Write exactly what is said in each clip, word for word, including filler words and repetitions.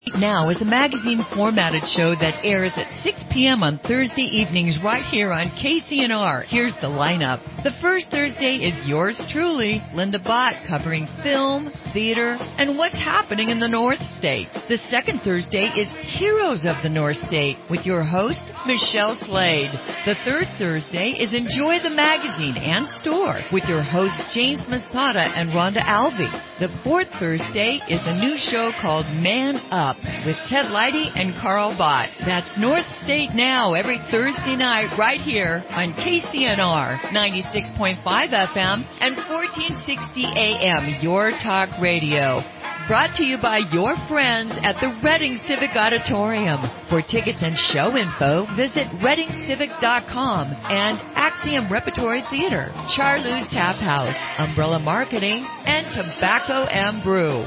Now is a magazine-formatted show that airs at six p.m. on Thursday evenings right here on K C N R. Here's the lineup. The first Thursday is yours truly, Linda Bott, covering film, theater, and what's happening in the North State. The second Thursday is Heroes of the North State with your host, Michelle Slade. The third Thursday is Enjoy the Magazine and Store with your hosts, James Masada and Rhonda Alvey. The fourth Thursday is a new show called Man Up with Ted Leidy and Carl Bott. That's North State Now every Thursday night right here on K C N R ninety-six point five F M and fourteen sixty A M, Your Talk Radio. Brought to you by your friends at the Reading Civic Auditorium. For tickets and show info, visit reading civic dot com and Axiom Repertory Theater, Charlou's Tap House, Umbrella Marketing, and Tobacco and Brew.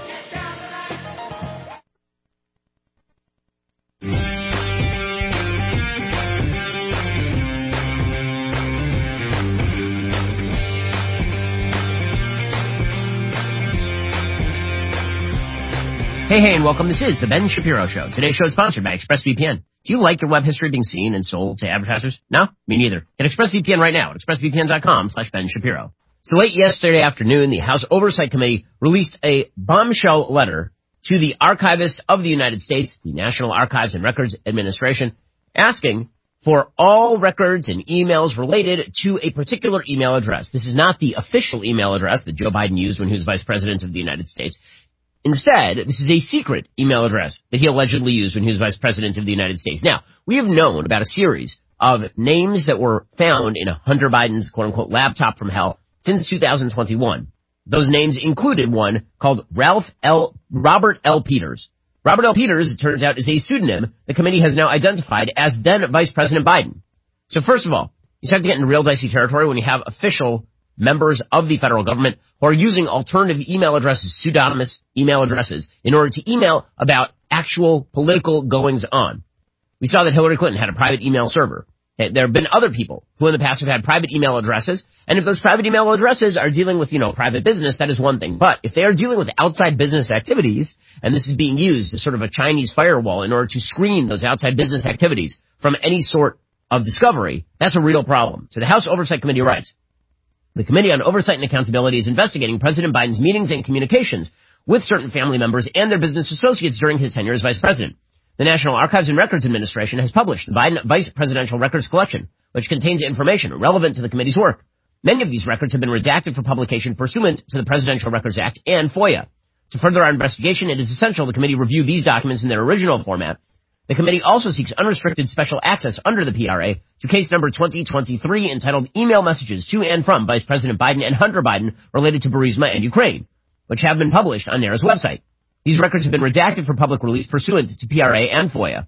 Hey, hey, and welcome. This is The Ben Shapiro Show. Today's show is sponsored by ExpressVPN. Do you like your web history being seen and sold to advertisers? No? Me neither. Get ExpressVPN right now at expressvpn dot com slash Ben Shapiro. So late yesterday afternoon, the House Oversight Committee released a bombshell letter to the Archivist of the United States, the National Archives and Records Administration, asking for all records and emails related to a particular email address. This is not the official email address that Joe Biden used when he was Vice President of the United States. Instead, this is a secret email address that he allegedly used when he was Vice President of the United States. Now, we have known about a series of names that were found in Hunter Biden's quote-unquote laptop from hell since two thousand twenty-one. Those names included one called Ralph L. Robert L. Peters. Robert L. Peters, it turns out, is a pseudonym the committee has now identified as then Vice President Biden. So first of all, you start to get into real dicey territory when you have official members of the federal government who are using alternative email addresses, pseudonymous email addresses, in order to email about actual political goings-on. We saw that Hillary Clinton had a private email server. There have been other people who in the past have had private email addresses, and if those private email addresses are dealing with, you know, private business, that is one thing. But if they are dealing with outside business activities, and this is being used as sort of a Chinese firewall in order to screen those outside business activities from any sort of discovery, that's a real problem. So the House Oversight Committee writes, the Committee on Oversight and Accountability is investigating President Biden's meetings and communications with certain family members and their business associates during his tenure as Vice President. The National Archives and Records Administration has published the Biden Vice Presidential Records Collection, which contains information relevant to the committee's work. Many of these records have been redacted for publication pursuant to the Presidential Records Act and FOIA. To further our investigation, it is essential the committee review these documents in their original format. The committee also seeks unrestricted special access under the P R A to case number twenty twenty-three entitled Email Messages to and from Vice President Biden and Hunter Biden related to Burisma and Ukraine, which have been published on NARA's website. These records have been redacted for public release pursuant to P R A and FOIA.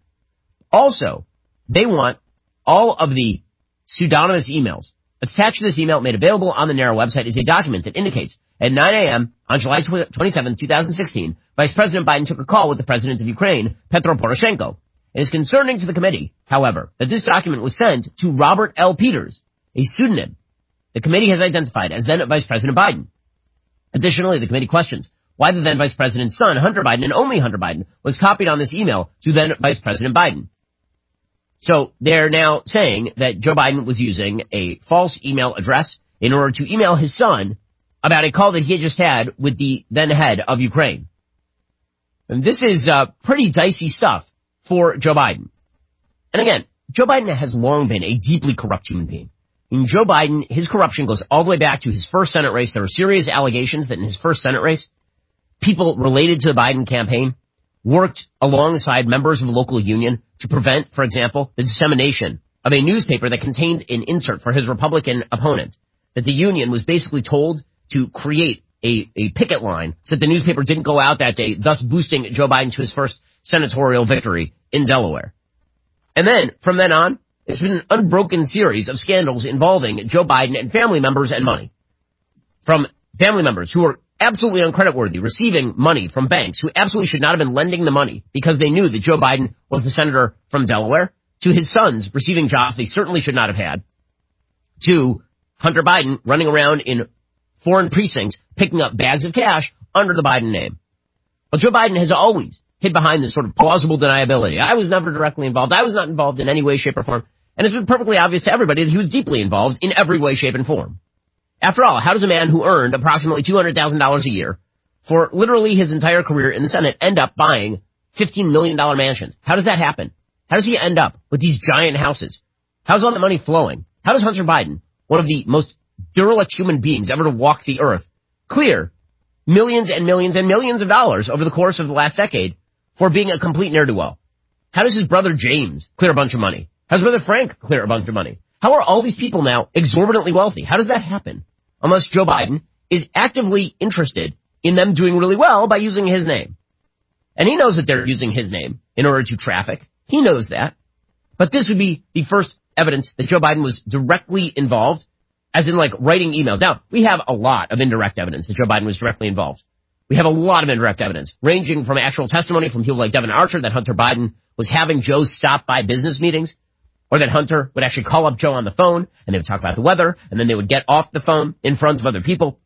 Also, they want all of the pseudonymous emails. Attached to this email made available on the NARA website is a document that indicates at nine a.m. on July twenty-seventh, twenty sixteen, Vice President Biden took a call with the President of Ukraine, Petro Poroshenko. It is concerning to the committee, however, that this document was sent to Robert L. Peters, a pseudonym the committee has identified as then Vice President Biden. Additionally, the committee questions why the then Vice President's son, Hunter Biden, and only Hunter Biden, was copied on this email to then Vice President Biden. So they're now saying that Joe Biden was using a false email address in order to email his son about a call that he had just had with the then head of Ukraine. And this is uh, pretty dicey stuff for Joe Biden. And again, Joe Biden has long been a deeply corrupt human being. I mean, Joe Biden, his corruption goes all the way back to his first Senate race. There were serious allegations that in his first Senate race, people related to the Biden campaign worked alongside members of a local union to prevent, for example, the dissemination of a newspaper that contained an insert for his Republican opponent, that the union was basically told to create a, a picket line so that the newspaper didn't go out that day, thus boosting Joe Biden to his first senatorial victory in Delaware. And then, from then on, it's been an unbroken series of scandals involving Joe Biden and family members and money. From family members who were absolutely uncreditworthy, receiving money from banks who absolutely should not have been lending the money because they knew that Joe Biden was the senator from Delaware, to his sons receiving jobs they certainly should not have had, to Hunter Biden running around in foreign precincts picking up bags of cash under the Biden name. Well, Joe Biden has always hid behind this sort of plausible deniability. I was never directly involved. I was not involved in any way, shape, or form. And it's been perfectly obvious to everybody that he was deeply involved in every way, shape, and form. After all, how does a man who earned approximately two hundred thousand dollars a year for literally his entire career in the Senate end up buying fifteen million dollars mansions? How does that happen? How does he end up with these giant houses? How's all that money flowing? How does Hunter Biden, one of the most derelict human beings ever to walk the earth, clear millions and millions and millions of dollars over the course of the last decade for being a complete ne'er-do-well? How does his brother James clear a bunch of money? How does brother Frank clear a bunch of money? How are all these people now exorbitantly wealthy? How does that happen? Unless Joe Biden is actively interested in them doing really well by using his name. And he knows that they're using his name in order to traffic. He knows that. But this would be the first evidence that Joe Biden was directly involved, as in like writing emails. Now, we have a lot of indirect evidence that Joe Biden was directly involved. We have a lot of indirect evidence, ranging from actual testimony from people like Devin Archer that Hunter Biden was having Joe stop by business meetings, or that Hunter would actually call up Joe on the phone, and they would talk about the weather, and then they would get off the phone in front of other people.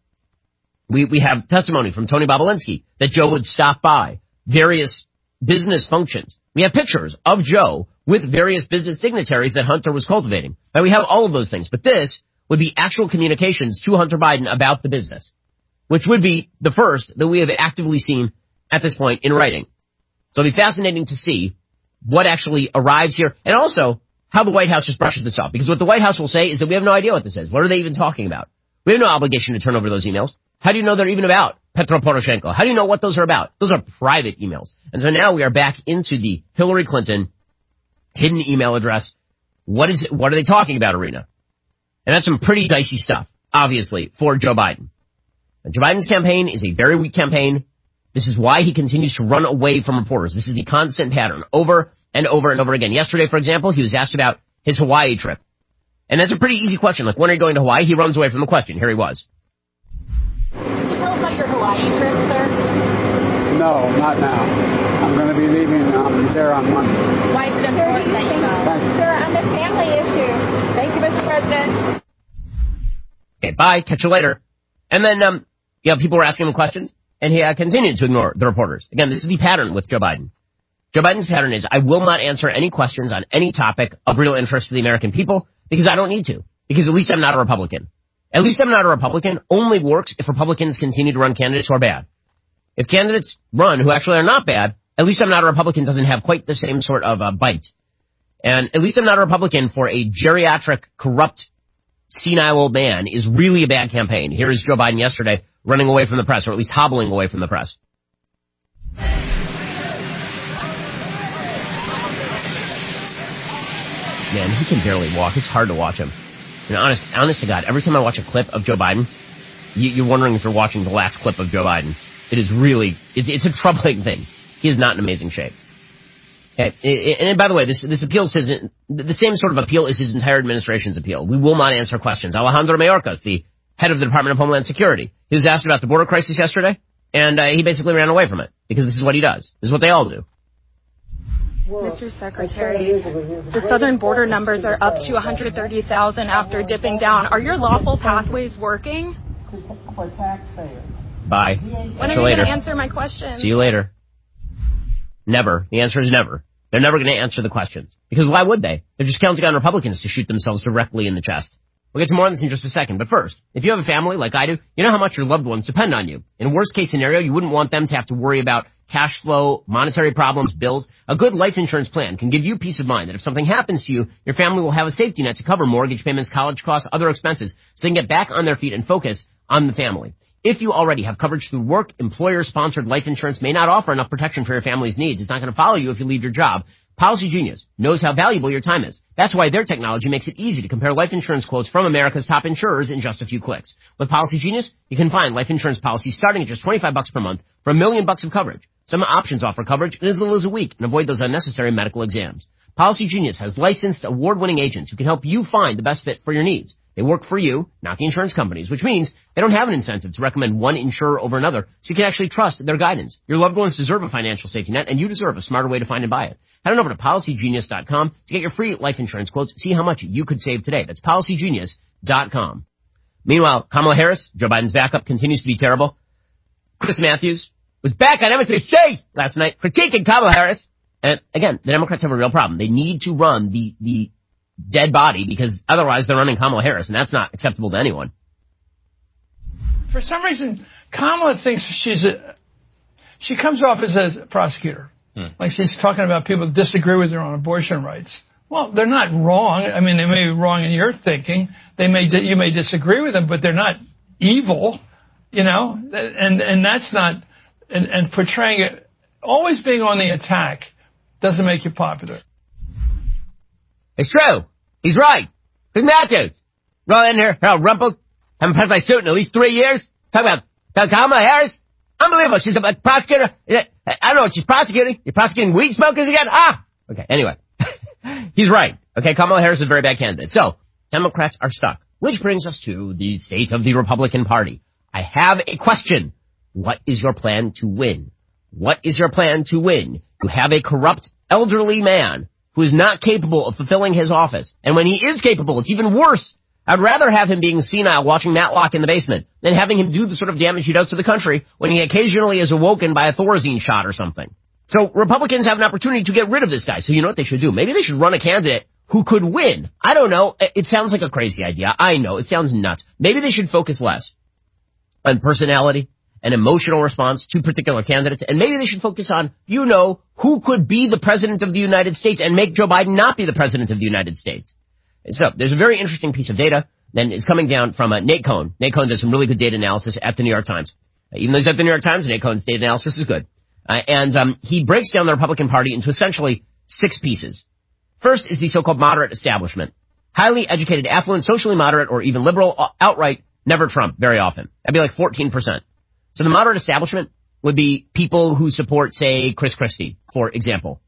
We we have testimony from Tony Bobulinski that Joe would stop by various business functions. We have pictures of Joe with various business dignitaries that Hunter was cultivating. Now, we have all of those things, but this would be actual communications to Hunter Biden about the business, which would be the first that we have actively seen at this point in writing. So it'll be fascinating to see what actually arrives here, and also how the White House just brushes this off. Because what the White House will say is that we have no idea what this is. What are they even talking about? We have no obligation to turn over those emails. How do you know they're even about Petro Poroshenko? How do you know what those are about? Those are private emails. And so now we are back into the Hillary Clinton hidden email address. What is it? What are they talking about, arena? And that's some pretty dicey stuff, obviously, for Joe Biden. And Joe Biden's campaign is a very weak campaign. This is why he continues to run away from reporters. This is the constant pattern over and over and over again. Yesterday, for example, he was asked about his Hawaii trip. And that's a pretty easy question. Like, when are you going to Hawaii? He runs away from the question. Here he was. Can you tell us about your Hawaii trip, sir? No, not now. I'm going to be leaving um, there on Monday. Why is it important that you go? Thank you. Sir, on the family issue. Thank you, Mister President. Okay, bye. Catch you later. And then, um, you know, people were asking him questions, and he uh, continued to ignore the reporters. Again, this is the pattern with Joe Biden. Joe Biden's pattern is, I will not answer any questions on any topic of real interest to the American people because I don't need to. Because at least I'm not a Republican. At least I'm not a Republican only works if Republicans continue to run candidates who are bad. If candidates run who actually are not bad, at least I'm not a Republican doesn't have quite the same sort of uh, bite. And at least I'm not a Republican for a geriatric, corrupt, senile old man is really a bad campaign. Here is Joe Biden yesterday running away from the press, or at least hobbling away from the press. Man, he can barely walk. It's hard to watch him. And honest, honest to God, every time I watch a clip of Joe Biden, you, you're wondering if you're watching the last clip of Joe Biden. It is really, it's, it's a troubling thing. He is not in amazing shape. Okay. And by the way, this, this appeal says the same sort of appeal is his entire administration's appeal. We will not answer questions. Alejandro Mayorkas, the head of the Department of Homeland Security, he was asked about the border crisis yesterday, and uh, he basically ran away from it because this is what he does. This is what they all do. Mister Secretary, the southern border numbers are up to one hundred thirty thousand after dipping down. Are your lawful pathways working? For taxpayers. Bye. When are you going to answer my question? See you later. Never. The answer is never. They're never going to answer the questions. Because why would they? They're just counting on Republicans to shoot themselves directly in the chest. We'll get to more on this in just a second. But first, if you have a family like I do, you know how much your loved ones depend on you. In a worst case scenario, you wouldn't want them to have to worry about cash flow, monetary problems, bills. A good life insurance plan can give you peace of mind that if something happens to you, your family will have a safety net to cover mortgage payments, college costs, other expenses, so they can get back on their feet and focus on the family. If you already have coverage through work, employer-sponsored life insurance may not offer enough protection for your family's needs. It's not going to follow you if you leave your job. Policy Genius knows how valuable your time is. That's why their technology makes it easy to compare life insurance quotes from America's top insurers in just a few clicks. With Policy Genius, you can find life insurance policies starting at just twenty-five bucks per month for a million bucks of coverage. Some options offer coverage in as little as a week and avoid those unnecessary medical exams. Policy Genius has licensed award-winning agents who can help you find the best fit for your needs. They work for you, not the insurance companies, which means they don't have an incentive to recommend one insurer over another, so you can actually trust their guidance. Your loved ones deserve a financial safety net, and you deserve a smarter way to find and buy it. Head on over to policy genius dot com to get your free life insurance quotes. See how much you could save today. That's policy genius dot com. Meanwhile, Kamala Harris, Joe Biden's backup, continues to be terrible. Chris Matthews, was back on M S N B C last night critiquing Kamala Harris. And again, the Democrats have a real problem. They need to run the, the dead body because otherwise they're running Kamala Harris, and that's not acceptable to anyone. For some reason, Kamala thinks she's a, she comes off as a prosecutor. Hmm. Like she's talking about people who disagree with her on abortion rights. Well, they're not wrong. I mean, they may be wrong in your thinking. They may, you may disagree with them, but they're not evil, you know, and, and that's not, and, and portraying it, always being on the attack doesn't make you popular. It's true. He's right. Big Matthews. Roll in here, Harold Rumpel. Haven't pressed my suit in at least three years. Talk about, talk Kamala Harris. Unbelievable. She's a prosecutor. I don't know what she's prosecuting. You're prosecuting weed smokers again? Ah! Okay, anyway. He's right. Okay, Kamala Harris is a very bad candidate. So, Democrats are stuck. Which brings us to the state of the Republican Party. I have a question. What is your plan to win? What is your plan to win? You have a corrupt, elderly man who is not capable of fulfilling his office. And when he is capable, it's even worse. I'd rather have him being senile watching Matlock in the basement than having him do the sort of damage he does to the country when he occasionally is awoken by a Thorazine shot or something. So Republicans have an opportunity to get rid of this guy. So you know what they should do? Maybe they should run a candidate who could win. I don't know. It sounds like a crazy idea. I know. It sounds nuts. Maybe they should focus less on personality and emotional response to particular candidates. And maybe they should focus on, you know, who could be the president of the United States and make Joe Biden not be the president of the United States. So there's a very interesting piece of data that is coming down from uh, Nate Cohn. Nate Cohn does some really good data analysis at the New York Times. Uh, even though he's at the New York Times, Nate Cohn's data analysis is good. Uh, and um, he breaks down the Republican Party into essentially six pieces. First is the so-called moderate establishment. Highly educated, affluent, socially moderate, or even liberal, uh, outright, never Trump very often. That'd be like fourteen percent. So the moderate establishment would be people who support, say, Chris Christie, for example.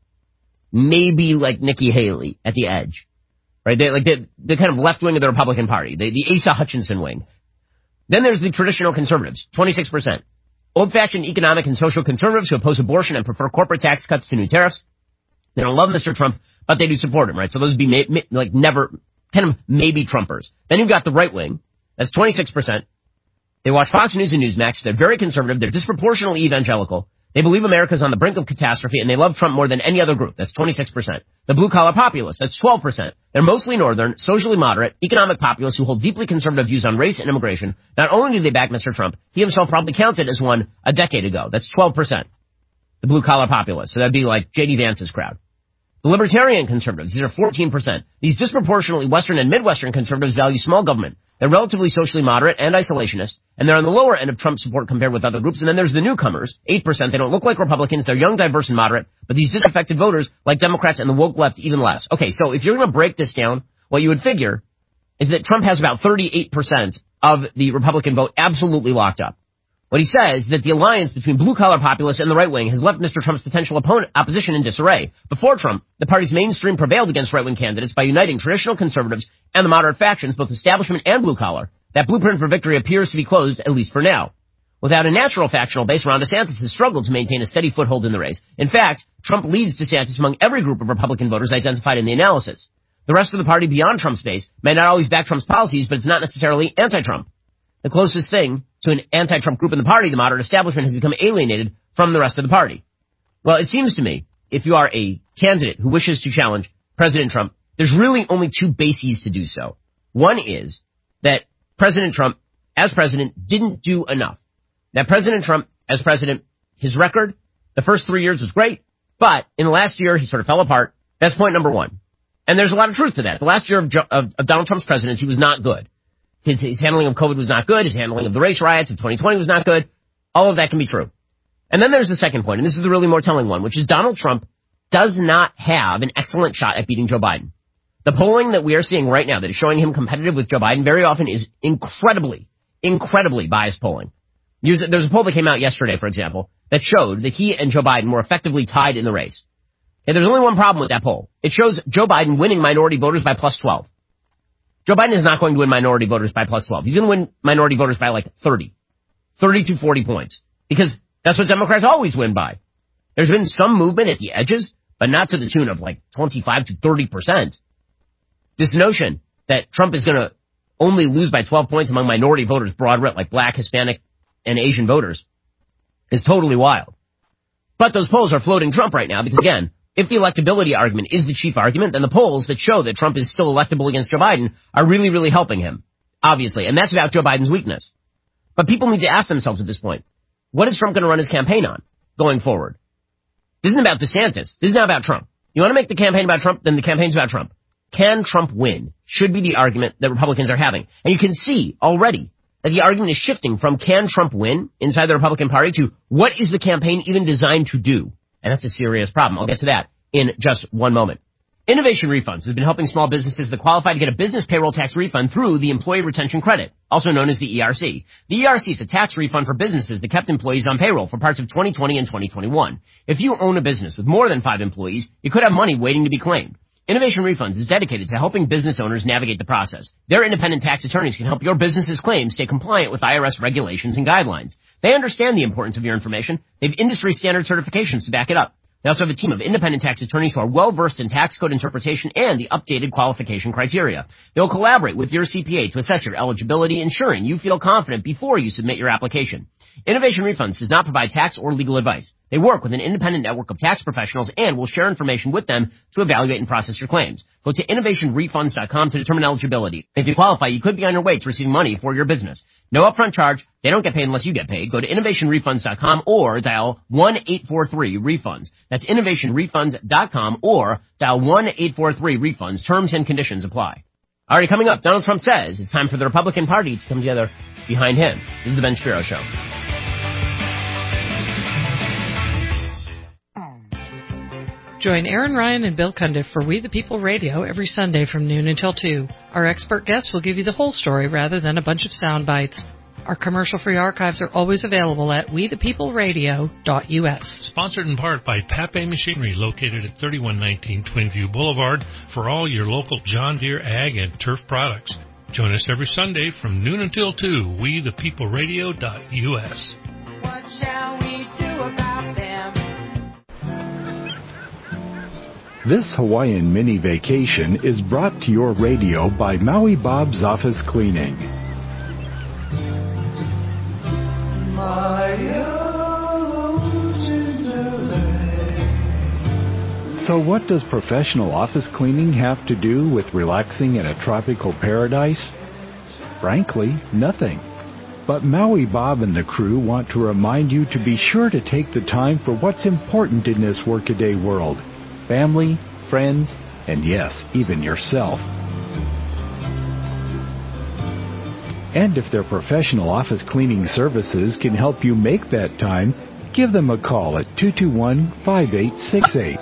Maybe like Nikki Haley at the edge. Right? They like the, the kind of left wing of the Republican Party, the, the Asa Hutchinson wing. Then there's the traditional conservatives, twenty-six percent. Old-fashioned economic and social conservatives who oppose abortion and prefer corporate tax cuts to new tariffs. They don't love Mister Trump, but they do support him, right? So those would be may, may, like never, kind of maybe Trumpers. Then you've got the right wing. That's twenty-six percent. They watch Fox News and Newsmax. They're very conservative. They're disproportionately evangelical. They believe America's on the brink of catastrophe, and they love Trump more than any other group. That's twenty-six percent. The blue-collar populists, that's twelve percent. They're mostly northern, socially moderate, economic populists who hold deeply conservative views on race and immigration. Not only do they back Mister Trump, he himself probably counted as one a decade ago. That's twelve percent. The blue-collar populists. So that'd be like J D Vance's crowd. The libertarian conservatives, these are fourteen percent. These disproportionately Western and Midwestern conservatives value small government. They're relatively socially moderate and isolationist, and they're on the lower end of Trump support compared with other groups. And then there's the newcomers, eight percent. They don't look like Republicans. They're young, diverse, and moderate, but these disaffected voters, like Democrats and the woke left, even less. Okay, so if you're going to break this down, what you would figure is that Trump has about thirty-eight percent of the Republican vote absolutely locked up. What he says is that the alliance between blue-collar populists and the right wing has left Mister Trump's potential opponent, opposition in disarray. Before Trump, the party's mainstream prevailed against right-wing candidates by uniting traditional conservatives and the moderate factions, both establishment and blue-collar. That blueprint for victory appears to be closed, at least for now. Without a natural factional base, Ron DeSantis has struggled to maintain a steady foothold in the race. In fact, Trump leads DeSantis among every group of Republican voters identified in the analysis. The rest of the party beyond Trump's base may not always back Trump's policies, but it's not necessarily anti-Trump. The closest thing to an anti-Trump group in the party, the moderate establishment, has become alienated from the rest of the party. Well, it seems to me, if you are a candidate who wishes to challenge President Trump, there's really only two bases to do so. One is that President Trump, as president, didn't do enough. That President Trump, as president, his record, the first three years was great, but in the last year, he sort of fell apart. That's point number one. And there's a lot of truth to that. The last year of, of, of Donald Trump's presidency was not good. His, his handling of COVID was not good. His handling of the race riots of twenty twenty was not good. All of that can be true. And then there's the second point, and this is the really more telling one, which is Donald Trump does not have an excellent shot at beating Joe Biden. The polling that we are seeing right now that is showing him competitive with Joe Biden very often is incredibly, incredibly biased polling. There's a poll that came out yesterday, for example, that showed that he and Joe Biden were effectively tied in the race. And there's only one problem with that poll. It shows Joe Biden winning minority voters by plus twelve. Joe Biden is not going to win minority voters by plus twelve. He's going to win minority voters by like thirty. thirty to forty points. Because that's what Democrats always win by. There's been some movement at the edges, but not to the tune of like twenty-five to thirty percent. This notion that Trump is going to only lose by twelve points among minority voters, broad, like black, Hispanic, and Asian voters, is totally wild. But those polls are floating Trump right now because, again, if the electability argument is the chief argument, then the polls that show that Trump is still electable against Joe Biden are really, really helping him, obviously. And that's about Joe Biden's weakness. But people need to ask themselves at this point, what is Trump going to run his campaign on going forward? This isn't about DeSantis. This is not about Trump. You want to make the campaign about Trump, then the campaign's about Trump. Can Trump win? Should be the argument that Republicans are having. And you can see already that the argument is shifting from can Trump win inside the Republican Party to what is the campaign even designed to do? And that's a serious problem. I'll get to that in just one moment. Innovation Refunds has been helping small businesses that qualify to get a business payroll tax refund through the Employee Retention Credit, also known as the E R C. The E R C is a tax refund for businesses that kept employees on payroll for parts of twenty twenty and twenty twenty-one. If you own a business with more than five employees, you could have money waiting to be claimed. Innovation Refunds is dedicated to helping business owners navigate the process. Their independent tax attorneys can help your business's claims stay compliant with I R S regulations and guidelines. They understand the importance of your information. They have industry standard certifications to back it up. They also have a team of independent tax attorneys who are well-versed in tax code interpretation and the updated qualification criteria. They'll collaborate with your C P A to assess your eligibility, ensuring you feel confident before you submit your application. Innovation Refunds does not provide tax or legal advice. They work with an independent network of tax professionals and will share information with them to evaluate and process your claims. Go to innovation refunds dot com to determine eligibility. If you qualify, you could be on your way to receiving money for your business. No upfront charge. They don't get paid unless you get paid. Go to innovation refunds dot com or dial one eight four three REFUNDS. That's innovation refunds dot com or dial one eight four three REFUNDS. Terms and conditions apply. All right, coming up, Donald Trump says it's time for the Republican Party to come together behind him. This is the Ben Shapiro Show. Join Aaron Ryan and Bill Cundiff for We the People Radio every Sunday from noon until two. Our expert guests will give you the whole story rather than a bunch of sound bites. Our commercial-free archives are always available at we the people radio dot u s. Sponsored in part by Pape Machinery, located at thirty-one nineteen Twinview Boulevard, for all your local John Deere ag and turf products. Join us every Sunday from noon until two, we the people radio dot u s. What shall we do about them? This Hawaiian mini vacation is brought to your radio by Maui Bob's Office Cleaning. So what does professional office cleaning have to do with relaxing in a tropical paradise? Frankly, nothing. But Maui Bob and the crew want to remind you to be sure to take the time for what's important in this workaday world. Family, friends, and yes, even yourself. And if their professional office cleaning services can help you make that time, give them a call at two two one, five eight six eight.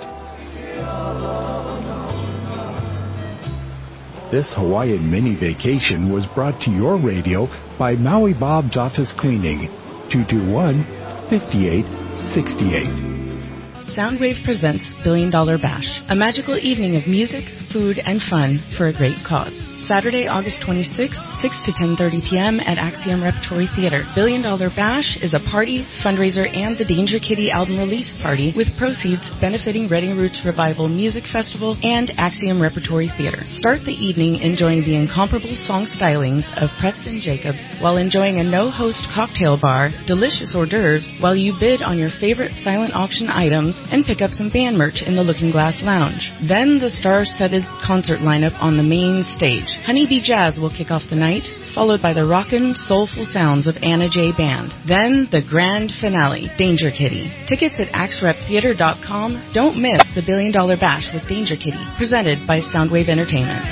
This Hawaiian mini vacation was brought to your radio by Maui Bob's Office Cleaning, two two one, five eight six eight. Soundwave presents Billion Dollar Bash, a magical evening of music, food, and fun for a great cause. Saturday, August twenty-sixth, six to ten thirty p.m. at Axiom Repertory Theater. Billion Dollar Bash is a party, fundraiser, and the Danger Kitty album release party with proceeds benefiting Reading Roots Revival Music Festival and Axiom Repertory Theater. Start the evening enjoying the incomparable song stylings of Preston Jacobs while enjoying a no-host cocktail bar, delicious hors d'oeuvres, while you bid on your favorite silent auction items and pick up some band merch in the Looking Glass Lounge. Then the star-studded concert lineup on the main stage. Honeybee Jazz will kick off the night, followed by the rockin', soulful sounds of Anna J. Band. Then the grand finale, Danger Kitty. Tickets at axe rep theater dot com. Don't miss the Billion Dollar Bash with Danger Kitty, presented by Soundwave Entertainment.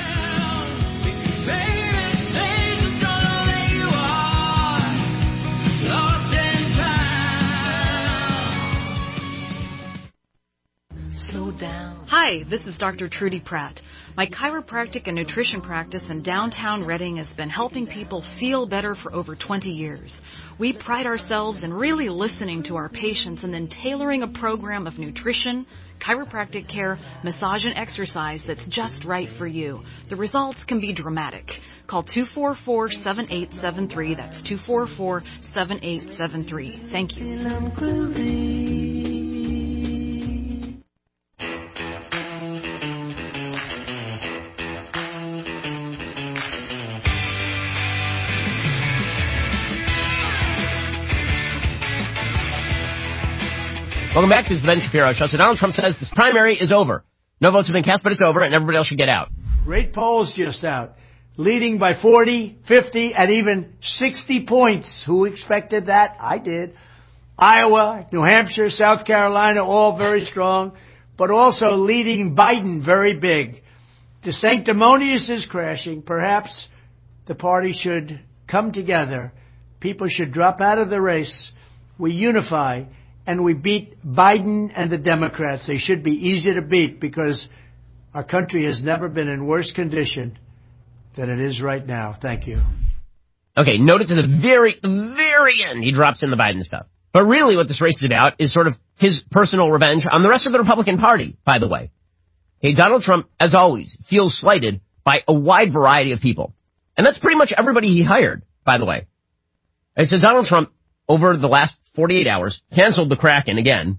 Hi, this is Doctor Trudy Pratt. My chiropractic and nutrition practice in downtown Reading has been helping people feel better for over twenty years. We pride ourselves in really listening to our patients and then tailoring a program of nutrition, chiropractic care, massage, and exercise that's just right for you. The results can be dramatic. Call two four four, seven eight seven three. That's two four four, seven eight seven three. Thank you. Welcome back. This is the Ben Shapiro Show. So Donald Trump says this primary is over. No votes have been cast, but it's over, and everybody else should get out. Great polls just out. Leading by forty, fifty, and even sixty points. Who expected that? I did. Iowa, New Hampshire, South Carolina, all very strong, but also leading Biden very big. The sanctimonious is crashing. Perhaps the party should come together. People should drop out of the race. We unify, and we beat Biden and the Democrats. They should be easy to beat because our country has never been in worse condition than it is right now. Thank you. Okay, notice at the very, very end, he drops in the Biden stuff. But really what this race is about is sort of his personal revenge on the rest of the Republican Party, by the way. Okay, Donald Trump, as always, feels slighted by a wide variety of people. And that's pretty much everybody he hired, by the way. And so Donald Trump, over the last forty-eight hours, canceled the Kraken again.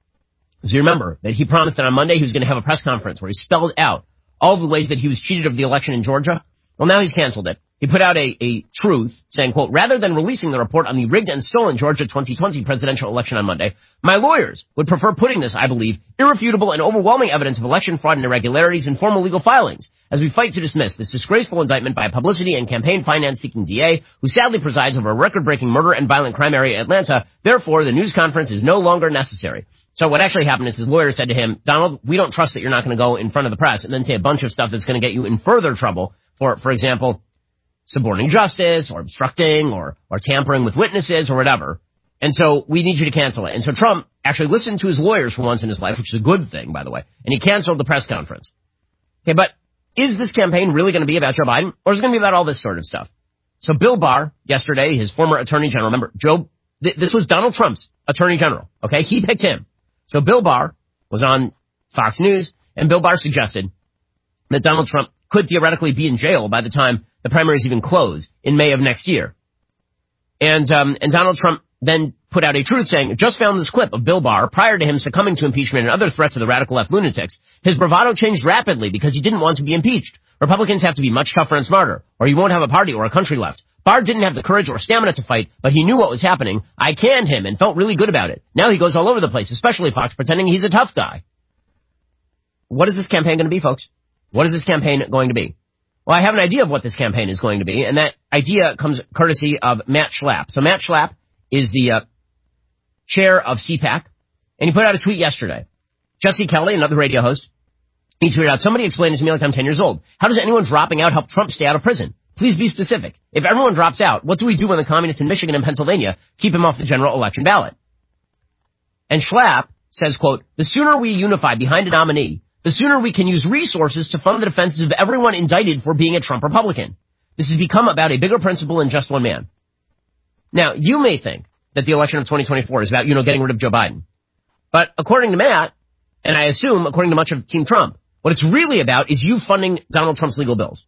As you remember, that he promised that on Monday he was going to have a press conference where he spelled out all the ways that he was cheated of the election in Georgia. Well, now he's canceled it. He put out a, a truth saying, quote, rather than releasing the report on the rigged and stolen Georgia twenty twenty presidential election on Monday, my lawyers would prefer putting this, I believe, irrefutable and overwhelming evidence of election fraud and irregularities in formal legal filings as we fight to dismiss this disgraceful indictment by a publicity and campaign finance-seeking D A who sadly presides over a record-breaking murder and violent crime area in Atlanta. Therefore, the news conference is no longer necessary. So what actually happened is his lawyer said to him, Donald, we don't trust that you're not going to go in front of the press and then say a bunch of stuff that's going to get you in further trouble for, for example, suborning justice or obstructing or, or tampering with witnesses or whatever. And so we need you to cancel it. And so Trump actually listened to his lawyers for once in his life, which is a good thing, by the way, and he canceled the press conference. Okay, but is this campaign really going to be about Joe Biden, or is it going to be about all this sort of stuff? So Bill Barr, yesterday, his former attorney general, remember, Joe, th- this was Donald Trump's attorney general, okay? He picked him. So Bill Barr was on Fox News, and Bill Barr suggested that Donald Trump could theoretically be in jail by the time the primaries even close in May of next year. And um, and Donald Trump then put out a truth saying, just found this clip of Bill Barr prior to him succumbing to impeachment and other threats of the radical left lunatics. His bravado changed rapidly because he didn't want to be impeached. Republicans have to be much tougher and smarter, or you won't have a party or a country left. Barr didn't have the courage or stamina to fight, but he knew what was happening. I canned him and felt really good about it. Now he goes all over the place, especially Fox, pretending he's a tough guy. What is this campaign going to be, folks? What is this campaign going to be? Well, I have an idea of what this campaign is going to be, and that idea comes courtesy of Matt Schlapp. So Matt Schlapp is the uh, chair of C PAC, and he put out a tweet yesterday. Jesse Kelly, another radio host, he tweeted out, somebody explained it to me like I'm ten years old. How does anyone dropping out help Trump stay out of prison? Please be specific. If everyone drops out, what do we do when the communists in Michigan and Pennsylvania keep him off the general election ballot? And Schlapp says, quote, the sooner we unify behind a nominee, the sooner we can use resources to fund the defenses of everyone indicted for being a Trump Republican. This has become about a bigger principle than just one man. Now, you may think that the election of twenty twenty-four is about, you know, getting rid of Joe Biden. But according to Matt, and I assume according to much of Team Trump, what it's really about is you funding Donald Trump's legal bills.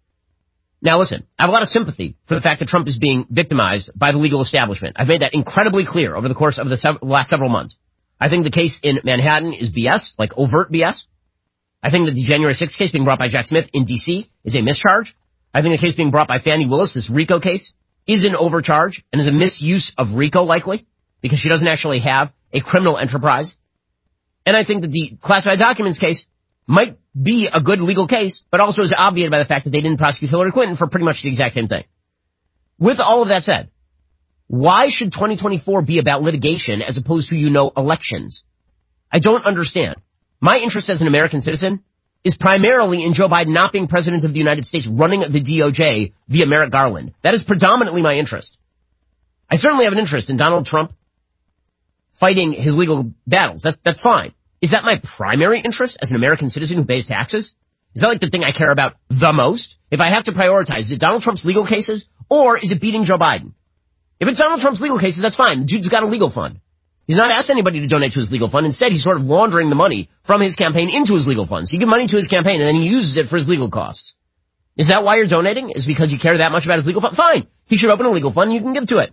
Now, listen, I have a lot of sympathy for the fact that Trump is being victimized by the legal establishment. I've made that incredibly clear over the course of the sev- last several months. I think the case in Manhattan is B S, like overt B S. I think that the January sixth case being brought by Jack Smith in D C is a mischarge. I think the case being brought by Fani Willis, this RICO case, is an overcharge and is a misuse of RICO likely because she doesn't actually have a criminal enterprise. And I think that the classified documents case might be a good legal case, but also is obviated by the fact that they didn't prosecute Hillary Clinton for pretty much the exact same thing. With all of that said, why should twenty twenty-four be about litigation as opposed to, you know, elections? I don't understand. My interest as an American citizen is primarily in Joe Biden not being president of the United States, running the D O J via Merrick Garland. That is predominantly my interest. I certainly have an interest in Donald Trump fighting his legal battles. That, that's fine. Is that my primary interest as an American citizen who pays taxes? Is that like the thing I care about the most? If I have to prioritize, is it Donald Trump's legal cases or is it beating Joe Biden? If it's Donald Trump's legal cases, that's fine. The dude's got a legal fund. He's not asked anybody to donate to his legal fund. Instead, he's sort of laundering the money from his campaign into his legal funds. So you give money to his campaign and then he uses it for his legal costs. Is that why you're donating? Is because you care that much about his legal fund? Fine. He should open a legal fund and you can give to it.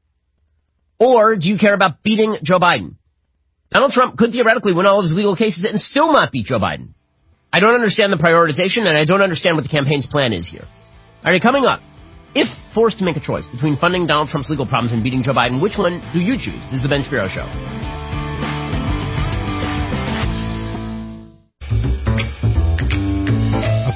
Or do you care about beating Joe Biden? Donald Trump could theoretically win all of his legal cases and still not beat Joe Biden. I don't understand the prioritization, and I don't understand what the campaign's plan is here. All right, coming up, if forced to make a choice between funding Donald Trump's legal problems and beating Joe Biden, which one do you choose? This is the Ben Shapiro Show.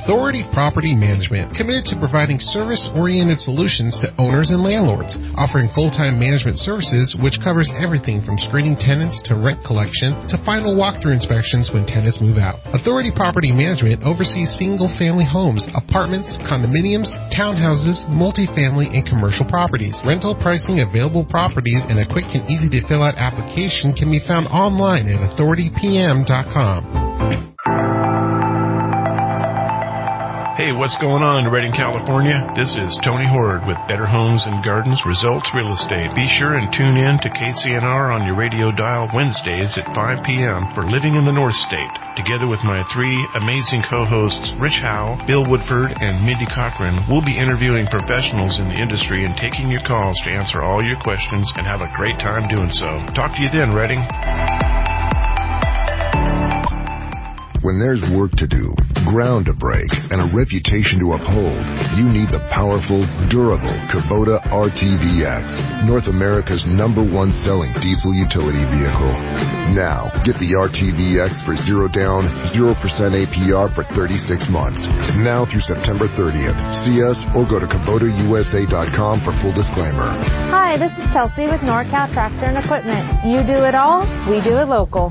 Authority Property Management, committed to providing service-oriented solutions to owners and landlords, offering full-time management services which covers everything from screening tenants to rent collection to final walkthrough inspections when tenants move out. Authority Property Management oversees single-family homes, apartments, condominiums, townhouses, multifamily, and commercial properties. Rental pricing, available properties, and a quick and easy-to-fill-out application can be found online at authority p m dot com. Hey, what's going on in Redding, California? This is Tony Horde with Better Homes and Gardens Results Real Estate. Be sure and tune in to K C N R on your radio dial Wednesdays at five p.m. for Living in the North State. Together with my three amazing co-hosts, Rich Howe, Bill Woodford, and Mindy Cochran, we'll be interviewing professionals in the industry and taking your calls to answer all your questions and have a great time doing so. Talk to you then, Redding. When there's work to do, ground to break, and a reputation to uphold, you need the powerful, durable Kubota R T V X, North America's number one selling diesel utility vehicle. Now, get the R T V X for zero down, zero percent A P R for thirty-six months. Now through September thirtieth. See us or go to Kubota U S A dot com for full disclaimer. Hi, this is Chelsea with NorCal Tractor and Equipment. You do it all, we do it local.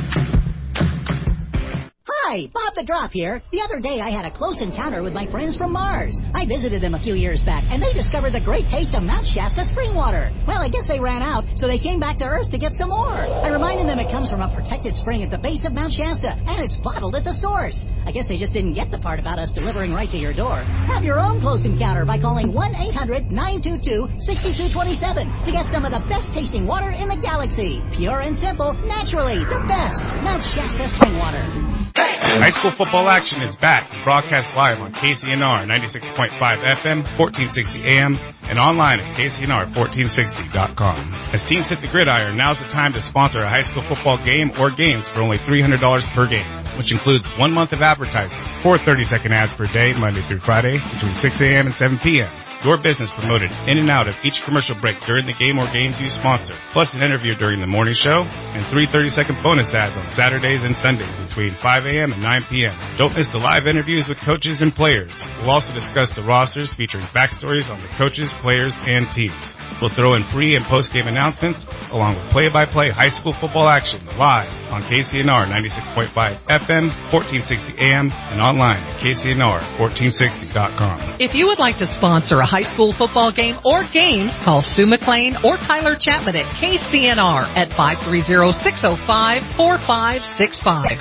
Hi, Bob the Drop here. The other day I had a close encounter with my friends from Mars. I visited them a few years back, and they discovered the great taste of Mount Shasta spring water. Well, I guess they ran out, so they came back to Earth to get some more. I reminded them it comes from a protected spring at the base of Mount Shasta, and it's bottled at the source. I guess they just didn't get the part about us delivering right to your door. Have your own close encounter by calling one eight hundred nine two two six two two seven to get some of the best tasting water in the galaxy. Pure and simple, naturally, the best. Mount Shasta spring water. High school football action is back, broadcast live on K C N R ninety-six point five F M, fourteen sixty A M, and online at K C N R fourteen sixty dot com. As teams hit the gridiron, now's the time to sponsor a high school football game or games for only three hundred dollars per game, which includes one month of advertising, four thirty-second ads per day, Monday through Friday, between six A M and seven P M Your business promoted in and out of each commercial break during the game or games you sponsor, plus an interview during the morning show, and three thirty-second bonus ads on Saturdays and Sundays between five A M and nine P M Don't miss the live interviews with coaches and players. We'll also discuss the rosters featuring backstories on the coaches, players, and teams. We'll throw in pre- and post-game announcements, along with play-by-play high school football action live on K C N R ninety-six point five F M, fourteen sixty A M, and online at K C N R fourteen sixty dot com. If you would like to sponsor a high school football game or games, call Sue McLean or Tyler Chapman at K C N R at five three zero, six zero five, four five six five.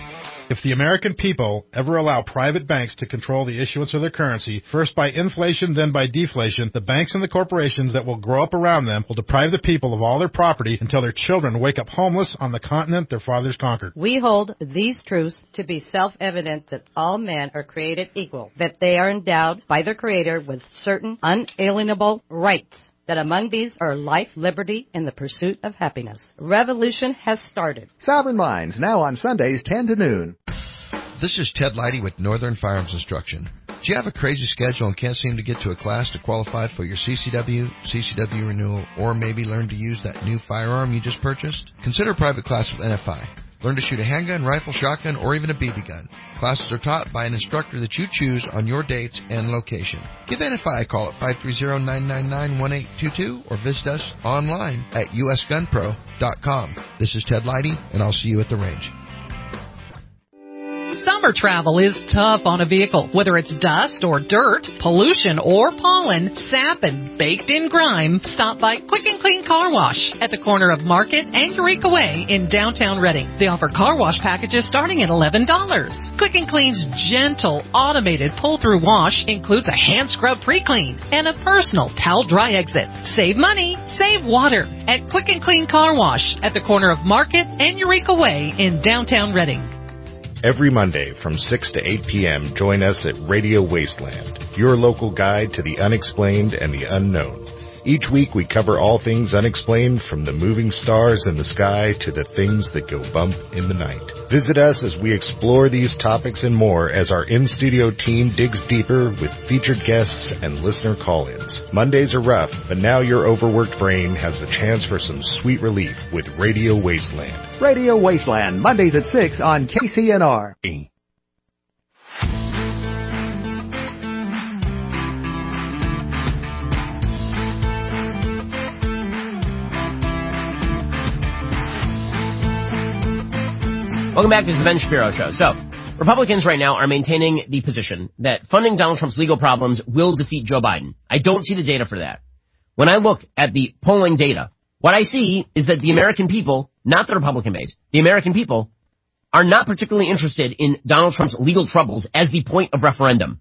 If the American people ever allow private banks to control the issuance of their currency, first by inflation, then by deflation, the banks and the corporations that will grow up around them will deprive the people of all their property until their children wake up homeless on the continent their fathers conquered. We hold these truths to be self-evident that all men are created equal, that they are endowed by their Creator with certain unalienable rights, that among these are life, liberty, and the pursuit of happiness. Revolution has started. Sovereign Minds, now on Sundays, ten to noon. This is Ted Leidy with Northern Firearms Instruction. Do you have a crazy schedule and can't seem to get to a class to qualify for your C C W, C C W renewal, or maybe learn to use that new firearm you just purchased? Consider a private class with N F I. Learn to shoot a handgun, rifle, shotgun, or even a B B gun. Classes are taught by an instructor that you choose on your dates and location. Give N F I a call at five three zero, nine nine nine, one eight two two or visit us online at U S gun pro dot com. This is Ted Leidy, and I'll see you at the range. Summer travel is tough on a vehicle. Whether it's dust or dirt, pollution or pollen, sap and baked-in grime, stop by Quick and Clean Car Wash at the corner of Market and Eureka Way in downtown Redding. They offer car wash packages starting at eleven dollars. Quick and Clean's gentle, automated pull-through wash includes a hand scrub pre-clean and a personal towel dry exit. Save money, save water at Quick and Clean Car Wash at the corner of Market and Eureka Way in downtown Redding. Every Monday from six to eight p.m., join us at Radio Wasteland, your local guide to the unexplained and the unknown. Each week we cover all things unexplained, from the moving stars in the sky to the things that go bump in the night. Visit us as we explore these topics and more as our in-studio team digs deeper with featured guests and listener call-ins. Mondays are rough, but now your overworked brain has a chance for some sweet relief with Radio Wasteland. Radio Wasteland, Mondays at six on K C N R. Welcome back. This is the Ben Shapiro Show. So, Republicans right now are maintaining the position that funding Donald Trump's legal problems will defeat Joe Biden. I don't see the data for that. When I look at the polling data, what I see is that the American people, not the Republican base, the American people are not particularly interested in Donald Trump's legal troubles as the point of referendum.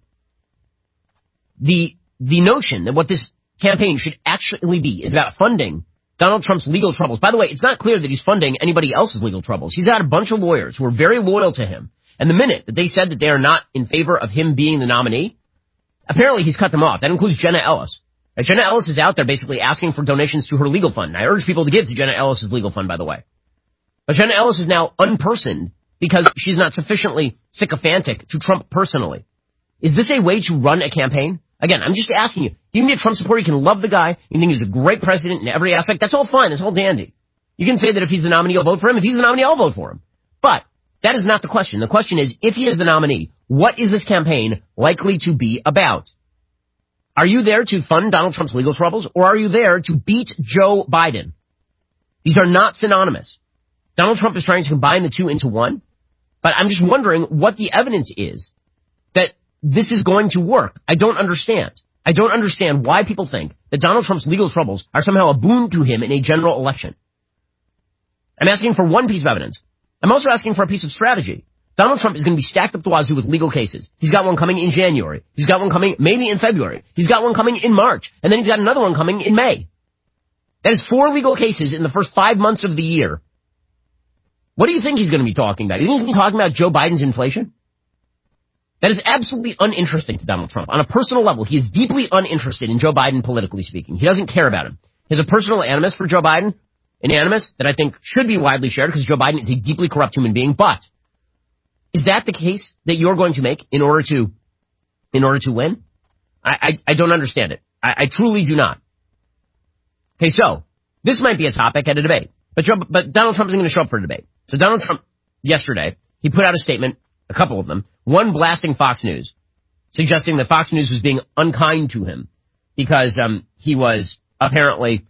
The, the notion that what this campaign should actually be is about funding Donald Trump's legal troubles. By the way, it's not clear that he's funding anybody else's legal troubles. He's got a bunch of lawyers who are very loyal to him. And the minute that they said that they are not in favor of him being the nominee, apparently he's cut them off. That includes Jenna Ellis. Right, Jenna Ellis is out there basically asking for donations to her legal fund. And I urge people to give to Jenna Ellis's legal fund, by the way. But Jenna Ellis is now unpersoned because she's not sufficiently sycophantic to Trump personally. Is this a way to run a campaign? Again, I'm just asking you. You can be a Trump supporter. You can love the guy. You think he's a great president in every aspect. That's all fine. That's all dandy. You can say that if he's the nominee, I'll vote for him. If he's the nominee, I'll vote for him. But that is not the question. The question is, if he is the nominee, what is this campaign likely to be about? Are you there to fund Donald Trump's legal troubles, or are you there to beat Joe Biden? These are not synonymous. Donald Trump is trying to combine the two into one, but I'm just wondering what the evidence is that this is going to work. I don't understand. I don't understand why people think that Donald Trump's legal troubles are somehow a boon to him in a general election. I'm asking for one piece of evidence. I'm also asking for a piece of strategy. Donald Trump is going to be stacked up the wazoo with legal cases. He's got one coming in January. He's got one coming maybe in February. He's got one coming in March. And then he's got another one coming in May. That is four legal cases in the first five months of the year. What do you think he's going to be talking about? You think he's going to be talking about Joe Biden's inflation? That is absolutely uninteresting to Donald Trump. On a personal level, he is deeply uninterested in Joe Biden, politically speaking. He doesn't care about him. He has a personal animus for Joe Biden, an animus that I think should be widely shared because Joe Biden is a deeply corrupt human being. But is that the case that you're going to make in order to, in order to win? I, I, I don't understand it. I, I truly do not. Okay, so this might be a topic at a debate, but Joe, but Donald Trump isn't going to show up for a debate. So Donald Trump yesterday, he put out a statement, a couple of them, one blasting Fox News, suggesting that Fox News was being unkind to him because um, he was apparently,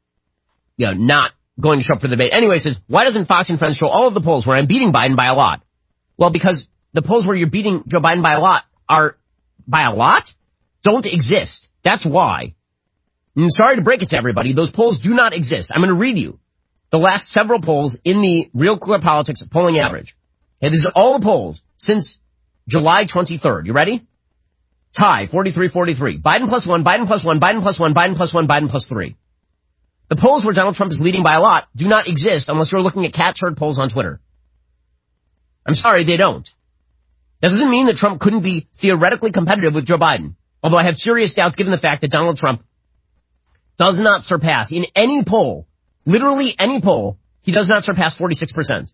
you know, not going to show up for the debate. Anyway, he says, why doesn't Fox and Friends show all of the polls where I'm beating Biden by a lot? Well, because the polls where you're beating Joe Biden by a lot are, by a lot, don't exist. That's why. I'm sorry to break it to everybody. Those polls do not exist. I'm going to read you the last several polls in the Real Clear Politics polling average. Okay, this is all the polls since July twenty-third. You ready? Tie, forty-three forty-three. Biden plus one, Biden plus one, Biden plus one, Biden plus one, Biden plus three. The polls where Donald Trump is leading by a lot do not exist unless you're looking at Cat's Herd polls on Twitter. I'm sorry, they don't. That doesn't mean that Trump couldn't be theoretically competitive with Joe Biden. Although I have serious doubts given the fact that Donald Trump does not surpass in any poll, literally any poll, he does not surpass forty-six percent.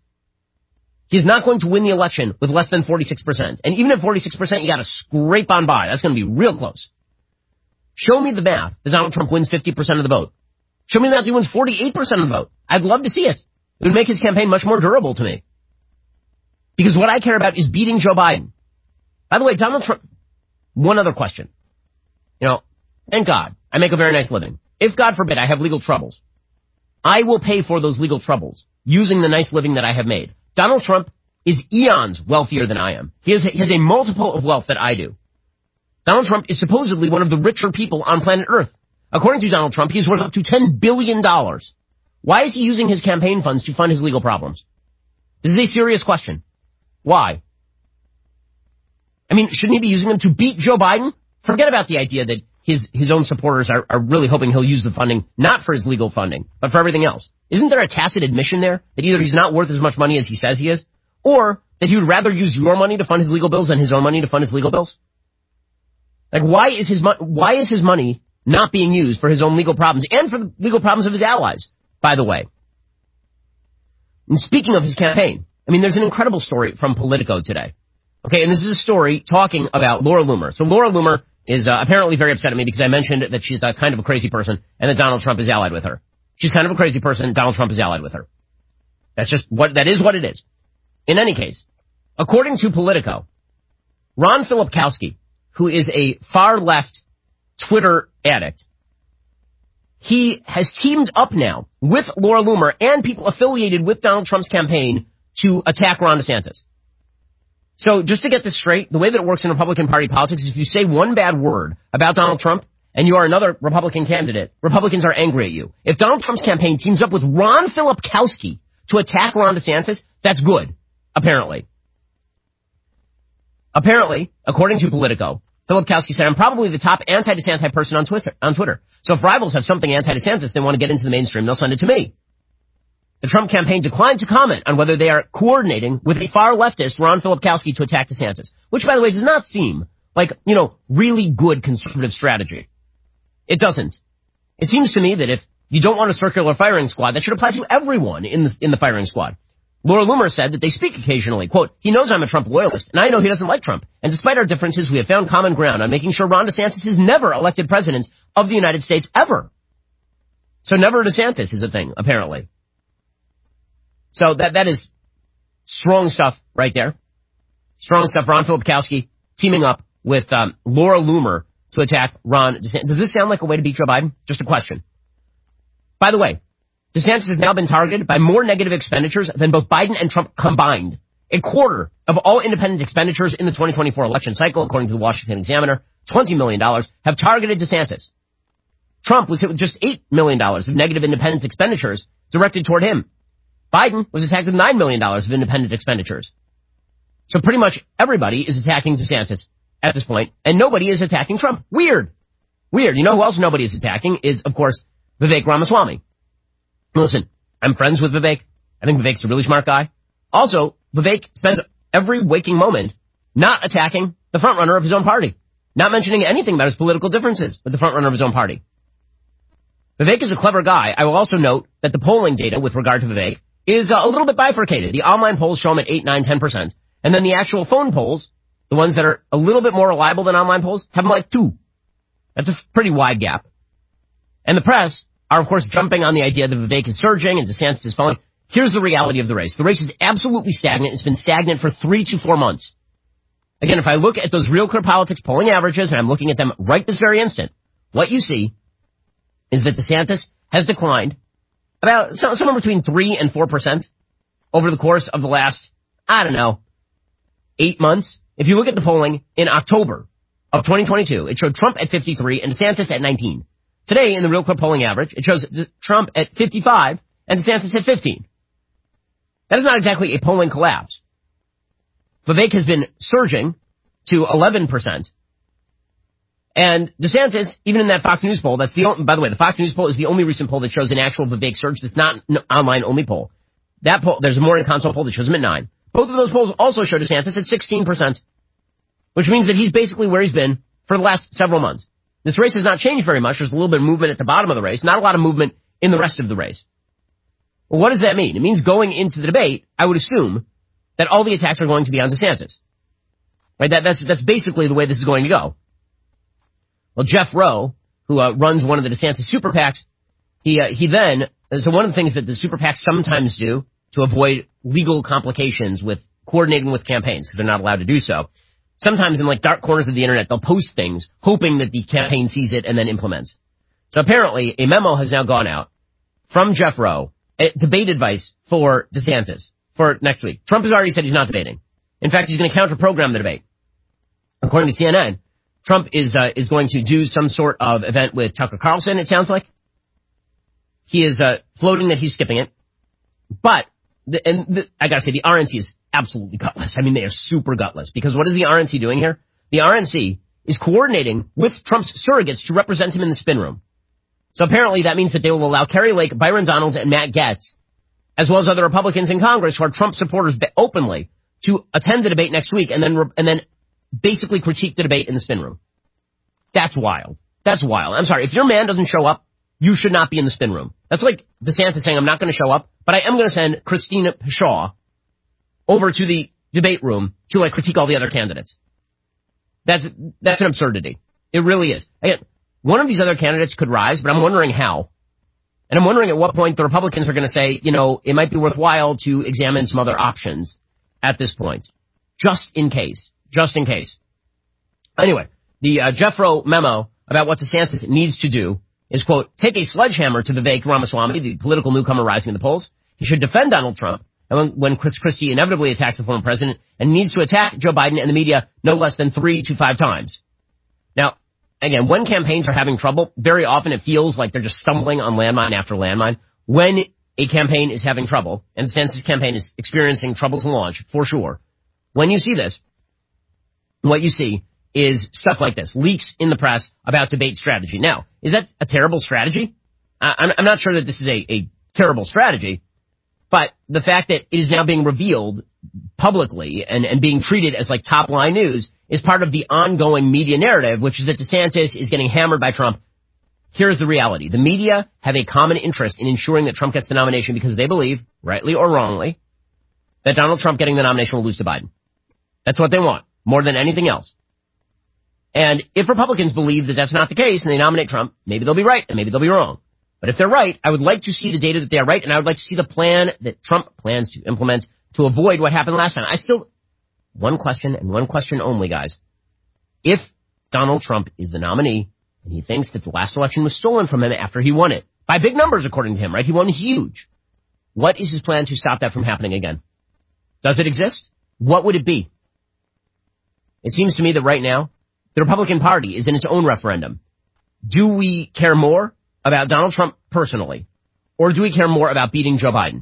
He is not going to win the election with less than forty-six percent. And even at forty-six percent, you got to scrape on by. That's going to be real close. Show me the math that Donald Trump wins fifty percent of the vote. Show me the math he wins forty-eight percent of the vote. I'd love to see it. It would make his campaign much more durable to me. Because what I care about is beating Joe Biden. By the way, Donald Trump, one other question. You know, thank God, I make a very nice living. If, God forbid, I have legal troubles, I will pay for those legal troubles using the nice living that I have made. Donald Trump is eons wealthier than I am. He has, he has a multiple of wealth that I do. Donald Trump is supposedly one of the richer people on planet Earth. According to Donald Trump, he's worth up to ten billion dollars. Why is he using his campaign funds to fund his legal problems? This is a serious question. Why? I mean, shouldn't he be using them to beat Joe Biden? Forget about the idea that his, his own supporters are, are really hoping he'll use the funding, not for his legal funding, but for everything else. Isn't there a tacit admission there that either he's not worth as much money as he says he is, or that he would rather use your money to fund his legal bills than his own money to fund his legal bills? Like, why is his mo- why is his money not being used for his own legal problems and for the legal problems of his allies, by the way? And speaking of his campaign, I mean, there's an incredible story from Politico today. Okay, and this is a story talking about Laura Loomer. So Laura Loomer is uh, apparently very upset at me because I mentioned that she's uh, kind of a crazy person and that Donald Trump is allied with her. She's kind of a crazy person. Donald Trump is allied with her. That's just what, that is what it is. In any case, according to Politico, Ron Filipkowski, who is a far-left Twitter addict, he has teamed up now with Laura Loomer and people affiliated with Donald Trump's campaign to attack Ron DeSantis. So just to get this straight, the way that it works in Republican Party politics is if you say one bad word about Donald Trump and you are another Republican candidate, Republicans are angry at you. If Donald Trump's campaign teams up with Ron Filipkowski to attack Ron DeSantis, that's good, apparently. Apparently, according to Politico, Filipkowski said, I'm probably the top anti-DeSantis person on Twitter, on Twitter. So if rivals have something anti-DeSantis they want to get into the mainstream, they'll send it to me. The Trump campaign declined to comment on whether they are coordinating with a far leftist, Ron Filipkowski, to attack DeSantis, which, by the way, does not seem like, you know, really good conservative strategy. It doesn't. It seems to me that if you don't want a circular firing squad, that should apply to everyone in the, in the firing squad. Laura Loomer said that they speak occasionally. Quote, he knows I'm a Trump loyalist, and I know he doesn't like Trump. And despite our differences, we have found common ground on making sure Ron DeSantis is never elected president of the United States ever. So never DeSantis is a thing, apparently. So that that is strong stuff right there. Strong stuff. Ron Filipkowski teaming up with um, Laura Loomer to attack Ron DeSantis. Does this sound like a way to beat Joe Biden? Just a question. By the way, DeSantis has now been targeted by more negative expenditures than both Biden and Trump combined. A quarter of all independent expenditures in the twenty twenty-four election cycle, according to the Washington Examiner, twenty million dollars, have targeted DeSantis. Trump was hit with just eight million dollars of negative independent expenditures directed toward him. Biden was attacked with nine million dollars of independent expenditures. So pretty much everybody is attacking DeSantis at this point, and nobody is attacking Trump. Weird. Weird. You know who else nobody is attacking is, of course, Vivek Ramaswamy. Listen, I'm friends with Vivek. I think Vivek's a really smart guy. Also, Vivek spends every waking moment not attacking the frontrunner of his own party, not mentioning anything about his political differences with the frontrunner of his own party. Vivek is a clever guy. I will also note that the polling data with regard to Vivek is uh, a little bit bifurcated. The online polls show him at eight, nine, ten percent. And then the actual phone polls, the ones that are a little bit more reliable than online polls, have him like two. That's a pretty wide gap. And the press are, of course, jumping on the idea that Vivek is surging and DeSantis is falling. Here's the reality of the race. The race is absolutely stagnant. It's been stagnant for three to four months. Again, if I look at those Real Clear Politics polling averages, and I'm looking at them right this very instant, what you see is that DeSantis has declined about somewhere between three and four percent over the course of the last, I don't know, eight months. If you look at the polling in October of twenty twenty-two, it showed Trump at fifty-three and DeSantis at nineteen. Today, in the Real Clear polling average, it shows Trump at fifty-five and DeSantis at fifteen. That is not exactly a polling collapse. Vivek has been surging to eleven percent. And DeSantis, even in that Fox News poll, that's the only, by the way, the Fox News poll is the only recent poll that shows an actual Vivek surge that's not an online-only poll. That poll, there's a morning consult poll that shows him at nine. Both of those polls also show DeSantis at sixteen percent, which means that he's basically where he's been for the last several months. This race has not changed very much. There's a little bit of movement at the bottom of the race, not a lot of movement in the rest of the race. Well, what does that mean? It means going into the debate, I would assume that all the attacks are going to be on DeSantis. Right? That, that's, that's basically the way this is going to go. Well, Jeff Rowe, who uh, runs one of the DeSantis super PACs, he uh, he then, so one of the things that the super PACs sometimes do to avoid legal complications with coordinating with campaigns, because they're not allowed to do so, sometimes in like dark corners of the internet, they'll post things hoping that the campaign sees it and then implements. So apparently a memo has now gone out from Jeff Rowe, debate advice for DeSantis for next week. Trump has already said he's not debating. In fact, he's going to counter-program the debate. According to C N N, Trump is uh, is going to do some sort of event with Tucker Carlson, it sounds like. He is uh, floating that he's skipping it. But, the, and the, I gotta say, the R N C is absolutely gutless. I mean, they are super gutless. Because what is the R N C doing here? The R N C is coordinating with Trump's surrogates to represent him in the spin room. So apparently that means that they will allow Kari Lake, Byron Donalds, and Matt Gaetz, as well as other Republicans in Congress who are Trump supporters openly, to attend the debate next week and then and then basically critique the debate in the spin room. That's wild. That's wild. I'm sorry. If your man doesn't show up, you should not be in the spin room. That's like DeSantis saying, I'm not going to show up, but I am going to send Christina Shaw over to the debate room to like critique all the other candidates. That's that's an absurdity. It really is. Again, one of these other candidates could rise, but I'm wondering how. And I'm wondering at what point the Republicans are going to say, you know, it might be worthwhile to examine some other options at this point. Just in case. Just in case. Anyway, the uh, Jeff Rowe memo about what DeSantis needs to do is, quote, take a sledgehammer to Vivek Ramaswamy, the political newcomer rising in the polls. He should defend Donald Trump And when, when Chris Christie inevitably attacks the former president and needs to attack Joe Biden and the media no less than three to five times. Now, again, when campaigns are having trouble, very often it feels like they're just stumbling on landmine after landmine. When a campaign is having trouble, and DeSantis' campaign is experiencing trouble to launch, for sure, when you see this, what you see is stuff like this, leaks in the press about debate strategy. Now, is that a terrible strategy? I, I'm not sure that this is a, a terrible strategy, but the fact that it is now being revealed publicly and, and being treated as like top line news is part of the ongoing media narrative, which is that DeSantis is getting hammered by Trump. Here's the reality. The media have a common interest in ensuring that Trump gets the nomination because they believe, rightly or wrongly, that Donald Trump getting the nomination will lose to Biden. That's what they want, more than anything else. And if Republicans believe that that's not the case and they nominate Trump, maybe they'll be right and maybe they'll be wrong. But if they're right, I would like to see the data that they are right, and I would like to see the plan that Trump plans to implement to avoid what happened last time. I still, one question and one question only, guys. If Donald Trump is the nominee and he thinks that the last election was stolen from him after he won it, by big numbers according to him, right? He won huge. What is his plan to stop that from happening again? Does it exist? What would it be? It seems to me that right now, the Republican Party is in its own referendum. Do we care more about Donald Trump personally, or do we care more about beating Joe Biden?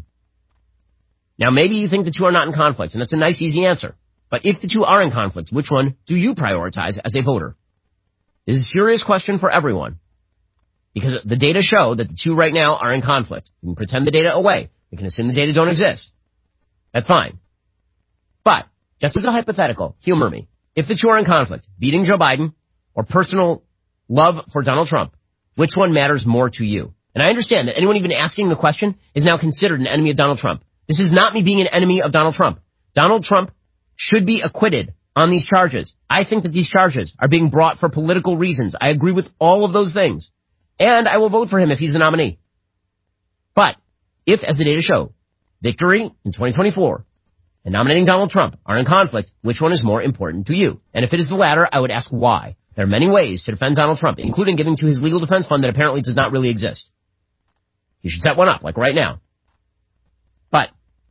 Now, maybe you think the two are not in conflict, and that's a nice, easy answer. But if the two are in conflict, which one do you prioritize as a voter? This is a serious question for everyone, because the data show that the two right now are in conflict. We can pretend the data away. We can assume the data don't exist. That's fine. But, just as a hypothetical, humor me. If the two are in conflict, beating Joe Biden or personal love for Donald Trump, which one matters more to you? And I understand that anyone even asking the question is now considered an enemy of Donald Trump. This is not me being an enemy of Donald Trump. Donald Trump should be acquitted on these charges. I think that these charges are being brought for political reasons. I agree with all of those things. And I will vote for him if he's the nominee. But if, as the data show, victory in twenty twenty-four and nominating Donald Trump are in conflict, which one is more important to you? And if it is the latter, I would ask why. There are many ways to defend Donald Trump, including giving to his legal defense fund that apparently does not really exist. He should set one up, like right now. But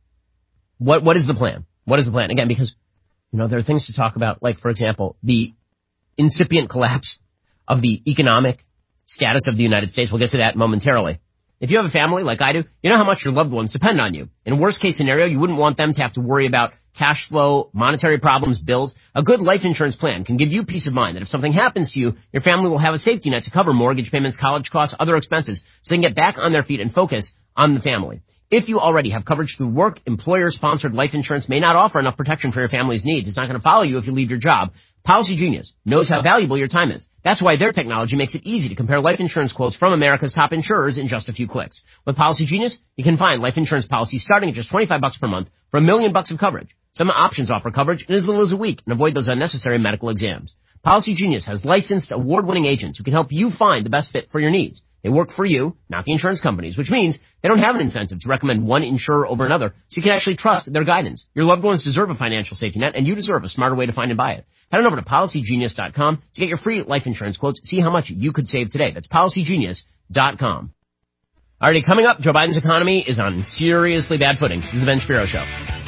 what what is the plan? What is the plan? Again, because, you know, there are things to talk about, like, for example, the incipient collapse of the economic status of the United States. We'll get to that momentarily. If you have a family like I do, you know how much your loved ones depend on you. In a worst-case scenario, you wouldn't want them to have to worry about cash flow, monetary problems, bills. A good life insurance plan can give you peace of mind that if something happens to you, your family will have a safety net to cover mortgage payments, college costs, other expenses, so they can get back on their feet and focus on the family. If you already have coverage through work, employer-sponsored life insurance may not offer enough protection for your family's needs. It's not going to follow you if you leave your job. Policy Genius knows how valuable your time is. That's why their technology makes it easy to compare life insurance quotes from America's top insurers in just a few clicks. With Policy Genius, you can find life insurance policies starting at just twenty-five bucks per month for a million bucks of coverage. Some options offer coverage in as little as a week and avoid those unnecessary medical exams. Policy Genius has licensed, award-winning agents who can help you find the best fit for your needs. They work for you, not the insurance companies, which means they don't have an incentive to recommend one insurer over another, so you can actually trust their guidance. Your loved ones deserve a financial safety net, and you deserve a smarter way to find and buy it. Head on over to policy genius dot com to get your free life insurance quotes. See how much you could save today. That's policy genius dot com. Alrighty, coming up, Joe Biden's economy is on seriously bad footing. This is the Ben Shapiro Show.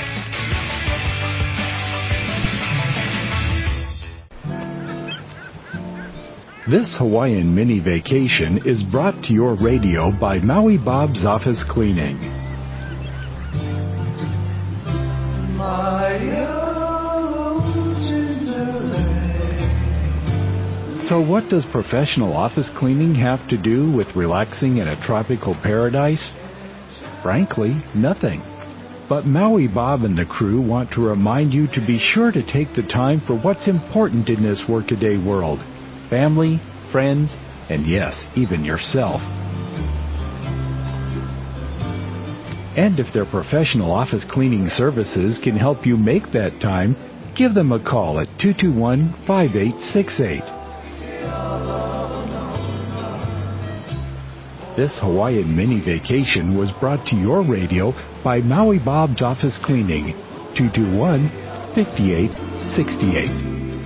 This Hawaiian mini vacation is brought to your radio by Maui Bob's Office Cleaning. So what does professional office cleaning have to do with relaxing in a tropical paradise? Frankly, nothing. But Maui Bob and the crew want to remind you to be sure to take the time for what's important in this workaday world. Family, friends, and yes, even yourself. And if their professional office cleaning services can help you make that time, give them a call at two two one, five eight six eight. This Hawaiian mini vacation was brought to your radio by Maui Bob's Office Cleaning, two two one, five eight six eight.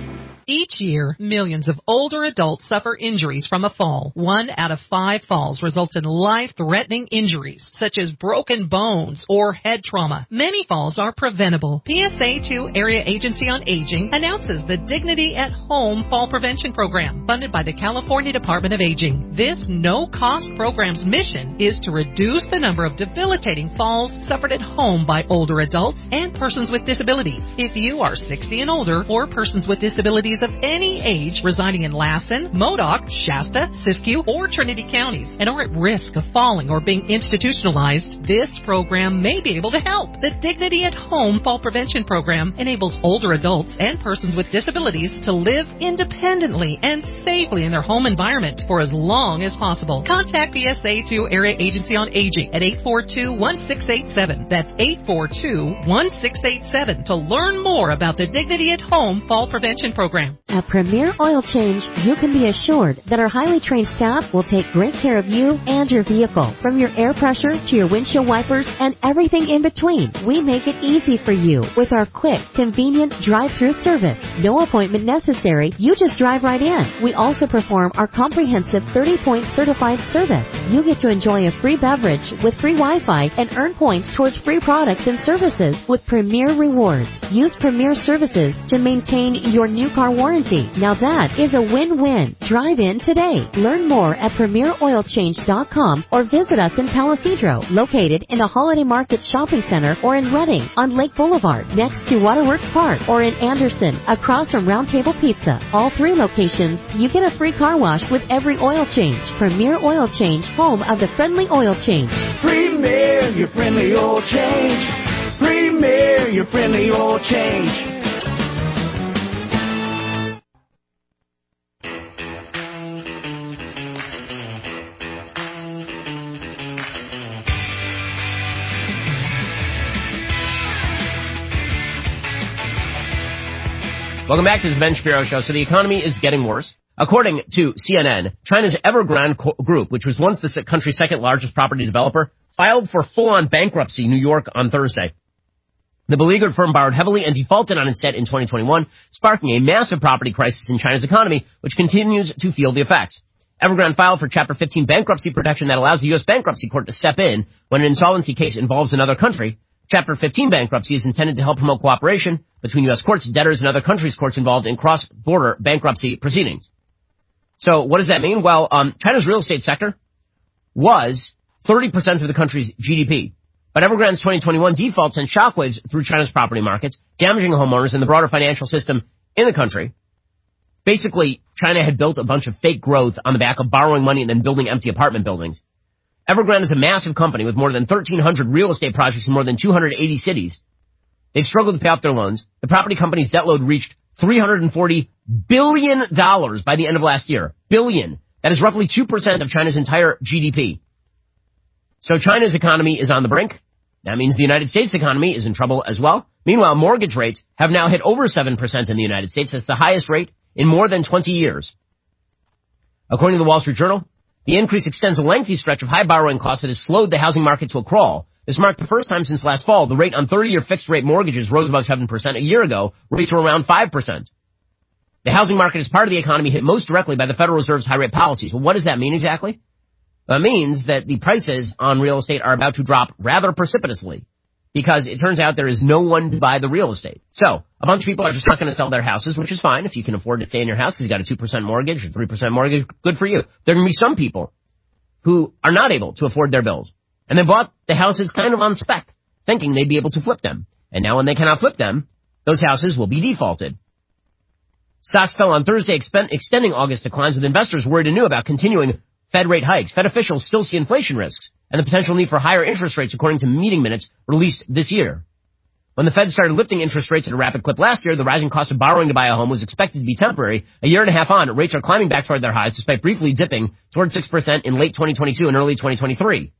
Each year, millions of older adults suffer injuries from a fall. One out of five falls results in life-threatening injuries, such as broken bones or head trauma. Many falls are preventable. P S A two Area Agency on Aging announces the Dignity at Home Fall Prevention Program, funded by the California Department of Aging. This no-cost program's mission is to reduce the number of debilitating falls suffered at home by older adults and persons with disabilities. If you are sixty and older or persons with disabilities of any age residing in Lassen, Modoc, Shasta, Siskiyou, or Trinity counties and are at risk of falling or being institutionalized, this program may be able to help. The Dignity at Home Fall Prevention Program enables older adults and persons with disabilities to live independently and safely in their home environment for as long as possible. Contact P S A two Area Agency on Aging at eight four two, one six eight seven. That's eight four two, one six eight seven to learn more about the Dignity at Home Fall Prevention Program. At Premier Oil Change, you can be assured that our highly trained staff will take great care of you and your vehicle. From your air pressure to your windshield wipers and everything in between, we make it easy for you with our quick, convenient drive-through service. No appointment necessary. You just drive right in. We also perform our comprehensive thirty-point certified service. You get to enjoy a free beverage with free Wi-Fi and earn points towards free products and services with Premier Rewards. Use Premier Services to maintain your new car warranty. Now that is a win-win. Drive in today. Learn more at premier oil change dot com or visit us in Palisadro, located in the Holiday Market Shopping Center, or in Redding on Lake Boulevard next to Waterworks Park, or in Anderson across from Round Table Pizza. All three locations, you get a free car wash with every oil change. Premier Oil Change, home of the friendly oil change. Premier, your friendly oil change. Premier, your friendly oil change. Welcome back to the Ben Shapiro Show. So the economy is getting worse. According to C N N, China's Evergrande Group, which was once the country's second largest property developer, filed for full-on bankruptcy in New York on Thursday. The beleaguered firm borrowed heavily and defaulted on its debt in twenty twenty-one, sparking a massive property crisis in China's economy, which continues to feel the effects. Evergrande filed for Chapter fifteen bankruptcy protection that allows the U S bankruptcy court to step in when an insolvency case involves another country. Chapter fifteen bankruptcy is intended to help promote cooperation between U S courts, debtors, and other countries' courts involved in cross-border bankruptcy proceedings. So what does that mean? Well, um, China's real estate sector was thirty percent of the country's G D P. But Evergrande's twenty twenty-one default sent shockwaves through China's property markets, damaging homeowners and the broader financial system in the country. Basically, China had built a bunch of fake growth on the back of borrowing money and then building empty apartment buildings. Evergrande is a massive company with more than thirteen hundred real estate projects in more than two hundred eighty cities. They've struggled to pay off their loans. The property company's debt load reached three hundred forty billion dollars by the end of last year. Billion. That is roughly two percent of China's entire G D P. So China's economy is on the brink. That means the United States economy is in trouble as well. Meanwhile, mortgage rates have now hit over seven percent in the United States. That's the highest rate in more than twenty years. According to the Wall Street Journal, the increase extends a lengthy stretch of high borrowing costs that has slowed the housing market to a crawl. This marked the first time since last fall. The rate on thirty-year fixed-rate mortgages rose above seven percent. A year ago, rates were around five percent. The housing market is part of the economy hit most directly by the Federal Reserve's high-rate policies. Well, what does that mean exactly? That means that the prices on real estate are about to drop rather precipitously because it turns out there is no one to buy the real estate. So a bunch of people are just not going to sell their houses, which is fine if you can afford to stay in your house because you got a two percent mortgage or three percent mortgage. Good for you. There are going to be some people who are not able to afford their bills, and they bought the houses kind of on spec, thinking they'd be able to flip them. And now when they cannot flip them, those houses will be defaulted. Stocks fell on Thursday, extending August declines, with investors worried anew about continuing Fed rate hikes. Fed officials still see inflation risks and the potential need for higher interest rates, according to meeting minutes released this year. When the Fed started lifting interest rates at a rapid clip last year, the rising cost of borrowing to buy a home was expected to be temporary. A year and a half on, rates are climbing back toward their highs, despite briefly dipping toward six percent in late twenty twenty-two and early twenty twenty-three.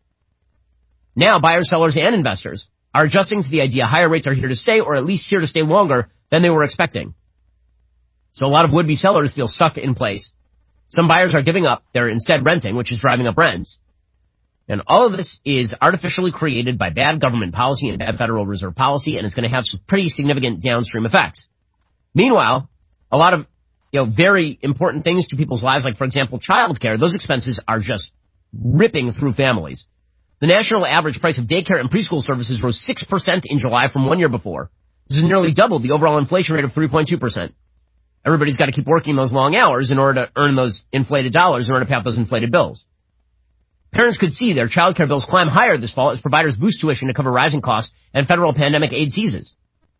Now, buyers, sellers, and investors are adjusting to the idea higher rates are here to stay, or at least here to stay longer than they were expecting. So a lot of would-be sellers feel stuck in place. Some buyers are giving up. They're instead renting, which is driving up rents. And all of this is artificially created by bad government policy and bad Federal Reserve policy, and it's going to have some pretty significant downstream effects. Meanwhile, a lot of you know, very important things to people's lives, like, for example, childcare, those expenses are just ripping through families. The national average price of daycare and preschool services rose six percent in July from one year before. This is nearly double the overall inflation rate of three point two percent. Everybody's got to keep working those long hours in order to earn those inflated dollars, in order to pay off those inflated bills. Parents could see their childcare bills climb higher this fall as providers boost tuition to cover rising costs and federal pandemic aid ceases.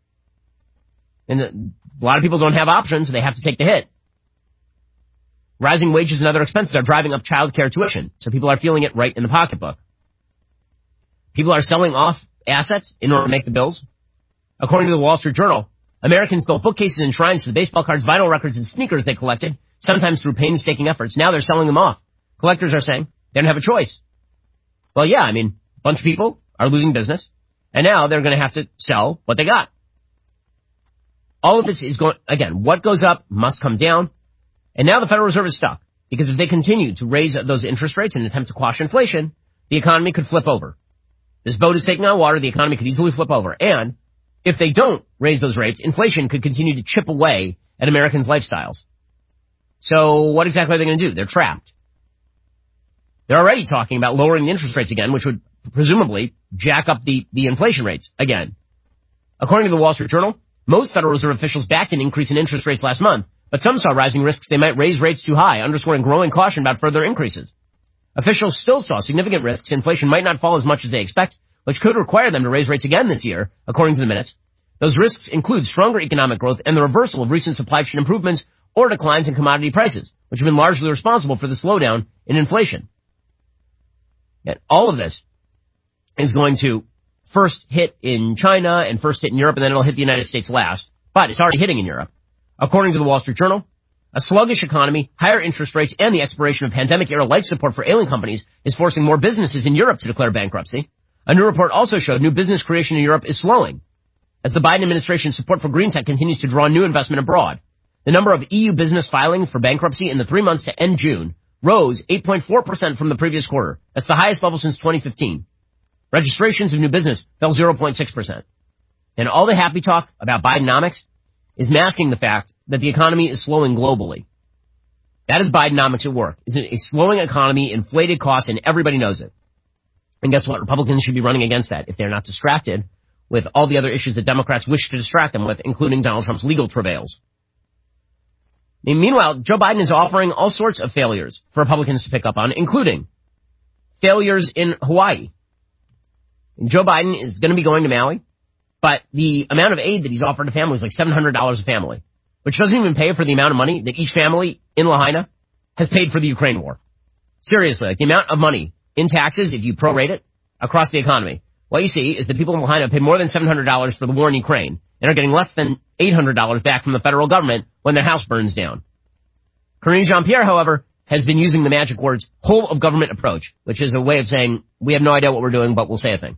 And a lot of people don't have options. They have to take the hit. Rising wages and other expenses are driving up childcare tuition, so people are feeling it right in the pocketbook. People are selling off assets in order to make the bills. According to the Wall Street Journal, Americans built bookcases and shrines to the baseball cards, vinyl records, and sneakers they collected, sometimes through painstaking efforts. Now they're selling them off. Collectors are saying they don't have a choice. Well, yeah, I mean, a bunch of people are losing business, and now they're going to have to sell what they got. All of this is going, again, what goes up must come down, and now the Federal Reserve is stuck, because if they continue to raise those interest rates in an attempt to quash inflation, the economy could flip over. This boat is taking on water, the economy could easily flip over, and if they don't raise those rates, inflation could continue to chip away at Americans' lifestyles. So what exactly are they going to do? They're trapped. They're already talking about lowering the interest rates again, which would presumably jack up the, the inflation rates again. According to the Wall Street Journal, most Federal Reserve officials backed an increase in interest rates last month, but some saw rising risks they might raise rates too high, underscoring growing caution about further increases. Officials still saw significant risks inflation might not fall as much as they expect, which could require them to raise rates again this year, according to the minutes. Those risks include stronger economic growth and the reversal of recent supply chain improvements or declines in commodity prices, which have been largely responsible for the slowdown in inflation. Yet all of this is going to first hit in China and first hit in Europe, and then it'll hit the United States last. But it's already hitting in Europe. According to the Wall Street Journal, a sluggish economy, higher interest rates, and the expiration of pandemic-era life support for ailing companies is forcing more businesses in Europe to declare bankruptcy. A new report also showed new business creation in Europe is slowing, as the Biden administration's support for green tech continues to draw new investment abroad. The number of E U business filings for bankruptcy in the three months to end June rose eight point four percent from the previous quarter. That's the highest level since twenty fifteen. Registrations of new business fell zero point six percent. And all the happy talk about Bidenomics is masking the fact that the economy is slowing globally. That is Bidenomics at work. It's a slowing economy, inflated costs, and everybody knows it. And guess what? Republicans should be running against that if they're not distracted with all the other issues that Democrats wish to distract them with, including Donald Trump's legal travails. Meanwhile, Joe Biden is offering all sorts of failures for Republicans to pick up on, including failures in Hawaii. And Joe Biden is going to be going to Maui, but the amount of aid that he's offered to families is like seven hundred dollars a family, which doesn't even pay for the amount of money that each family in Lahaina has paid for the Ukraine war. Seriously, like the amount of money in taxes, if you prorate it across the economy, what you see is that people in Lahaina pay more than seven hundred dollars for the war in Ukraine and are getting less than eight hundred dollars back from the federal government when their house burns down. Karine Jean-Pierre, however, has been using the magic words whole of government approach, which is a way of saying we have no idea what we're doing, but we'll say a thing.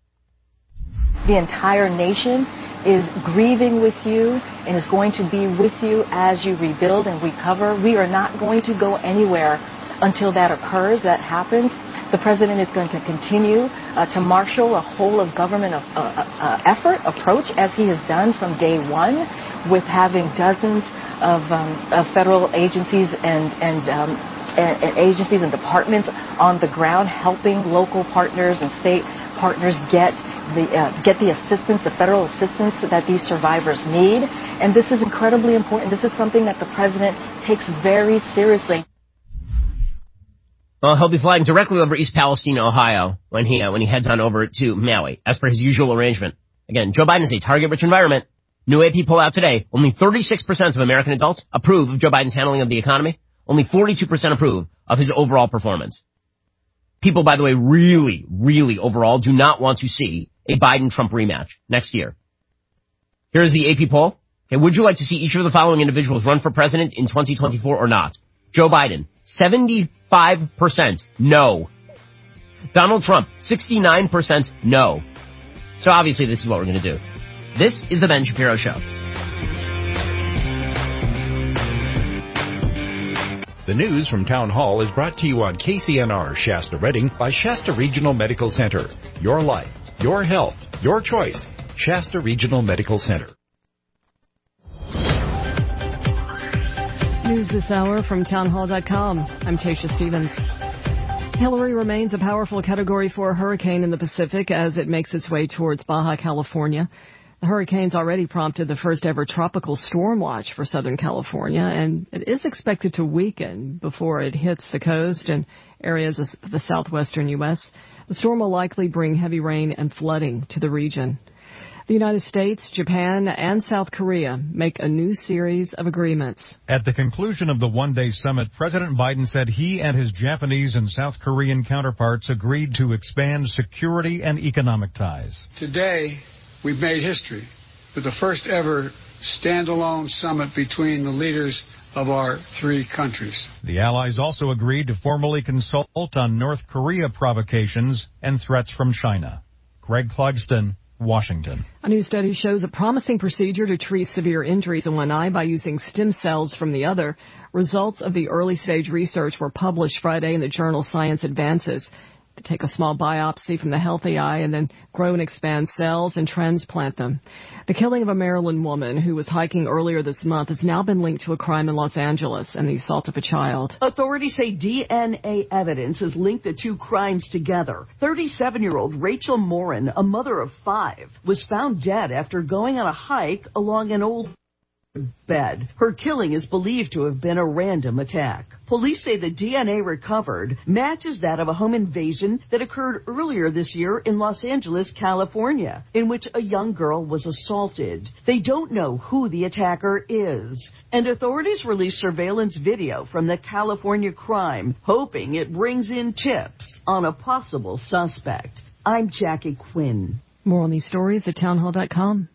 The entire nation is grieving with you and is going to be with you as you rebuild and recover. We are not going to go anywhere until that occurs, that happens. The president is going to continue uh, to marshal a whole of government of, uh, uh, effort, approach, as he has done from day one, with having dozens of, um, of federal agencies and, and, um, and, and agencies and departments on the ground helping local partners and state partners get the uh, get the assistance, the federal assistance that these survivors need. And this is incredibly important. This is something that the president takes very seriously. Well, he'll be flying directly over East Palestine, Ohio, when he uh, when he heads on over to Maui, as per his usual arrangement. Again, Joe Biden is a target-rich environment. New A P poll out today, only thirty-six percent of American adults approve of Joe Biden's handling of the economy. Only forty-two percent approve of his overall performance. People, by the way, really, really overall do not want to see a Biden-Trump rematch next year. Here's the A P poll. Okay, would you like to see each of the following individuals run for president in twenty twenty-four or not? Joe Biden, seventy-five percent no. Donald Trump, sixty-nine percent no. So obviously this is what we're going to do. This is the Ben Shapiro Show. The news from Town Hall is brought to you on K C N R Shasta Redding by Shasta Regional Medical Center. Your life, your health, your choice. Shasta Regional Medical Center. News this hour from townhall dot com. I'm Tasha Stevens. Hillary remains a powerful Category four hurricane in the Pacific as it makes its way towards Baja California. The hurricane's already prompted the first ever tropical storm watch for Southern California, and it is expected to weaken before it hits the coast and areas of the southwestern U S. The storm will likely bring heavy rain and flooding to the region. The United States, Japan, and South Korea make a new series of agreements. At the conclusion of the one-day summit, President Biden said he and his Japanese and South Korean counterparts agreed to expand security and economic ties. Today, we've made history with the first ever standalone summit between the leaders of our three countries. The allies also agreed to formally consult on North Korea provocations and threats from China. Greg Clugston, Washington. A new study shows a promising procedure to treat severe injuries in one eye by using stem cells from the other. Results of the early stage research were published Friday in the journal Science Advances. To take a small biopsy from the healthy eye and then grow and expand cells and transplant them. The killing of a Maryland woman who was hiking earlier this month has now been linked to a crime in Los Angeles and the assault of a child. Authorities say D N A evidence has linked the two crimes together. thirty-seven-year-old Rachel Morin, a mother of five, was found dead after going on a hike along an old bed. Her killing is believed to have been a random attack. Police say the D N A recovered matches that of a home invasion that occurred earlier this year in Los Angeles, California, in which a young girl was assaulted. They don't know who the attacker is, and authorities released surveillance video from the California crime, hoping it brings in tips on a possible suspect. I'm Jackie Quinn. More on these stories at townhall dot com.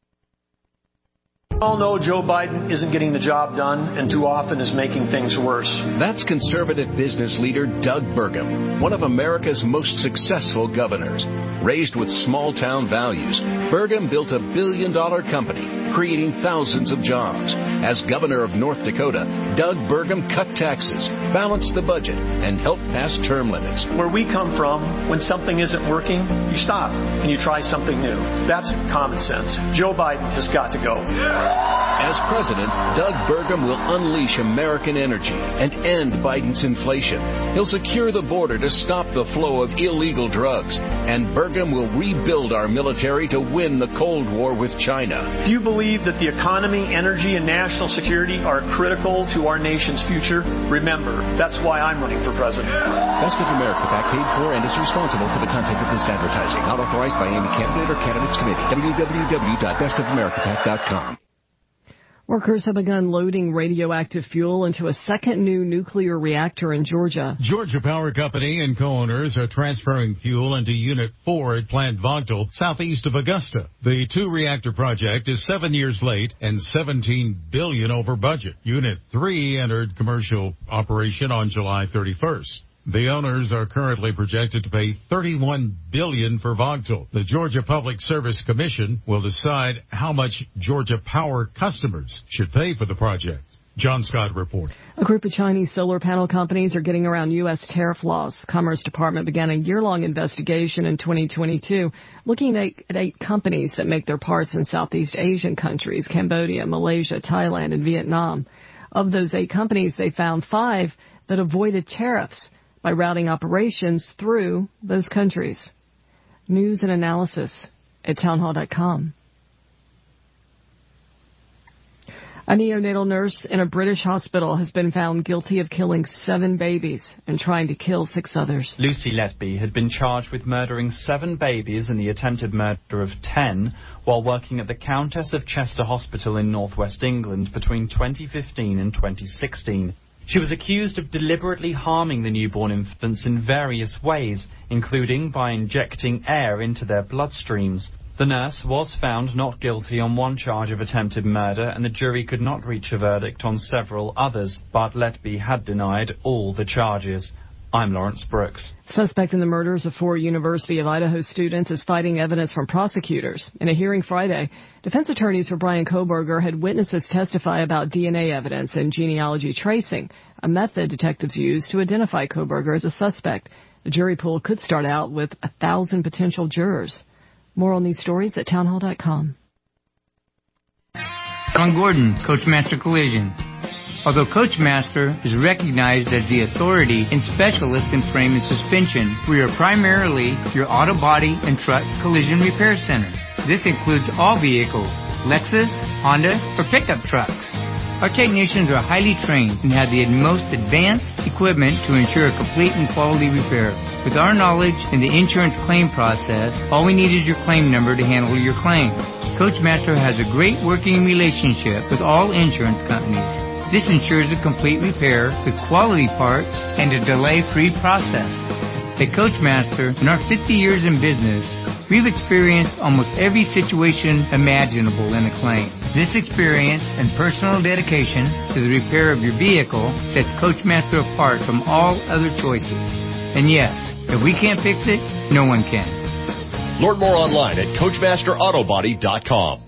We all know Joe Biden isn't getting the job done and too often is making things worse. That's conservative business leader Doug Burgum, one of America's most successful governors. Raised with small-town values, Burgum built a billion-dollar company, creating thousands of jobs. As governor of North Dakota, Doug Burgum cut taxes, balanced the budget, and helped pass term limits. Where we come from, when something isn't working, you stop and you try something new. That's common sense. Joe Biden has got to go. As president, Doug Burgum will unleash American energy and end Biden's inflation. He'll secure the border to stop the flow of illegal drugs. And Burgum will rebuild our military to win the Cold War with China. Do you believe that the economy, energy, and national security are critical to our nation's future? Remember, that's why I'm running for president. Best of America PAC paid for and is responsible for the content of this advertising. Not authorized by any candidate or candidates committee. w w w dot best of america pac dot com. Workers have begun loading radioactive fuel into a second new nuclear reactor in Georgia. Georgia Power Company and co-owners are transferring fuel into Unit four at Plant Vogtle, southeast of Augusta. The two-reactor project is seven years late and seventeen billion dollars over budget. Unit three entered commercial operation on July thirty-first. The owners are currently projected to pay thirty-one billion dollars for Vogtle. The Georgia Public Service Commission will decide how much Georgia Power customers should pay for the project. John Scott reports. A group of Chinese solar panel companies are getting around U S tariff laws. The Commerce Department began a year-long investigation in twenty twenty-two, looking at eight, at eight companies that make their parts in Southeast Asian countries, Cambodia, Malaysia, Thailand, and Vietnam. Of those eight companies, they found five that avoided tariffs by routing operations through those countries. News and analysis at townhall dot com. A neonatal nurse in a British hospital has been found guilty of killing seven babies and trying to kill six others. Lucy Letby had been charged with murdering seven babies in the attempted murder of ten while working at the Countess of Chester Hospital in northwest England between twenty fifteen and twenty sixteen. She was accused of deliberately harming the newborn infants in various ways, including by injecting air into their bloodstreams. The nurse was found not guilty on one charge of attempted murder, and the jury could not reach a verdict on several others, but Letby had denied all the charges. I'm Lawrence Brooks. Suspect in the murders of four University of Idaho students is fighting evidence from prosecutors. In a hearing Friday, defense attorneys for Bryan Kohberger had witnesses testify about D N A evidence and genealogy tracing, a method detectives use to identify Kohberger as a suspect. The jury pool could start out with a thousand potential jurors. More on these stories at townhall dot com. John Gordon, Coachmaster Collision. Although Coachmaster is recognized as the authority and specialist in frame and suspension, we are primarily your auto body and truck collision repair center. This includes all vehicles, Lexus, Honda, or pickup trucks. Our technicians are highly trained and have the most advanced equipment to ensure a complete and quality repair. With our knowledge in the insurance claim process, all we need is your claim number to handle your claim. Coachmaster has a great working relationship with all insurance companies. This ensures a complete repair with quality parts and a delay-free process. At Coachmaster, in our fifty years in business, we've experienced almost every situation imaginable in a claim. This experience and personal dedication to the repair of your vehicle sets Coachmaster apart from all other choices. And yes, if we can't fix it, no one can. Learn more online at Coachmaster Auto Body dot com.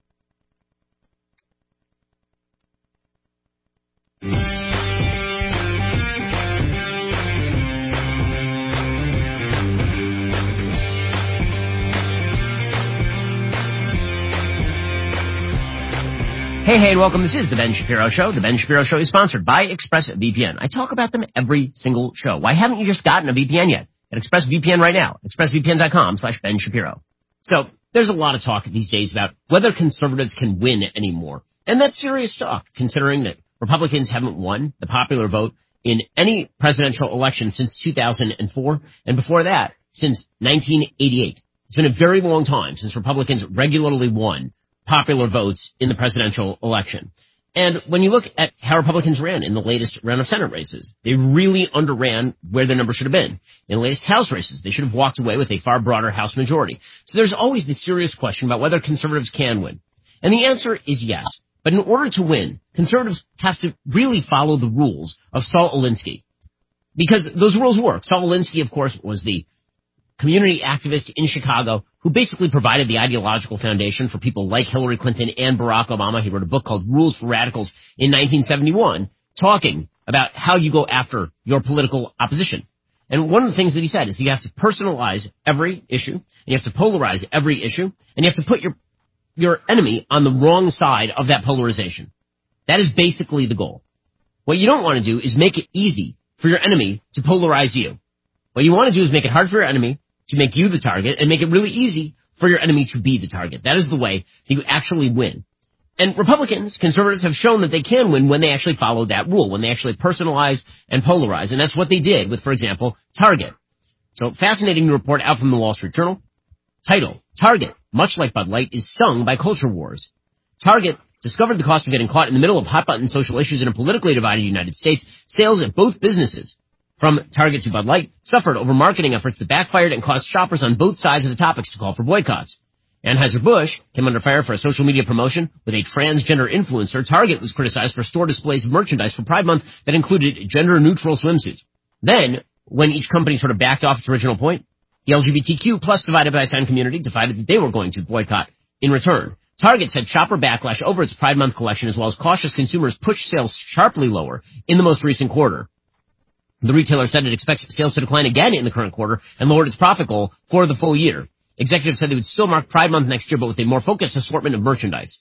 Hey, hey, welcome. This is The Ben Shapiro Show. The Ben Shapiro Show is sponsored by ExpressVPN. I talk about them every single show. Why haven't you just gotten a V P N yet? At ExpressVPN right now. ExpressVPN.com slash Ben Shapiro. So, there's a lot of talk these days about whether conservatives can win anymore. And that's serious talk, considering that Republicans haven't won the popular vote in any presidential election since two thousand four, and before that, since nineteen eighty-eight. It's been a very long time since Republicans regularly won popular votes in the presidential election. And when you look at how Republicans ran in the latest round of Senate races, they really underran where their numbers should have been. In the latest House races, they should have walked away with a far broader House majority. So there's always this serious question about whether conservatives can win. And the answer is yes. But in order to win, conservatives have to really follow the rules of Saul Alinsky. Because those rules work. Saul Alinsky, of course, was the community activist in Chicago who basically provided the ideological foundation for people like Hillary Clinton and Barack Obama. He wrote a book called Rules for Radicals in nineteen seventy-one, talking about how you go after your political opposition. And one of the things that he said is that you have to personalize every issue, and you have to polarize every issue, and you have to put your your enemy on the wrong side of that polarization. That is basically the goal. What you don't want to do is make it easy for your enemy to polarize you. What you want to do is make it hard for your enemy to make you the target, and make it really easy for your enemy to be the target. That is the way that you actually win. And Republicans, conservatives, have shown that they can win when they actually follow that rule, when they actually personalize and polarize. And that's what they did with, for example, Target. So, fascinating report out from the Wall Street Journal. Title, Target, much like Bud Light, is stung by culture wars. Target discovered the cost of getting caught in the middle of hot-button social issues in a politically divided United States. Sales at both businesses, from Target to Bud Light, suffered over marketing efforts that backfired and caused shoppers on both sides of the topics to call for boycotts. Anheuser-Busch came under fire for a social media promotion with a transgender influencer. Target was criticized for store displays of merchandise for Pride Month that included gender-neutral swimsuits. Then, when each company sort of backed off its original point, the L G B T Q plus divided by sign community decided that they were going to boycott in return. Target said shopper backlash over its Pride Month collection as well as cautious consumers pushed sales sharply lower in the most recent quarter. The retailer said it expects sales to decline again in the current quarter and lowered its profit goal for the full year. Executives said they would still mark Pride Month next year, but with a more focused assortment of merchandise.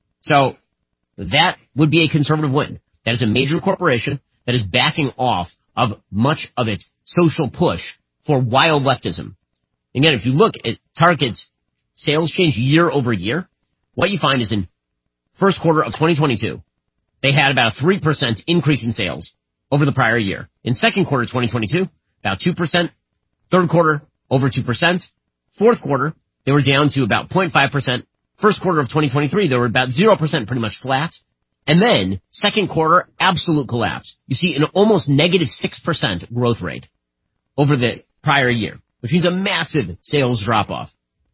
So that would be a conservative win. That is a major corporation that is backing off of much of its social push for wild leftism. Again, if you look at Target's sales change year over year, what you find is in first quarter of twenty twenty-two, they had about a three percent increase in sales over the prior year. In second quarter twenty twenty-two, about two percent. Third quarter, over two percent. Fourth quarter, they were down to about zero point five percent. First quarter of twenty twenty-three, they were about zero percent, pretty much flat. And then, second quarter, absolute collapse. You see an almost negative six percent growth rate over the prior year, which means a massive sales drop-off.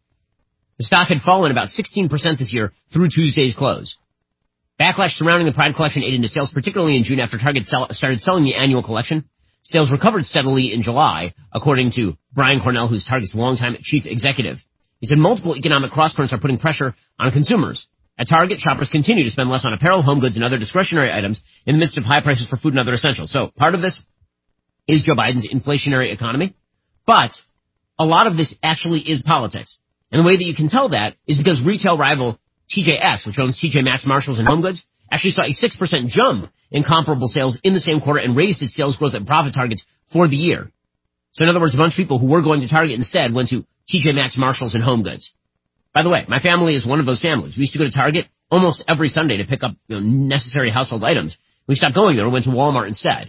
The stock had fallen about sixteen percent this year through Tuesday's close. Backlash surrounding the Pride collection ate into sales, particularly in June after Target sell- started selling the annual collection. Sales recovered steadily in July, according to Brian Cornell, who's Target's longtime chief executive. He said multiple economic crosscurrents are putting pressure on consumers. At Target, shoppers continue to spend less on apparel, home goods, and other discretionary items in the midst of high prices for food and other essentials. So part of this is Joe Biden's inflationary economy, but a lot of this actually is politics. And the way that you can tell that is because retail rival T J X, which owns T J Maxx, Marshalls, and Home Goods, actually saw a six percent jump in comparable sales in the same quarter and raised its sales growth and profit targets for the year. So in other words, a bunch of people who were going to Target instead went to T J Maxx, Marshalls, and Home Goods. By the way, my family is one of those families. We used to go to Target almost every Sunday to pick up you know, necessary household items. We stopped going there and went to Walmart instead.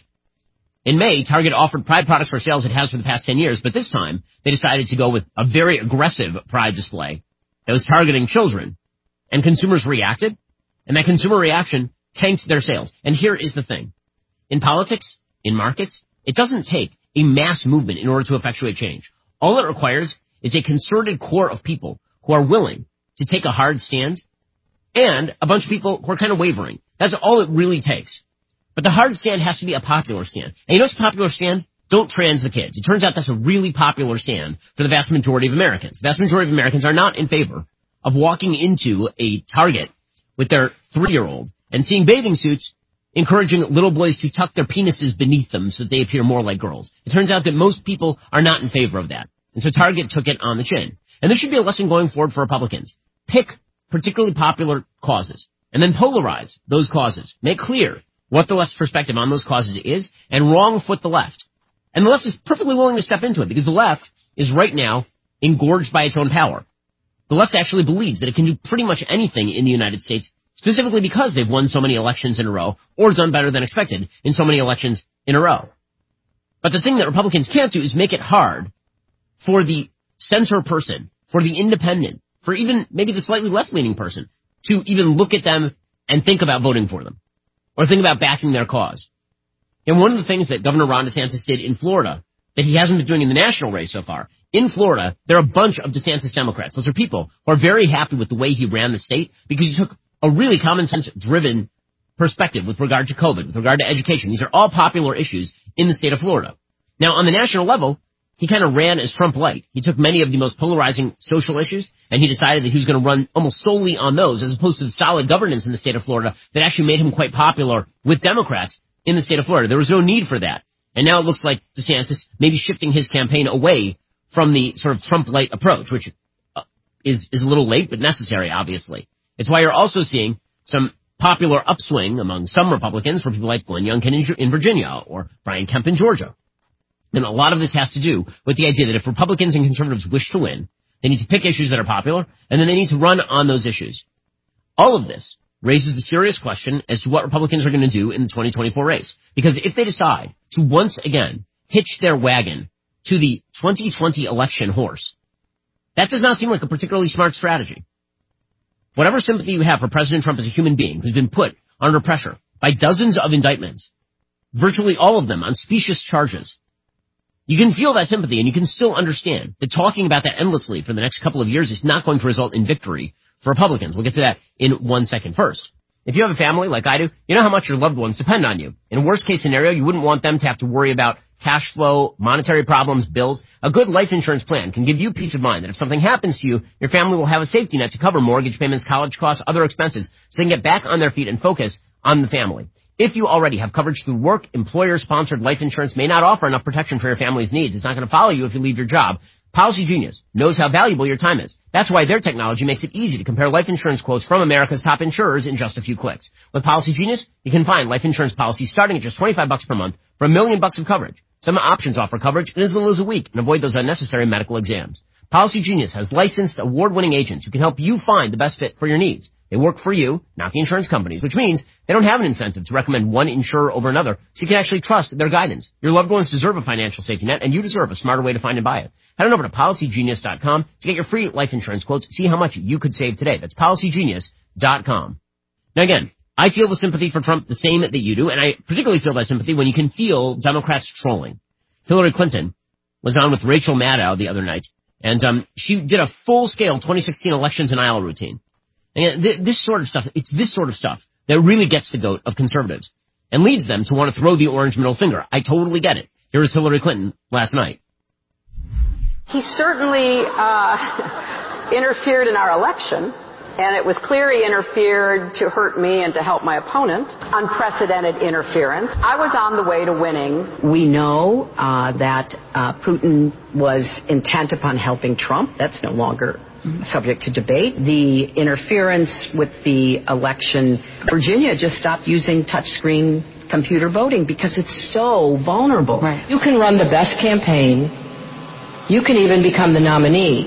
In May, Target offered Pride products for sales it has for the past ten years, but this time they decided to go with a very aggressive Pride display that was targeting children. And consumers reacted, and that consumer reaction tanked their sales. And here is the thing. In politics, in markets, it doesn't take a mass movement in order to effectuate change. All it requires is a concerted core of people who are willing to take a hard stand and a bunch of people who are kind of wavering. That's all it really takes. But the hard stand has to be a popular stand. And you know what's a popular stand? Don't trans the kids. It turns out that's a really popular stand for the vast majority of Americans. The vast majority of Americans are not in favor of walking into a Target with their three-year-old and seeing bathing suits encouraging little boys to tuck their penises beneath them so that they appear more like girls. It turns out that most people are not in favor of that. And so Target took it on the chin. And this should be a lesson going forward for Republicans. Pick particularly popular causes and then polarize those causes. Make clear what the left's perspective on those causes is and wrong foot the left. And the left is perfectly willing to step into it because the left is right now engorged by its own power. The left actually believes that it can do pretty much anything in the United States, specifically because they've won so many elections in a row or done better than expected in so many elections in a row. But the thing that Republicans can't do is make it hard for the center person, for the independent, for even maybe the slightly left-leaning person to even look at them and think about voting for them or think about backing their cause. And one of the things that Governor Ron DeSantis did in Florida that he hasn't been doing in the national race so far, in Florida, there are a bunch of DeSantis Democrats. Those are people who are very happy with the way he ran the state because he took a really common-sense-driven perspective with regard to COVID, with regard to education. These are all popular issues in the state of Florida. Now, on the national level, he kind of ran as Trump light. He took many of the most polarizing social issues, and he decided that he was going to run almost solely on those, as opposed to the solid governance in the state of Florida that actually made him quite popular with Democrats in the state of Florida. There was no need for that. And now it looks like DeSantis may be shifting his campaign away from the sort of Trump light approach, which uh, is, is a little late, but necessary, obviously. It's why you're also seeing some popular upswing among some Republicans for people like Glenn Youngkin in, in Virginia or Brian Kemp in Georgia. And a lot of this has to do with the idea that if Republicans and conservatives wish to win, they need to pick issues that are popular, and then they need to run on those issues. All of this raises the serious question as to what Republicans are going to do in the twenty twenty-four race. Because if they decide to once again hitch their wagon to the twenty twenty election horse, that does not seem like a particularly smart strategy. Whatever sympathy you have for President Trump as a human being who's been put under pressure by dozens of indictments, virtually all of them on specious charges, you can feel that sympathy and you can still understand that talking about that endlessly for the next couple of years is not going to result in victory for Republicans. We'll get to that in one second. First, if you have a family like I do, you know how much your loved ones depend on you. In a worst case scenario, you wouldn't want them to have to worry about cash flow, monetary problems, bills. A good life insurance plan can give you peace of mind that if something happens to you, your family will have a safety net to cover mortgage payments, college costs, other expenses, so they can get back on their feet and focus on the family. If you already have coverage through work, employer-sponsored life insurance may not offer enough protection for your family's needs. It's not going to follow you if you leave your job. Policy Genius knows how valuable your time is. That's why their technology makes it easy to compare life insurance quotes from America's top insurers in just a few clicks. With Policy Genius, you can find life insurance policies starting at just twenty-five bucks per month for a million bucks of coverage. Some options offer coverage in as little as a week and avoid those unnecessary medical exams. Policy Genius has licensed, award-winning agents who can help you find the best fit for your needs. They work for you, not the insurance companies, which means they don't have an incentive to recommend one insurer over another, so you can actually trust their guidance. Your loved ones deserve a financial safety net, and you deserve a smarter way to find and buy it. Head on over to policy genius dot com to get your free life insurance quotes. See how much you could save today. That's policy genius dot com. Now again, I feel the sympathy for Trump the same that you do, and I particularly feel that sympathy when you can feel Democrats trolling. Hillary Clinton was on with Rachel Maddow the other night, and um, she did a full-scale twenty sixteen elections and aisle routine. And th- this sort of stuff, it's this sort of stuff that really gets the goat of conservatives and leads them to want to throw the orange middle finger. I totally get it. Here is Hillary Clinton last night. He certainly uh, interfered in our election, and it was clear he interfered to hurt me and to help my opponent. Unprecedented interference. I was on the way to winning. We know uh, that uh, Putin was intent upon helping Trump. That's no longer subject to debate. The interference with the election, Virginia just stopped using touchscreen computer voting because it's so vulnerable. Right. You can run the best campaign, you can even become the nominee,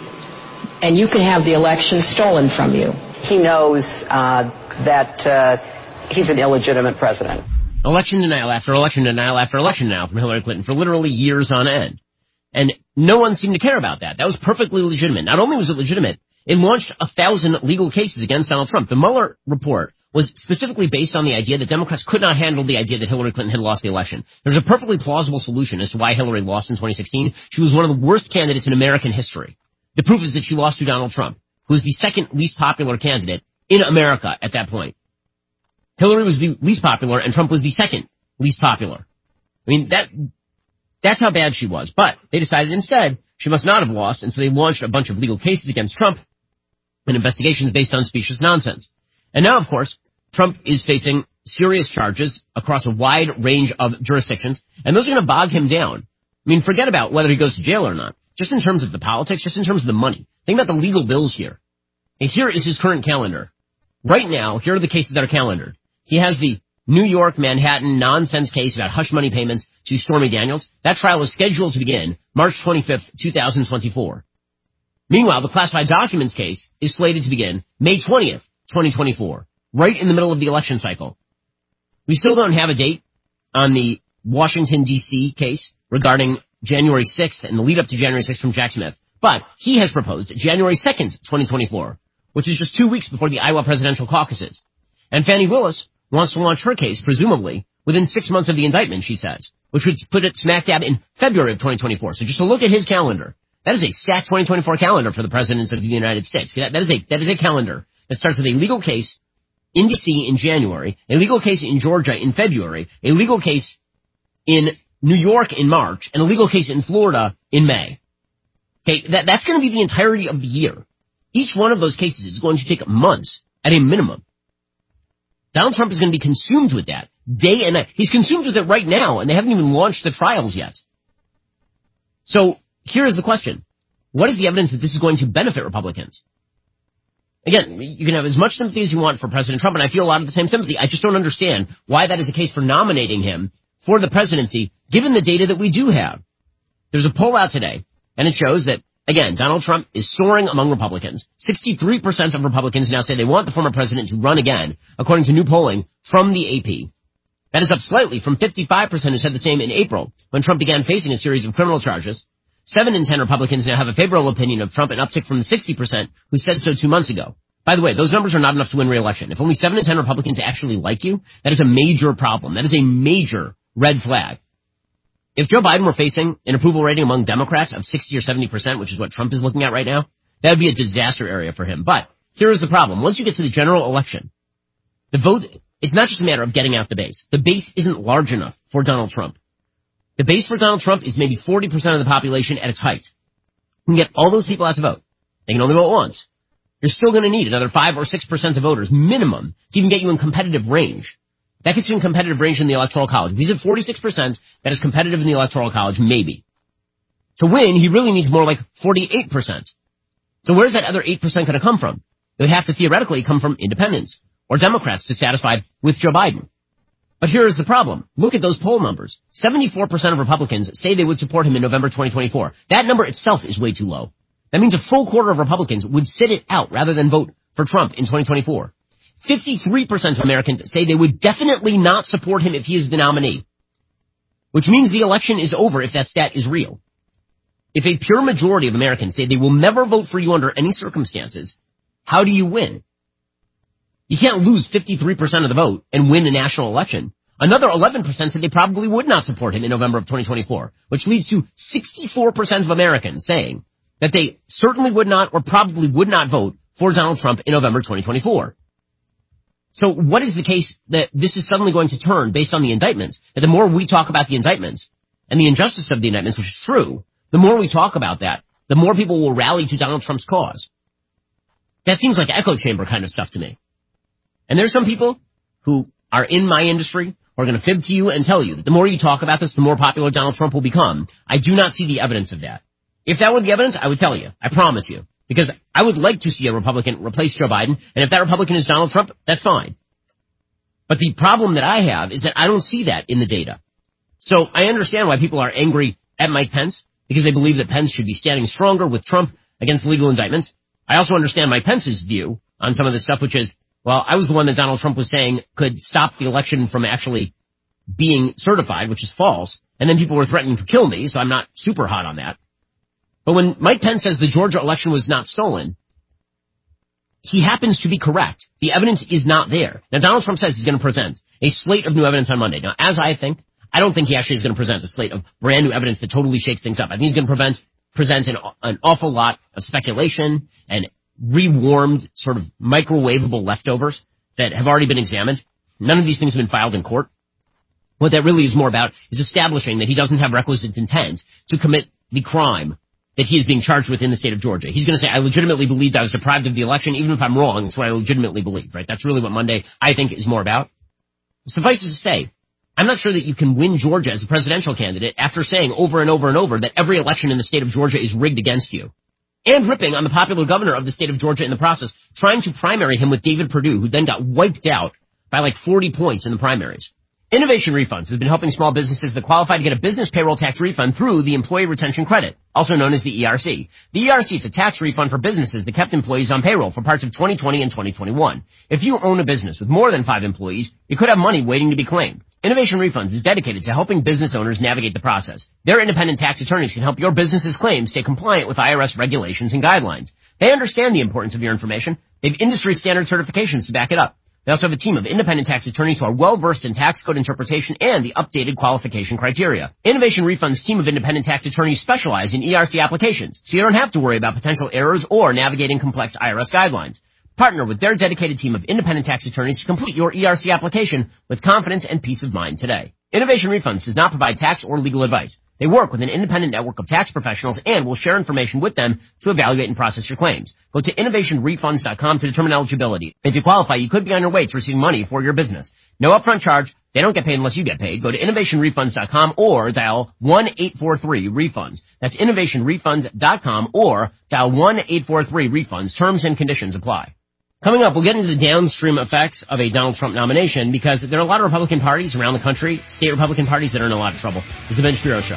and you can have the election stolen from you. He knows uh, that uh, he's an illegitimate president. Election denial after election denial after election denial from Hillary Clinton for literally years on end. And no one seemed to care about that. That was perfectly legitimate. Not only was it legitimate, it launched a thousand legal cases against Donald Trump. The Mueller report was specifically based on the idea that Democrats could not handle the idea that Hillary Clinton had lost the election. There's a perfectly plausible solution as to why Hillary lost in twenty sixteen. She was one of the worst candidates in American history. The proof is that she lost to Donald Trump, who was the second least popular candidate in America at that point. Hillary was the least popular, and Trump was the second least popular. I mean, that that's how bad she was. But they decided instead she must not have lost, and so they launched a bunch of legal cases against Trump and investigations based on specious nonsense. And now, of course, Trump is facing serious charges across a wide range of jurisdictions, and those are going to bog him down. I mean, forget about whether he goes to jail or not. Just in terms of the politics, just in terms of the money. Think about the legal bills here. And here is his current calendar. Right now, here are the cases that are calendared. He has the New York, Manhattan nonsense case about hush money payments to Stormy Daniels. That trial is scheduled to begin March twenty-fifth, twenty twenty-four. Meanwhile, the classified documents case is slated to begin May twentieth, twenty twenty-four, right in the middle of the election cycle. We still don't have a date on the Washington, D C case regarding January sixth and the lead up to January sixth from Jack Smith. But he has proposed January second, twenty twenty-four, which is just two weeks before the Iowa presidential caucuses. And Fani Willis wants to launch her case, presumably, within six months of the indictment, she says, which would put it smack dab in February of twenty twenty-four. So just to look at his calendar, that is a stacked twenty twenty-four calendar for the president of the United States. That, that is a, that is a calendar that starts with a legal case in D C in January, a legal case in Georgia in February, a legal case in New York in March, and a legal case in Florida in May. Okay, that, that's going to be the entirety of the year. Each one of those cases is going to take months at a minimum. Donald Trump is going to be consumed with that day and night. He's consumed with it right now, and they haven't even launched the trials yet. So here is the question. What is the evidence that this is going to benefit Republicans? Again, you can have as much sympathy as you want for President Trump, and I feel a lot of the same sympathy. I just don't understand why that is the case for nominating him for the presidency, given the data that we do have. There's a poll out today, and it shows that, again, Donald Trump is soaring among Republicans. sixty-three percent of Republicans now say they want the former president to run again, according to new polling from the A P. That is up slightly from fifty-five percent who said the same in April, when Trump began facing a series of criminal charges. Seven in ten Republicans now have a favorable opinion of Trump, an uptick from the sixty percent who said so two months ago. By the way, those numbers are not enough to win re-election. If only seven in ten Republicans actually like you, that is a major problem. That is a major red flag. If Joe Biden were facing an approval rating among Democrats of sixty or seventy percent, which is what Trump is looking at right now, that would be a disaster area for him. But here is the problem. Once you get to the general election, the vote, it's not just a matter of getting out the base. The base isn't large enough for Donald Trump. The base for Donald Trump is maybe forty percent of the population at its height. You can get all those people out to vote. They can only vote once. You're still going to need another five or six percent of voters, minimum, to even get you in competitive range. That gets you in competitive range in the Electoral College. If he's at forty-six percent, that is competitive in the Electoral College, maybe. To win, he really needs more like forty-eight percent. So where's that other eight percent going to come from? It would have to theoretically come from independents or Democrats dissatisfied with Joe Biden. But here is the problem. Look at those poll numbers. seventy-four percent of Republicans say they would support him in November twenty twenty-four. That number itself is way too low. That means a full quarter of Republicans would sit it out rather than vote for Trump in twenty twenty-four. fifty-three percent of Americans say they would definitely not support him if he is the nominee, which means the election is over if that stat is real. If a pure majority of Americans say they will never vote for you under any circumstances, how do you win? You can't lose fifty-three percent of the vote and win a national election. Another eleven percent said they probably would not support him in November of twenty twenty-four, which leads to sixty-four percent of Americans saying that they certainly would not or probably would not vote for Donald Trump in November twenty twenty-four. So what is the case that this is suddenly going to turn based on the indictments? That the more we talk about the indictments and the injustice of the indictments, which is true, the more we talk about that, the more people will rally to Donald Trump's cause. That seems like echo chamber kind of stuff to me. And there's some people who are in my industry who are going to fib to you and tell you that the more you talk about this, the more popular Donald Trump will become. I do not see the evidence of that. If that were the evidence, I would tell you. I promise you. Because I would like to see a Republican replace Joe Biden, and if that Republican is Donald Trump, that's fine. But the problem that I have is that I don't see that in the data. So I understand why people are angry at Mike Pence, because they believe that Pence should be standing stronger with Trump against legal indictments. I also understand Mike Pence's view on some of this stuff, which is, well, I was the one that Donald Trump was saying could stop the election from actually being certified, which is false, and then people were threatening to kill me, so I'm not super hot on that. But when Mike Pence says the Georgia election was not stolen, he happens to be correct. The evidence is not there. Now, Donald Trump says he's going to present a slate of new evidence on Monday. Now, as I think, I don't think he actually is going to present a slate of brand new evidence that totally shakes things up. I think he's going to prevent, present an, an awful lot of speculation and rewarmed sort of microwavable leftovers that have already been examined. None of these things have been filed in court. What that really is more about is establishing that he doesn't have requisite intent to commit the crime that he is being charged with in the state of Georgia. He's going to say, I legitimately believed I was deprived of the election, even if I'm wrong. That's what I legitimately believe, right? That's really what Monday, I think, is more about. Suffice it to say, I'm not sure that you can win Georgia as a presidential candidate after saying over and over and over that every election in the state of Georgia is rigged against you. And ripping on the popular governor of the state of Georgia in the process, trying to primary him with David Perdue, who then got wiped out by like forty points in the primaries. Innovation Refunds has been helping small businesses that qualify to get a business payroll tax refund through the Employee Retention Credit, also known as the E R C. The E R C is a tax refund for businesses that kept employees on payroll for parts of twenty twenty and twenty twenty-one. If you own a business with more than five employees, you could have money waiting to be claimed. Innovation Refunds is dedicated to helping business owners navigate the process. Their independent tax attorneys can help your business's claims stay compliant with I R S regulations and guidelines. They understand the importance of your information. They have industry standard certifications to back it up. They also have a team of independent tax attorneys who are well-versed in tax code interpretation and the updated qualification criteria. Innovation Refund's team of independent tax attorneys specialize in E R C applications, so you don't have to worry about potential errors or navigating complex I R S guidelines. Partner with their dedicated team of independent tax attorneys to complete your E R C application with confidence and peace of mind today. Innovation Refunds does not provide tax or legal advice. They work with an independent network of tax professionals and will share information with them to evaluate and process your claims. Go to innovation refunds dot com to determine eligibility. If you qualify, you could be on your way to receiving money for your business. No upfront charge. They don't get paid unless you get paid. Go to innovation refunds dot com or dial one eight four three REFUNDS. That's innovation refunds dot com or dial one eight four three REFUNDS. Terms and conditions apply. Coming up, we'll get into the downstream effects of a Donald Trump nomination because there are a lot of Republican parties around the country, state Republican parties, that are in a lot of trouble. It's the Ben Shapiro Show.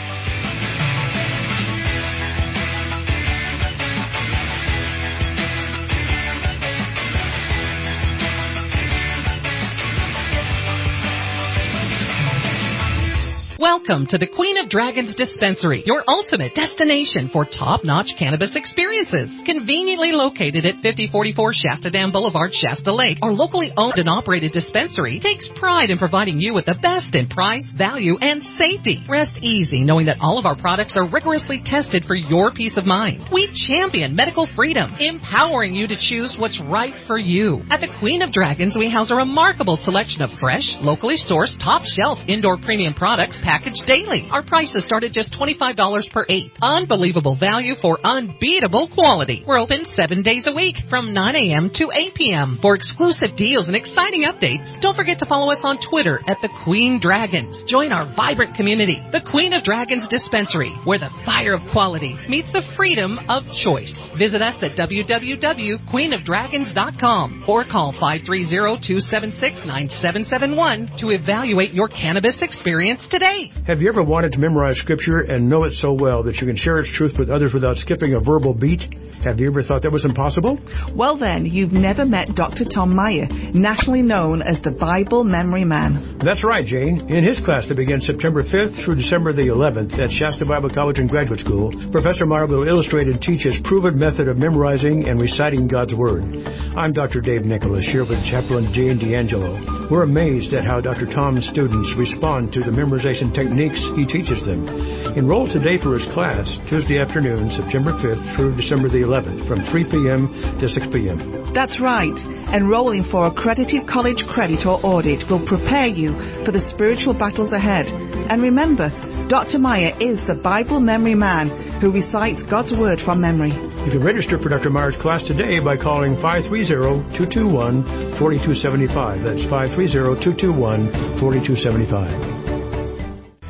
Welcome to the Queen of Dragons Dispensary, your ultimate destination for top-notch cannabis experiences. Conveniently located at fifty forty-four Shasta Dam Boulevard, Shasta Lake, our locally owned and operated dispensary takes pride in providing you with the best in price, value, and safety. Rest easy knowing that all of our products are rigorously tested for your peace of mind. We champion medical freedom, empowering you to choose what's right for you. At the Queen of Dragons, we house a remarkable selection of fresh, locally sourced, top-shelf indoor premium products packaged daily. Our prices start at just twenty-five dollars per eighth. Unbelievable value for unbeatable quality. We're open seven days a week from nine a.m. to eight p.m. For exclusive deals and exciting updates, don't forget to follow us on Twitter at the Queen Dragons. Join our vibrant community, the Queen of Dragons Dispensary, where the fire of quality meets the freedom of choice. Visit us at w w w dot queen of dragons dot com or call five three zero, two seven six, nine seven seven one to evaluate your cannabis experience today. Have you ever wanted to memorize Scripture and know it so well that you can share its truth with others without skipping a verbal beat? Have you ever thought that was impossible? Well then, you've never met Doctor Tom Meyer, nationally known as the Bible Memory Man. That's right, Jane. In his class that begins September fifth through December the eleventh at Shasta Bible College and Graduate School, Professor Meyer will illustrate and teach his proven method of memorizing and reciting God's Word. I'm Doctor Dave Nicholas, here with Chaplain Jane D'Angelo. We're amazed at how Doctor Tom's students respond to the memorization techniques he teaches them. Enroll today for his class, Tuesday afternoon, September fifth through December the eleventh, from three p.m. to six p.m. That's right. Enrolling for accredited college credit or audit will prepare you for the spiritual battles ahead. And remember, Doctor Meyer is the Bible Memory Man who recites God's Word from memory. You can register for Doctor Meyer's class today by calling five three zero, two two one, four two seven five. That's five three zero, two two one, four two seven five.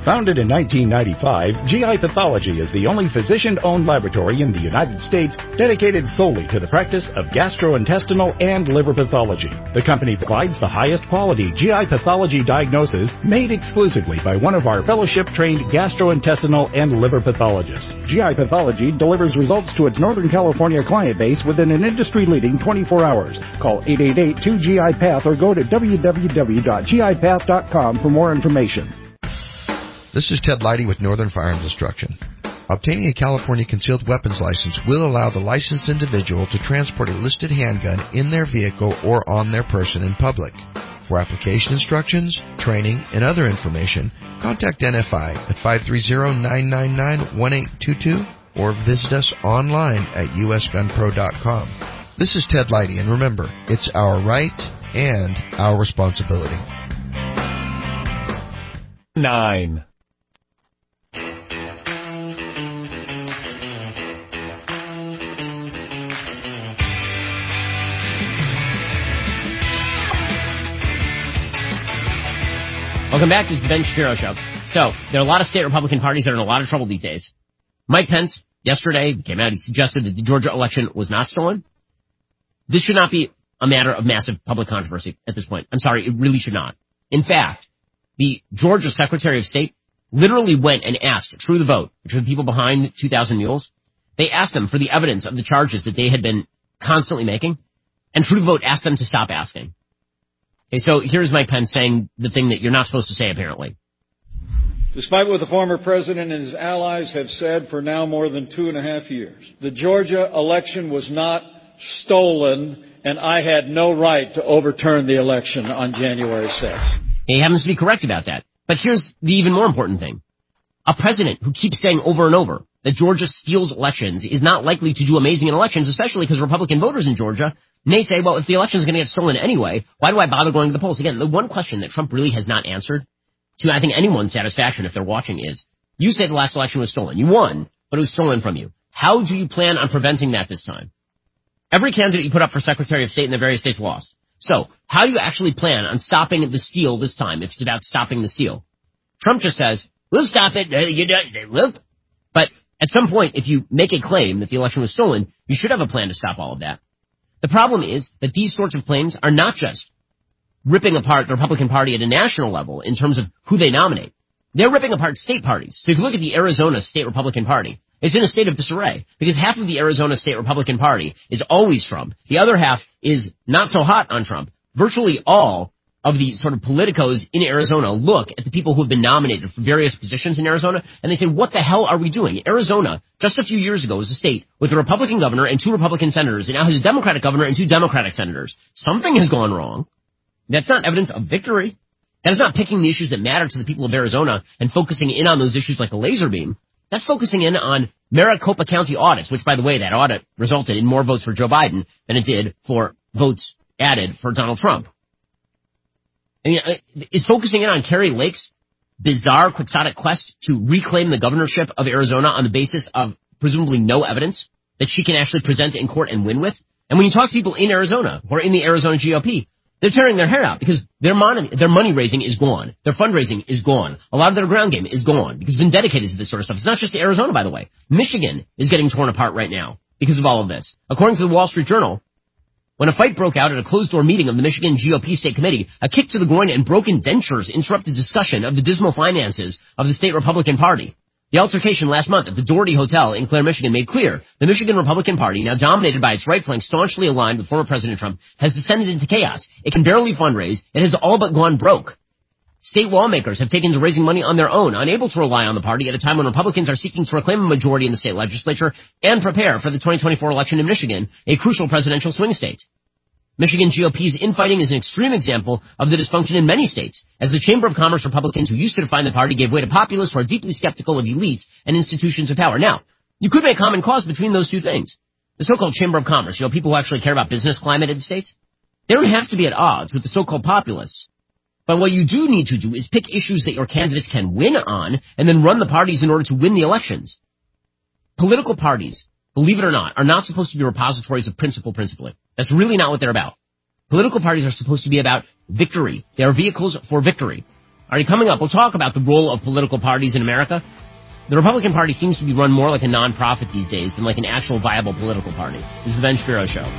Founded in nineteen ninety-five, G I Pathology is the only physician-owned laboratory in the United States dedicated solely to the practice of gastrointestinal and liver pathology. The company provides the highest quality G I pathology diagnosis made exclusively by one of our fellowship-trained gastrointestinal and liver pathologists. G I Pathology delivers results to its Northern California client base within an industry-leading twenty-four hours. Call eight eight eight, two G I Path or go to w w w dot g i path dot com for more information. This is Ted Leidy with Northern Firearms Instruction. Obtaining a California concealed weapons license will allow the licensed individual to transport a listed handgun in their vehicle or on their person in public. For application instructions, training, and other information, contact N F I at five three zero, nine nine nine, one eight two two or visit us online at u s gun pro dot com. This is Ted Leidy, and remember, it's our right and our responsibility. Nine. Welcome back. This is the Ben Shapiro Show. So, there are a lot of state Republican parties that are in a lot of trouble these days. Mike Pence, yesterday, came out, he suggested that the Georgia election was not stolen. This should not be a matter of massive public controversy at this point. I'm sorry, it really should not. In fact, the Georgia Secretary of State literally went and asked True the Vote, which are the people behind two thousand Mules. They asked them for the evidence of the charges that they had been constantly making, and True the Vote asked them to stop asking. Okay, so here's Mike Pence saying the thing that you're not supposed to say, apparently. Despite what the former president and his allies have said for now more than two and a half years, the Georgia election was not stolen, and I had no right to overturn the election on January sixth. He happens to be correct about that. But here's the even more important thing. A president who keeps saying over and over that Georgia steals elections is not likely to do amazing in elections, especially because Republican voters in Georgia may say, well, if the election is going to get stolen anyway, why do I bother going to the polls? Again, the one question that Trump really has not answered to, I think, anyone's satisfaction if they're watching is, you say the last election was stolen. You won, but it was stolen from you. How do you plan on preventing that this time? Every candidate you put up for Secretary of State in the various states lost. So, how do you actually plan on stopping the steal this time if it's about stopping the steal? Trump just says, we'll stop it. Uh, you know, but at some point, if you make a claim that the election was stolen, you should have a plan to stop all of that. The problem is that these sorts of claims are not just ripping apart the Republican Party at a national level in terms of who they nominate. They're ripping apart state parties. So if you look at the Arizona State Republican Party, it's in a state of disarray because half of the Arizona State Republican Party is always Trump. The other half is not so hot on Trump. Virtually all of the sort of politicos in Arizona look at the people who have been nominated for various positions in Arizona, and they say, what the hell are we doing? Arizona, just a few years ago, was a state with a Republican governor and two Republican senators, and now has a Democratic governor and two Democratic senators. Something has gone wrong. That's not evidence of victory. That is not picking the issues that matter to the people of Arizona and focusing in on those issues like a laser beam. That's focusing in on Maricopa County audits, which, by the way, that audit resulted in more votes for Joe Biden than it did for votes added for Donald Trump. I mean, is focusing in on Carrie Lake's bizarre quixotic quest to reclaim the governorship of Arizona on the basis of presumably no evidence that she can actually present in court and win with? And when you talk to people in Arizona or in the Arizona G O P, they're tearing their hair out because their money, their money raising is gone. Their fundraising is gone. A lot of their ground game is gone because it's been dedicated to this sort of stuff. It's not just Arizona, by the way. Michigan is getting torn apart right now because of all of this. According to the Wall Street Journal, when a fight broke out at a closed-door meeting of the Michigan G O P State Committee, a kick to the groin and broken dentures interrupted discussion of the dismal finances of the state Republican Party. The altercation last month at the Doherty Hotel in Clare, Michigan made clear the Michigan Republican Party, now dominated by its right flank staunchly aligned with former President Trump, has descended into chaos. It can barely fundraise. It has all but gone broke. State lawmakers have taken to raising money on their own, unable to rely on the party at a time when Republicans are seeking to reclaim a majority in the state legislature and prepare for the twenty twenty-four election in Michigan, a crucial presidential swing state. Michigan G O P's infighting is an extreme example of the dysfunction in many states, as the Chamber of Commerce Republicans who used to define the party gave way to populists who are deeply skeptical of elites and institutions of power. Now, you could make common cause between those two things. The so-called Chamber of Commerce, you know, people who actually care about business climate in states, they don't have to be at odds with the so-called populists. But what you do need to do is pick issues that your candidates can win on and then run the parties in order to win the elections. Political parties, believe it or not, are not supposed to be repositories of principle principally. That's really not what they're about. Political parties are supposed to be about victory. They are vehicles for victory. All right, coming up, we'll talk about the role of political parties in America. The Republican Party seems to be run more like a nonprofit these days than like an actual viable political party. This is the Ben Shapiro Show.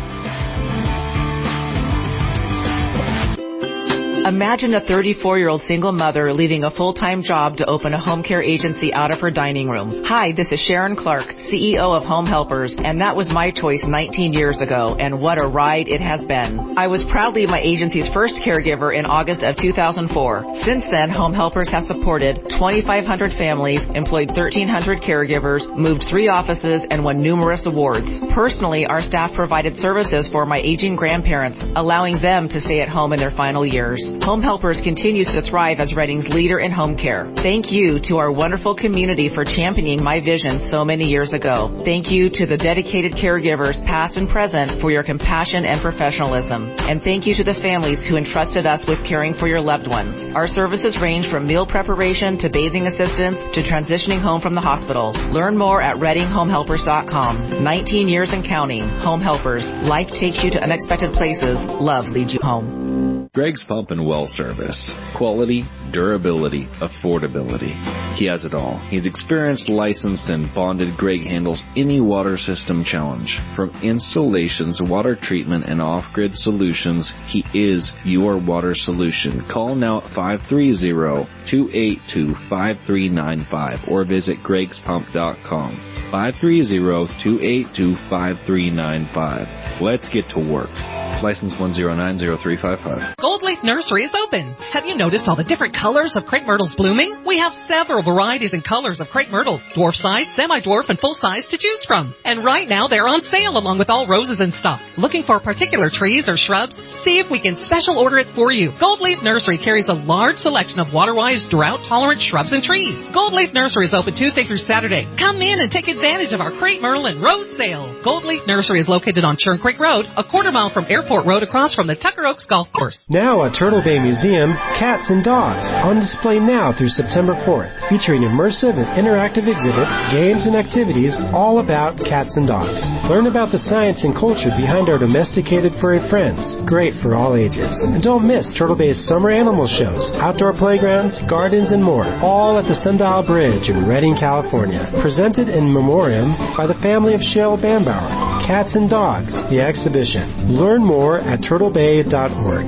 Imagine a thirty-four-year-old single mother leaving a full-time job to open a home care agency out of her dining room. Hi, this is Sharon Clark, C E O of Home Helpers, and that was my choice nineteen years ago, and what a ride it has been. I was proudly my agency's first caregiver in August of two thousand four. Since then, Home Helpers has supported twenty-five hundred families, employed thirteen hundred caregivers, moved three offices, and won numerous awards. Personally, our staff provided services for my aging grandparents, allowing them to stay at home in their final years. Home Helpers continues to thrive as Reading's leader in home care. Thank you to our wonderful community for championing my vision so many years ago. Thank you to the dedicated caregivers, past and present, for your compassion and professionalism. And thank you to the families who entrusted us with caring for your loved ones. Our services range from meal preparation to bathing assistance to transitioning home from the hospital. Learn more at reading home helpers dot com. nineteen years and counting. Home Helpers. Life takes you to unexpected places. Love leads you home. Greg's Pump and Well Service. Quality, durability, affordability. He has it all. He's experienced, licensed, and bonded. Greg handles any water system challenge. From installations, water treatment, and off-grid solutions, he is your water solution. Call now at five three zero, two eight two, five three nine five or visit gregs pump dot com. five three zero, two eight two, five three nine five. Let's get to work. License one zero nine zero three five five. Gold Leaf Nursery is open. Have you noticed all the different colors of crepe myrtles blooming? We have several varieties and colors of crepe myrtles, dwarf size, semi-dwarf, and full size to choose from. And right now they're on sale along with all roses in stock. Looking for particular trees or shrubs? See if we can special order it for you. Gold Leaf Nursery carries a large selection of water-wise, drought-tolerant shrubs and trees. Gold Leaf Nursery is open Tuesday through Saturday. Come in and take advantage of our crepe myrtle and rose sale. Gold Leaf Nursery is located on Churn Creek Road, a quarter mile from Airport Road across from the Tucker Oaks Golf Course. Now at Turtle Bay Museum, Cats and Dogs, on display now through September fourth, featuring immersive and interactive exhibits, games, and activities all about cats and dogs. Learn about the science and culture behind our domesticated furry friends. Great for all ages. And don't miss Turtle Bay's summer animal shows, outdoor playgrounds, gardens, and more, all at the Sundial Bridge in Redding, California. Presented in memoriam by the family of Shale Bambauer. Cats and Dogs, the exhibition. Learn more at turtle bay dot org.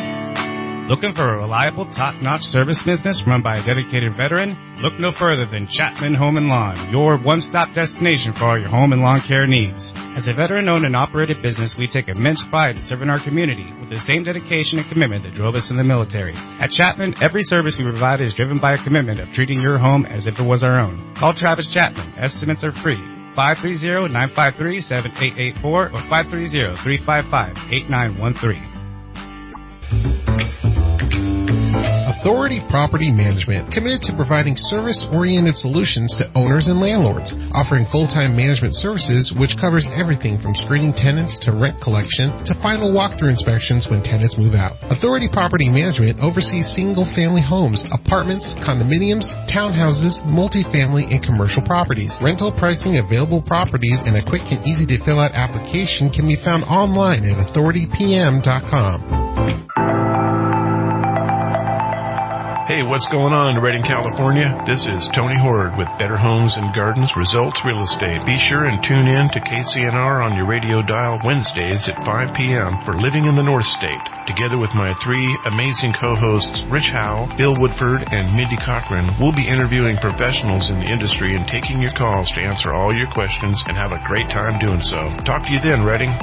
Looking for a reliable, top-notch service business run by a dedicated veteran? Look no further than Chapman Home and Lawn, your one-stop destination for all your home and lawn care needs. As a veteran-owned and operated business, we take immense pride in serving our community with the same dedication and commitment that drove us in the military. At Chapman, every service we provide is driven by a commitment of treating your home as if it was our own. Call Travis Chapman. Estimates are free. five three zero, nine five three, seven eight eight four or five three zero, three five five, eight nine one three. Authority Property Management, committed to providing service-oriented solutions to owners and landlords, offering full-time management services which covers everything from screening tenants to rent collection to final walkthrough inspections when tenants move out. Authority Property Management oversees single-family homes, apartments, condominiums, townhouses, multifamily, and commercial properties. Rental pricing, available properties, and a quick and easy-to-fill-out application can be found online at authority p m dot com. Hey, what's going on in Redding, California? This is Tony Horde with Better Homes and Gardens Results Real Estate. Be sure and tune in to K C N R on your radio dial Wednesdays at five p.m. for Living in the North State. Together with my three amazing co-hosts, Rich Howell, Bill Woodford, and Mindy Cochran, we'll be interviewing professionals in the industry and taking your calls to answer all your questions and have a great time doing so. Talk to you then, Redding.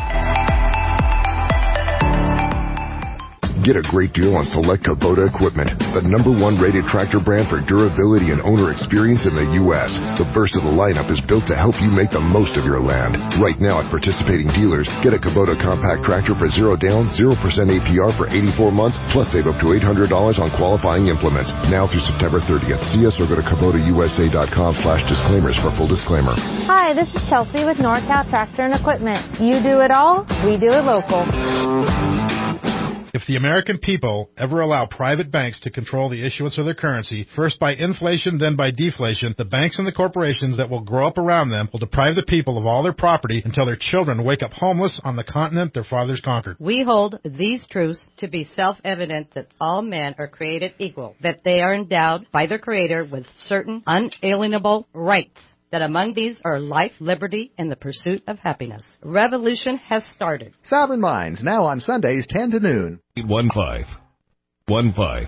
Get a great deal on select Kubota equipment, the number one rated tractor brand for durability and owner experience in the U S. The versatile lineup is built to help you make the most of your land. Right now at participating dealers, get a Kubota compact tractor for zero down, zero percent A P R for eighty-four months, plus save up to eight hundred dollars on qualifying implements. Now through September thirtieth. See us or go to kubota u s a dot com slash disclaimers for full disclaimer. Hi, this is Chelsea with NorCal Tractor and Equipment. You do it all, we do it local. If the American people ever allow private banks to control the issuance of their currency, first by inflation, then by deflation, the banks and the corporations that will grow up around them will deprive the people of all their property until their children wake up homeless on the continent their fathers conquered. We hold these truths to be self-evident that all men are created equal, that they are endowed by their Creator with certain unalienable rights, that among these are life, liberty, and the pursuit of happiness. Revolution has started. Sovereign Minds, now on Sundays, ten to noon. One five. One five.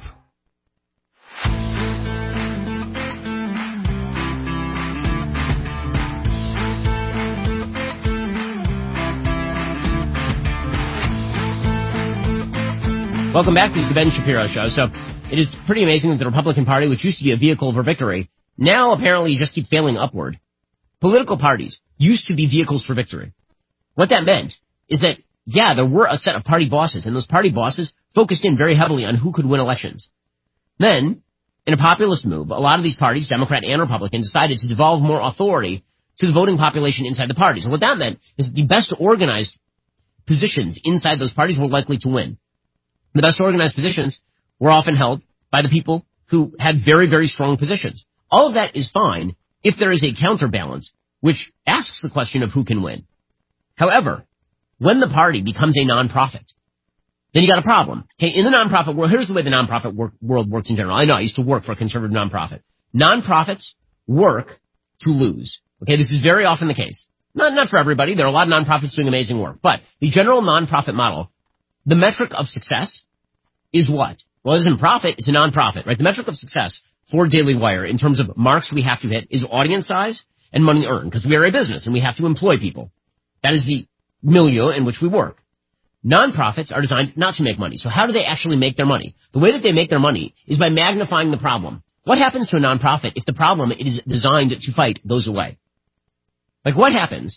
Welcome back. This is the Ben Shapiro Show. So it is pretty amazing that the Republican Party, which used to be a vehicle for victory, now apparently just keep failing upward. Political parties used to be vehicles for victory. What that meant is that, yeah, there were a set of party bosses, and those party bosses focused in very heavily on who could win elections. Then, in a populist move, a lot of these parties, Democrat and Republican, decided to devolve more authority to the voting population inside the parties. And what that meant is that the best organized positions inside those parties were likely to win. The best organized positions were often held by the people who had very, very strong positions. All of that is fine if there is a counterbalance, which asks the question of who can win. However, when the party becomes a nonprofit, then you got a problem. Okay, in the nonprofit world, here's the way the nonprofit work, world works in general. I know I used to work for a conservative nonprofit. Nonprofits work to lose. Okay, this is very often the case. Not, not for everybody. There are a lot of nonprofits doing amazing work. But the general nonprofit model, the metric of success is what? Well, it isn't profit, it's a nonprofit, right? The metric of success for Daily Wire in terms of marks we have to hit is audience size and money earned, because we are a business and we have to employ people. That is the milieu in which we work. Nonprofits are designed not to make money. So how do they actually make their money? The way that they make their money is by magnifying the problem. What happens to a nonprofit if the problem it is designed to fight goes away? Like what happens?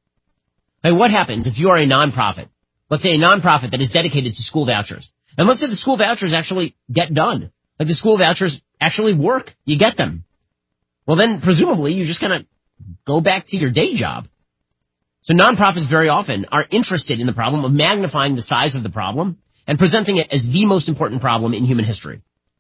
Like what happens if you are a nonprofit? Let's say a nonprofit that is dedicated to school vouchers. And let's say the school vouchers actually get done. Like the school vouchers actually work. You get them. Well, then presumably you just kind of go back to your day job. So nonprofits very often are interested in the problem of magnifying the size of the problem and presenting it as the most important problem in human history.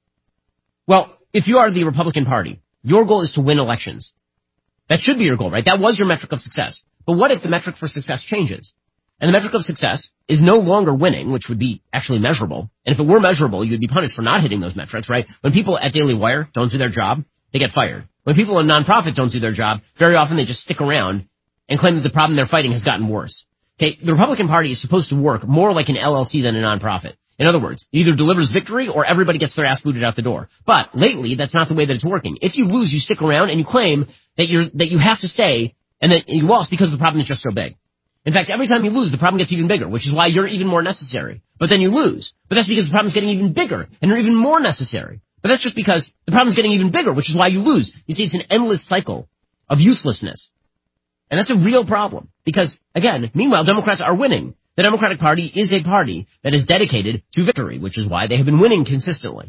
Well, if you are the Republican Party, your goal is to win elections. That should be your goal, right? That was your metric of success. But what if the metric for success changes? And the metric of success is no longer winning, which would be actually measurable. And if it were measurable, you would be punished for not hitting those metrics, right? When people at Daily Wire don't do their job, they get fired. When people in nonprofits don't do their job, very often they just stick around and claim that the problem they're fighting has gotten worse. Okay, the Republican Party is supposed to work more like an L L C than a nonprofit. In other words, it either delivers victory or everybody gets their ass booted out the door. But lately, that's not the way that it's working. If you lose, you stick around and you claim that you're that you have to stay and that you lost because the problem is just so big. In fact, every time you lose, the problem gets even bigger, which is why you're even more necessary. But then you lose. But that's because the problem's getting even bigger, and you're even more necessary. But that's just because the problem's getting even bigger, which is why you lose. You see, it's an endless cycle of uselessness. And that's a real problem. Because, again, meanwhile, Democrats are winning. The Democratic Party is a party that is dedicated to victory, which is why they have been winning consistently.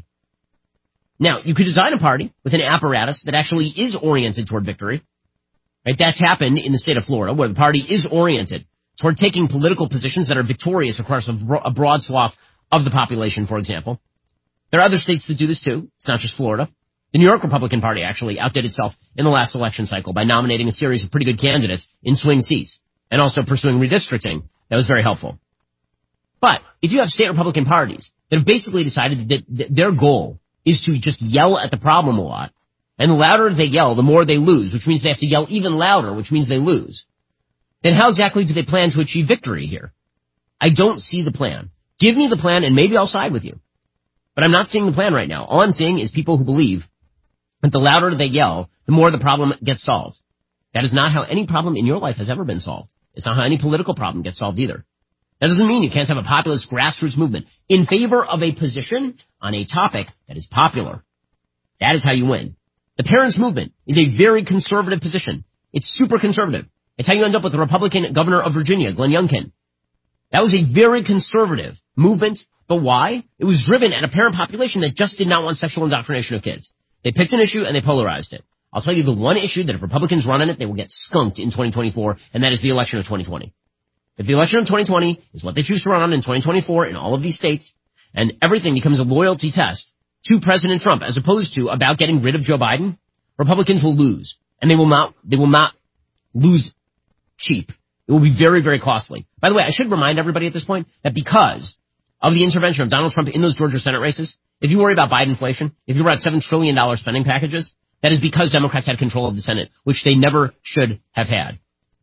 Now, you could design a party with an apparatus that actually is oriented toward victory. Right? That's happened in the state of Florida, where the party is oriented toward taking political positions that are victorious across a, bro- a broad swath of the population, for example. There are other states that do this too. It's not just Florida. The New York Republican Party actually outdid itself in the last election cycle by nominating a series of pretty good candidates in swing seats and also pursuing redistricting. That was very helpful. But if you have state Republican parties that have basically decided that, that their goal is to just yell at the problem a lot, and the louder they yell, the more they lose, which means they have to yell even louder, which means they lose, then how exactly do they plan to achieve victory here? I don't see the plan. Give me the plan and maybe I'll side with you. But I'm not seeing the plan right now. All I'm seeing is people who believe that the louder they yell, the more the problem gets solved. That is not how any problem in your life has ever been solved. It's not how any political problem gets solved either. That doesn't mean you can't have a populist grassroots movement in favor of a position on a topic that is popular. That is how you win. The parents' movement is a very conservative position. It's super conservative. It's how you end up with the Republican governor of Virginia, Glenn Youngkin. That was a very conservative movement. But why? It was driven at a parent population that just did not want sexual indoctrination of kids. They picked an issue and they polarized it. I'll tell you the one issue that if Republicans run on it, they will get skunked in twenty twenty-four, and that is the election of twenty twenty. If the election of twenty twenty is what they choose to run on in twenty twenty-four in all of these states, and everything becomes a loyalty test to President Trump as opposed to about getting rid of Joe Biden, Republicans will lose. And they will not, they will not lose cheap. It will be very, very costly. By the way, I should remind everybody at this point that because of the intervention of Donald Trump in those Georgia Senate races, if you worry about Biden inflation, if you worry about seven trillion dollars spending packages, that is because Democrats had control of the Senate, which they never should have had.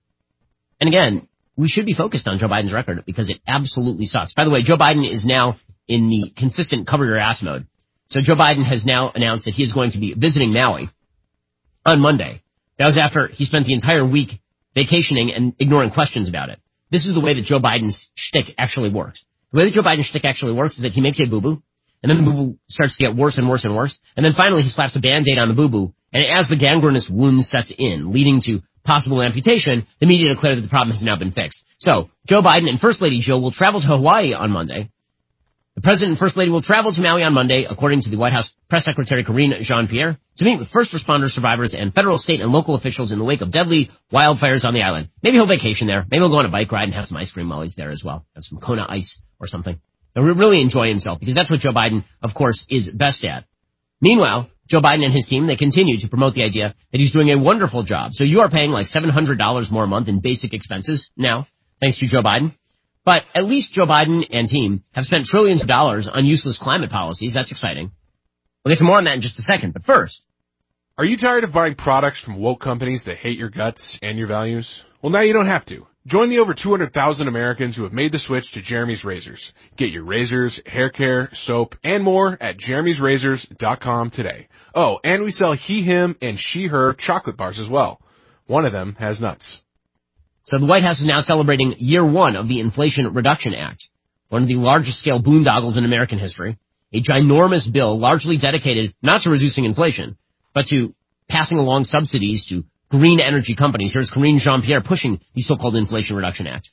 And again, we should be focused on Joe Biden's record because it absolutely sucks. By the way, Joe Biden is now in the consistent cover your ass mode. So Joe Biden has now announced that he is going to be visiting Maui on Monday. That was after he spent the entire week vacationing and ignoring questions about it. This is the way that Joe Biden's shtick actually works. The way that Joe Biden's shtick actually works is that he makes a boo-boo, and then the boo-boo starts to get worse and worse and worse, and then finally he slaps a Band-Aid on the boo-boo, and as the gangrenous wound sets in, leading to possible amputation, the media declare that the problem has now been fixed. So, Joe Biden and First Lady Jill will travel to Hawaii on Monday. The President and First Lady will travel to Maui on Monday, according to the White House Press Secretary Karine Jean-Pierre, to meet with first responders, survivors, and federal, state, and local officials in the wake of deadly wildfires on the island. Maybe he'll vacation there. Maybe he'll go on a bike ride and have some ice cream while he's there as well. Have some Kona ice or something. He'll really enjoy himself, because that's what Joe Biden, of course, is best at. Meanwhile, Joe Biden and his team, they continue to promote the idea that he's doing a wonderful job. So you are paying like seven hundred dollars more a month in basic expenses now, thanks to Joe Biden. But at least Joe Biden and team have spent trillions of dollars on useless climate policies. That's exciting. We'll get to more on that in just a second. But first, are you tired of buying products from woke companies that hate your guts and your values? Well, now you don't have to. Join the over two hundred thousand Americans who have made the switch to Jeremy's Razors. Get your razors, hair care, soap, and more at jeremy's razors dot com today. Oh, and we sell he, him, and she, her chocolate bars as well. One of them has nuts. So the White House is now celebrating year one of the Inflation Reduction Act, one of the largest scale boondoggles in American history, a ginormous bill largely dedicated not to reducing inflation, but to passing along subsidies to green energy companies. Here's Karine Jean-Pierre pushing the so-called Inflation Reduction Act.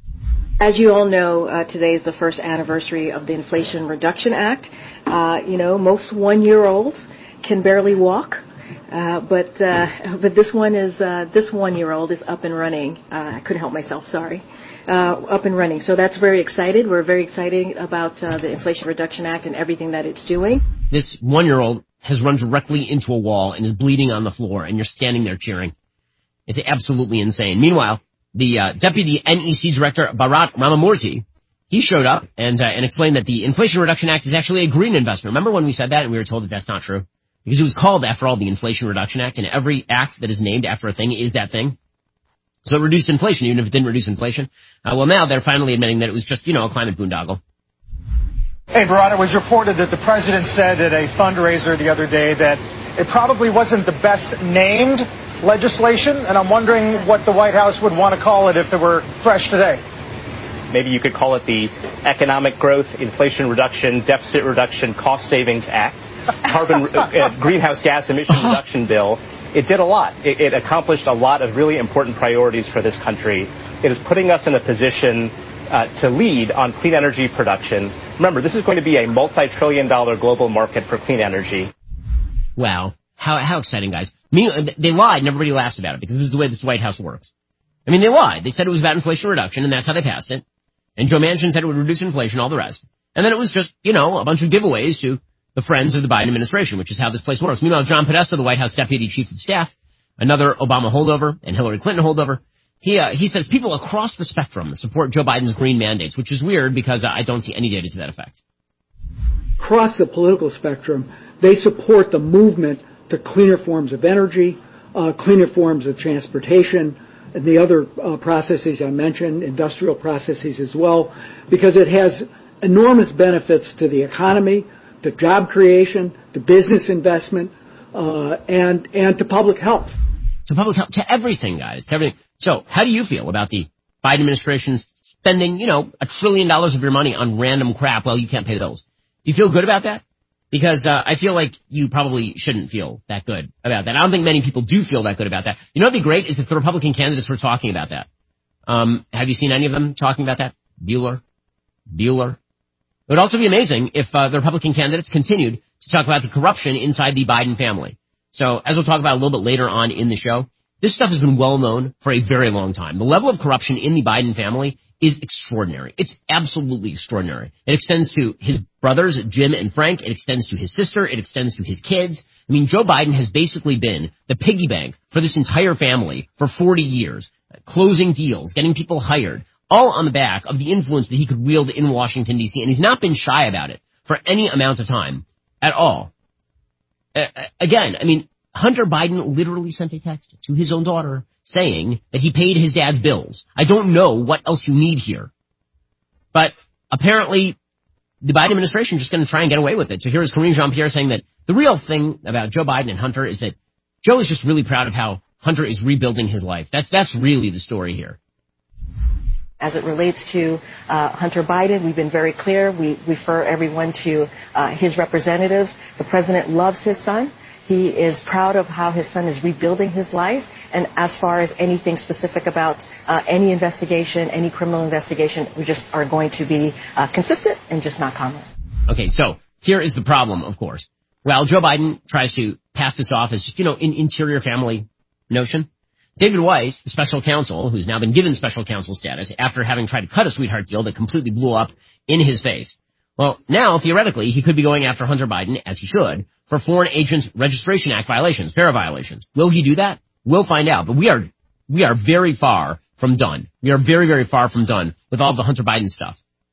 As you all know, uh, today is the first anniversary of the Inflation Reduction Act. Uh, you know, most one-year-olds can barely walk. Uh, but uh, but this one is uh, this one-year-old is up and running. Uh, I couldn't help myself. Sorry, uh, up and running. So that's very excited. We're very excited about uh, the Inflation Reduction Act and everything that it's doing. This one-year-old has run directly into a wall and is bleeding on the floor, and you're standing there cheering. It's absolutely insane. Meanwhile, the uh, Deputy N E C Director Bharat Ramamurthy, he showed up and uh, and explained that the Inflation Reduction Act is actually a green investment. Remember when we said that and we were told that that's not true? Because it was called, after all, the Inflation Reduction Act, and every act that is named after a thing is that thing. So it reduced inflation, even if it didn't reduce inflation. Uh, well, now they're finally admitting that it was just, you know, a climate boondoggle. Hey, Bharat, it was reported that the president said at a fundraiser the other day that it probably wasn't the best named legislation, and I'm wondering what the White House would want to call it if it were fresh today. Maybe you could call it the Economic Growth, Inflation Reduction, Deficit Reduction, Cost Savings Act. Carbon uh, greenhouse gas emission reduction bill. It did a lot. It, it accomplished a lot of really important priorities for this country. It is putting us in a position uh, to lead on clean energy production. Remember, this is going to be a multi-trillion dollar global market for clean energy. Wow. How how exciting, guys. They lied and everybody laughs about it because this is the way this White House works. I mean, they lied. They said it was about inflation reduction, and that's how they passed it. And Joe Manchin said it would reduce inflation, all the rest. And then it was just, you know, a bunch of giveaways to the friends of the Biden administration, which is how this place works. Meanwhile, John Podesta, the White House Deputy Chief of Staff, another Obama holdover and Hillary Clinton holdover, he uh, he says people across the spectrum support Joe Biden's green mandates, which is weird because uh, I don't see any data to that effect. Across the political spectrum, they support the movement to cleaner forms of energy, uh, cleaner forms of transportation, and the other uh, processes I mentioned, industrial processes as well, because it has enormous benefits to the economy, to job creation, to business investment, uh, and and to public health. To public health, to everything, guys, to everything. So, how do you feel about the Biden administration spending, you know, a trillion dollars of your money on random crap while you can't pay the bills? Do you feel good about that? Because uh, I feel like you probably shouldn't feel that good about that. I don't think many people do feel that good about that. You know what would be great is if the Republican candidates were talking about that. Um, have you seen any of them talking about that? Bueller? Bueller? It would also be amazing if uh, the Republican candidates continued to talk about the corruption inside the Biden family. So, as we'll talk about a little bit later on in the show, this stuff has been well known for a very long time. The level of corruption in the Biden family is extraordinary. It's absolutely extraordinary. It extends to his brothers, Jim and Frank. It extends to his sister. It extends to his kids. I mean, Joe Biden has basically been the piggy bank for this entire family for forty years, closing deals, getting people hired, all on the back of the influence that he could wield in Washington, D C, and he's not been shy about it for any amount of time at all. Uh, again, I mean, Hunter Biden literally sent a text to his own daughter saying that he paid his dad's bills. I don't know what else you need here. But apparently, the Biden administration is just going to try and get away with it. So here is Karine Jean-Pierre saying that the real thing about Joe Biden and Hunter is that Joe is just really proud of how Hunter is rebuilding his life. That's that's really the story here. As it relates to uh, Hunter Biden, we've been very clear. We refer everyone to uh, his representatives. The president loves his son. He is proud of how his son is rebuilding his life. And as far as anything specific about uh, any investigation, any criminal investigation, we just are going to be uh, consistent and just not comment. Okay, so here is the problem, of course. While Joe Biden tries to pass this off as just, you know, an interior family notion, David Weiss, the special counsel, who's now been given special counsel status after having tried to cut a sweetheart deal that completely blew up in his face. Well, now, theoretically, he could be going after Hunter Biden, as he should, for Foreign Agents Registration Act violations, FARA violations. Will he do that? We'll find out. But we are we are very far from done. We are very, very far from done with all the Hunter Biden stuff.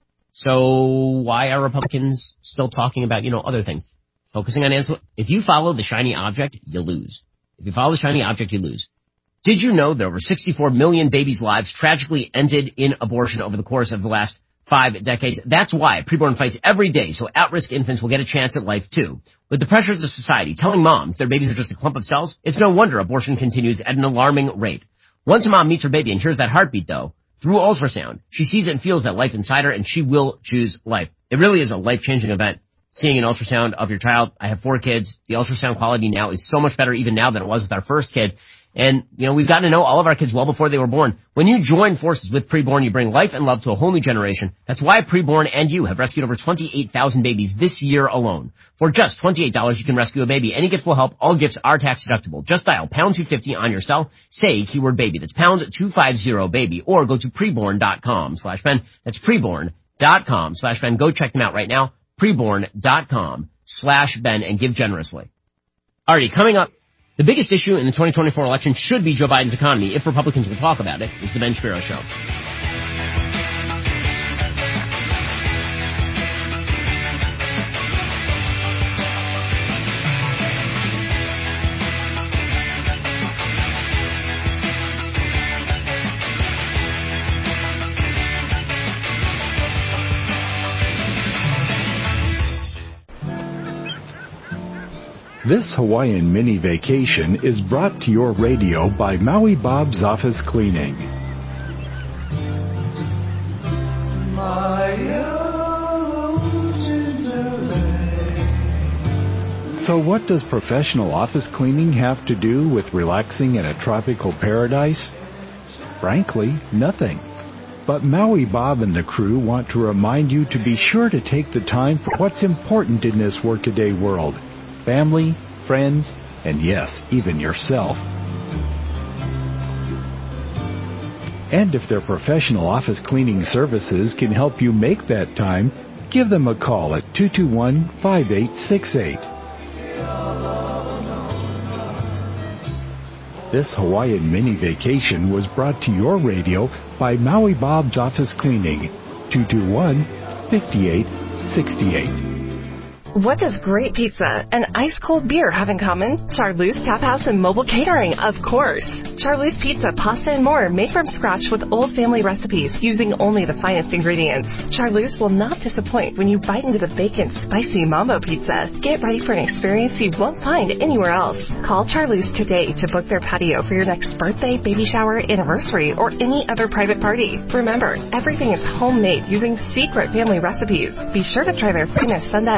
So why are Republicans still talking about, you know, other things? Focusing on answer. If you follow the shiny object, you lose. If you follow the shiny object, you lose. Did you know that over sixty-four million babies' lives tragically ended in abortion over the course of the last five decades? That's why Preborn fights every day so at-risk infants will get a chance at life too. With the pressures of society telling moms their babies are just a clump of cells, it's no wonder abortion continues at an alarming rate. Once a mom meets her baby and hears that heartbeat, though, through ultrasound, she sees and feels that life inside her, and she will choose life. It really is a life-changing event, seeing an ultrasound of your child. I have four kids. The ultrasound quality now is so much better even now than it was with our first kid. And, you know, we've gotten to know all of our kids well before they were born. When you join forces with Preborn, you bring life and love to a whole new generation. That's why Preborn and you have rescued over twenty-eight thousand babies this year alone. For just twenty-eight dollars, you can rescue a baby. Any gift will help. All gifts are tax deductible. Just dial pound two fifty on your cell. Say keyword baby. That's pound two fifty baby. Or go to preborn.com slash Ben. That's preborn.com slash Ben. Go check them out right now. Preborn.com slash Ben and give generously. Alrighty, coming up. The biggest issue in the twenty twenty-four election should be Joe Biden's economy, if Republicans will talk about it, is the Ben Shapiro Show. This Hawaiian mini vacation is brought to your radio by Maui Bob's Office Cleaning. So what does professional office cleaning have to do with relaxing in a tropical paradise? Frankly, nothing. But Maui Bob and the crew want to remind you to be sure to take the time for what's important in this workaday world. Family, friends, and yes, even yourself. And if their professional office cleaning services can help you make that time, give them a call at two two one, five eight six eight. This Hawaiian mini vacation was brought to your radio by Maui Bob's Office Cleaning, two two one, five eight six eight. What does great pizza and ice-cold beer have in common? Charlie's Tap House and Mobile Catering, of course. Charlie's Pizza, pasta, and more made from scratch with old family recipes using only the finest ingredients. Charlie's will not disappoint when you bite into the bacon, spicy Mambo Pizza. Get ready for an experience you won't find anywhere else. Call Charlie's today to book their patio for your next birthday, baby shower, anniversary, or any other private party. Remember, everything is homemade using secret family recipes. Be sure to try their famous sundial steaks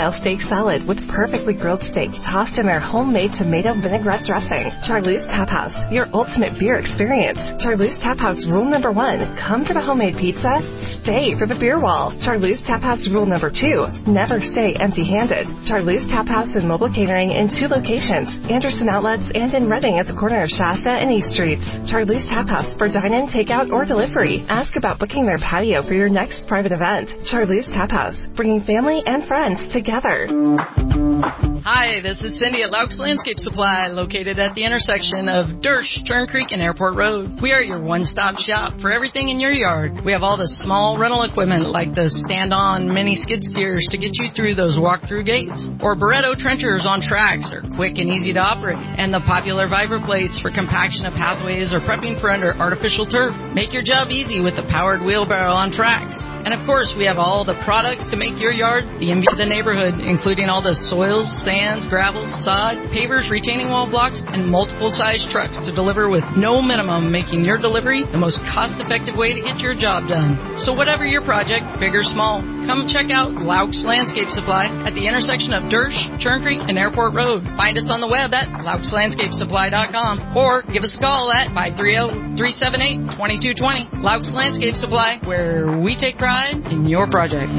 salad with perfectly grilled steak tossed in their homemade tomato vinaigrette dressing. Charlie's Tap House, your ultimate beer experience. Charlie's Tap House rule number one, come for the homemade pizza, stay for the beer wall. Charlie's Tap House rule number two, never stay empty-handed. Charlie's Tap House and Mobile Catering in two locations, Anderson Outlets and in Reading at the corner of Shasta and East Streets. Charlie's Tap House for dine-in, takeout, or delivery. Ask about booking their patio for your next private event. Charlie's Tap House, bringing family and friends together. Hi, this is Cindy at Laux Landscape Supply, located at the intersection of Dersh, Turn Creek, and Airport Road. We are your one-stop shop for everything in your yard. We have all the small rental equipment like the stand-on mini skid steers to get you through those walk-through gates, or Barretto trenchers on tracks are quick and easy to operate, and the popular Viper plates for compaction of pathways or prepping for under artificial turf. Make your job easy with the powered wheelbarrow on tracks. And of course, we have all the products to make your yard the envy of the neighborhood, including all the soils, sands, gravels, sod, pavers, retaining wall blocks, and multiple size trucks to deliver with no minimum, making your delivery the most cost-effective way to get your job done. So whatever your project, big or small, come check out Laux Landscape Supply at the intersection of Dersh, Churn Creek, and Airport Road. Find us on the web at laux landscape supply dot com or give us a call at five three zero, three seven eight, two two two zero. Laux Landscape Supply, where we take pride in your project.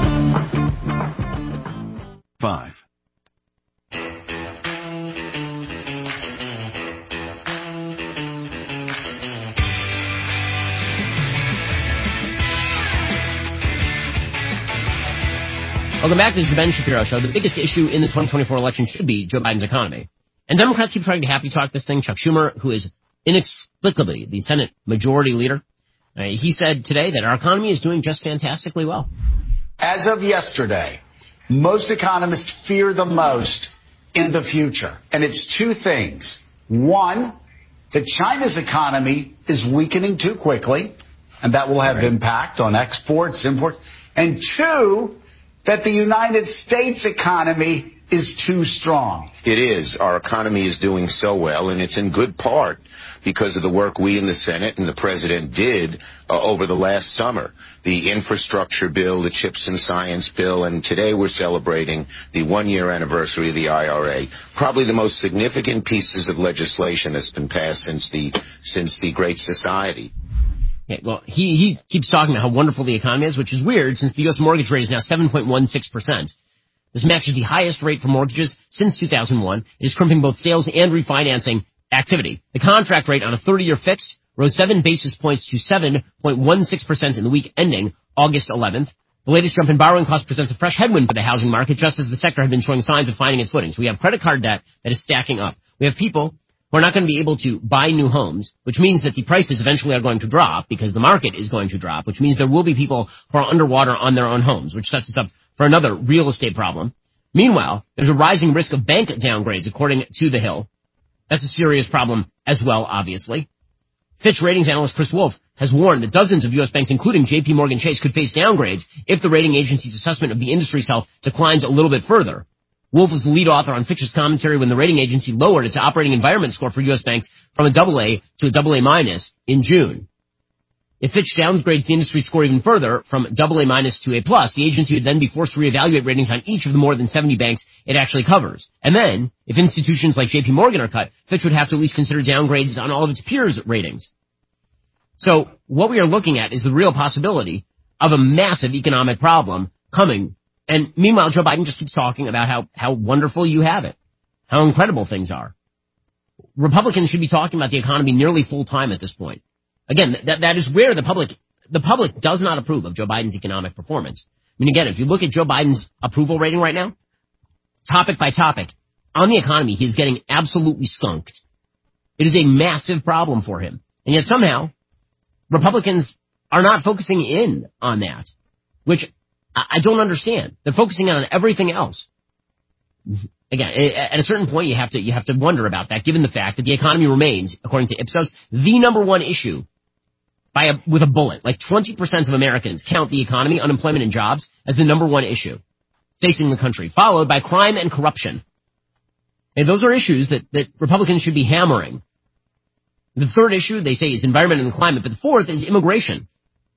Five. Welcome back. This is the Ben Shapiro Show. The biggest issue in the twenty twenty-four election should be Joe Biden's economy. And Democrats keep trying to happy talk this thing. Chuck Schumer, who is inexplicably the Senate Majority Leader, uh, he said today that our economy is doing just fantastically well. As of yesterday, most economists fear the most in the future. And it's two things. One, that China's economy is weakening too quickly, and that will have right. impact on exports, imports. And two, that the United States economy is too strong. It is. Our economy is doing so well, and it's in good part because of the work we in the Senate and the President did uh, over the last summer. The infrastructure bill, the CHIPS and Science bill, and today we're celebrating the one-year anniversary of the I R A. Probably the most significant pieces of legislation that's been passed since the since the Great Society. Yeah, well, he, he keeps talking about how wonderful the economy is, which is weird since the U S mortgage rate is now seven point one six percent. This matches the highest rate for mortgages since two thousand one. It is crimping both sales and refinancing activity. The contract rate on a thirty-year fixed rose seven basis points to seven point one six percent in the week ending August eleventh. The latest jump in borrowing costs presents a fresh headwind for the housing market, just as the sector had been showing signs of finding its footing. So we have credit card debt that is stacking up. We have people who are not going to be able to buy new homes, which means that the prices eventually are going to drop because the market is going to drop, which means there will be people who are underwater on their own homes, which sets us up for another real estate problem. Meanwhile, there's a rising risk of bank downgrades, according to The Hill. That's a serious problem as well, obviously. Fitch ratings analyst Chris Wolf has warned that dozens of U S banks, including J P Morgan Chase, could face downgrades if the rating agency's assessment of the industry's health declines a little bit further. Wolf was the lead author on Fitch's commentary when the rating agency lowered its operating environment score for U S banks from a double A to a double A minus in June. If Fitch downgrades the industry score even further from double A minus to A plus, the agency would then be forced to reevaluate ratings on each of the more than seventy banks it actually covers. And then, if institutions like J P Morgan are cut, Fitch would have to at least consider downgrades on all of its peers' ratings. So, what we are looking at is the real possibility of a massive economic problem coming. And meanwhile, Joe Biden just keeps talking about how, how wonderful you have it, how incredible things are. Republicans should be talking about the economy nearly full time at this point. Again, that, that is where the public, the public does not approve of Joe Biden's economic performance. I mean, again, if you look at Joe Biden's approval rating right now, topic by topic, on the economy, he is getting absolutely skunked. It is a massive problem for him. And yet somehow, Republicans are not focusing in on that, which I don't understand. They're focusing on everything else. Again, at a certain point, you have to you have to wonder about that, given the fact that the economy remains, according to Ipsos, the number one issue by a, with a bullet. Like twenty percent of Americans count the economy, unemployment, and jobs as the number one issue facing the country, followed by crime and corruption. And those are issues that, that Republicans should be hammering. The third issue, they say, is environment and climate, but the fourth is immigration.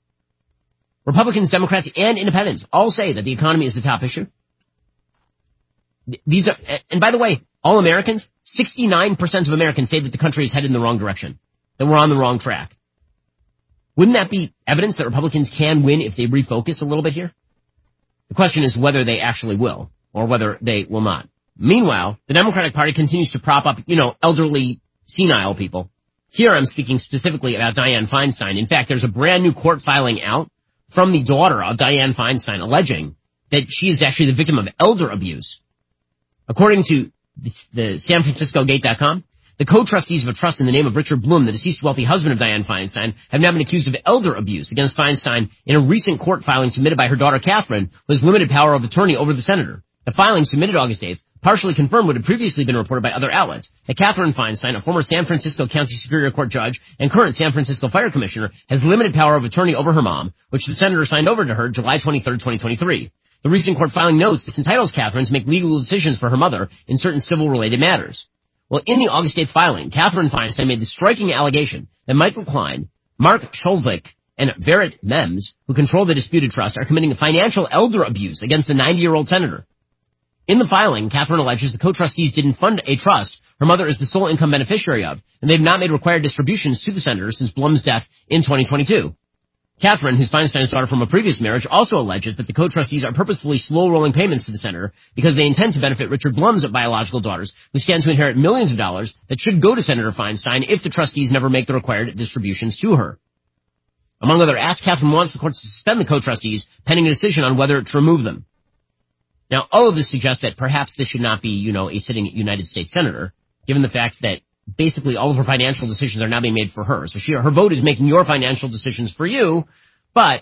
Republicans, Democrats, and independents all say that the economy is the top issue. These are, and by the way, all Americans, sixty-nine percent of Americans say that the country is headed in the wrong direction, that we're on the wrong track. Wouldn't that be evidence that Republicans can win if they refocus a little bit here? The question is whether they actually will, or whether they will not. Meanwhile, the Democratic Party continues to prop up, you know, elderly, senile people. Here I'm speaking specifically about Dianne Feinstein. In fact, there's a brand new court filing out from the daughter of Dianne Feinstein alleging that she is actually the victim of elder abuse. According to the San Francisco Gate dot com, the co-trustees of a trust in the name of Richard Blum, the deceased wealthy husband of Dianne Feinstein, have now been accused of elder abuse against Feinstein in a recent court filing submitted by her daughter Catherine, who has limited power of attorney over the senator. The filing, submitted August eighth, partially confirmed what had previously been reported by other outlets, that Catherine Feinstein, a former San Francisco County Superior Court judge and current San Francisco Fire Commissioner, has limited power of attorney over her mom, which the senator signed over to her July twenty-third, twenty twenty-three. The recent court filing notes this entitles Catherine to make legal decisions for her mother in certain civil-related matters. Well, in the August eighth filing, Catherine Feinstein made the striking allegation that Michael Klein, Mark Scholvik, and Verit Mems, who control the disputed trust, are committing financial elder abuse against the ninety-year-old senator. In the filing, Catherine alleges the co-trustees didn't fund a trust her mother is the sole income beneficiary of, and they've not made required distributions to the senator since Blum's death in twenty twenty-two. Catherine, who's Feinstein's daughter from a previous marriage, also alleges that the co-trustees are purposefully slow-rolling payments to the senator because they intend to benefit Richard Blum's biological daughters, who stand to inherit millions of dollars that should go to Senator Feinstein if the trustees never make the required distributions to her. Among other asks, Catherine wants the court to suspend the co-trustees pending a decision on whether to remove them. Now, all of this suggests that perhaps this should not be, you know, a sitting United States senator, given the fact that basically all of her financial decisions are now being made for her. So she, her vote is making your financial decisions for you, but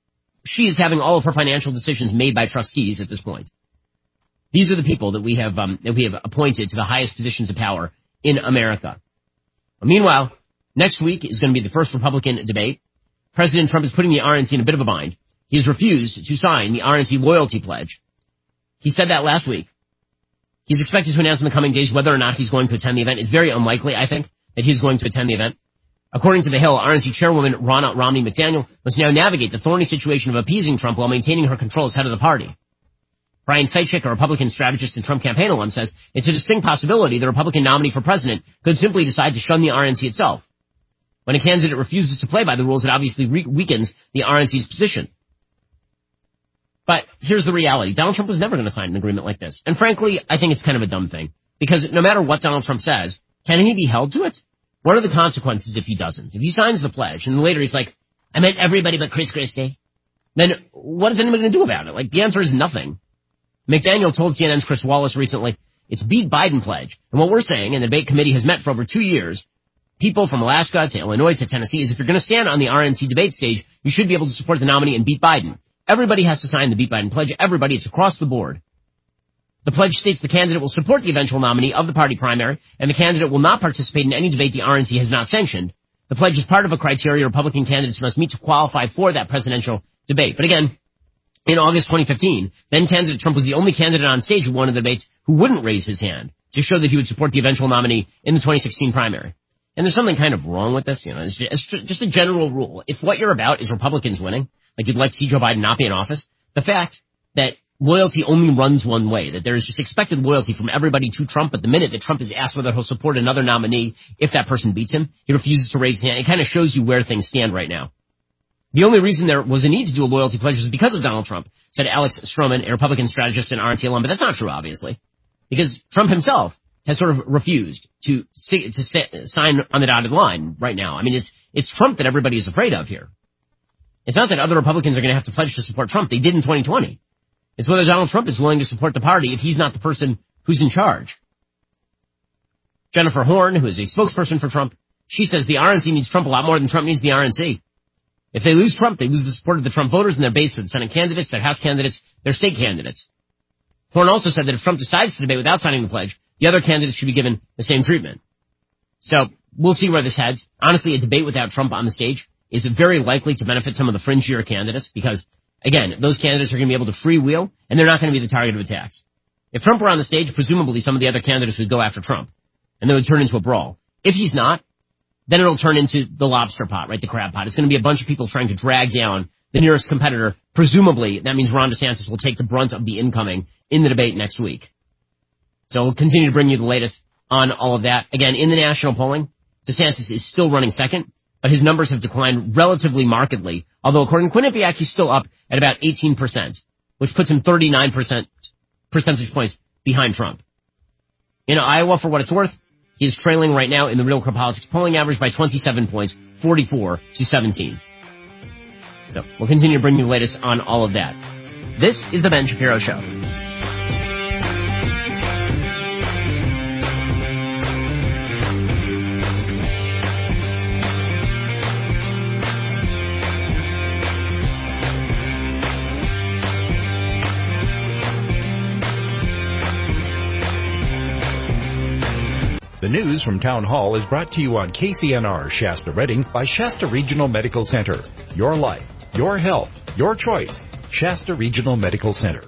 she is having all of her financial decisions made by trustees at this point. These are the people that we have, um, that we have appointed to the highest positions of power in America. But meanwhile, next week is going to be the first Republican debate. President Trump is putting the R N C in a bit of a bind. He has refused to sign the R N C loyalty pledge. He said that last week. He's expected to announce in the coming days whether or not he's going to attend the event. It's very unlikely, I think, that he's going to attend the event. According to The Hill, R N C chairwoman Ronna Romney McDaniel must now navigate the thorny situation of appeasing Trump while maintaining her control as head of the party. Brian Seichik, a Republican strategist and Trump campaign alum, says it's a distinct possibility the Republican nominee for president could simply decide to shun the R N C itself. When a candidate refuses to play by the rules, it obviously re- weakens the R N C's position. But here's the reality. Donald Trump was never going to sign an agreement like this. And frankly, I think it's kind of a dumb thing. Because no matter what Donald Trump says, can he be held to it? What are the consequences if he doesn't? If he signs the pledge and later he's like, I meant everybody but Chris Christie, then what is anybody going to do about it? Like, the answer is nothing. McDaniel told C N N's Chris Wallace recently, it's beat Biden pledge. And what we're saying, and the debate committee has met for over two years, people from Alaska to Illinois to Tennessee, is if you're going to stand on the R N C debate stage, you should be able to support the nominee and beat Biden. Everybody has to sign the Beat Biden pledge. Everybody, it's across the board. The pledge states the candidate will support the eventual nominee of the party primary, and the candidate will not participate in any debate the R N C has not sanctioned. The pledge is part of a criteria Republican candidates must meet to qualify for that presidential debate. But again, in August twenty fifteen, then candidate Trump was the only candidate on stage at one of the debates who wouldn't raise his hand to show that he would support the eventual nominee in the twenty sixteen primary. And there's something kind of wrong with this, you know, it's just, it's just a general rule. If what you're about is Republicans winning, like you'd like to see Joe Biden not be in office, the fact that loyalty only runs one way, that there is just expected loyalty from everybody to Trump, but the minute that Trump is asked whether he'll support another nominee if that person beats him, he refuses to raise his hand. It kind of shows you where things stand right now. The only reason there was a need to do a loyalty pledge was because of Donald Trump, said Alex Stroman, a Republican strategist and R N C alum, but that's not true, obviously, because Trump himself has sort of refused to to sign on the dotted line right now. I mean, it's it's Trump that everybody is afraid of here. It's not that other Republicans are going to have to pledge to support Trump. They did in twenty twenty. It's whether Donald Trump is willing to support the party if he's not the person who's in charge. Jennifer Horn, who is a spokesperson for Trump, she says the R N C needs Trump a lot more than Trump needs the R N C. If they lose Trump, they lose the support of the Trump voters and their base for the Senate candidates, their House candidates, their state candidates. Horn also said that if Trump decides to debate without signing the pledge, the other candidates should be given the same treatment. So we'll see where this heads. Honestly, a debate without Trump on the stage is very likely to benefit some of the fringier candidates because, again, those candidates are going to be able to freewheel, and they're not going to be the target of attacks. If Trump were on the stage, presumably some of the other candidates would go after Trump, and they would turn into a brawl. If he's not, then it'll turn into the lobster pot, right, the crab pot. It's going to be a bunch of people trying to drag down the nearest competitor. Presumably, that means Ron DeSantis will take the brunt of the incoming in the debate next week. So we'll continue to bring you the latest on all of that. Again, in the national polling, DeSantis is still running second, but his numbers have declined relatively markedly, although according to Quinnipiac, he's still up at about eighteen percent, which puts him thirty-nine percent percentage points behind Trump. In Iowa, for what it's worth, he is trailing right now in the Real Clear Politics polling average by twenty-seven points, forty-four to seventeen. So we'll continue to bring you the latest on all of that. This is The Ben Shapiro Show. The news from Town Hall is brought to you on K C N R Shasta Redding by Shasta Regional Medical Center. Your life, your health, your choice. Shasta Regional Medical Center.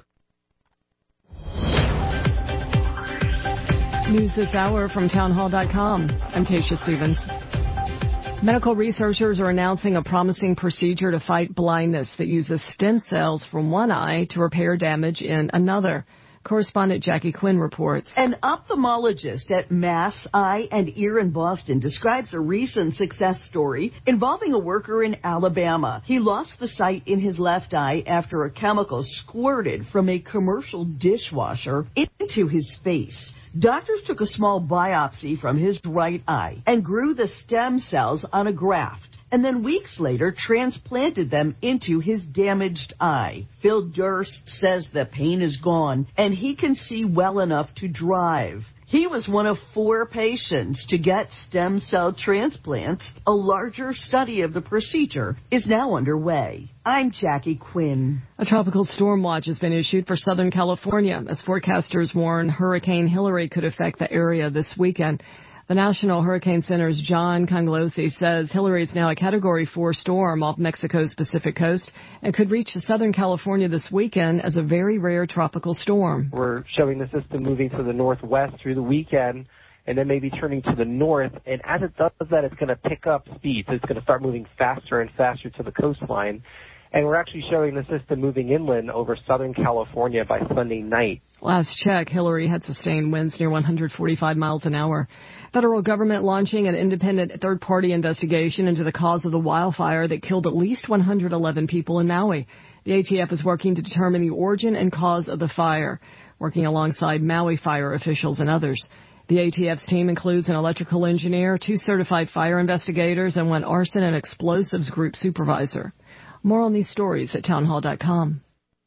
News this hour from townhall dot com. I'm Tasha Stevens. Medical researchers are announcing a promising procedure to fight blindness that uses stem cells from one eye to repair damage in another. Correspondent Jackie Quinn reports. An ophthalmologist at Mass Eye and Ear in Boston describes a recent success story involving a worker in Alabama. He lost the sight in his left eye after a chemical squirted from a commercial dishwasher into his face. Doctors took a small biopsy from his right eye and grew the stem cells on a graft, and then weeks later transplanted them into his damaged eye. Phil Durst says the pain is gone and he can see well enough to drive. He was one of four patients to get stem cell transplants. A larger study of the procedure is now underway. I'm Jackie Quinn. A tropical storm watch has been issued for Southern California as forecasters warn Hurricane Hilary could affect the area this weekend. The National Hurricane Center's John Congolosi says Hilary is now a Category four storm off Mexico's Pacific coast and could reach Southern California this weekend as a very rare tropical storm. We're showing the system moving to the northwest through the weekend and then maybe turning to the north. And as it does that, it's going to pick up speed. So it's going to start moving faster and faster to the coastline. And we're actually showing the system moving inland over Southern California by Sunday night. Last check, Hilary had sustained winds near one hundred forty-five miles an hour. Federal government launching an independent third-party investigation into the cause of the wildfire that killed at least one hundred eleven people in Maui. The A T F is working to determine the origin and cause of the fire, working alongside Maui fire officials and others. The A T F's team includes an electrical engineer, two certified fire investigators, and one arson and explosives group supervisor. More on these stories at townhall dot com.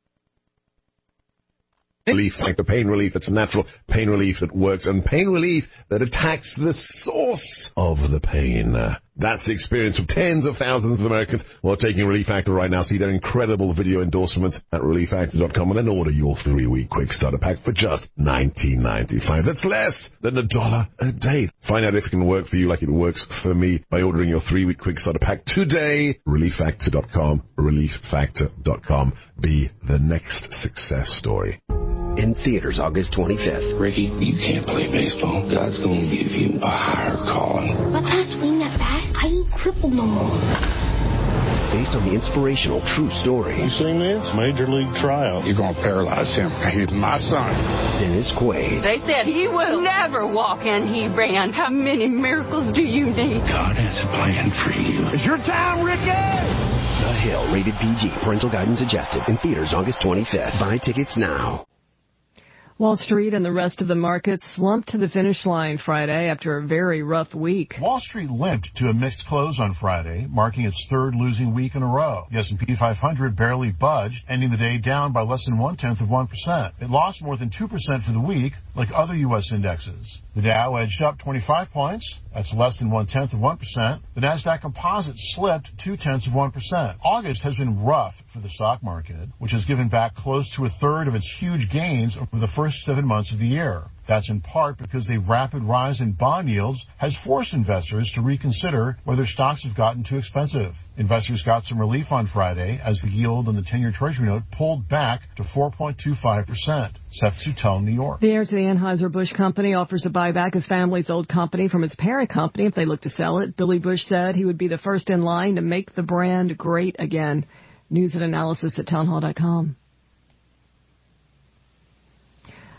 Relief Factor, pain relief that's natural, pain relief that works, and pain relief that attacks the source of the pain. Uh, that's the experience of tens of thousands of Americans who are taking Relief Factor right now. See their incredible video endorsements at relief factor dot com and then order your three-week quick starter pack for just nineteen ninety-five. That's less than a dollar a day. Find out if it can work for you like it works for me by ordering your three-week quick starter pack today. relief factor dot com, relief factor dot com. Be the next success story. In theaters August twenty-fifth. Ricky, you can't play baseball. God's going to give you a higher calling. But I swing that bat. I ain't crippled no more. Based on the inspirational true story. You seen this? Major League Tryout. You're going to paralyze him. He's my son. Dennis Quaid. They said he will never walk and he ran. How many miracles do you need? God has a plan for you. It's your time, Ricky! The Hill, rated P G. Parental guidance suggested. In theaters August twenty-fifth. Buy tickets now. Wall Street and the rest of the market slumped to the finish line Friday after a very rough week. Wall Street limped to a mixed close on Friday, marking its third losing week in a row. The S and P five hundred barely budged, ending the day down by less than one-tenth of one percent. It lost more than two percent for the week, like other U S indexes. The Dow edged up twenty-five points. That's less than one-tenth of one percent. The NASDAQ Composite slipped two-tenths of one percent. August has been rough for the stock market, which has given back close to a third of its huge gains over the first seven months of the year. That's in part because a rapid rise in bond yields has forced investors to reconsider whether stocks have gotten too expensive. Investors got some relief on Friday as the yield on the ten-year Treasury note pulled back to four point two five percent. Seth Suttel, New York. The heir to the Anheuser-Busch Company offers to buy back his family's old company from his parent company if they look to sell it. Billy Bush said he would be the first in line to make the brand great again. News and analysis at townhall dot com.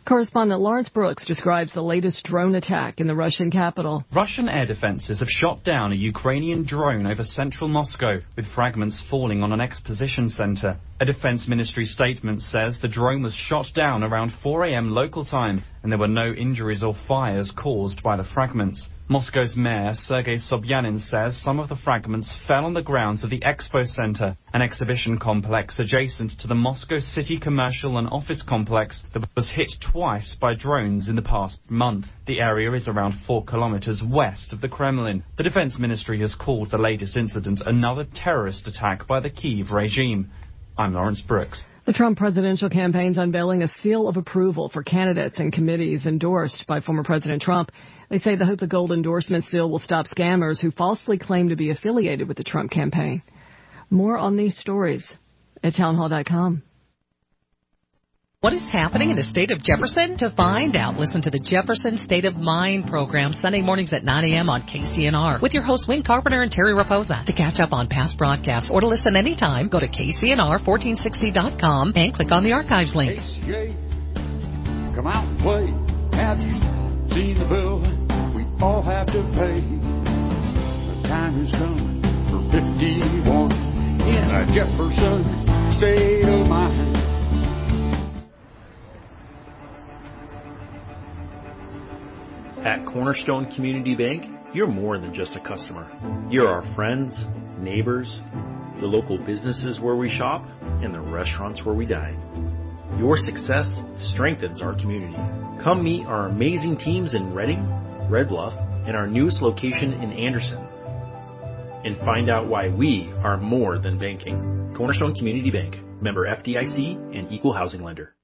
Correspondent Lawrence Brooks describes the latest drone attack in the Russian capital. Russian air defenses have shot down a Ukrainian drone over central Moscow, with fragments falling on an exposition center. A defense ministry statement says the drone was shot down around four a.m. local time, and there were no injuries or fires caused by the fragments. Moscow's mayor, Sergei Sobyanin, says some of the fragments fell on the grounds of the Expo Center, an exhibition complex adjacent to the Moscow City Commercial and Office Complex that was hit twice by drones in the past month. The area is around four kilometers west of the Kremlin. The defense ministry has called the latest incident another terrorist attack by the Kyiv regime. I'm Lawrence Brooks. The Trump presidential campaign's unveiling a seal of approval for candidates and committees endorsed by former President Trump. They say they hope the gold endorsement seal will stop scammers who falsely claim to be affiliated with the Trump campaign. More on these stories at townhall dot com. What is happening in the state of Jefferson? To find out, listen to the Jefferson State of Mind program Sunday mornings at nine a.m. on K C N R with your hosts Wayne Carpenter and Terry Raposa. To catch up on past broadcasts or to listen anytime, go to K C N R fourteen sixty dot com and click on the archives link. A C A, come out and play. Have you seen the bill we all have to pay? The time is coming for fifty-one in a Jefferson State of Mind. At Cornerstone Community Bank, you're more than just a customer. You're our friends, neighbors, the local businesses where we shop, and the restaurants where we dine. Your success strengthens our community. Come meet our amazing teams in Reading, Red Bluff, and our newest location in Anderson. And find out why we are more than banking. Cornerstone Community Bank, member F D I C and equal housing lender.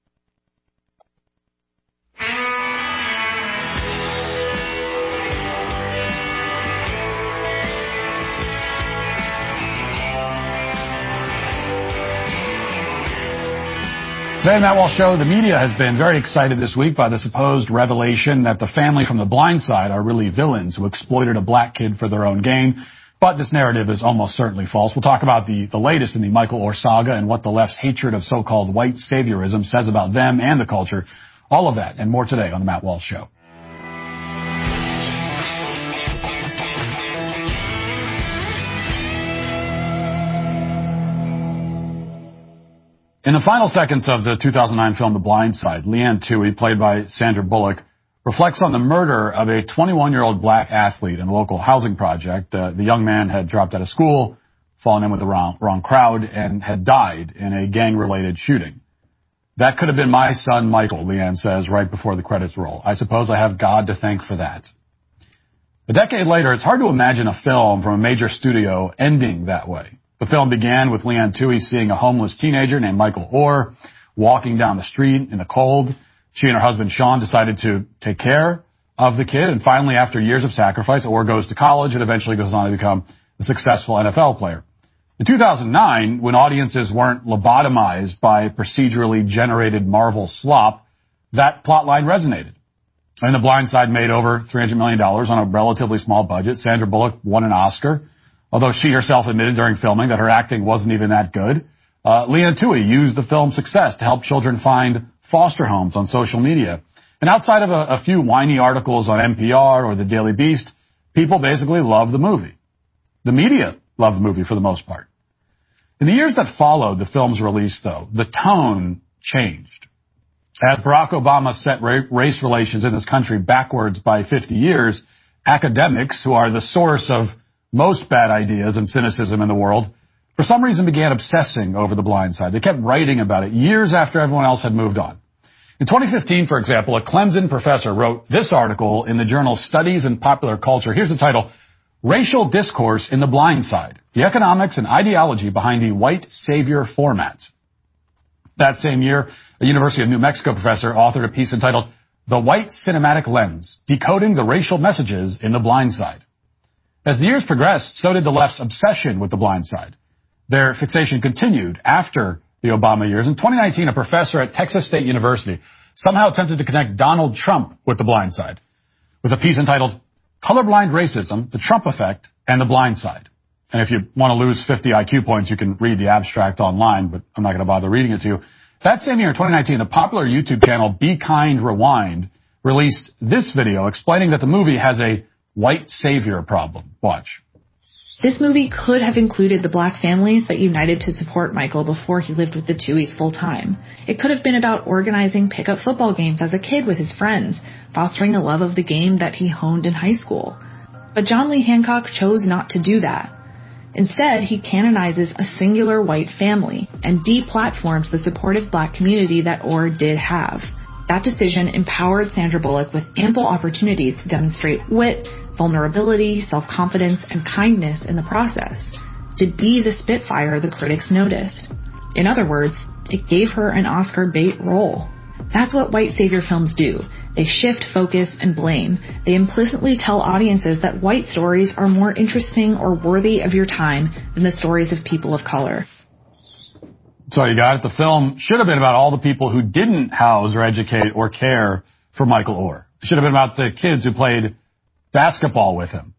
Today on Matt Walsh Show, the media has been very excited this week by the supposed revelation that the family from The Blind Side are really villains who exploited a black kid for their own gain. But this narrative is almost certainly false. We'll talk about the, the latest in the Michael Oher saga and what the left's hatred of so-called white saviorism says about them and the culture. All of that and more today on the Matt Walsh Show. In the final seconds of the two thousand nine film The Blind Side, Leanne Toohey, played by Sandra Bullock, reflects on the murder of a twenty-one-year-old black athlete in a local housing project. Uh, the young man had dropped out of school, fallen in with the wrong, wrong crowd, and had died in a gang-related shooting. That could have been my son, Michael, Leanne says right before the credits roll. I suppose I have God to thank for that. A decade later, it's hard to imagine a film from a major studio ending that way. The film began with Leanne Toohey seeing a homeless teenager named Michael Oher walking down the street in the cold. She and her husband, Sean, decided to take care of the kid. And finally, after years of sacrifice, Oher goes to college and eventually goes on to become a successful N F L player. In two thousand nine, when audiences weren't lobotomized by procedurally generated Marvel slop, that plotline resonated. And The Blind Side made over three hundred million dollars on a relatively small budget. Sandra Bullock won an Oscar, although she herself admitted during filming that her acting wasn't even that good. Uh, Leanne Toohey used the film's success to help children find foster homes on social media. And outside of a, a few whiny articles on N P R or the Daily Beast, people basically loved the movie. The media loved the movie for the most part. In the years that followed the film's release, though, the tone changed. As Barack Obama set ra- race relations in this country backwards by fifty years, academics, who are the source of most bad ideas and cynicism in the world, for some reason began obsessing over The Blind Side. They kept writing about it years after everyone else had moved on. In twenty fifteen, for example, a Clemson professor wrote this article in the journal Studies in Popular Culture. Here's the title: Racial Discourse in The Blind Side, the Economics and Ideology Behind the White Savior Format. That same year, a University of New Mexico professor authored a piece entitled The White Cinematic Lens, Decoding the Racial Messages in The Blind Side. As the years progressed, so did the left's obsession with The Blind Side. Their fixation continued after the Obama years. In twenty nineteen, a professor at Texas State University somehow attempted to connect Donald Trump with The Blind Side with a piece entitled Colorblind Racism, the Trump Effect, and The Blind Side. And if you want to lose fifty I Q points, you can read the abstract online, but I'm not going to bother reading it to you. That same year, twenty nineteen, the popular YouTube channel Be Kind Rewind released this video explaining that the movie has a white savior problem. Watch. This movie could have included the black families that united to support Michael before he lived with the Tuohys full time. It could have been about organizing pickup football games as a kid with his friends, fostering a love of the game that he honed in high school. But John Lee Hancock chose not to do that. Instead, he canonizes a singular white family and deplatforms the supportive black community that Orr did have. That decision empowered Sandra Bullock with ample opportunities to demonstrate wit, vulnerability, self-confidence, and kindness in the process, to be the Spitfire the critics noticed. In other words, it gave her an Oscar bait role. That's what white savior films do. They shift focus and blame. They implicitly tell audiences that white stories are more interesting or worthy of your time than the stories of people of color. So you got it. The film should have been about all the people who didn't house or educate or care for Michael Orr. It should have been about the kids who played basketball with him.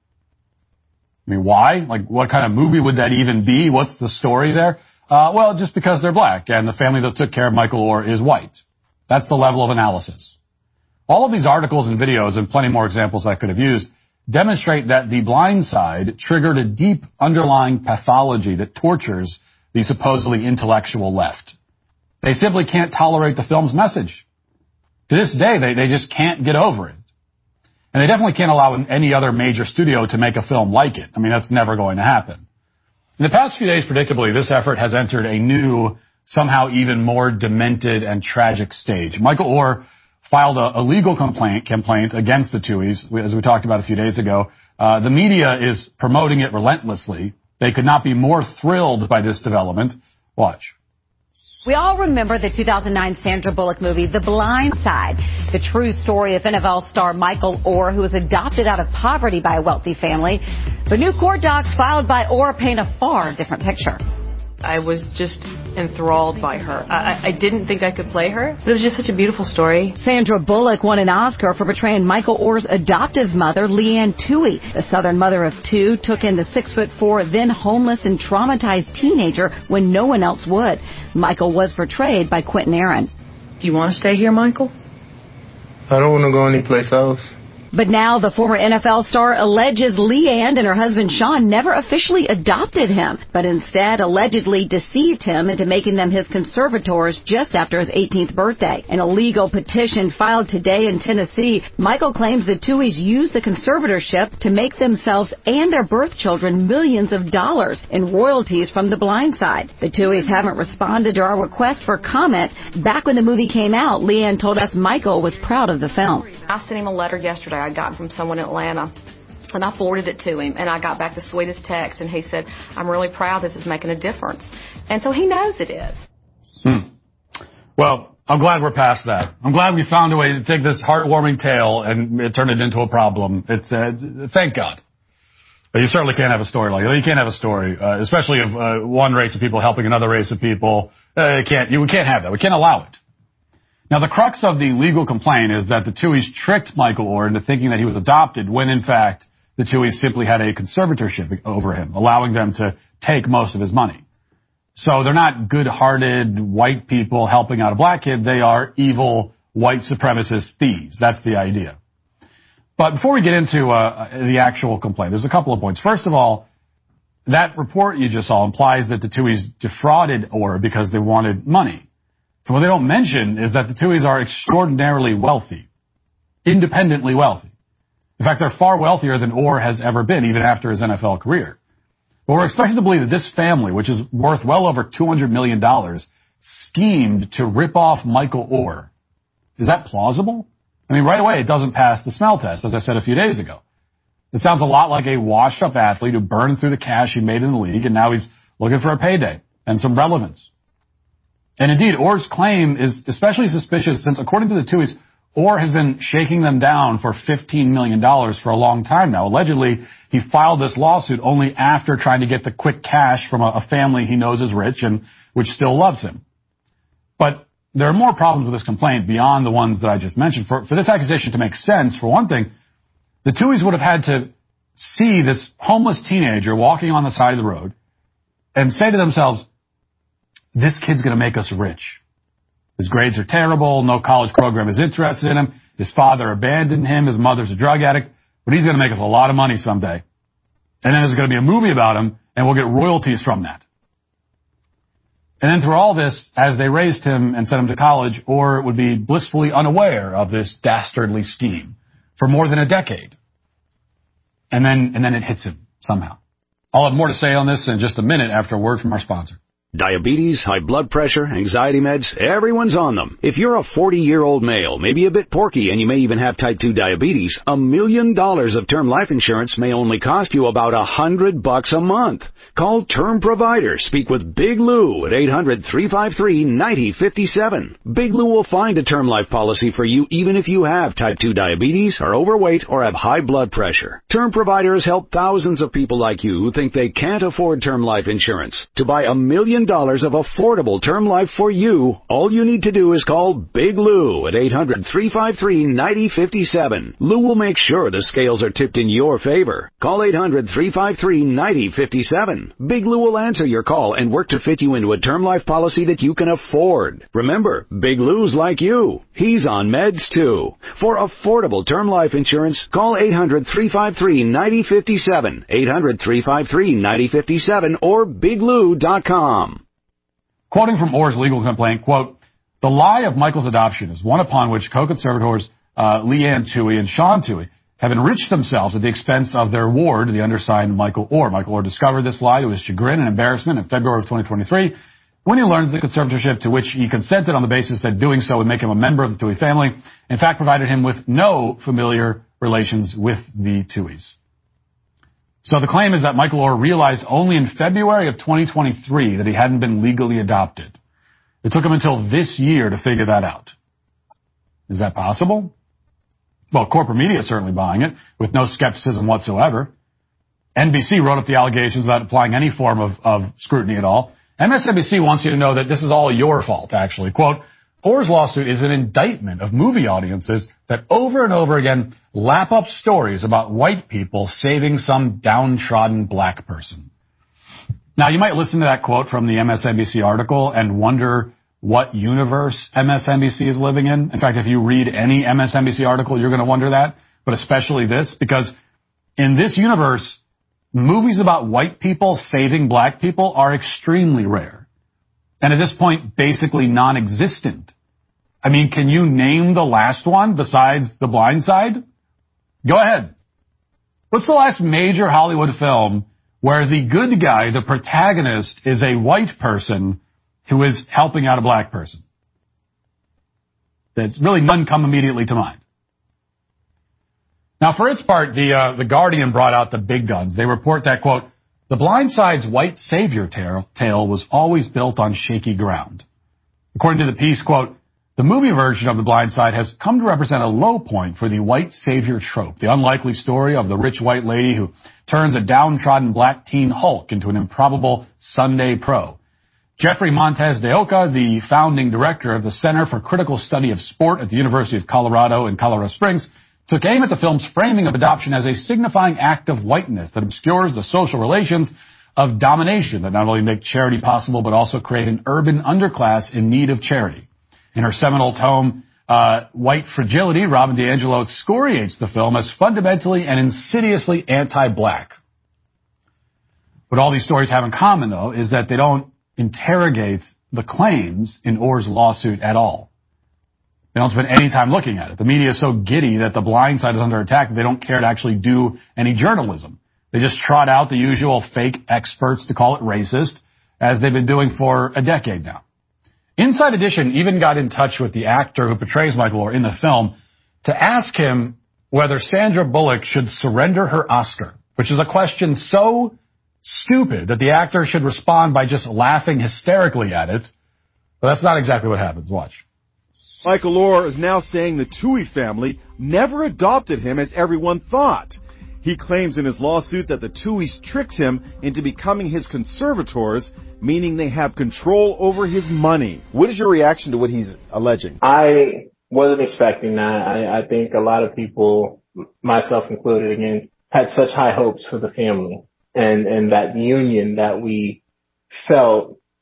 I mean, why? Like, what kind of movie would that even be? What's the story there? Uh, well, just because they're black and the family that took care of Michael Orr is white. That's the level of analysis. All of these articles and videos, and plenty more examples I could have used, demonstrate that The Blind Side triggered a deep underlying pathology that tortures the supposedly intellectual left. They simply can't tolerate the film's message. To this day, they, they just can't get over it. And they definitely can't allow any other major studio to make a film like it. I mean, that's never going to happen. In the past few days, predictably, this effort has entered a new, somehow even more demented and tragic stage. Michael Orr filed a, a legal complaint, complaint against the Tuohys, as we talked about a few days ago. Uh, the media is promoting it relentlessly. They could not be more thrilled by this development. Watch. We all remember the two thousand nine Sandra Bullock movie, The Blind Side, the true story of N F L star Michael Orr, who was adopted out of poverty by a wealthy family. But new court docs filed by Orr paint a far different picture. I was just enthralled by her. I, I didn't think I could play her, but it was just such a beautiful story. Sandra Bullock won an Oscar for portraying Michael Orr's adoptive mother, Leanne Tuohy. The Southern mother of two took in the six foot four, then homeless and traumatized teenager when no one else would. Michael was portrayed by Quentin Aaron. Do you want to stay here, Michael? I don't want to go anyplace else. But now the former N F L star alleges Leanne and her husband Sean never officially adopted him, but instead allegedly deceived him into making them his conservators just after his eighteenth birthday. In a legal petition filed today in Tennessee, Michael claims the Tuohys used the conservatorship to make themselves and their birth children millions of dollars in royalties from The Blind Side. The Tuohys haven't responded to our request for comment. Back when the movie came out, Leanne told us Michael was proud of the film. I sent him a letter yesterday I got from someone in Atlanta, and I forwarded it to him, and I got back the sweetest text, and he said, I'm really proud this is making a difference. And so he knows it is. Hmm. Well, I'm glad we're past that. I'm glad we found a way to take this heartwarming tale and turn it into a problem. It's uh, thank God. But you certainly can't have a story like that. You can't have a story, uh, especially of uh, one race of people helping another race of people. Uh, you can't, you, we can't have that. We can't allow it. Now, the crux of the legal complaint is that the Tuohys tricked Michael Orr into thinking that he was adopted when, in fact, the Tuohys simply had a conservatorship over him, allowing them to take most of his money. So they're not good-hearted white people helping out a black kid. They are evil white supremacist thieves. That's the idea. But before we get into uh, the actual complaint, there's a couple of points. First of all, that report you just saw implies that the Tuohys defrauded Orr because they wanted money. So what they don't mention is that the Tuohys are extraordinarily wealthy, independently wealthy. In fact, they're far wealthier than Orr has ever been, even after his N F L career. But we're expected to believe that this family, which is worth well over two hundred million dollars, schemed to rip off Michael Orr. Is that plausible? I mean, right away, it doesn't pass the smell test, as I said a few days ago. It sounds a lot like a washed-up athlete who burned through the cash he made in the league, and now he's looking for a payday and some relevance. And indeed, Orr's claim is especially suspicious since, according to the Tuohys, Orr has been shaking them down for fifteen million dollars for a long time now. Allegedly, he filed this lawsuit only after trying to get the quick cash from a, a family he knows is rich and which still loves him. But there are more problems with this complaint beyond the ones that I just mentioned. For, for this accusation to make sense, for one thing, the Tuohys would have had to see this homeless teenager walking on the side of the road and say to themselves, this kid's going to make us rich. His grades are terrible. No college program is interested in him. His father abandoned him. His mother's a drug addict. But he's going to make us a lot of money someday. And then there's going to be a movie about him, and we'll get royalties from that. And then through all this, as they raised him and sent him to college, Orr would be blissfully unaware of this dastardly scheme for more than a decade. And then, and then it hits him somehow. I'll have more to say on this in just a minute after a word from our sponsor. Diabetes, high blood pressure, anxiety meds, everyone's on them. If you're a forty-year-old male, maybe a bit porky, and you may even have type two diabetes, a million dollars of term life insurance may only cost you about a hundred bucks a month. Call Term Provider. Speak with Big Lou at eight hundred, three five three, nine zero five seven. Big Lou will find a term life policy for you even if you have type two diabetes, are overweight, or have high blood pressure. Term Provider has helped thousands of people like you who think they can't afford term life insurance. To buy a million dollars of affordable term life for you, all you need to do is call Big Lou at eight hundred, three five three, nine zero five seven. Lou will make sure the scales are tipped in your favor. Call eight hundred, three five three, nine zero five seven. Big Lou will answer your call and work to fit you into a term life policy that you can afford. Remember, Big Lou's like you. He's on meds too. For affordable term life insurance, call eight hundred, three five three, nine zero five seven, eight hundred, three five three, nine zero five seven, or big lou dot com. Quoting from Orr's legal complaint, quote, "The lie of Michael's adoption is one upon which co-conservators uh, Leanne Toohey and Sean Toohey have enriched themselves at the expense of their ward, the undersigned Michael Orr. Michael Orr discovered this lie to his chagrin and embarrassment in February of twenty twenty-three when he learned the conservatorship to which he consented on the basis that doing so would make him a member of the Toohey family, in fact provided him with no familiar relations with the Tooheys." So the claim is that Michael Orr realized only in February of twenty twenty-three that he hadn't been legally adopted. It took him until this year to figure that out. Is that possible? Well, corporate media is certainly buying it, with no skepticism whatsoever. N B C wrote up the allegations without applying any form of, of scrutiny at all. M S N B C wants you to know that this is all your fault, actually. Quote, "Orr's lawsuit is an indictment of movie audiences that over and over again lap up stories about white people saving some downtrodden black person." Now, you might listen to that quote from the M S N B C article and wonder what universe M S N B C is living in. In fact, if you read any M S N B C article, you're going to wonder that, but especially this, because in this universe, movies about white people saving black people are extremely rare. And at this point, basically non-existent. I mean, can you name the last one besides The Blind Side? Go ahead. What's the last major Hollywood film where the good guy, the protagonist, is a white person who is helping out a black person? There's really none come immediately to mind. Now, for its part, the uh, the Guardian brought out the big guns. They report that, quote, "The Blind Side's white savior tale was always built on shaky ground." According to the piece, quote, "The movie version of The Blind Side has come to represent a low point for the white savior trope, the unlikely story of the rich white lady who turns a downtrodden black teen Hulk into an improbable Sunday pro. Jeffrey Montes de Oca, the founding director of the Center for Critical Study of Sport at the University of Colorado in Colorado Springs, took aim at the film's framing of adoption as a signifying act of whiteness that obscures the social relations of domination that not only make charity possible but also create an urban underclass in need of charity. In her seminal tome, uh, White Fragility, Robin DiAngelo excoriates the film as fundamentally and insidiously anti-black. What all these stories have in common, though, is that they don't interrogate the claims in Orr's lawsuit at all. They don't spend any time looking at it. The media is so giddy that The Blind Side is under attack that they don't care to actually do any journalism. They just trot out the usual fake experts to call it racist, as they've been doing for a decade now. Inside Edition even got in touch with the actor who portrays Michael Orr in the film to ask him whether Sandra Bullock should surrender her Oscar, which is a question so stupid that the actor should respond by just laughing hysterically at it. But that's not exactly what happens. Watch. Michael Orr is now saying the Toohey family never adopted him as everyone thought. He claims in his lawsuit that the Tooheys tricked him into becoming his conservators, meaning they have control over his money. What is your reaction to what he's alleging? I wasn't expecting that. I, I think a lot of people, myself included again, had such high hopes for the family and, and that union that we felt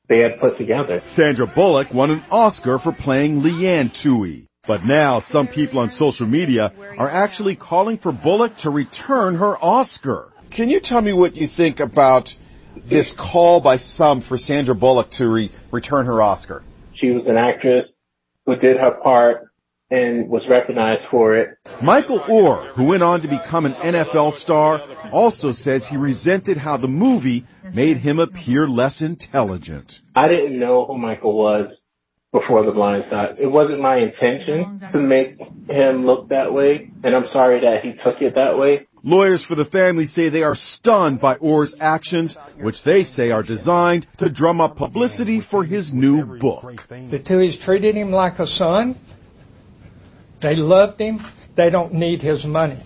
they had put together. Sandra Bullock won an Oscar for playing Leanne Toohey. But now some people on social media are actually calling for Bullock to return her Oscar. Can you tell me what you think about this call by some for Sandra Bullock to re- return her Oscar? She was an actress who did her part and was recognized for it. Michael Oher, who went on to become an N F L star, also says he resented how the movie made him appear less intelligent. I didn't know who Michael was before The Blind Side. It wasn't my intention to make him look that way, and I'm sorry that he took it that way. Lawyers for the family say they are stunned by Oher's actions, which they say are designed to drum up publicity for his new book. The Tooheys treated him like a son. They loved him. They don't need his money.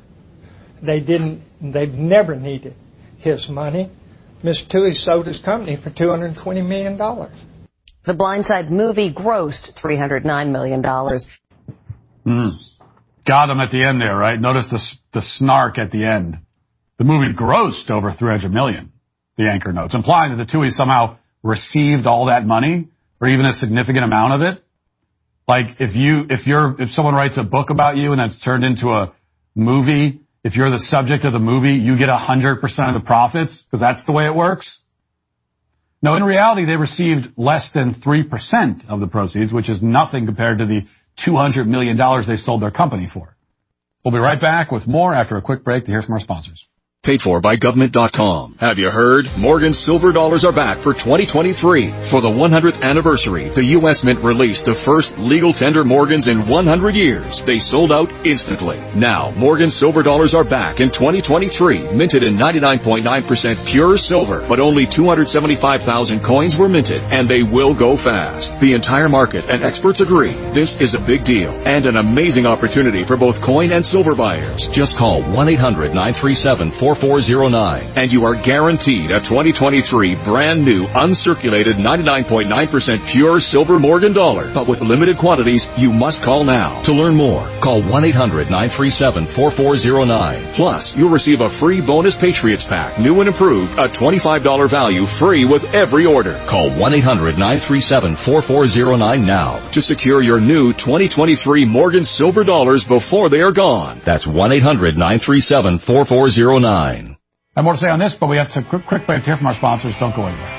They didn't, they've never needed his money. Mister Toohey sold his company for two hundred twenty million dollars. The Blind Side movie grossed three hundred nine million dollars. Mm. Got him at the end there, right? Notice the, the snark at the end. The movie grossed over three hundred million dollars, the anchor notes, implying that the Tooheys somehow received all that money, or even a significant amount of it. Like, if you, if you're, if someone writes a book about you and that's turned into a movie, if you're the subject of the movie, you get one hundred percent of the profits, because that's the way it works. No, in reality, they received less than three percent of the proceeds, which is nothing compared to the two hundred million dollars they sold their company for. We'll be right back with more after a quick break to hear from our sponsors. Paid for by government dot com. Have you heard? Morgan's silver dollars are back for twenty twenty-three. For the one hundredth anniversary, the U S Mint released the first legal tender Morgans in one hundred years. They sold out instantly. Now, Morgan's silver dollars are back in twenty twenty-three, minted in ninety-nine point nine percent pure silver, but only two hundred seventy-five thousand coins were minted, and they will go fast. The entire market and experts agree this is a big deal and an amazing opportunity for both coin and silver buyers. Just call one eight hundred nine three seven four four zero nine and you are guaranteed a twenty twenty-three brand new uncirculated ninety-nine point nine percent pure silver Morgan dollar. But with limited quantities, you must call now. To learn more, call one eight hundred nine three seven four four zero nine. Plus, you'll receive a free bonus Patriots pack, new and improved, a twenty-five dollars value, free with every order. Call one eight hundred nine three seven four four zero nine now to secure your new twenty twenty-three Morgan silver dollars before they are gone. That's one eight hundred nine three seven four four zero nine. I have more to say on this, but we have to quick, quick break to hear from our sponsors. Don't go anywhere.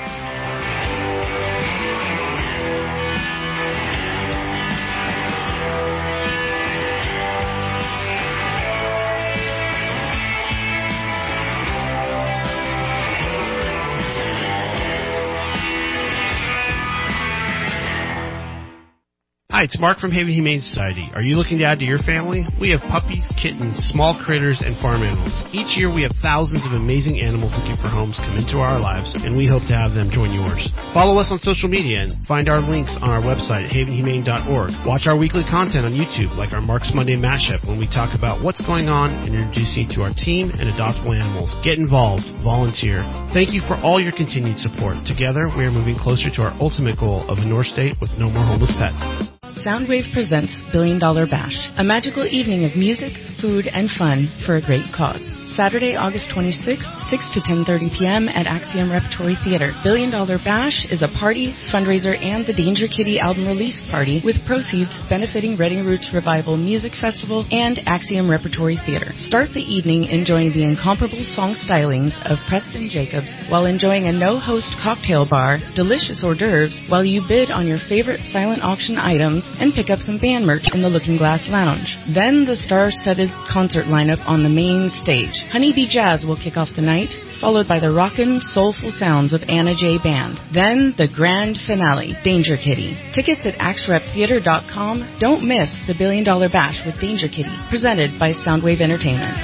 Hi, it's Mark from Haven Humane Society. Are you looking to add to your family? We have puppies, kittens, small critters, and farm animals. Each year we have thousands of amazing animals looking for homes come into our lives, and we hope to have them join yours. Follow us on social media and find our links on our website at haven humane dot org. Watch our weekly content on YouTube, like our Mark's Monday Mashup, when we talk about what's going on and introduce you to our team and adoptable animals. Get involved. Volunteer. Thank you for all your continued support. Together, we are moving closer to our ultimate goal of a North State with no more homeless pets. Soundwave presents Billion Dollar Bash, a magical evening of music, food, and fun for a great cause. Saturday, August twenty-sixth, six to ten thirty p.m. at Axiom Repertory Theater. Billion Dollar Bash is a party, fundraiser, and the Danger Kitty album release party with proceeds benefiting Reading Roots Revival Music Festival and Axiom Repertory Theater. Start the evening enjoying the incomparable song stylings of Preston Jacobs while enjoying a no-host cocktail bar, delicious hors d'oeuvres, while you bid on your favorite silent auction items and pick up some band merch in the Looking Glass Lounge. Then the star-studded concert lineup on the main stage. Honeybee Jazz will kick off the night, followed by the rockin', soulful sounds of Anna J. Band. Then the grand finale, Danger Kitty. Tickets at axe rep theater dot com. Don't miss the Billion Dollar Bash with Danger Kitty, presented by Soundwave Entertainment.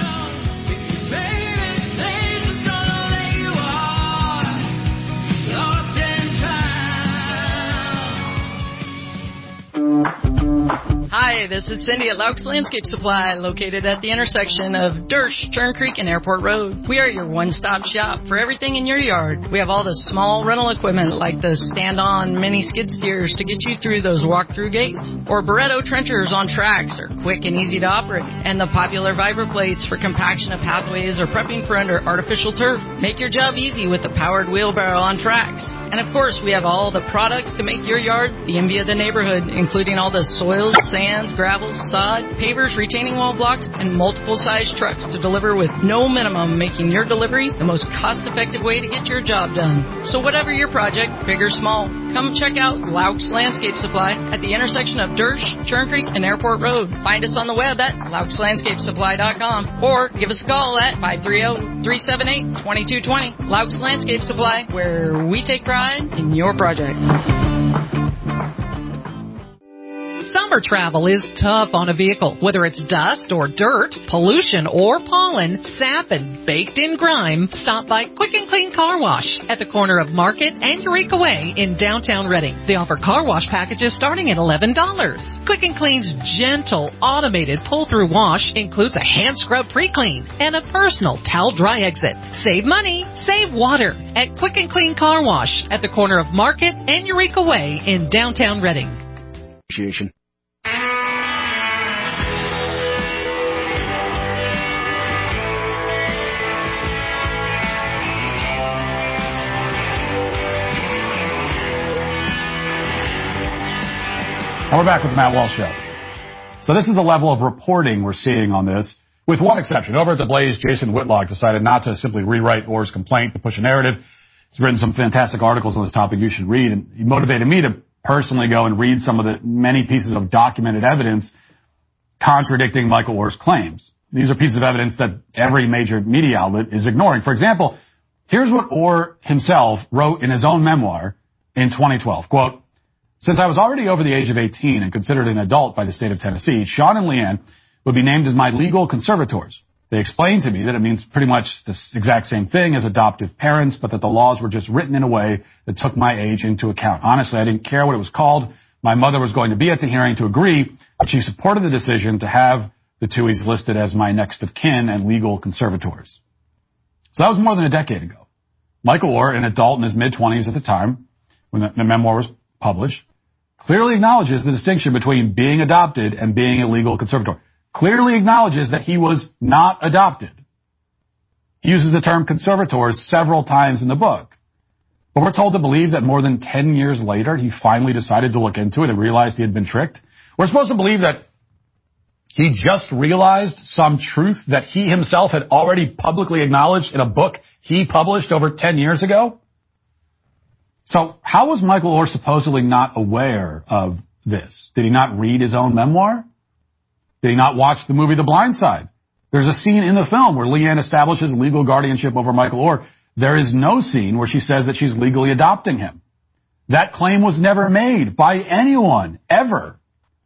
Hi, this is Cindy at Laux Landscape Supply, located at the intersection of Dersh, Turn Creek, and Airport Road. We are your one-stop shop for everything in your yard. We have all the small rental equipment like the stand-on mini skid steers to get you through those walk-through gates, or Barretto trenchers on tracks are quick and easy to operate, and the popular Vibra plates for compaction of pathways or prepping for under artificial turf. Make your job easy with the powered wheelbarrow on tracks. And of course, we have all the products to make your yard the envy of the neighborhood, including all the soils, sands, gravels, sod, pavers, retaining wall blocks, and multiple size trucks to deliver with no minimum, making your delivery the most cost-effective way to get your job done. So whatever your project, big or small, come check out Laux Landscape Supply at the intersection of Dersh, Churn Creek, and Airport Road. Find us on the web at laux landscape supply dot com or give us a call at five three zero, three seven eight, two two two zero. Laux Landscape Supply, where we take pride in your project. Summer travel is tough on a vehicle. Whether it's dust or dirt, pollution or pollen, sap and baked-in grime, stop by Quick and Clean Car Wash at the corner of Market and Eureka Way in downtown Reading. They offer car wash packages starting at eleven dollars. Quick and Clean's gentle, automated pull-through wash includes a hand scrub pre-clean and a personal towel dry exit. Save money, save water at Quick and Clean Car Wash at the corner of Market and Eureka Way in downtown Reading. Appreciation. And we're back with the Matt Walsh Show. So this is the level of reporting we're seeing on this, with one exception. Over at the Blaze, Jason Whitlock decided not to simply rewrite Orr's complaint to push a narrative. He's written some fantastic articles on this topic you should read, and he motivated me to personally go and read some of the many pieces of documented evidence contradicting Michael Orr's claims. These are pieces of evidence that every major media outlet is ignoring. For example, here's what Orr himself wrote in his own memoir in twenty twelve. Quote, "Since I was already over the age of eighteen and considered an adult by the state of Tennessee, Sean and Leanne would be named as my legal conservators. They explained to me that it means pretty much the exact same thing as adoptive parents, but that the laws were just written in a way that took my age into account. Honestly, I didn't care what it was called. My mother was going to be at the hearing to agree, but she supported the decision to have the Tuohys listed as my next of kin and legal conservators." So that was more than a decade ago. Michael Orr, an adult in his mid-twenties at the time, when the, the memoir was published, clearly acknowledges the distinction between being adopted and being a legal conservator. Clearly acknowledges that he was not adopted. He uses the term conservators several times in the book. But we're told to believe that more than ten years later, he finally decided to look into it and realized he had been tricked. We're supposed to believe that he just realized some truth that he himself had already publicly acknowledged in a book he published over ten years ago. So how was Michael Orr supposedly not aware of this? Did he not read his own memoir? Did he not watch the movie The Blind Side? There's a scene in the film where Leanne establishes legal guardianship over Michael Orr. There is no scene where she says that she's legally adopting him. That claim was never made by anyone, ever.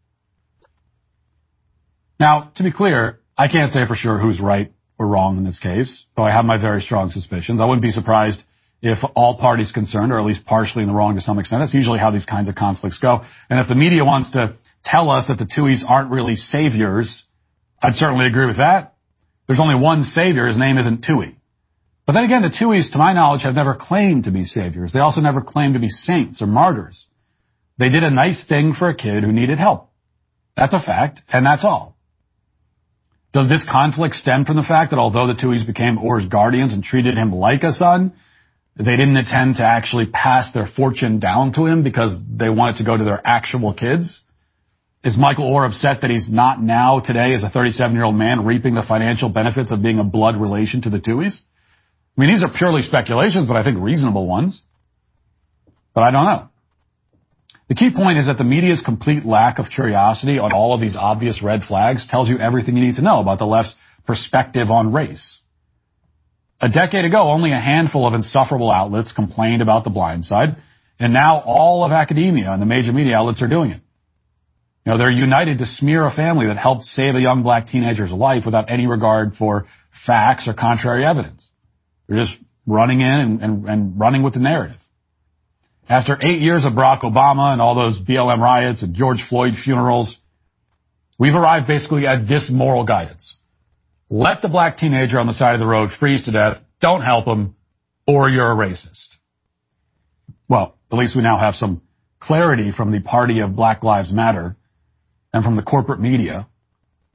Now, to be clear, I can't say for sure who's right or wrong in this case, though I have my very strong suspicions. I wouldn't be surprised if all parties concerned are at least partially in the wrong to some extent. That's usually how these kinds of conflicts go. And if the media wants to tell us that the Tuohys aren't really saviors, I'd certainly agree with that. There's only one savior. His name isn't Tuohy. But then again, the Tuohys, to my knowledge, have never claimed to be saviors. They also never claimed to be saints or martyrs. They did a nice thing for a kid who needed help. That's a fact, and that's all. Does this conflict stem from the fact that although the Tuohys became Orr's guardians and treated him like a son, they didn't intend to actually pass their fortune down to him because they wanted to go to their actual kids? Is Michael Orr upset that he's not now, today, as a thirty-seven-year-old man, reaping the financial benefits of being a blood relation to the Tuohys? I mean, these are purely speculations, but I think reasonable ones. But I don't know. The key point is that the media's complete lack of curiosity on all of these obvious red flags tells you everything you need to know about the left's perspective on race. A decade ago, only a handful of insufferable outlets complained about The Blind Side, and now all of academia and the major media outlets are doing it. You know, they're united to smear a family that helped save a young black teenager's life without any regard for facts or contrary evidence. They're just running in and, and, and running with the narrative. After eight years of Barack Obama and all those B L M riots and George Floyd funerals, we've arrived basically at this moral guidance. Let the black teenager on the side of the road freeze to death, don't help him, or you're a racist. Well, at least we now have some clarity from the party of Black Lives Matter and from the corporate media.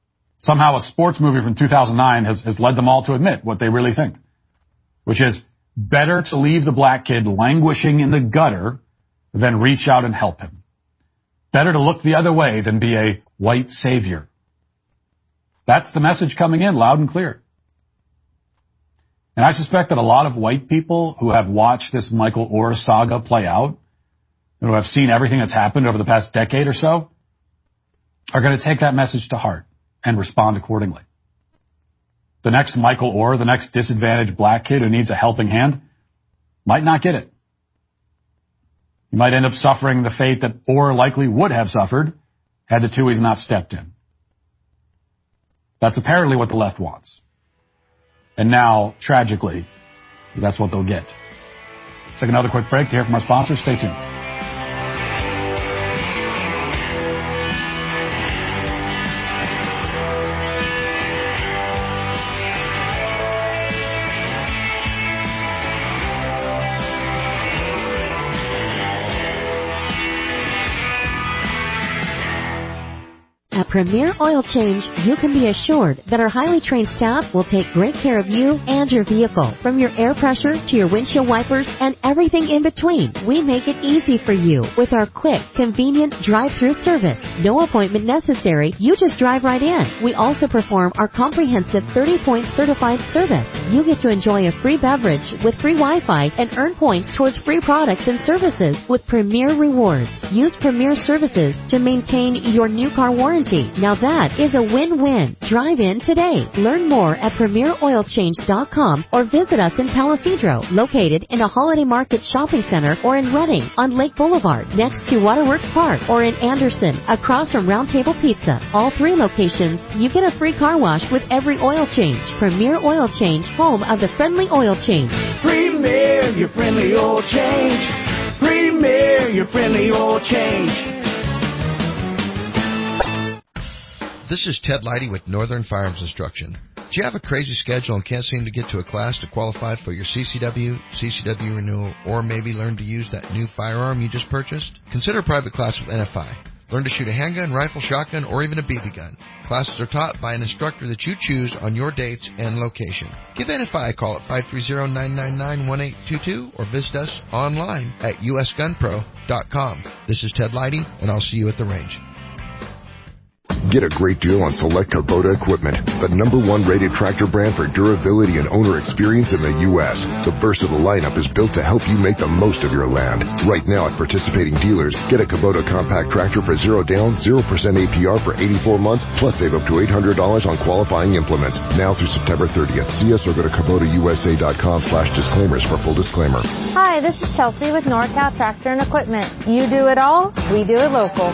Somehow a sports movie from two thousand nine has, has led them all to admit what they really think, which is Better to leave the black kid languishing in the gutter than reach out and help him. Better to look the other way than be a white savior. That's the message coming in loud and clear. And I suspect that a lot of white people who have watched this Michael Oher saga play out, and who have seen everything that's happened over the past decade or so, are going to take that message to heart and respond accordingly. The next Michael Oher, the next disadvantaged black kid who needs a helping hand, might not get it. He might end up suffering the fate that Oher likely would have suffered had the Tuohys not stepped in. That's apparently what the left wants. And now, tragically, that's what they'll get. Let's take another quick break to hear from our sponsors. Stay tuned. At Premier Oil Change, you can be assured that our highly trained staff will take great care of you and your vehicle. From your air pressure to your windshield wipers and everything in between, we make it easy for you with our quick, convenient drive-through service. No appointment necessary. You just drive right in. We also perform our comprehensive thirty-point certified service. You get to enjoy a free beverage with free Wi-Fi and earn points towards free products and services with Premier Rewards. Use Premier Services to maintain your new car warranty. Now that is a win-win. Drive in today. Learn more at premier oil change dot com or visit us in Palisadro, located in a Holiday Market shopping center, or in Redding on Lake Boulevard next to Waterworks Park, or in Anderson across from Round Table Pizza. All three locations, you get a free car wash with every oil change. Premier Oil Change, home of the friendly oil change. Premier, your friendly oil change. Premier, your friendly oil change. This is Ted Leidy with Northern Firearms Instruction. Do you have a crazy schedule and can't seem to get to a class to qualify for your C C W, C C W renewal, or maybe learn to use that new firearm you just purchased? Consider a private class with N F I. Learn to shoot a handgun, rifle, shotgun, or even a B B gun. Classes are taught by an instructor that you choose on your dates and location. Give N F I a call at five three zero, nine nine nine, one eight two two or visit us online at u s gun pro dot com. This is Ted Leidy, and I'll see you at the range. Get a great deal on select Kubota equipment, the number one rated tractor brand for durability and owner experience in the U S. The versatile lineup is built to help you make the most of your land. Right now at participating dealers, get a Kubota compact tractor for zero down, zero percent A P R for eighty-four months, plus save up to eight hundred dollars on qualifying implements. Now through September thirtieth. See us or go to Kubota U S A dot com slash disclaimers for full disclaimer. Hi, this is Chelsea with NorCal Tractor and Equipment. You do it all, we do it local.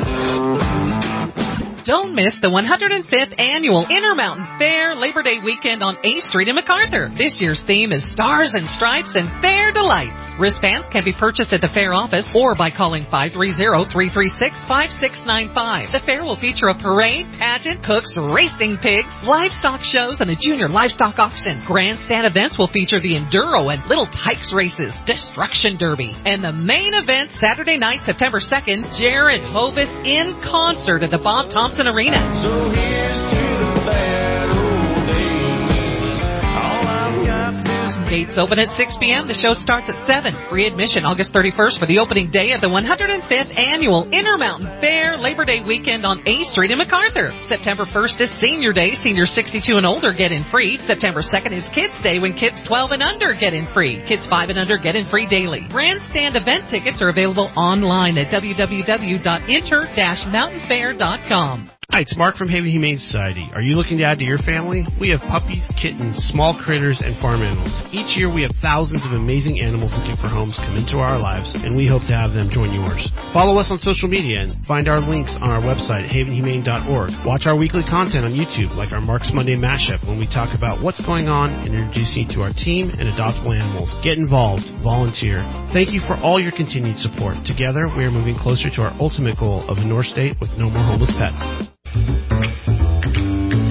Don't miss the one hundred fifth Annual Intermountain Fair Labor Day weekend on A Street in MacArthur. This year's theme is Stars and Stripes and Fair Delights. Wristbands can be purchased at the fair office or by calling five three zero, three three six, five six nine five. The fair will feature a parade, pageant, cooks, racing pigs, livestock shows, and a junior livestock auction. Grandstand events will feature the Enduro and Little Tykes races, Destruction Derby, and the main event Saturday night, September second, Jared Hovis in concert at the Bob Thompson Arena. So here's to the bad old days. All I've got is Gates open at six p.m. The show starts at seven. Free admission August thirty-first for the opening day of the one hundred fifth Annual Intermountain Fair Labor Day weekend on A Street in MacArthur. September first is Senior Day. Seniors sixty-two and older get in free. September second is Kids Day, when kids twelve and under get in free. Kids five and under get in free daily. Grandstand event tickets are available online at w w w dot inter dash mountain fair dot com. Hi, it's Mark from Haven Humane Society. Are you looking to add to your family? We have puppies, kittens, small critters, and farm animals. Each year we have thousands of amazing animals looking for homes come into our lives, and we hope to have them join yours. Follow us on social media and find our links on our website at haven humane dot org. Watch our weekly content on YouTube, like our Mark's Monday Mashup, when we talk about what's going on and introduce you to our team and adoptable animals. Get involved. Volunteer. Thank you for all your continued support. Together, we are moving closer to our ultimate goal of a North State with no more homeless pets. A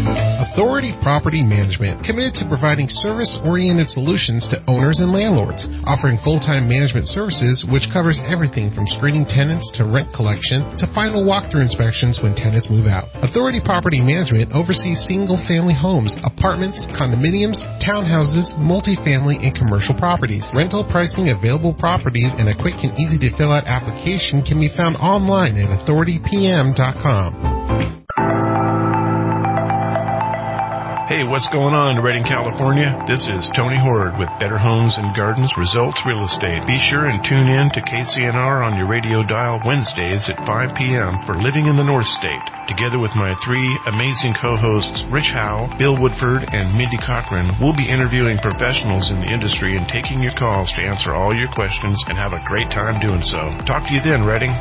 Authority Property Management, committed to providing service-oriented solutions to owners and landlords, offering full-time management services which covers everything from screening tenants to rent collection to final walkthrough inspections when tenants move out. Authority Property Management oversees single-family homes, apartments, condominiums, townhouses, multifamily, and commercial properties. Rental pricing, available properties, and a quick and easy-to-fill-out application can be found online at authority p m dot com. Hey, what's going on in Redding, California? This is Tony Horde with Better Homes and Gardens Results Real Estate. Be sure and tune in to K C N R on your radio dial Wednesdays at five p.m. for Living in the North State. Together with my three amazing co-hosts, Rich Howe, Bill Woodford, and Mindy Cochran, we'll be interviewing professionals in the industry and taking your calls to answer all your questions and have a great time doing so. Talk to you then, Redding.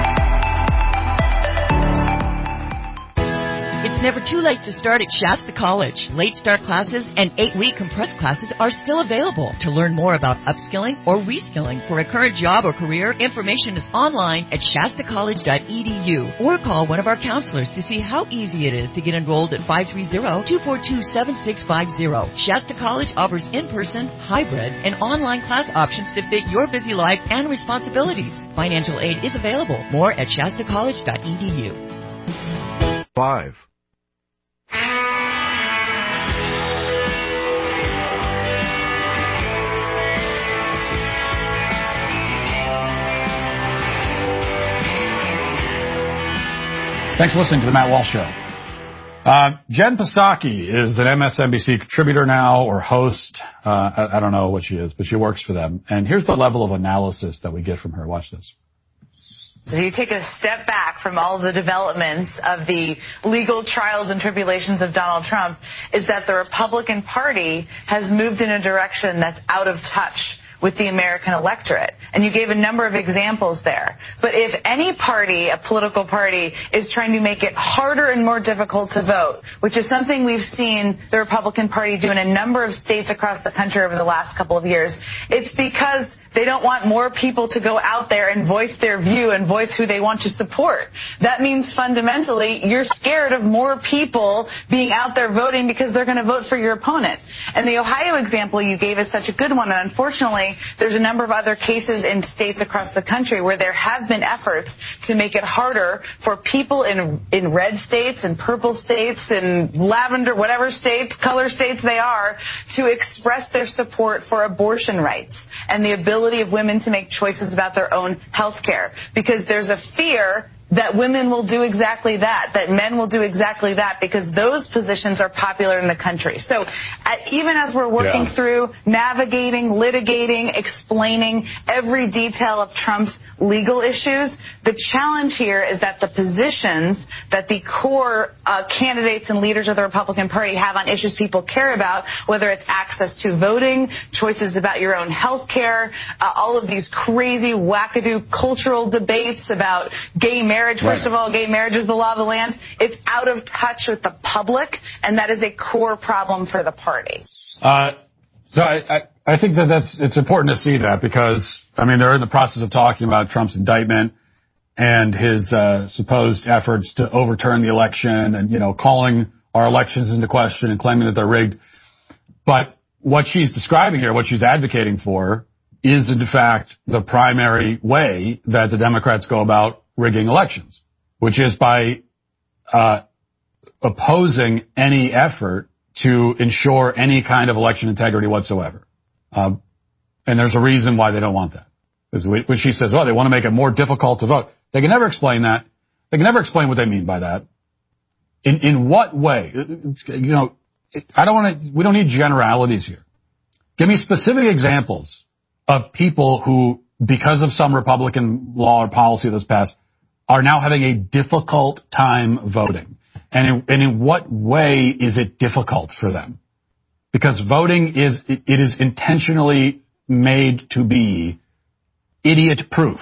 It's never too late to start at Shasta College. Late start classes and eight-week compressed classes are still available. To learn more about upskilling or reskilling for a current job or career, information is online at shasta college dot e d u or call one of our counselors to see how easy it is to get enrolled at five three zero, two four two, seven six five zero. Shasta College offers in-person, hybrid, and online class options to fit your busy life and responsibilities. Financial aid is available. More at shasta college dot e d u. Five. Thanks for listening to the Matt Walsh Show. Uh, Jen Psaki is an M S N B C contributor now, or host. Uh, I, I don't know what she is, but she works for them. And here's the level of analysis that we get from her. Watch this. So you take a step back from all of the developments of the legal trials and tribulations of Donald Trump, is that the Republican Party has moved in a direction that's out of touch with the American electorate. And you gave a number of examples there. But if any party, a political party, is trying to make it harder and more difficult to vote, which is something we've seen the Republican Party do in a number of states across the country over the last couple of years, it's because they don't want more people to go out there and voice their view and voice who they want to support. That means fundamentally you're scared of more people being out there voting because they're going to vote for your opponent. And the Ohio example you gave is such a good one. And unfortunately, there's a number of other cases in states across the country where there have been efforts to make it harder for people in in red states and purple states and lavender, whatever states, color states they are, to express their support for abortion rights and the ability of women to make choices about their own health care, because there's a fear that women will do exactly that, that men will do exactly that, because those positions are popular in the country. So uh, even as we're working yeah. through navigating, litigating, explaining every detail of Trump's legal issues, the challenge here is that the positions that the core uh, candidates and leaders of the Republican Party have on issues people care about, whether it's access to voting, choices about your own health care, uh, all of these crazy, wackadoo cultural debates about gay marriage. First right. of all, gay marriage is the law of the land. It's out of touch with the public, and that is a core problem for the party. Uh, so I, I, I think that that's it's important to see that, because, I mean, they're in the process of talking about Trump's indictment and his uh, supposed efforts to overturn the election and, you know, calling our elections into question and claiming that they're rigged. But what she's describing here, what she's advocating for, is, in fact, the primary way that the Democrats go about rigging elections, which is by uh, opposing any effort to ensure any kind of election integrity whatsoever. Um, and there's a reason why they don't want that. Because when she says, oh, they want to make it more difficult to vote, they can never explain that. They can never explain what they mean by that. In in what way? You know, I don't want to, we don't need generalities here. Give me specific examples of people who, because of some Republican law or policy that's passed, are now having a difficult time voting. And in, and in what way is it difficult for them? Because voting is, it, it is intentionally made to be idiot-proof.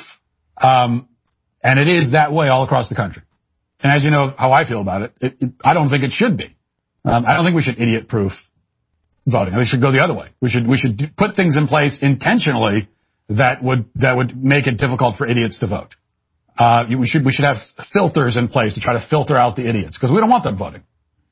Um, and it is that way all across the country. And as you know how I feel about it, it, it I don't think it should be. Um, I don't think we should idiot-proof voting. We should go the other way. We should, we should do, put things in place intentionally that would, that would make it difficult for idiots to vote. Uh, we should, we should have filters in place to try to filter out the idiots, because we don't want them voting.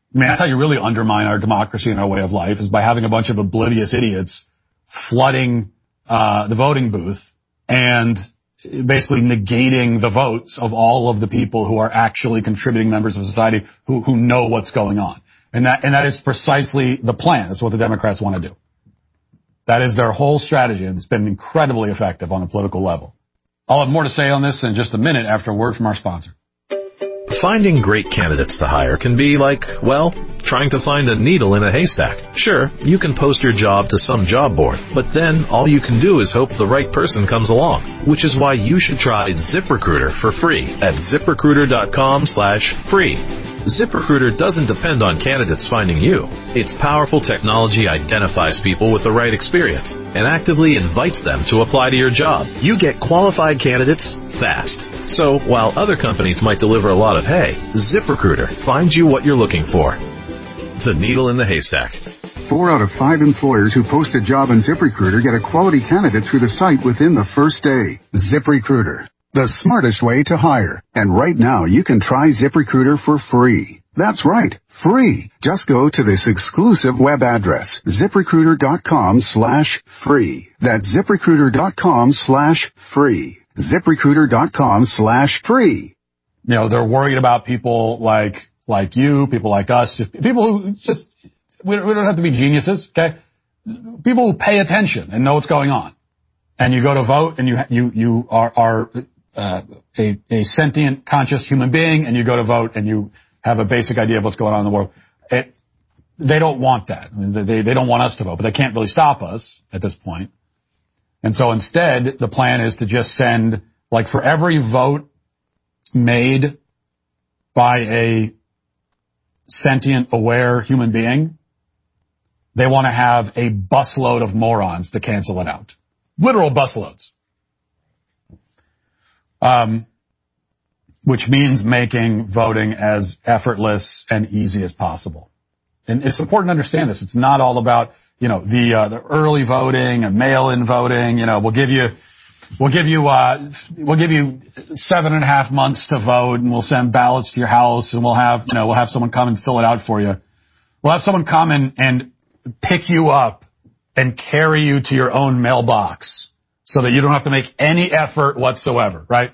I mean, that's how you really undermine our democracy and our way of life, is by having a bunch of oblivious idiots flooding uh the voting booth and basically negating the votes of all of the people who are actually contributing members of society who, who know what's going on. And that, and that is precisely the plan. That's what the Democrats want to do. That is their whole strategy, and it's been incredibly effective on a political level. I'll have more to say on this in just a minute after a word from our sponsor. Finding great candidates to hire can be like, well, trying to find a needle in a haystack. Sure, you can post your job to some job board, but then all you can do is hope the right person comes along, which is why you should try ZipRecruiter for free at ZipRecruiter.com slash free. ZipRecruiter doesn't depend on candidates finding you. Its powerful technology identifies people with the right experience and actively invites them to apply to your job. You get qualified candidates fast. So while other companies might deliver a lot of hay, ZipRecruiter finds you what you're looking for. The needle in the haystack. Four out of five employers who post a job on ZipRecruiter get a quality candidate through the site within the first day. ZipRecruiter, the smartest way to hire. And right now, you can try ZipRecruiter for free. That's right, free. Just go to this exclusive web address, ZipRecruiter.com slash free. That's ZipRecruiter.com slash free. ZipRecruiter.com slash free. You know, they're worried about people like, like you, people like us, just people who just, we don't, we don't have to be geniuses, okay? People who pay attention and know what's going on. And you go to vote and you, you, you are, are, uh, a, a sentient, conscious human being, and you go to vote and you have a basic idea of what's going on in the world. It, they don't want that. I mean, they, they don't want us to vote, but they can't really stop us at this point. And so instead, the plan is to just send, like, for every vote made by a sentient, aware human being, they want to have a busload of morons to cancel it out. Literal busloads. Um, which means making voting as effortless and easy as possible. And it's important to understand this. It's not all about, you know, the, uh, the early voting and mail-in voting. You know, we'll give you, we'll give you, uh, we'll give you seven and a half months to vote, and we'll send ballots to your house, and we'll have, you know, we'll have someone come and fill it out for you. We'll have someone come and, and pick you up and carry you to your own mailbox so that you don't have to make any effort whatsoever, right?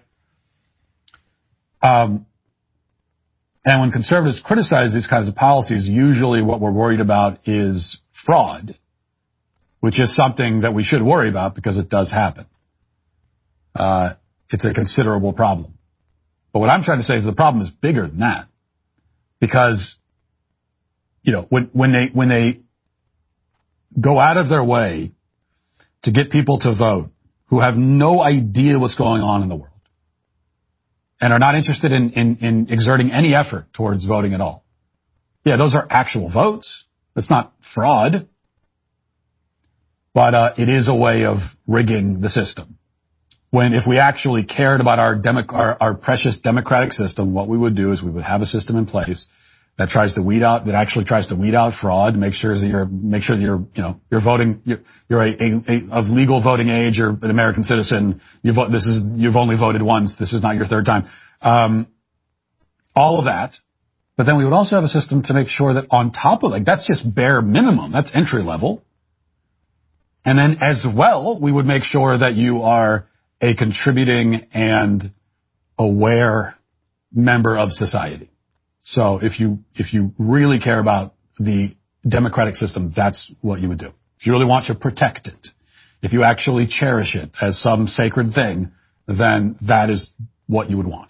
Um, and when conservatives criticize these kinds of policies, usually what we're worried about is fraud, which is something that we should worry about because it does happen. Uh, it's a considerable problem. But what I'm trying to say is the problem is bigger than that. Because, you know, when, when they, when they go out of their way to get people to vote who have no idea what's going on in the world and are not interested in, in, in exerting any effort towards voting at all. Yeah, those are actual votes. That's not fraud. But uh, it is a way of rigging the system. When if we actually cared about our, demo- our our precious democratic system, what we would do is we would have a system in place that tries to weed out, that actually tries to weed out fraud, make sure that you're, make sure that you're, you know, you're voting, you're, you're a, a, a of legal voting age, you're an American citizen, you vote, this is, you've only voted once, this is not your third time. Um, all of that. But then we would also have a system to make sure that on top of, like, that's just bare minimum, that's entry level. And then as well, we would make sure that you are a contributing and aware member of society. So if you, if you really care about the democratic system, that's what you would do. If you really want to protect it, if you actually cherish it as some sacred thing, then that is what you would want.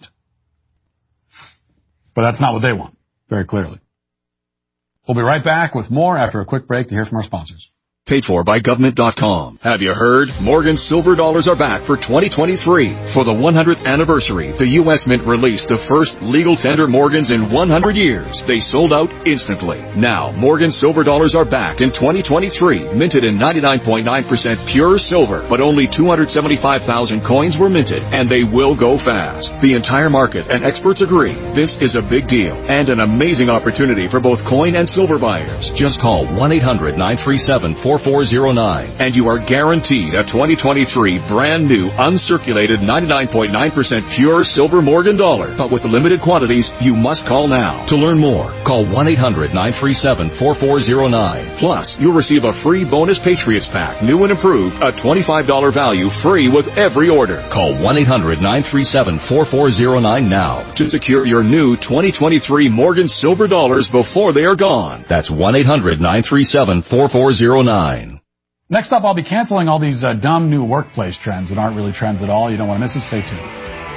But that's not what they want, very clearly. We'll be right back with more after a quick break to hear from our sponsors. Paid for by government dot com. Have you heard? Morgan's silver dollars are back for twenty twenty-three. For the one hundredth anniversary, the U S Mint released the first legal tender Morgans in one hundred years. They sold out instantly. Now, Morgan's silver dollars are back in twenty twenty-three, minted in ninety-nine point nine percent pure silver, but only two hundred seventy-five thousand coins were minted, and they will go fast. The entire market and experts agree this is a big deal and an amazing opportunity for both coin and silver buyers. Just call one eight hundred nine three seven four four four zero nine, and you are guaranteed a twenty twenty-three brand new uncirculated ninety-nine point nine percent pure silver Morgan dollar. But with limited quantities, you must call now. To learn more, call one eight hundred nine three seven four four zero nine. Plus, you'll receive a free bonus Patriots pack, new and improved, a twenty-five dollars value, free with every order. Call one eight hundred nine three seven four four zero nine now to secure your new twenty twenty-three Morgan silver dollars before they are gone. That's one eight hundred nine three seven four four zero nine. Next up, I'll be canceling all these uh, dumb new workplace trends that aren't really trends at all. You don't want to miss it. Stay tuned.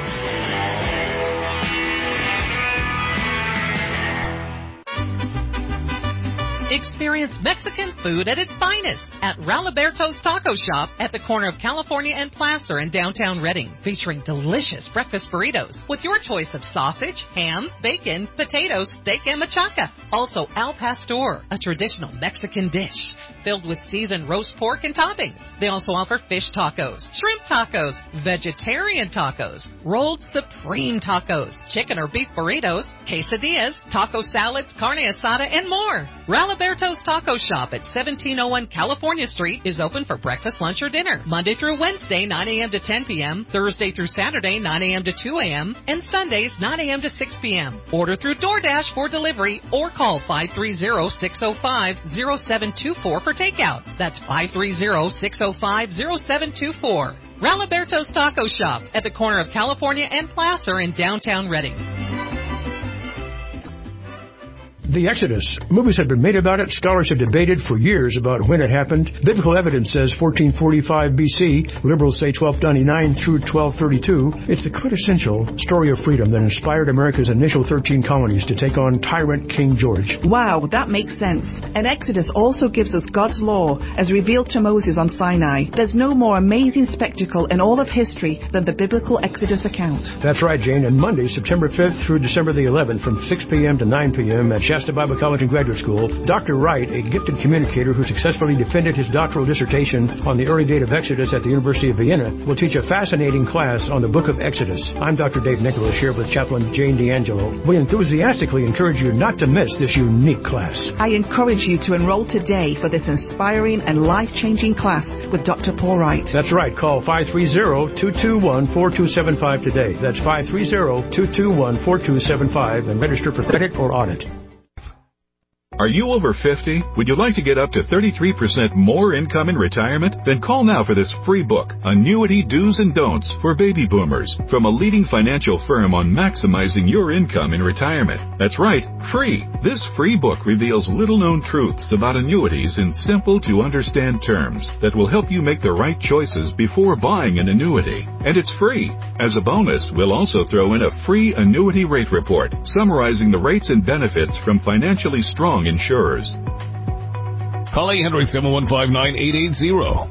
Experience Mexican food at its finest at Raliberto's Taco Shop at the corner of California and Placer in downtown Redding, featuring delicious breakfast burritos with your choice of sausage, ham, bacon, potatoes, steak, and machaca. Also, Al Pastor, a traditional Mexican dish filled with seasoned roast pork and toppings. They also offer fish tacos, shrimp tacos, vegetarian tacos, rolled supreme tacos, chicken or beef burritos, quesadillas, taco salads, carne asada, and more. Raliberto's Taco Shop at seventeen oh one California Street is open for breakfast, lunch, or dinner, Monday through Wednesday, nine a.m. to ten p.m., Thursday through Saturday, nine a.m. to two a.m., and Sundays, nine a.m. to six p.m. Order through DoorDash for delivery or call five three zero, six zero five, zero seven two four for takeout. That's five three zero, six zero five, zero seven two four. Raliberto's Taco Shop at the corner of California and Placer in downtown Redding. The Exodus. Movies have been made about it. Scholars have debated for years about when it happened. Biblical evidence says fourteen forty-five B C. Liberals say twelve ninety-nine through twelve thirty-two. It's the quintessential story of freedom that inspired America's initial thirteen colonies to take on tyrant King George. Wow, that makes sense. And Exodus also gives us God's law as revealed to Moses on Sinai. There's no more amazing spectacle in all of history than the biblical Exodus account. That's right, Jane. And Monday, September fifth through December the eleventh from six p.m. to nine p.m. at Shasta Bible College and Graduate School, Doctor Wright, a gifted communicator who successfully defended his doctoral dissertation on the early date of Exodus at the University of Vienna, will teach a fascinating class on the book of Exodus. I'm Doctor Dave Nicholas here with Chaplain Jane D'Angelo. We enthusiastically encourage you not to miss this unique class. I encourage you to enroll today for this inspiring and life-changing class with Doctor Paul Wright. That's right. Call five three zero, two two one, four two seven five today. That's five three zero, two two one, four two seven five and register for credit or audit. Are you over fifty? Would you like to get up to thirty-three percent more income in retirement? Then call now for this free book, Annuity Do's and Don'ts for Baby Boomers, from a leading financial firm on maximizing your income in retirement. That's right, free. This free book reveals little-known truths about annuities in simple-to-understand terms that will help you make the right choices before buying an annuity. And it's free. As a bonus, we'll also throw in a free annuity rate report summarizing the rates and benefits from financially strong insurers. Call eight hundred, seven one five, nine eight eight zero.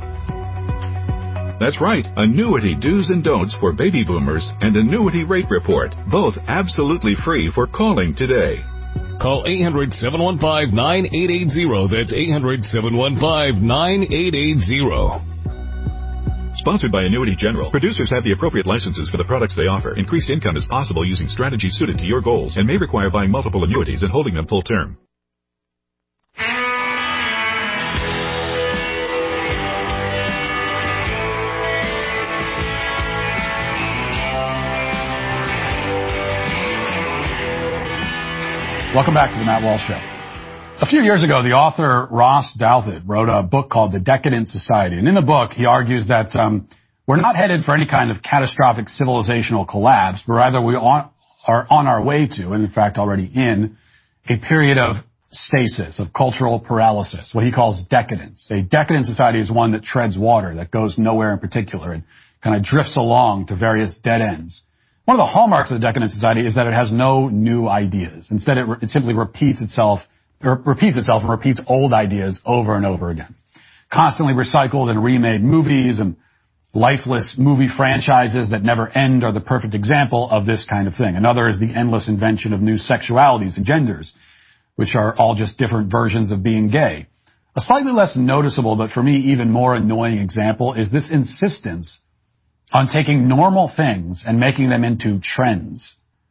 That's right, Annuity Do's and Don'ts for Baby Boomers and Annuity Rate Report, both absolutely free for calling today. Call eight hundred, seven one five, nine eight eight zero. That's eight hundred, seven one five, nine eight eight zero. Sponsored by Annuity General. Producers have the appropriate licenses for the products they offer. Increased income is possible using strategies suited to your goals and may require buying multiple annuities and holding them full term. Welcome back to the Matt Walsh Show. A few years ago, the author Ross Douthat wrote a book called The Decadent Society. And in the book, he argues that um, we're not headed for any kind of catastrophic civilizational collapse, but rather we are on our way to, and in fact already in, a period of stasis, of cultural paralysis, what he calls decadence. A decadent society is one that treads water, that goes nowhere in particular, and kind of drifts along to various dead ends. One of the hallmarks of the decadent society is that it has no new ideas. Instead, it, re- it simply repeats itself, or repeats itself and repeats old ideas over and over again. Constantly recycled and remade movies and lifeless movie franchises that never end are the perfect example of this kind of thing. Another is the endless invention of new sexualities and genders, which are all just different versions of being gay. A slightly less noticeable, but for me even more annoying example is this insistence on taking normal things and making them into trends.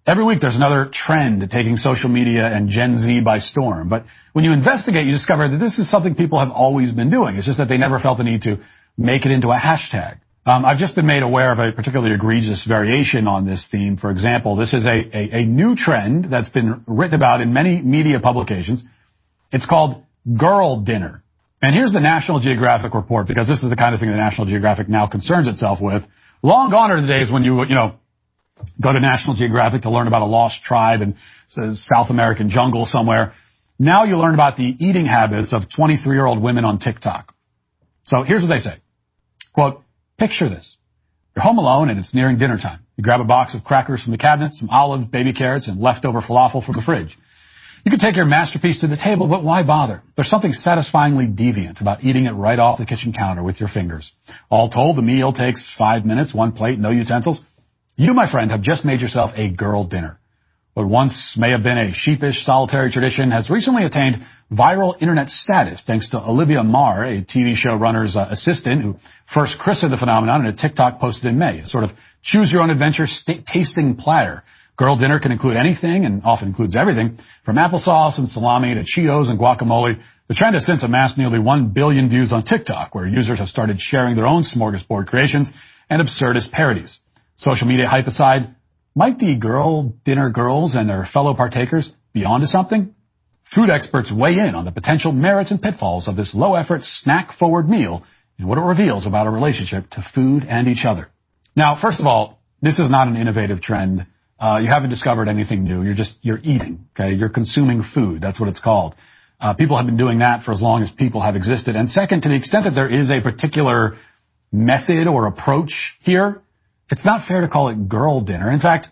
Every week there's another trend taking social media and Gen Z by storm. But when you investigate, you discover that this is something people have always been doing. It's just that they never felt the need to make it into a hashtag. Um, I've just been made aware of a particularly egregious variation on this theme. For example, this is a, a, a new trend that's been written about in many media publications. It's called Girl Dinner. And here's the National Geographic report, because this is the kind of thing the National Geographic now concerns itself with. Long gone are the days when you, you know, go to National Geographic to learn about a lost tribe in uh, South American jungle somewhere. Now you learn about the eating habits of twenty-three-year-old women on TikTok. So here's what they say. Quote, picture this. You're home alone and it's nearing dinner time. You grab a box of crackers from the cabinet, some olives, baby carrots, and leftover falafel from the fridge. You can take your masterpiece to the table, but why bother? There's something satisfyingly deviant about eating it right off the kitchen counter with your fingers. All told, the meal takes five minutes, one plate, no utensils. You, my friend, have just made yourself a girl dinner. What once may have been a sheepish, solitary tradition has recently attained viral internet status thanks to Olivia Marr, a T V show runner's uh, assistant who first christened the phenomenon in a TikTok posted in May, a sort of choose-your-own-adventure st- tasting platter. Girl dinner can include anything and often includes everything, from applesauce and salami to Cheetos and guacamole. The trend has since amassed nearly one billion views on TikTok, where users have started sharing their own smorgasbord creations and absurdist parodies. Social media hype aside, might the girl dinner girls and their fellow partakers be onto something? Food experts weigh in on the potential merits and pitfalls of this low-effort, snack-forward meal and what it reveals about a relationship to food and each other. Now, first of all, this is not an innovative trend. Uh, you haven't discovered anything new. You're just, you're eating, okay? You're consuming food. That's what it's called. Uh, people have been doing that for as long as people have existed. And second, to the extent that there is a particular method or approach here, it's not fair to call it girl dinner. In fact,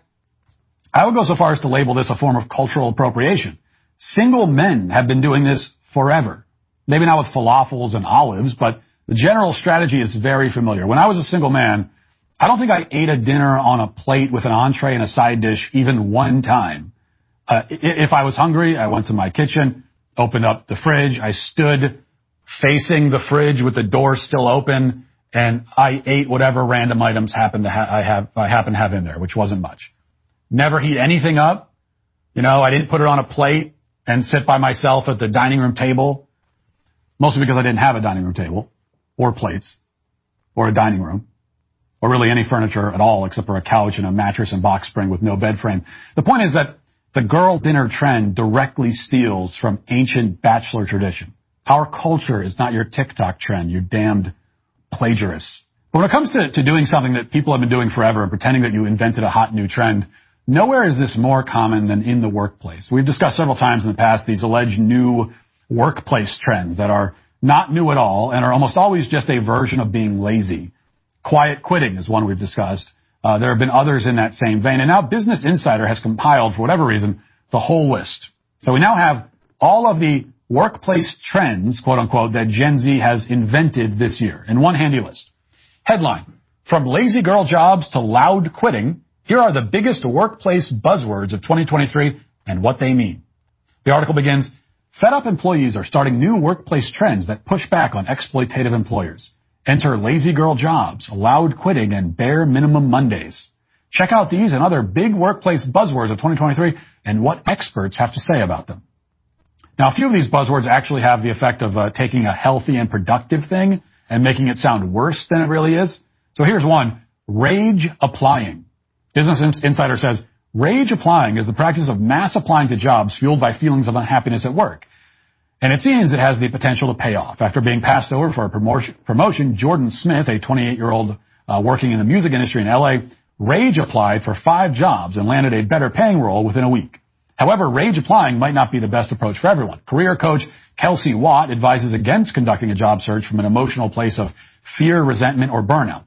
I would go so far as to label this a form of cultural appropriation. Single men have been doing this forever. Maybe not with falafels and olives, but the general strategy is very familiar. When I was a single man, I don't think I ate a dinner on a plate with an entree and a side dish even one time. Uh, if I was hungry, I went to my kitchen, opened up the fridge, I stood facing the fridge with the door still open, and I ate whatever random items happened to ha- I have I happened to have in there, which wasn't much. Never heat anything up. You know, I didn't put it on a plate and sit by myself at the dining room table, mostly because I didn't have a dining room table or plates or a dining room, or really any furniture at all except for a couch and a mattress and box spring with no bed frame. The point is that the girl dinner trend directly steals from ancient bachelor tradition. Our culture is not your TikTok trend, you damned plagiarists. But when it comes to, to doing something that people have been doing forever and pretending that you invented a hot new trend, nowhere is this more common than in the workplace. We've discussed several times in the past these alleged new workplace trends that are not new at all and are almost always just a version of being lazy. Quiet quitting is one we've discussed. Uh, there have been others in that same vein. And now Business Insider has compiled, for whatever reason, the whole list. So we now have all of the workplace trends, quote unquote, that Gen Z has invented this year in one handy list. Headline, from lazy girl jobs to loud quitting, here are the biggest workplace buzzwords of twenty twenty-three and what they mean. The article begins, fed up employees are starting new workplace trends that push back on exploitative employers. Enter lazy girl jobs, loud quitting, and bare minimum Mondays. Check out these and other big workplace buzzwords of twenty twenty-three and what experts have to say about them. Now, a few of these buzzwords actually have the effect of uh, taking a healthy and productive thing and making it sound worse than it really is. So here's one, rage applying. Business Insider says, rage applying is the practice of mass applying to jobs fueled by feelings of unhappiness at work. And it seems it has the potential to pay off. After being passed over for a promotion, promotion Jordan Smith, a twenty-eight-year-old uh, working in the music industry in L A, rage applied for five jobs and landed a better paying role within a week. However, rage applying might not be the best approach for everyone. Career coach Kelsey Watt advises against conducting a job search from an emotional place of fear, resentment, or burnout.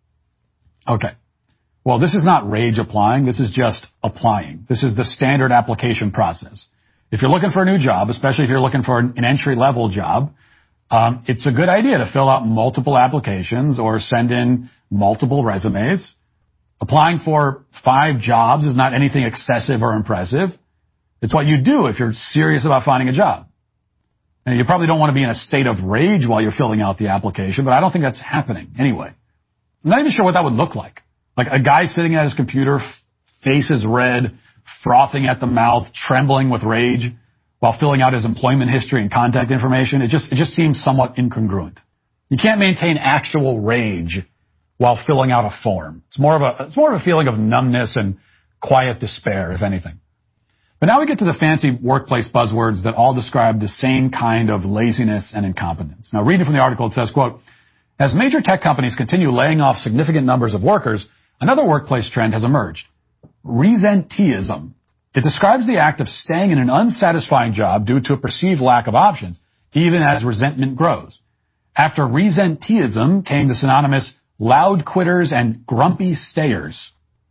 Okay. Well, this is not rage applying. This is just applying. This is the standard application process. If you're looking for a new job, especially if you're looking for an entry-level job, um, it's a good idea to fill out multiple applications or send in multiple resumes. Applying for five jobs is not anything excessive or impressive. It's what you do if you're serious about finding a job. And you probably don't want to be in a state of rage while you're filling out the application, but I don't think that's happening anyway. I'm not even sure what that would look like. Like a guy sitting at his computer, face is red, frothing at the mouth, trembling with rage while filling out his employment history and contact information. It just, it just seems somewhat incongruent. You can't maintain actual rage while filling out a form. It's more of a, it's more of a feeling of numbness and quiet despair, if anything. But now we get to the fancy workplace buzzwords that all describe the same kind of laziness and incompetence. Now, reading from the article, it says, quote, as major tech companies continue laying off significant numbers of workers, another workplace trend has emerged. Resenteeism. It describes the act of staying in an unsatisfying job due to a perceived lack of options, even as resentment grows. After resenteeism came the synonymous loud quitters and grumpy stayers.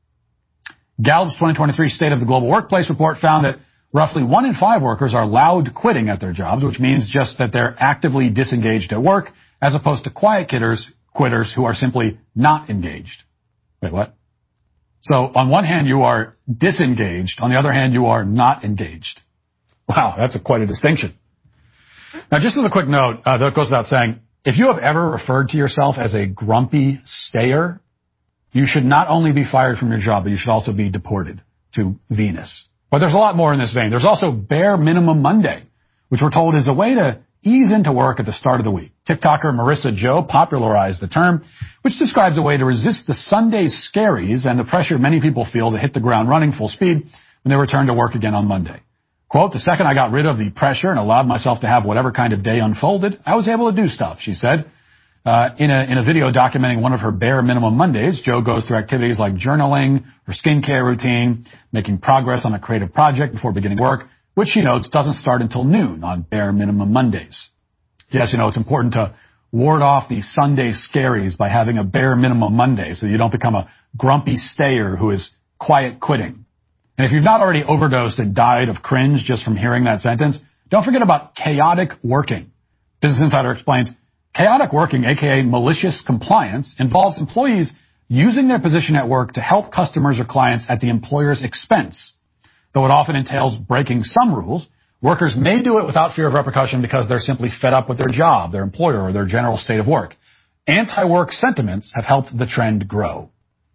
Gallup's twenty twenty-three State of the Global Workplace report found that roughly one in five workers are loud quitting at their jobs, which means just that they're actively disengaged at work, as opposed to quiet quitters, quitters who are simply not engaged. Wait, what? So on one hand, you are disengaged. On the other hand, you are not engaged. Wow, that's a, quite a distinction. Now, just as a quick note, uh, that goes without saying, if you have ever referred to yourself as a grumpy stayer, you should not only be fired from your job, but you should also be deported to Venus. But there's a lot more in this vein. There's also Bare Minimum Monday, which we're told is a way to ease into work at the start of the week. TikToker Marissa Joe popularized the term, which describes a way to resist the Sunday scaries and the pressure many people feel to hit the ground running full speed when they return to work again on Monday. Quote, the second I got rid of the pressure and allowed myself to have whatever kind of day unfolded, I was able to do stuff, she said. Uh, in a, in a video documenting one of her Bare Minimum Mondays, Joe goes through activities like journaling, her skincare routine, making progress on a creative project before beginning work, which she notes doesn't start until noon on Bare Minimum Mondays. Yes, you know, it's important to ward off the Sunday scaries by having a Bare Minimum Monday so you don't become a grumpy stayer who is quiet quitting. And if you've not already overdosed and died of cringe just from hearing that sentence, don't forget about chaotic working. Business Insider explains, chaotic working, aka malicious compliance, involves employees using their position at work to help customers or clients at the employer's expense. Though it often entails breaking some rules, workers may do it without fear of repercussion because they're simply fed up with their job, their employer, or their general state of work. Anti-work sentiments have helped the trend grow.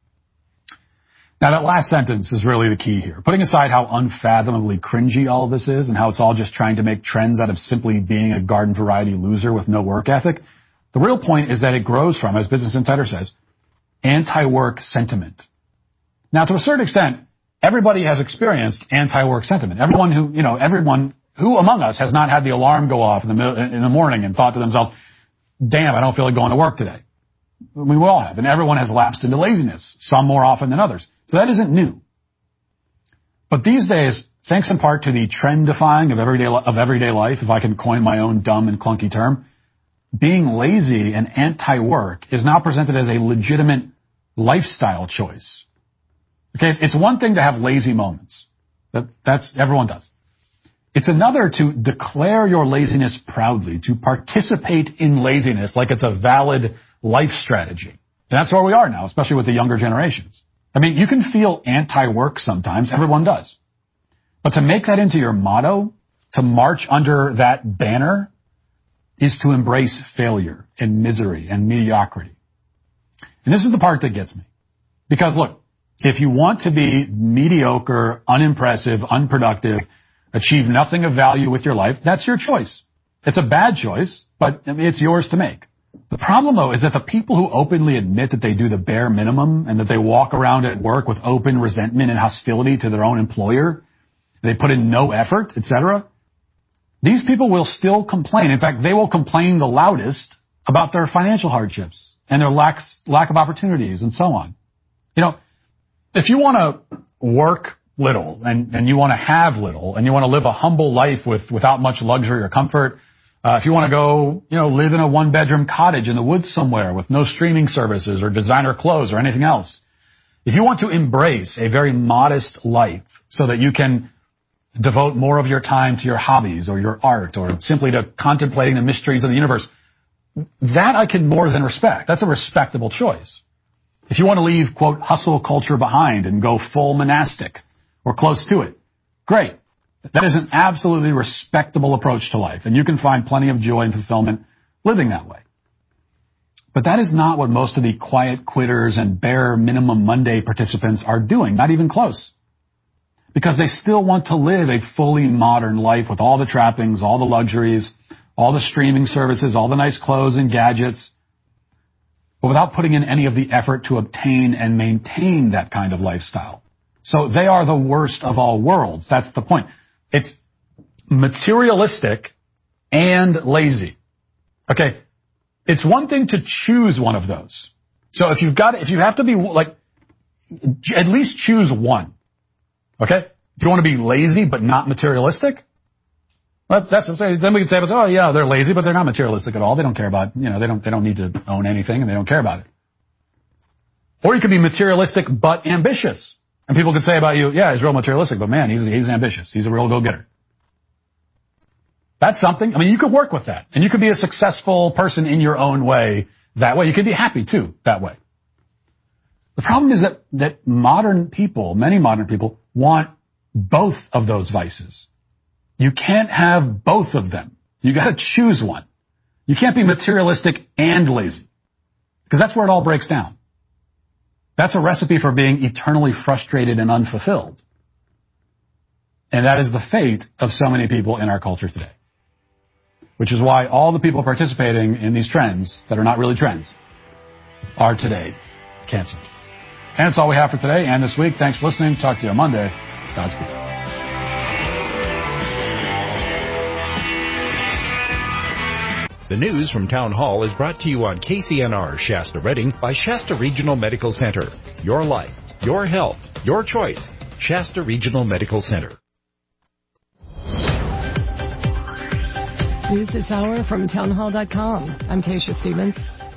Now, that last sentence is really the key here. Putting aside how unfathomably cringy all of this is and how it's all just trying to make trends out of simply being a garden variety loser with no work ethic, the real point is that it grows from, as Business Insider says, anti-work sentiment. Now, to a certain extent, everybody has experienced anti-work sentiment. Everyone who, you know, everyone who among us has not had the alarm go off in the, in the morning and thought to themselves, damn, I don't feel like going to work today. We all have, and everyone has lapsed into laziness, some more often than others. So that isn't new. But these days, thanks in part to the trend-defying of everyday, of everyday life, if I can coin my own dumb and clunky term, being lazy and anti-work is now presented as a legitimate lifestyle choice. Okay, it's one thing to have lazy moments. That, that's, everyone does. It's another to declare your laziness proudly, to participate in laziness like it's a valid life strategy. And that's where we are now, especially with the younger generations. I mean, you can feel anti-work sometimes. Everyone does. But to make that into your motto, to march under that banner, is to embrace failure and misery and mediocrity. And this is the part that gets me. Because look, if you want to be mediocre, unimpressive, unproductive, achieve nothing of value with your life, that's your choice. It's a bad choice, but it's yours to make. The problem, though, is that the people who openly admit that they do the bare minimum and that they walk around at work with open resentment and hostility to their own employer, they put in no effort, et cetera, these people will still complain. In fact, they will complain the loudest about their financial hardships and their lack, lack of opportunities and so on. You know, if you want to work little and, and you want to have little and you want to live a humble life with without much luxury or comfort, Uh, if you want to go, you know, live in a one-bedroom cottage in the woods somewhere with no streaming services or designer clothes or anything else, if you want to embrace a very modest life so that you can devote more of your time to your hobbies or your art or simply to contemplating the mysteries of the universe, that I can more than respect. That's a respectable choice. If you want to leave, quote, hustle culture behind and go full monastic or close to it, great. That is an absolutely respectable approach to life, and you can find plenty of joy and fulfillment living that way. But that is not what most of the quiet quitters and bare minimum Monday participants are doing, not even close. because they still want to live a fully modern life with all the trappings, all the luxuries, all the streaming services, all the nice clothes and gadgets, but without putting in any of the effort to obtain and maintain that kind of lifestyle. So they are the worst of all worlds. That's the point. It's materialistic and lazy. Okay. It's one thing to choose one of those. So if you've got, if you have to be like, at least choose one. Okay? If you want to be lazy but not materialistic, that's, that's what I'm saying. Then we can say, oh yeah, they're lazy, but they're not materialistic at all. They don't care about, you know, they don't, they don't need to own anything and they don't care about it. Or you could be materialistic but ambitious. And people could say about you, yeah, he's real materialistic, but man, he's, he's ambitious. He's a real go-getter. That's something. I mean, you could work with that. And you could be a successful person in your own way that way. You could be happy too that way. The problem is that, that modern people, many modern people, want both of those vices. You can't have both of them. You got to choose one. You can't be materialistic and lazy, because that's where it all breaks down. That's a recipe for being eternally frustrated and unfulfilled. And that is the fate of so many people in our culture today. Which is why all the people participating in these trends that are not really trends are today canceled. And that's all we have for today and this week. Thanks for listening. Talk to you on Monday. Godspeed. The news from Town Hall is brought to you on K C N R Shasta Redding by Shasta Regional Medical Center. Your life, your health, your choice. Shasta Regional Medical Center. News this hour from townhall dot com. I'm Tasha Stevens.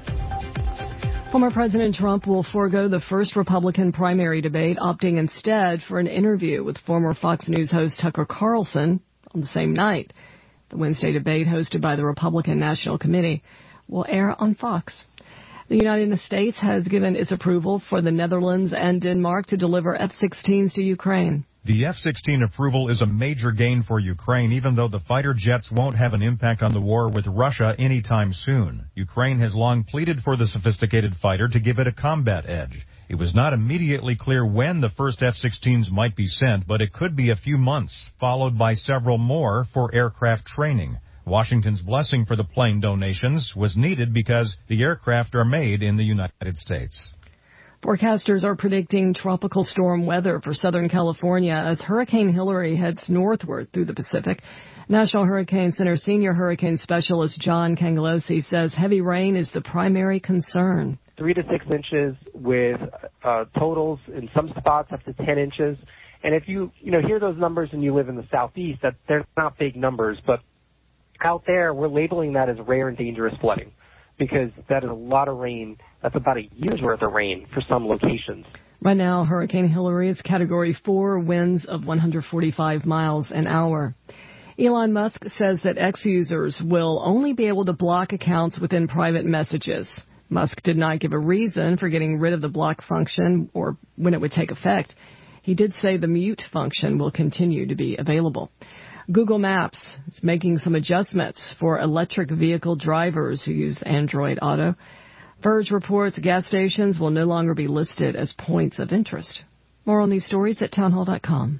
Former President Trump will forego the first Republican primary debate, opting instead for an interview with former Fox News host Tucker Carlson on the same night. The Wednesday debate, hosted by the Republican National Committee, will air on Fox. The United States has given its approval for the Netherlands and Denmark to deliver F sixteens to Ukraine. The F sixteen approval is a major gain for Ukraine, even though the fighter jets won't have an impact on the war with Russia anytime soon. Ukraine has long pleaded for the sophisticated fighter to give it a combat edge. It was not immediately clear when the first F sixteens might be sent, but it could be a few months, followed by several more for aircraft training. Washington's blessing for the plane donations was needed because the aircraft are made in the United States. Forecasters are predicting tropical storm weather for Southern California as Hurricane Hilary heads northward through the Pacific. National Hurricane Center senior hurricane specialist John Cangelosi says heavy rain is the primary concern. Three to six inches with uh, totals in some spots up to ten inches. And if you, you know, hear those numbers and you live in the southeast, that they're not big numbers, but out there we're labeling that as rare and dangerous flooding, because that is a lot of rain. That's about a year's worth of rain for some locations. Right now, Hurricane Hilary is Category four, winds of one hundred forty-five miles an hour. Elon Musk says that X users will only be able to block accounts within private messages. Musk did not give a reason for getting rid of the block function or when it would take effect. He did say the mute function will continue to be available. Google Maps is making some adjustments for electric vehicle drivers who use Android Auto. Verge reports gas stations will no longer be listed as points of interest. More on these stories at townhall dot com.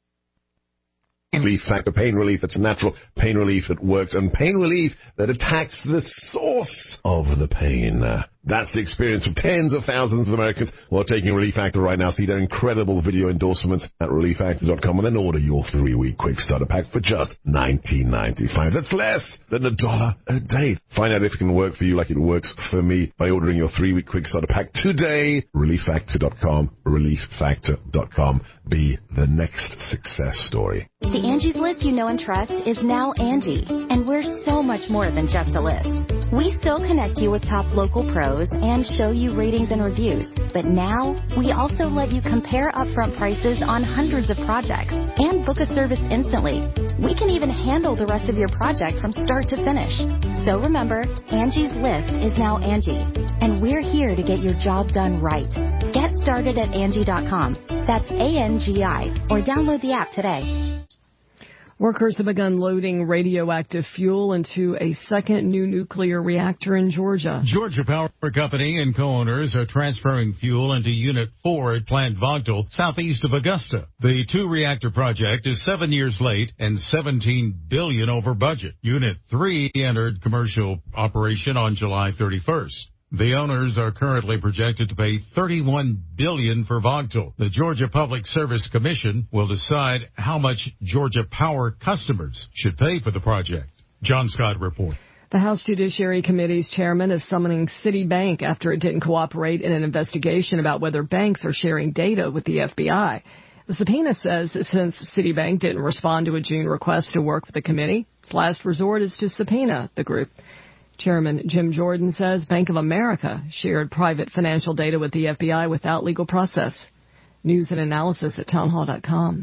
Relief Factor pain relief that's natural, pain relief that works, and pain relief that attacks the source of the pain. That's the experience of tens of thousands of Americans who are taking Relief Factor right now. See their incredible video endorsements at relief factor dot com and then order your three-week quick starter pack for just nineteen ninety-five. That's less than a dollar a day. Find out if it can work for you like it works for me by ordering your three-week quick starter pack today. relief factor dot com. relief factor dot com. Be the next success story. The Angie's List you know and trust is now Angie, and we're so much more than just a list. We still connect you with top local pros and show you ratings and reviews, but now we also let you compare upfront prices on hundreds of projects and book a service instantly. We can even handle the rest of your project from start to finish. So remember, Angie's List is now Angie, and we're here to get your job done right. Get started at Angie dot com. That's A N G I, or download the app today. Workers have begun loading radioactive fuel into a second new nuclear reactor in Georgia. Georgia Power Company and co-owners are transferring fuel into Unit four at Plant Vogtle, southeast of Augusta. The two-reactor project is seven years late and seventeen billion dollars over budget. Unit three entered commercial operation on July thirty-first. The owners are currently projected to pay thirty-one billion dollars for Vogtle. The Georgia Public Service Commission will decide how much Georgia Power customers should pay for the project. John Scott reports. The House Judiciary Committee's chairman is summoning Citibank after it didn't cooperate in an investigation about whether banks are sharing data with the F B I. The subpoena says that since Citibank didn't respond to a June request to work with the committee, its last resort is to subpoena the group. Chairman Jim Jordan says Bank of America shared private financial data with the F B I without legal process. News and analysis at townhall dot com.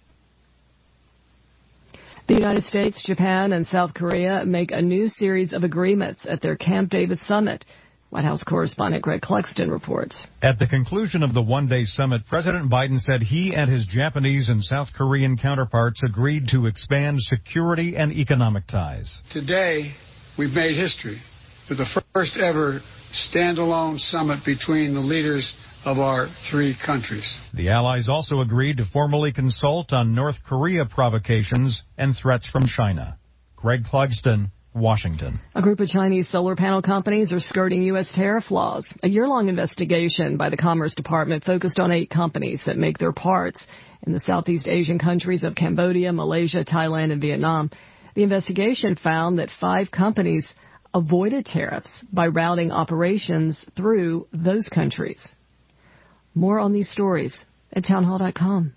The United States, Japan, and South Korea make a new series of agreements at their Camp David summit. White House correspondent Greg Cluxton reports. At the conclusion of the one-day summit, President Biden said he and his Japanese and South Korean counterparts agreed to expand security and economic ties. Today, we've made history with the first ever standalone summit between the leaders of our three countries. The allies also agreed to formally consult on North Korea provocations and threats from China. Greg Clugston, Washington. A group of Chinese solar panel companies are skirting U S tariff laws. A year-long investigation by the Commerce Department focused on eight companies that make their parts in the Southeast Asian countries of Cambodia, Malaysia, Thailand, and Vietnam. The investigation found that five companies avoided tariffs by routing operations through those countries. More on these stories at townhall dot com.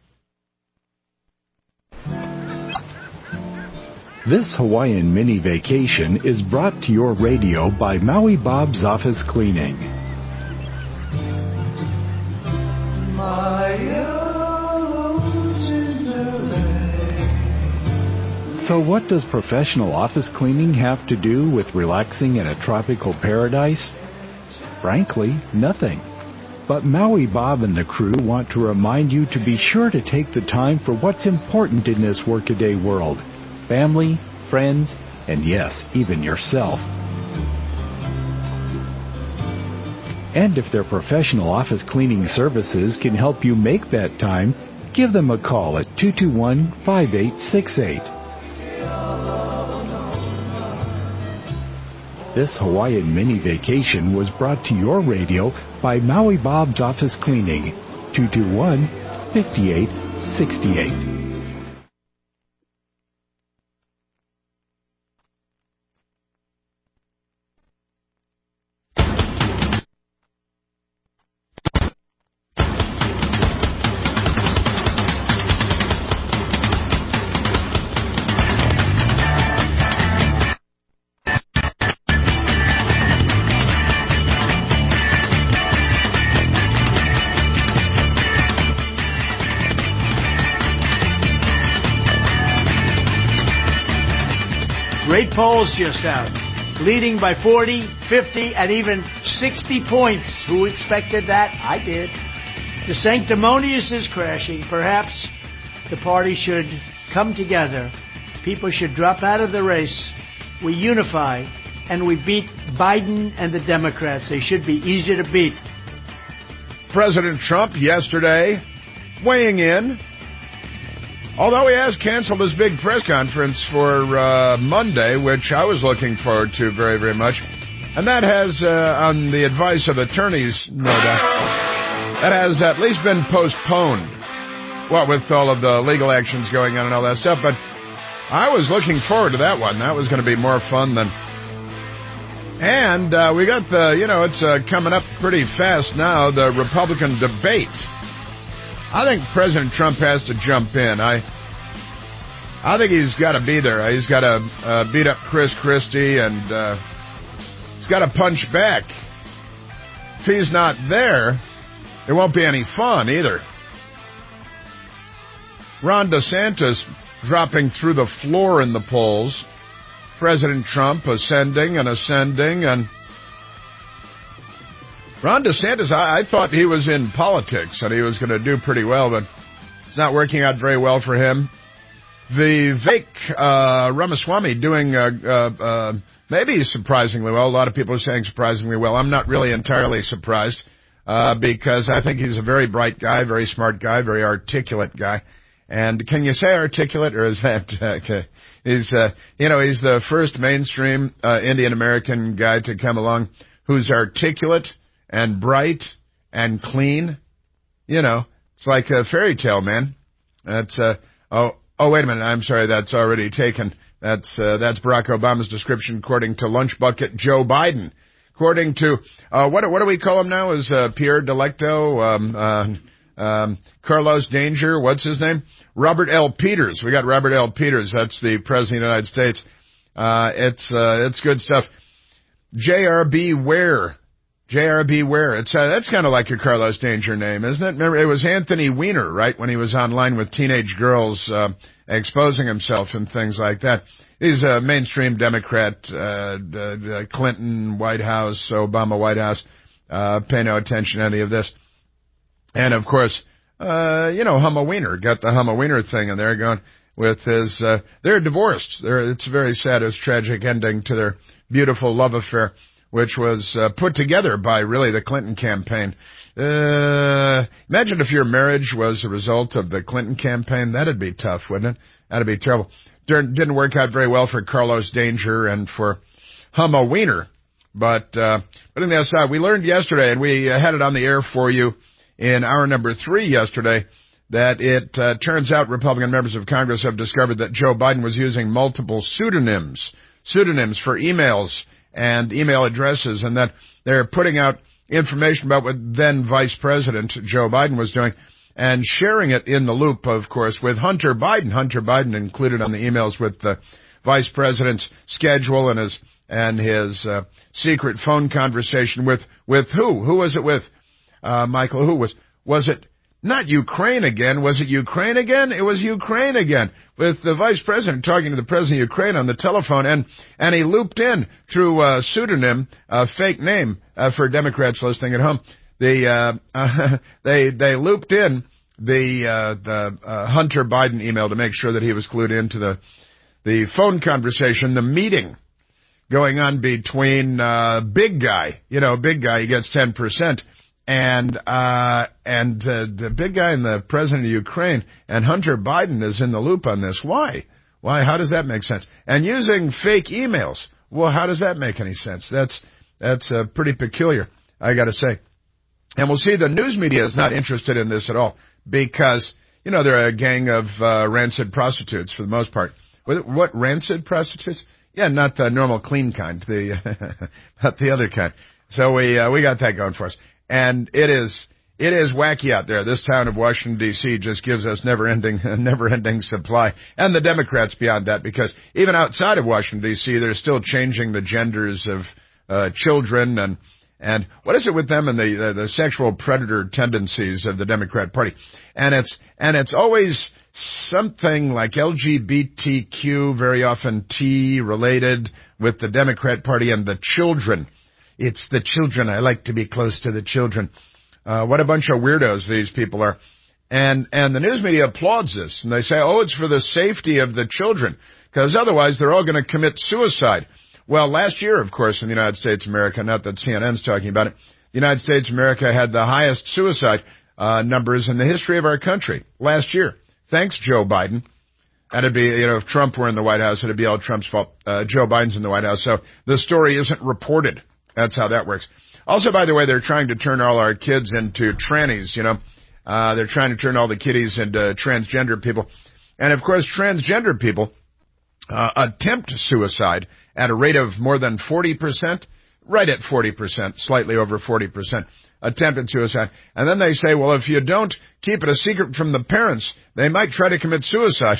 This Hawaiian mini vacation is brought to your radio by Maui Bob's Office Cleaning. So what does professional office cleaning have to do with relaxing in a tropical paradise? Frankly, nothing. But Maui Bob and the crew want to remind you to be sure to take the time for what's important in this workaday world. Family, friends, and yes, even yourself. And if their professional office cleaning services can help you make that time, give them a call at two two one, five eight six eight. This Hawaiian mini vacation was brought to your radio by Maui Bob's Office Cleaning, two two one, five eight six eight. Great polls just out. Leading by forty, fifty, and even sixty points. Who expected that? I did. The sanctimonious is crashing. Perhaps the party should come together. People should drop out of the race. We unify, and we beat Biden and the Democrats. They should be easy to beat. President Trump yesterday weighing in. Although he has canceled his big press conference for uh, Monday, which I was looking forward to very, very much. And that has, uh, on the advice of attorneys, no doubt, that has at least been postponed. Well, with all of the legal actions going on and all that stuff. But I was looking forward to that one. That was going to be more fun than... And uh, we got the, you know, it's uh, coming up pretty fast now, the Republican debate. I think President Trump has to jump in. I I think he's got to be there. He's got to uh, beat up Chris Christie, and uh, he's got to punch back. If he's not there, it won't be any fun either. Ron DeSantis dropping through the floor in the polls. President Trump ascending and ascending, and Ron DeSantis, I, I thought he was in politics and he was going to do pretty well, but it's not working out very well for him. Vivek uh, Ramaswamy doing uh, uh, uh, maybe surprisingly well. A lot of people are saying surprisingly well. I'm not really entirely surprised uh, because I think he's a very bright guy, very smart guy, very articulate guy. And can you say articulate, or is that uh, he's uh, you know he's the first mainstream uh, Indian American guy to come along who's articulate and bright and clean. You know, it's like a fairy tale, man. That's uh, oh oh wait a minute, I'm sorry, that's already taken. That's uh, that's Barack Obama's description according to Lunch Bucket Joe Biden. According to uh, what what do we call him now? Is uh, Pierre Delecto, um, uh, um, Carlos Danger? What's his name? Robert L. Peters. We got Robert L. Peters. That's the President of the United States. Uh, it's, uh, it's good stuff. J R B Ware. J R B Ware. It's, uh, that's kind of like your Carlos Danger name, isn't it? Remember, it was Anthony Weiner, right? When he was online with teenage girls, uh, exposing himself and things like that. He's a mainstream Democrat, uh, uh Clinton White House, Obama White House, uh, pay no attention to any of this. And of course, Uh, you know, Humma Weiner, got the Humma Weiner thing in there going with his, uh, they're divorced. They're, it's a very sad, it's tragic ending to their beautiful love affair, which was, uh, put together by really the Clinton campaign. Uh, imagine if your marriage was a result of the Clinton campaign. That'd be tough, wouldn't it? That'd be terrible. Didn't work out very well for Carlos Danger and for Humma Weiner. But, uh, but on the other side, we learned yesterday, and we uh, had it on the air for you in hour number three yesterday, that it uh, turns out Republican members of Congress have discovered that Joe Biden was using multiple pseudonyms, pseudonyms for emails and email addresses, and that they're putting out information about what then Vice President Joe Biden was doing and sharing it in the loop, of course, with Hunter Biden. Hunter Biden included on the emails with the Vice President's schedule and his and his uh, secret phone conversation with with who? Who was it with? Uh, Michael, who was, was it not Ukraine again? Was it Ukraine again? It was Ukraine again, with the vice president talking to the president of Ukraine on the telephone, and, and he looped in through a pseudonym, a fake name, uh, for Democrats listening at home. The, uh, uh they, they looped in the, uh, the, uh, Hunter Biden email to make sure that he was clued into the, the phone conversation, the meeting going on between, uh, big guy, you know, big guy, he gets ten percent. And, uh, and, uh, the big guy and the president of Ukraine, and Hunter Biden is in the loop on this. Why? Why? How does that make sense? And using fake emails. Well, how does that make any sense? That's, that's, uh, pretty peculiar, I gotta say. And we'll see the news media is not interested in this at all because, you know, they're a gang of, uh, rancid prostitutes for the most part. What, what rancid prostitutes? Yeah, not the normal clean kind, the, not the other kind. So we, uh, we got that going for us. And it is, it is wacky out there. This town of Washington, D C just gives us never-ending, never-ending supply. And the Democrats beyond that, because even outside of Washington, D C, they're still changing the genders of, uh, children and, and what is it with them and the, the, the sexual predator tendencies of the Democrat Party? And it's, and it's always something like L G B T Q, very often T related with the Democrat Party and the children. It's the children. I like to be close to the children. Uh, what a bunch of weirdos these people are. And, and the news media applauds this. And they say, oh, it's for the safety of the children. Because otherwise they're all going to commit suicide. Well, last year, of course, in the United States of America, not that C N N's talking about it, the United States of America had the highest suicide uh, numbers in the history of our country last year. Thanks, Joe Biden. That'd be, you know, if Trump were in the White House, it'd be all Trump's fault. Uh, Joe Biden's in the White House. So the story isn't reported. That's how that works. Also, by the way, they're trying to turn all our kids into trannies, you know. Uh, they're trying to turn all the kiddies into transgender people. And, of course, transgender people uh, attempt suicide at a rate of more than forty percent, right at forty percent, slightly over forty percent attempted suicide. And then they say, well, if you don't keep it a secret from the parents, they might try to commit suicide.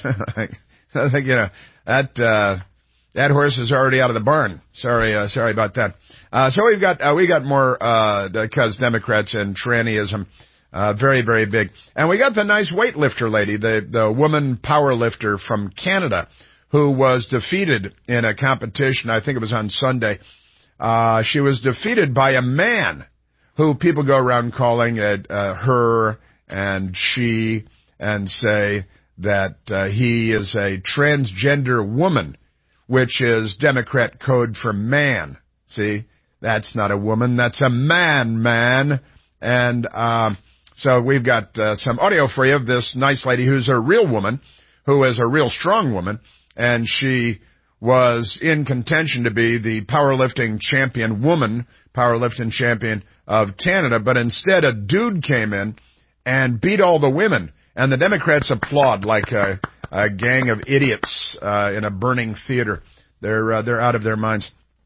I think, you know, that... Uh, That horse is already out of the barn. Sorry, uh, sorry about that. Uh, so we've got, uh, we got more, uh, because Democrats and trannyism, uh, very, very big. And we got the nice weightlifter lady, the, the woman power lifter from Canada, who was defeated in a competition. I think it was on Sunday. Uh, she was defeated by a man who people go around calling it, uh, her and she and say that uh, he is a transgender woman, which is Democrat code for man. See, that's not a woman, that's a man, man. And um, so we've got uh, some audio for you of this nice lady who's a real woman, who is a real strong woman, and she was in contention to be the powerlifting champion, woman powerlifting champion of Canada, but instead a dude came in and beat all the women, and the Democrats applaud like a, a gang of idiots uh, in a burning theater. They're uh, they're out of their minds.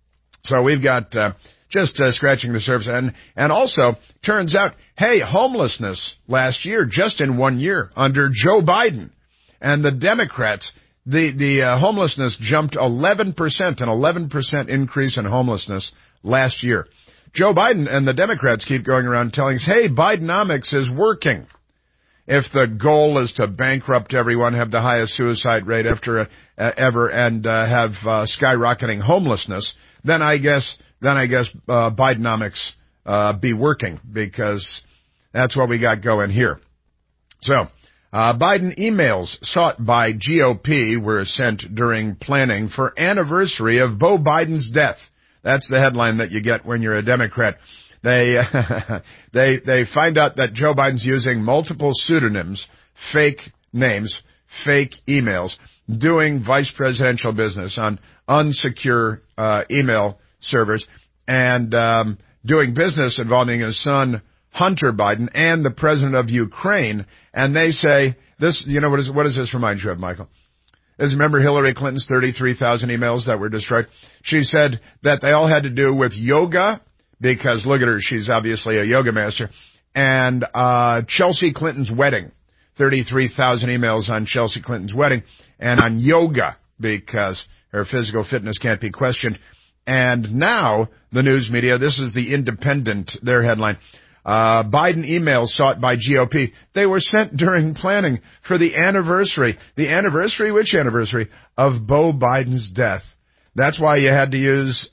So we've got uh, just uh, scratching the surface, and and also turns out, hey, homelessness last year, just in one year under Joe Biden and the Democrats. The the uh, homelessness jumped eleven percent, an eleven percent increase in homelessness last year. Joe Biden and the Democrats keep going around telling us, hey, Bidenomics is working. If the goal is to bankrupt everyone, have the highest suicide rate after uh, ever, and uh, have uh, skyrocketing homelessness, then I guess then I guess uh, Bidenomics uh, be working, because that's what we got going here. So. Uh, Biden emails sought by G O P were sent during planning for anniversary of Beau Biden's death. That's the headline that you get when you're a Democrat. They, they, they find out that Joe Biden's using multiple pseudonyms, fake names, fake emails, doing vice presidential business on unsecure, uh, email servers, and, um, doing business involving his son, Hunter Biden, and the president of Ukraine, and they say, this, you know, what, is, what does this remind you of, Michael? Does you remember Hillary Clinton's thirty-three thousand emails that were destroyed? She said that they all had to do with yoga, because look at her, she's obviously a yoga master, and uh Chelsea Clinton's wedding. thirty-three thousand emails on Chelsea Clinton's wedding, and on yoga, because her physical fitness can't be questioned. And now, the news media, this is the Independent, their headline, Uh, Biden emails sought by G O P. They were sent during planning for the anniversary. The anniversary? Which anniversary? Of Beau Biden's death. That's why you had to use,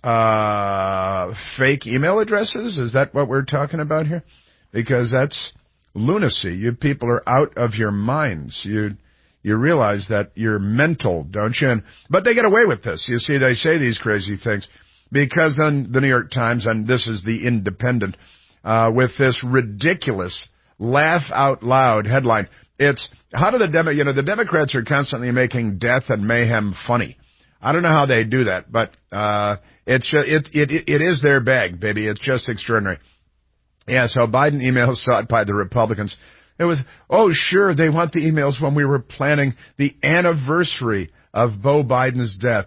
uh, fake email addresses? Is that what we're talking about here? Because that's lunacy. You people are out of your minds. You, you realize that you're mental, don't you? And, but they get away with this. You see, they say these crazy things because then the New York Times, and this is the Independent, Uh, with this ridiculous laugh out loud headline. It's, how do the Demo, you know, the Democrats are constantly making death and mayhem funny. I don't know how they do that, but, uh, it's, it, it, it is their bag, baby. It's just extraordinary. Yeah, so Biden emails sought by the Republicans. It was, oh, sure, they want the emails when we were planning the anniversary of Beau Biden's death.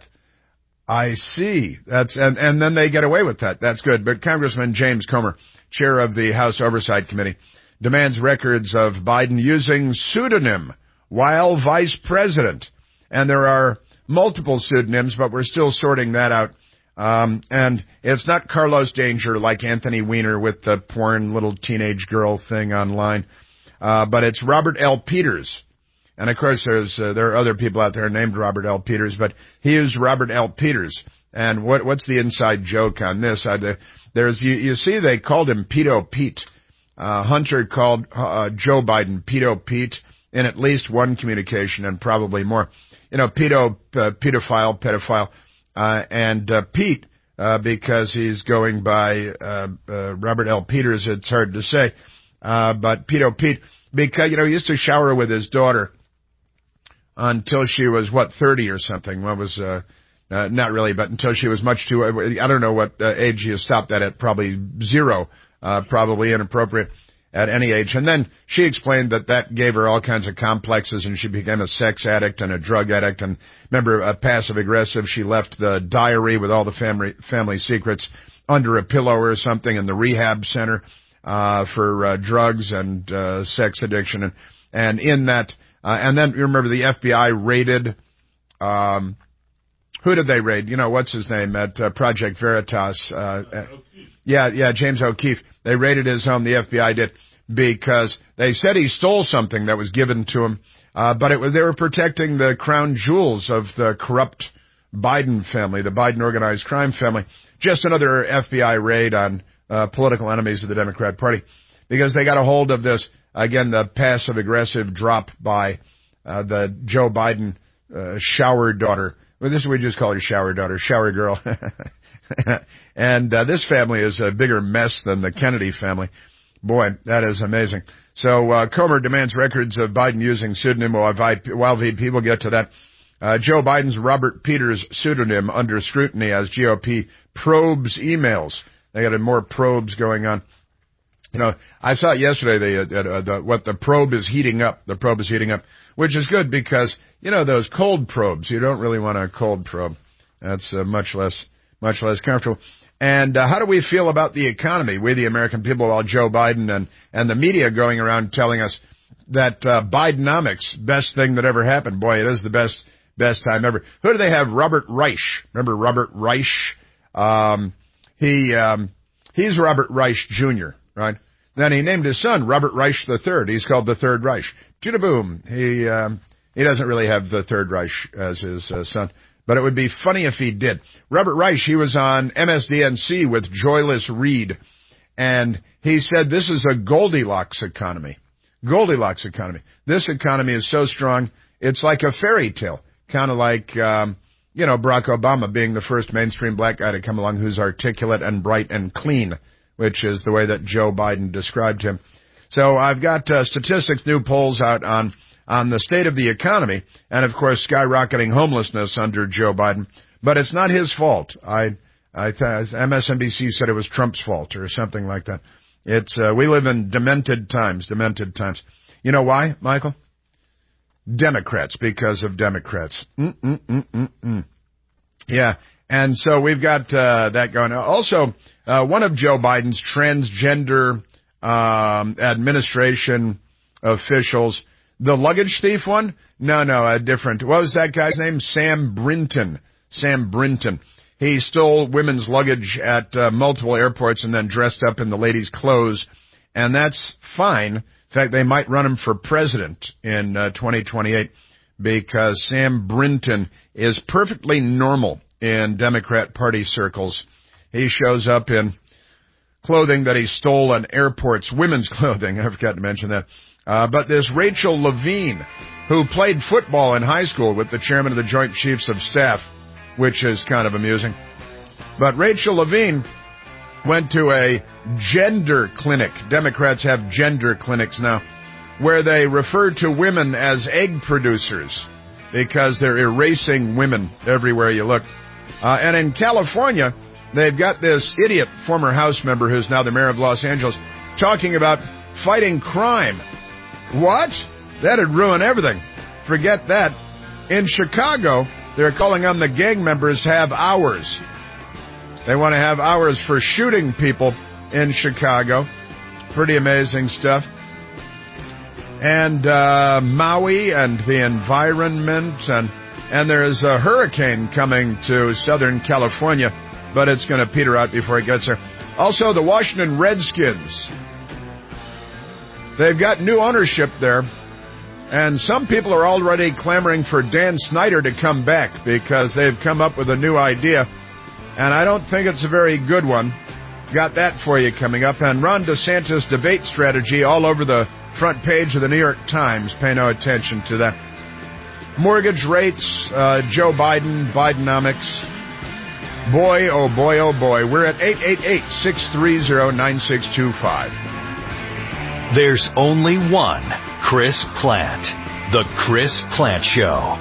I see. That's, and, and then they get away with that. That's good. But Congressman James Comer, chair of the House Oversight Committee, demands records of Biden using pseudonym while vice president. And there are multiple pseudonyms, but we're still sorting that out. Um, and it's not Carlos Danger like Anthony Weiner with the porn little teenage girl thing online. Uh, but it's Robert L. Peters. And of course there's, uh, there are other people out there named Robert L. Peters, but he is Robert L. Peters. And what, what's the inside joke on this? I, there's, you, you see, they called him Pedo Pete. Uh, Hunter called, uh, Joe Biden Pedo Pete in at least one communication and probably more. You know, pedo, uh, pedophile, pedophile, uh, and, uh, Pete, uh, because he's going by, uh, uh, Robert L. Peters, it's hard to say. Uh, but Pedo Pete, because, you know, he used to shower with his daughter until she was, what, thirty or something. What was, uh, Uh, not really, but until she was much too, I don't know what uh, age you stopped that at, probably zero, uh, probably inappropriate at any age. And then she explained that that gave her all kinds of complexes and she became a sex addict and a drug addict. And remember, uh, passive aggressive, she left the diary with all the family, family secrets under a pillow or something in the rehab center, uh, for, uh, drugs and, uh, sex addiction. And, and in that, uh, and then you remember the F B I raided, um, who did they raid? You know, what's his name at uh, Project Veritas? Uh, uh, yeah, yeah, James O'Keefe. They raided his home, the F B I did, because they said he stole something that was given to him, uh, but it was they were protecting the crown jewels of the corrupt Biden family, the Biden organized crime family. Just another F B I raid on uh, political enemies of the Democrat Party, because they got a hold of this, again, the passive-aggressive drop by uh, the Joe Biden uh, shower daughter. Well, this we just call her shower daughter, shower girl. And uh, this family is a bigger mess than the Kennedy family. Boy, that is amazing. So uh, Comer demands records of Biden using pseudonym. While people get to that. Uh, Joe Biden's Robert Peters pseudonym under scrutiny as G O P probes emails. They got more probes going on. You know, I saw it yesterday, the, uh, the, what the probe is heating up. The probe is heating up, which is good because, you know, those cold probes, you don't really want a cold probe. That's uh, much less, much less comfortable. And uh, how do we feel about the economy, we the American people, while Joe Biden and, and the media going around telling us that uh, Bidenomics, best thing that ever happened. Boy, it is the best, best time ever. Who do they have? Robert Reich. Remember Robert Reich? Um, he, um, he's Robert Reich Junior, right? Then he named his son Robert Reich the Third. He's called the Third Reich. Boom. He um, he doesn't really have the Third Reich as his uh, son, but it would be funny if he did. Robert Reich, he was on M S D N C with Joyless Reed, and he said this is a Goldilocks economy. Goldilocks economy. This economy is so strong, it's like a fairy tale, kind of like, um, you know, Barack Obama being the first mainstream black guy to come along who's articulate and bright and clean, which is the way that Joe Biden described him. So I've got uh, statistics, new polls out on on the state of the economy, and of course skyrocketing homelessness under Joe Biden. But it's not his fault. I, I th- M S N B C said it was Trump's fault or something like that. It's uh, we live in demented times, demented times. You know why, Michael? Democrats, because of Democrats. Mm-mm-mm-mm-mm. Yeah. And so we've got uh, that going on. Also, uh, one of Joe Biden's transgender um, administration officials, the luggage thief one? No, no, a different. What was that guy's name? Sam Brinton. Sam Brinton. He stole women's luggage at uh, multiple airports and then dressed up in the ladies' clothes, and that's fine. In fact, they might run him for president in uh, twenty twenty-eight because Sam Brinton is perfectly normal in Democrat Party circles. He shows up in clothing that he stole in airports, women's clothing. I forgot to mention that. Uh, but this Rachel Levine, who played football in high school with the chairman of the Joint Chiefs of Staff, which is kind of amusing. But Rachel Levine went to a gender clinic. Democrats have gender clinics now, where they refer to women as egg producers because they're erasing women everywhere you look. Uh, and in California, they've got this idiot former House member who's now the mayor of Los Angeles talking about fighting crime. What? That'd ruin everything. Forget that. In Chicago, they're calling on the gang members to have hours. They want to have hours for shooting people in Chicago. Pretty amazing stuff. And uh, Maui and the environment, and and there's a hurricane coming to Southern California, but it's going to peter out before it gets there. Also, the Washington Redskins. They've got new ownership there, and some people are already clamoring for Dan Snyder to come back because they've come up with a new idea, and I don't think it's a very good one. Got that for you coming up. And Ron DeSantis debate strategy all over the front page of the New York Times. Pay no attention to that. Mortgage rates, uh, Joe Biden, Bidenomics. Boy, oh boy, oh boy. We're at eight eight eight, six three zero, nine six two five. There's only one Chris Plant. The Chris Plant Show.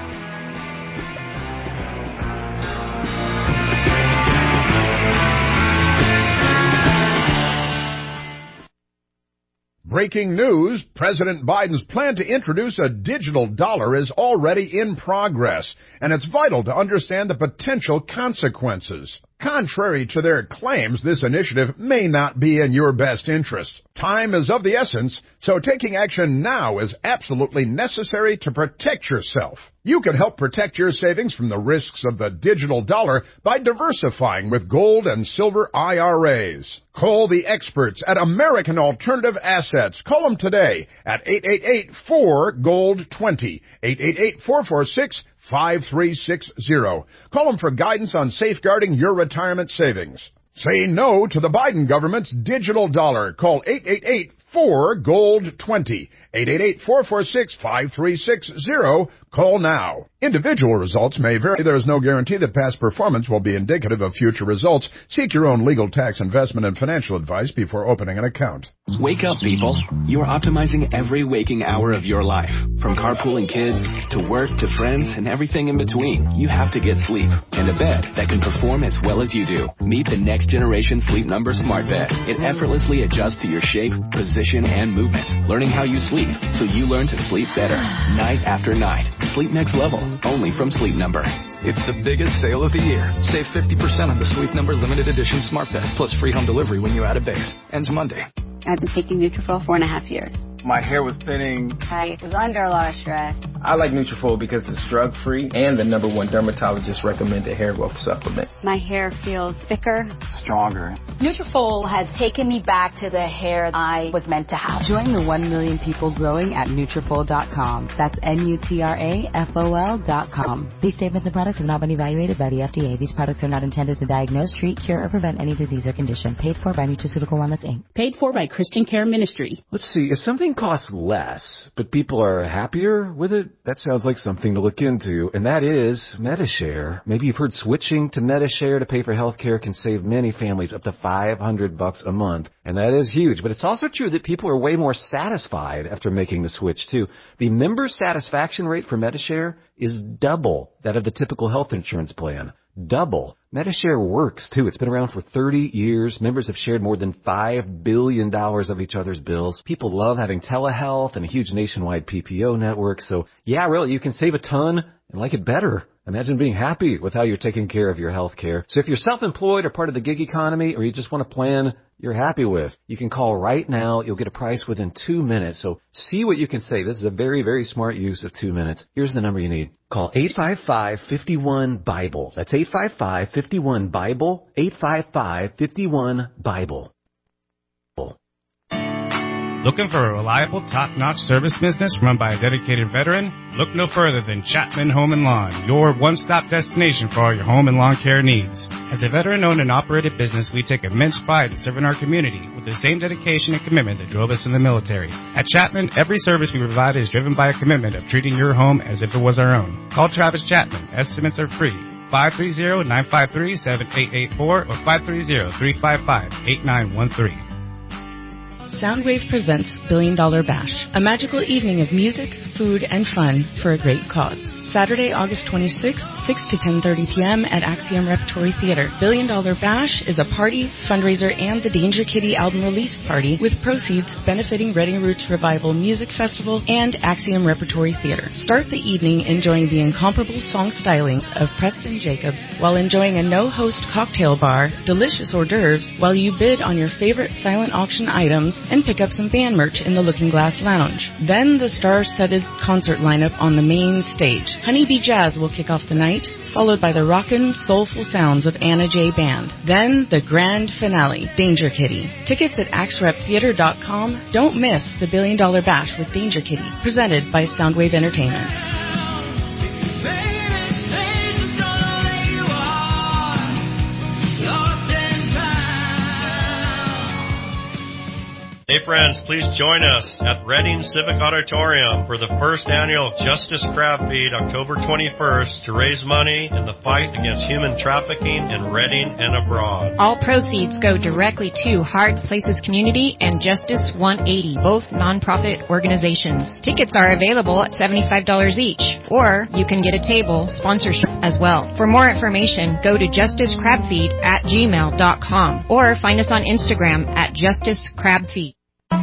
Breaking news, President Biden's plan to introduce a digital dollar is already in progress, and it's vital to understand the potential consequences. Contrary to their claims, this initiative may not be in your best interest. Time is of the essence, so taking action now is absolutely necessary to protect yourself. You can help protect your savings from the risks of the digital dollar by diversifying with gold and silver I R As. Call the experts at American Alternative Assets. Call them today at eight eight eight, four, gold, twenty, eight eight eight, four four six, five three six zero. Call them for guidance on safeguarding your retirement savings. Say no to the Biden government's digital dollar. Call eight eight eight, four gold twenty. eight eight eight, four four six, five three six zero. Call now. Individual results may vary. There is no guarantee that past performance will be indicative of future results. Seek your own legal, tax, investment, and financial advice before opening an account. Wake up, people. You are optimizing every waking hour of your life. From carpooling kids, to work, to friends, and everything in between. You have to get sleep. And a bed that can perform as well as you do. Meet the next generation Sleep Number Smart Bed. It effortlessly adjusts to your shape, position, and movement. Learning how you sleep, so you learn to sleep better. Night after night. Sleep next level. Only from Sleep Number. It's the biggest sale of the year. Save fifty percent on the Sleep Number limited edition Smart Bed, plus free home delivery when you add a base. Ends Monday. I've been taking Nutrafol four and a half years. My hair was thinning. I was under a lot of stress. I like Nutrafol because it's drug-free and the number one dermatologist recommended hair growth supplement. My hair feels thicker, stronger. Nutrafol has taken me back to the hair I was meant to have. Join the one million people growing at Nutrafol dot com. That's N U T R A F O L dot com. These statements and products have not been evaluated by the F D A. These products are not intended to diagnose, treat, cure, or prevent any disease or condition. Paid for by Nutraceutical Wellness, Incorporated. Paid for by Christian Care Ministry. Let's see, if something costs less, but people are happier with it, that sounds like something to look into, and that is Medi-Share. Maybe you've heard switching to Medi-Share to pay for health care can save many families up to five hundred bucks a month, and that is huge. But it's also true that people are way more satisfied after making the switch, too. The member satisfaction rate for Medi-Share is double that of the typical health insurance plan. Double. Medi-Share works, too. It's been around for thirty years. Members have shared more than five billion dollars of each other's bills. People love having telehealth and a huge nationwide P P O network. So, yeah, really, you can save a ton and like it better. Imagine being happy with how you're taking care of your health care. So if you're self-employed or part of the gig economy, or you just want a plan you're happy with, you can call right now. You'll get a price within two minutes. So see what you can save. This is a very, very smart use of two minutes. Here's the number you need. Call eight five five, five one, Bible. That's eight five five, five one, Bible. eight five five, five one, Bible. Looking for a reliable, top-notch service business run by a dedicated veteran? Look no further than Chapman Home and Lawn, your one-stop destination for all your home and lawn care needs. As a veteran-owned and operated business, we take immense pride in serving our community with the same dedication and commitment that drove us in the military. At Chapman, every service we provide is driven by a commitment of treating your home as if it was our own. Call Travis Chapman. Estimates are free. five three zero, nine five three, seven eight eight four or five three zero, three five five, eight nine one three. Soundwave presents Billion Dollar Bash, a magical evening of music, food, and fun for a great cause. Saturday, August twenty-sixth, six to ten thirty p.m. at Axiom Repertory Theater. Billion Dollar Bash is a party, fundraiser, and the Danger Kitty album release party with proceeds benefiting Reading Roots Revival Music Festival and Axiom Repertory Theater. Start the evening enjoying the incomparable song stylings of Preston Jacobs while enjoying a no-host cocktail bar, delicious hors d'oeuvres, while you bid on your favorite silent auction items and pick up some band merch in the Looking Glass Lounge. Then the star-studded concert lineup on the main stage. Honeybee Jazz will kick off the night, followed by the rockin', soulful sounds of Anna J. Band. Then the grand finale, Danger Kitty. Tickets at axe rep theater dot com. Don't miss the Billion Dollar Bash with Danger Kitty, presented by Soundwave Entertainment. Hey friends, please join us at Reading Civic Auditorium for the first annual Justice Crab Feed October twenty-first to raise money in the fight against human trafficking in Reading and abroad. All proceeds go directly to Hard Places Community and Justice one eighty, both nonprofit organizations. Tickets are available at seventy-five dollars each, or you can get a table sponsorship as well. For more information, go to justice crab feed at gmail dot com or find us on Instagram at Justice Crab Feed.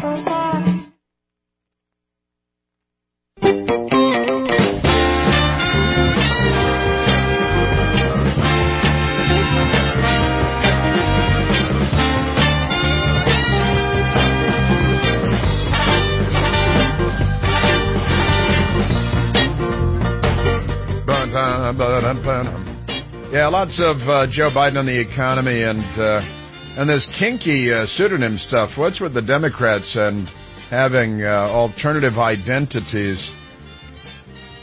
Yeah, lots of uh, Joe Biden on the economy and uh, and this kinky uh, pseudonym stuff. What's with the Democrats and having uh, alternative identities?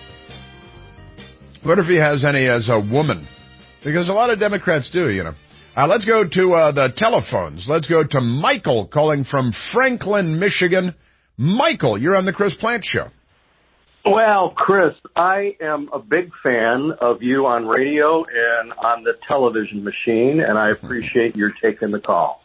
What if he has any as a woman? Because a lot of Democrats do, you know. Uh, let's go to uh, the telephones. Let's go to Michael calling from Franklin, Michigan. Michael, you're on the Chris Plante Show. Well, Chris, I am a big fan of you on radio and on the television machine, and I appreciate your taking the call.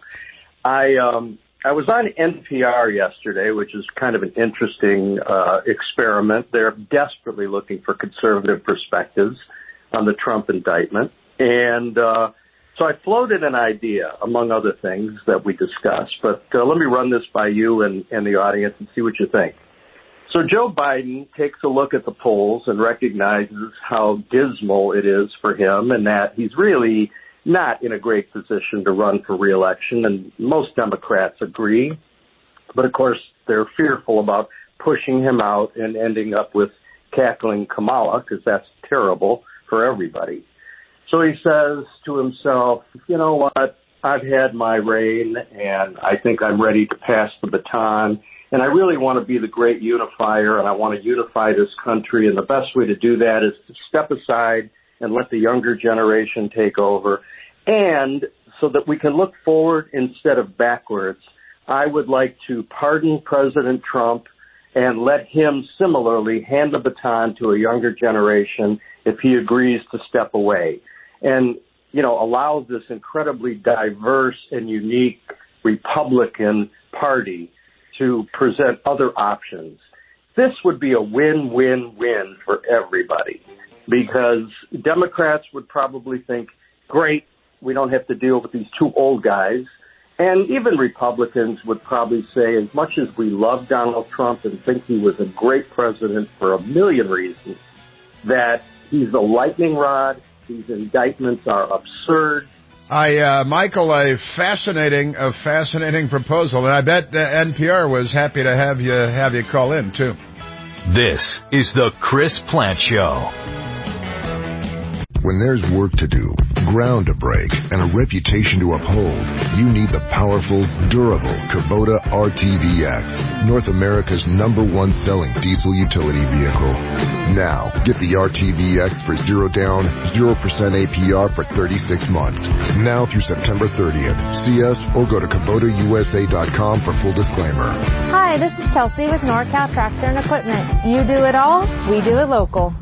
I um, I was on N P R yesterday, which is kind of an interesting uh, experiment. They're desperately looking for conservative perspectives on the Trump indictment. And uh, so I floated an idea, among other things, that we discussed. But uh, let me run this by you and, and the audience and see what you think. So Joe Biden takes a look at the polls and recognizes how dismal it is for him and that he's really not in a great position to run for re-election, and most Democrats agree. But, of course, they're fearful about pushing him out and ending up with cackling Kamala, because that's terrible for everybody. So he says to himself, you know what, I've had my reign, and I think I'm ready to pass the baton. And I really want to be the great unifier, and I want to unify this country. And the best way to do that is to step aside and let the younger generation take over. And so that we can look forward instead of backwards, I would like to pardon President Trump and let him similarly hand the baton to a younger generation if he agrees to step away. And, you know, allow this incredibly diverse and unique Republican Party to present other options. This would be a win-win-win for everybody, because Democrats would probably think, great, we don't have to deal with these two old guys. And even Republicans would probably say, as much as we love Donald Trump and think he was a great president for a million reasons, that he's a lightning rod, these indictments are absurd. I, uh, Michael, a fascinating, a fascinating proposal, and I bet uh, N P R was happy to have you have you call in too. This is the Chris Plante Show. When there's work to do, ground to break, and a reputation to uphold, you need the powerful, durable Kubota R T V X, North America's number one selling diesel utility vehicle. Now, get the R T V X for zero down, zero percent A P R for thirty-six months. Now through September thirtieth. See us or go to Kubota U S A dot com for full disclaimer. Hi, this is Chelsea with NorCal Tractor and Equipment. You do it all, we do it local.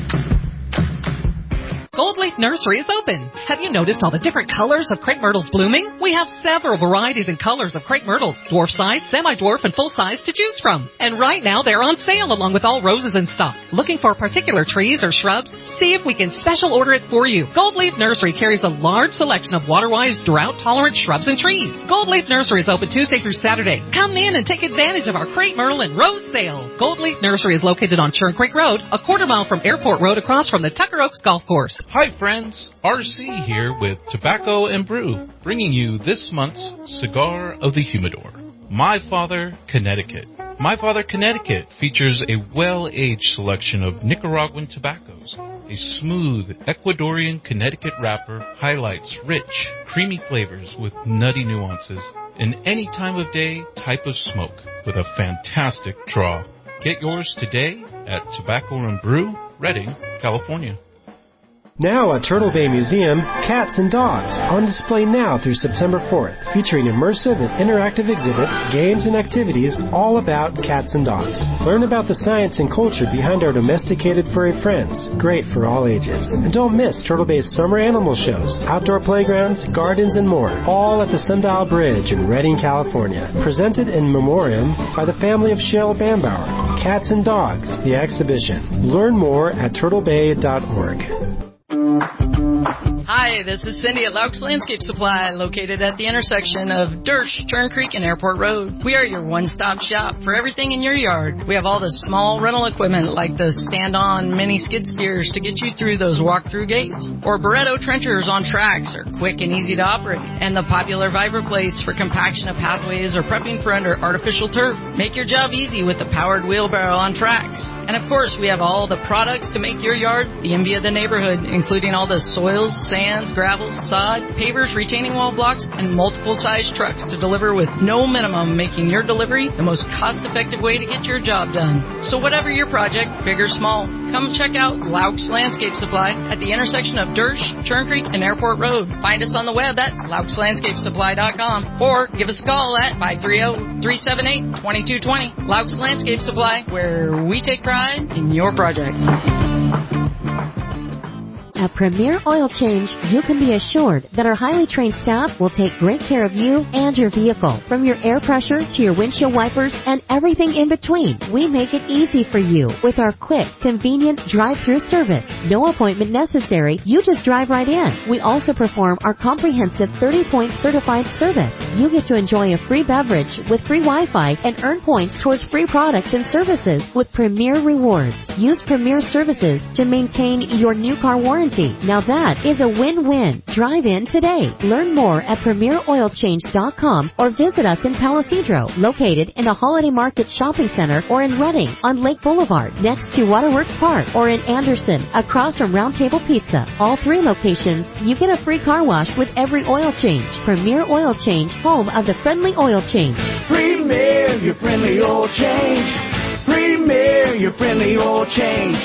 Gold Leaf Nursery is open. Have you noticed all the different colors of crepe myrtles blooming? We have several varieties and colors of crepe myrtles, dwarf size, semi-dwarf, and full size to choose from. And right now they're on sale along with all roses and stock. Looking for particular trees or shrubs? See if we can special order it for you. Gold Leaf Nursery carries a large selection of water-wise, drought-tolerant shrubs and trees. Gold Leaf Nursery is open Tuesday through Saturday. Come in and take advantage of our crepe myrtle and rose sale. Gold Leaf Nursery is located on Churn Creek Road, a quarter mile from Airport Road across from the Tucker Oaks Golf Course. Hi friends, R C here with Tobacco and Brew, bringing you this month's Cigar of the Humidor. My Father, Connecticut. My Father, Connecticut features a well-aged selection of Nicaraguan tobaccos. A smooth Ecuadorian Connecticut wrapper highlights rich, creamy flavors with nutty nuances in any time of day type of smoke with a fantastic draw. Get yours today at Tobacco and Brew, Redding, California. Now at Turtle Bay Museum, Cats and Dogs, on display now through September fourth, featuring immersive and interactive exhibits, games, and activities all about cats and dogs. Learn about the science and culture behind our domesticated furry friends, great for all ages. And don't miss Turtle Bay's summer animal shows, outdoor playgrounds, gardens, and more, all at the Sundial Bridge in Redding, California. Presented in memoriam by the family of Cheryl Bambauer. Cats and Dogs, the exhibition. Learn more at turtle bay dot org. Hi, this is Cindy at Laux Landscape Supply, located at the intersection of Dersh, Churn Creek, and Airport Road. We are your one-stop shop for everything in your yard. We have all the small rental equipment like the stand-on mini skid steers to get you through those walk-through gates, or Barretto trenchers on tracks are quick and easy to operate, and the popular Vibra plates for compaction of pathways or prepping for under artificial turf. Make your job easy with the powered wheelbarrow on tracks. And of course, we have all the products to make your yard the envy of the neighborhood, including all the soils, sands, gravels, sod, pavers, retaining wall blocks, and multiple size trucks to deliver with no minimum, making your delivery the most cost-effective way to get your job done. So whatever your project, big or small, Come check out Laux Landscape Supply at the intersection of Dersh, Churn Creek, and Airport Road. Find us on the web at laux landscape supply dot com or give us a call at five three zero, three seven eight, two two two zero. Laux Landscape Supply, where we take pride in your project. At Premier Oil Change, you can be assured that our highly trained staff will take great care of you and your vehicle. From your air pressure to your windshield wipers and everything in between, we make it easy for you with our quick, convenient drive-through service. No appointment necessary. You just drive right in. We also perform our comprehensive thirty-point certified service. You get to enjoy a free beverage with free Wi-Fi and earn points towards free products and services with Premier Rewards. Use Premier Services to maintain your new car warranty. Now that is a win-win. Drive in today. Learn more at premier oil change dot com or visit us in Palisadro, located in the Holiday Market Shopping Center, or in Redding on Lake Boulevard, next to Waterworks Park, or in Anderson, across from Round Table Pizza. All three locations, you get a free car wash with every oil change. Premier Oil Change, home of the friendly oil change. Premier, your friendly oil change. Premier, your friendly oil change.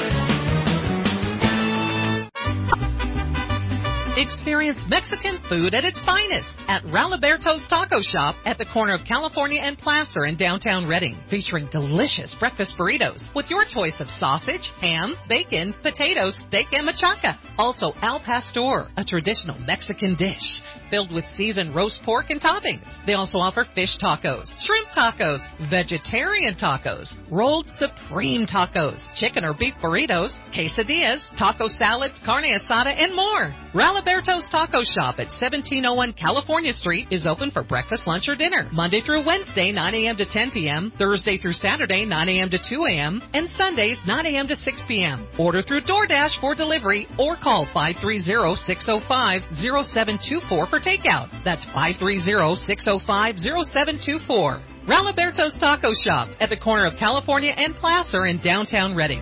Experience Mexican food at its finest at Raliberto's Taco Shop at the corner of California and Placer in downtown Redding, featuring delicious breakfast burritos with your choice of sausage, ham, bacon, potatoes, steak, and machaca. Also, Al Pastor, a traditional Mexican dish filled with seasoned roast pork and toppings. They also offer fish tacos, shrimp tacos, vegetarian tacos, rolled supreme tacos, chicken or beef burritos, quesadillas, taco salads, carne asada, and more. Raliberto's Taco Shop at seventeen oh one California Street is open for breakfast, lunch, or dinner, Monday through Wednesday, nine a.m. to ten p.m., Thursday through Saturday, nine a.m. to two a.m., and Sundays, nine a.m. to six p.m. Order through DoorDash for delivery or call five three zero, six oh five, oh seven two four for takeout. That's five three zero, six oh five, oh seven two four. Raliberto's Taco Shop at the corner of California and Placer in downtown Redding.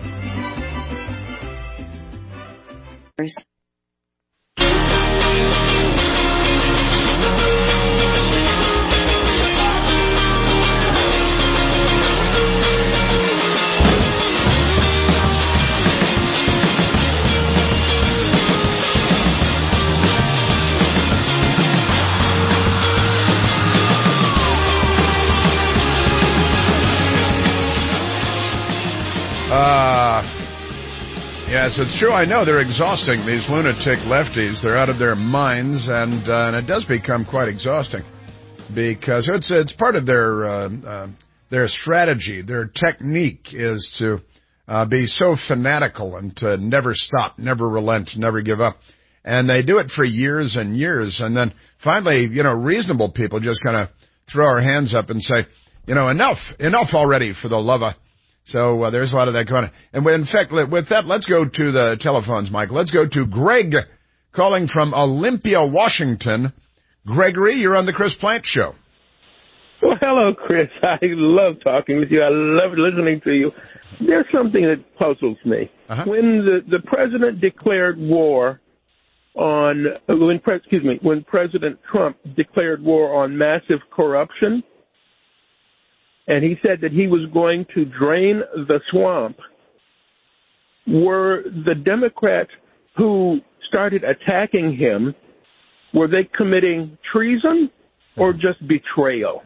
Uh, yes, it's true. I know they're exhausting, these lunatic lefties. They're out of their minds, and, uh, and it does become quite exhausting because it's it's part of their uh, uh, their strategy. Their technique is to uh, be so fanatical and to never stop, never relent, never give up. And they do it for years and years, and then finally, you know, reasonable people just kind of throw our hands up and say, you know, enough, enough already, for the love of... So uh, there's a lot of that going on. And in fact, with that, let's go to the telephones, Mike. Let's go to Greg calling from Olympia, Washington. Gregory, you're on the Chris Plante Show. Well, hello, Chris. I love talking with you. I love listening to you. There's something that puzzles me. Uh-huh. When the, the president declared war on, when pre, excuse me, when President Trump declared war on massive corruption, and he said that he was going to drain the swamp, were the Democrats who started attacking him, were they committing treason or just betrayal?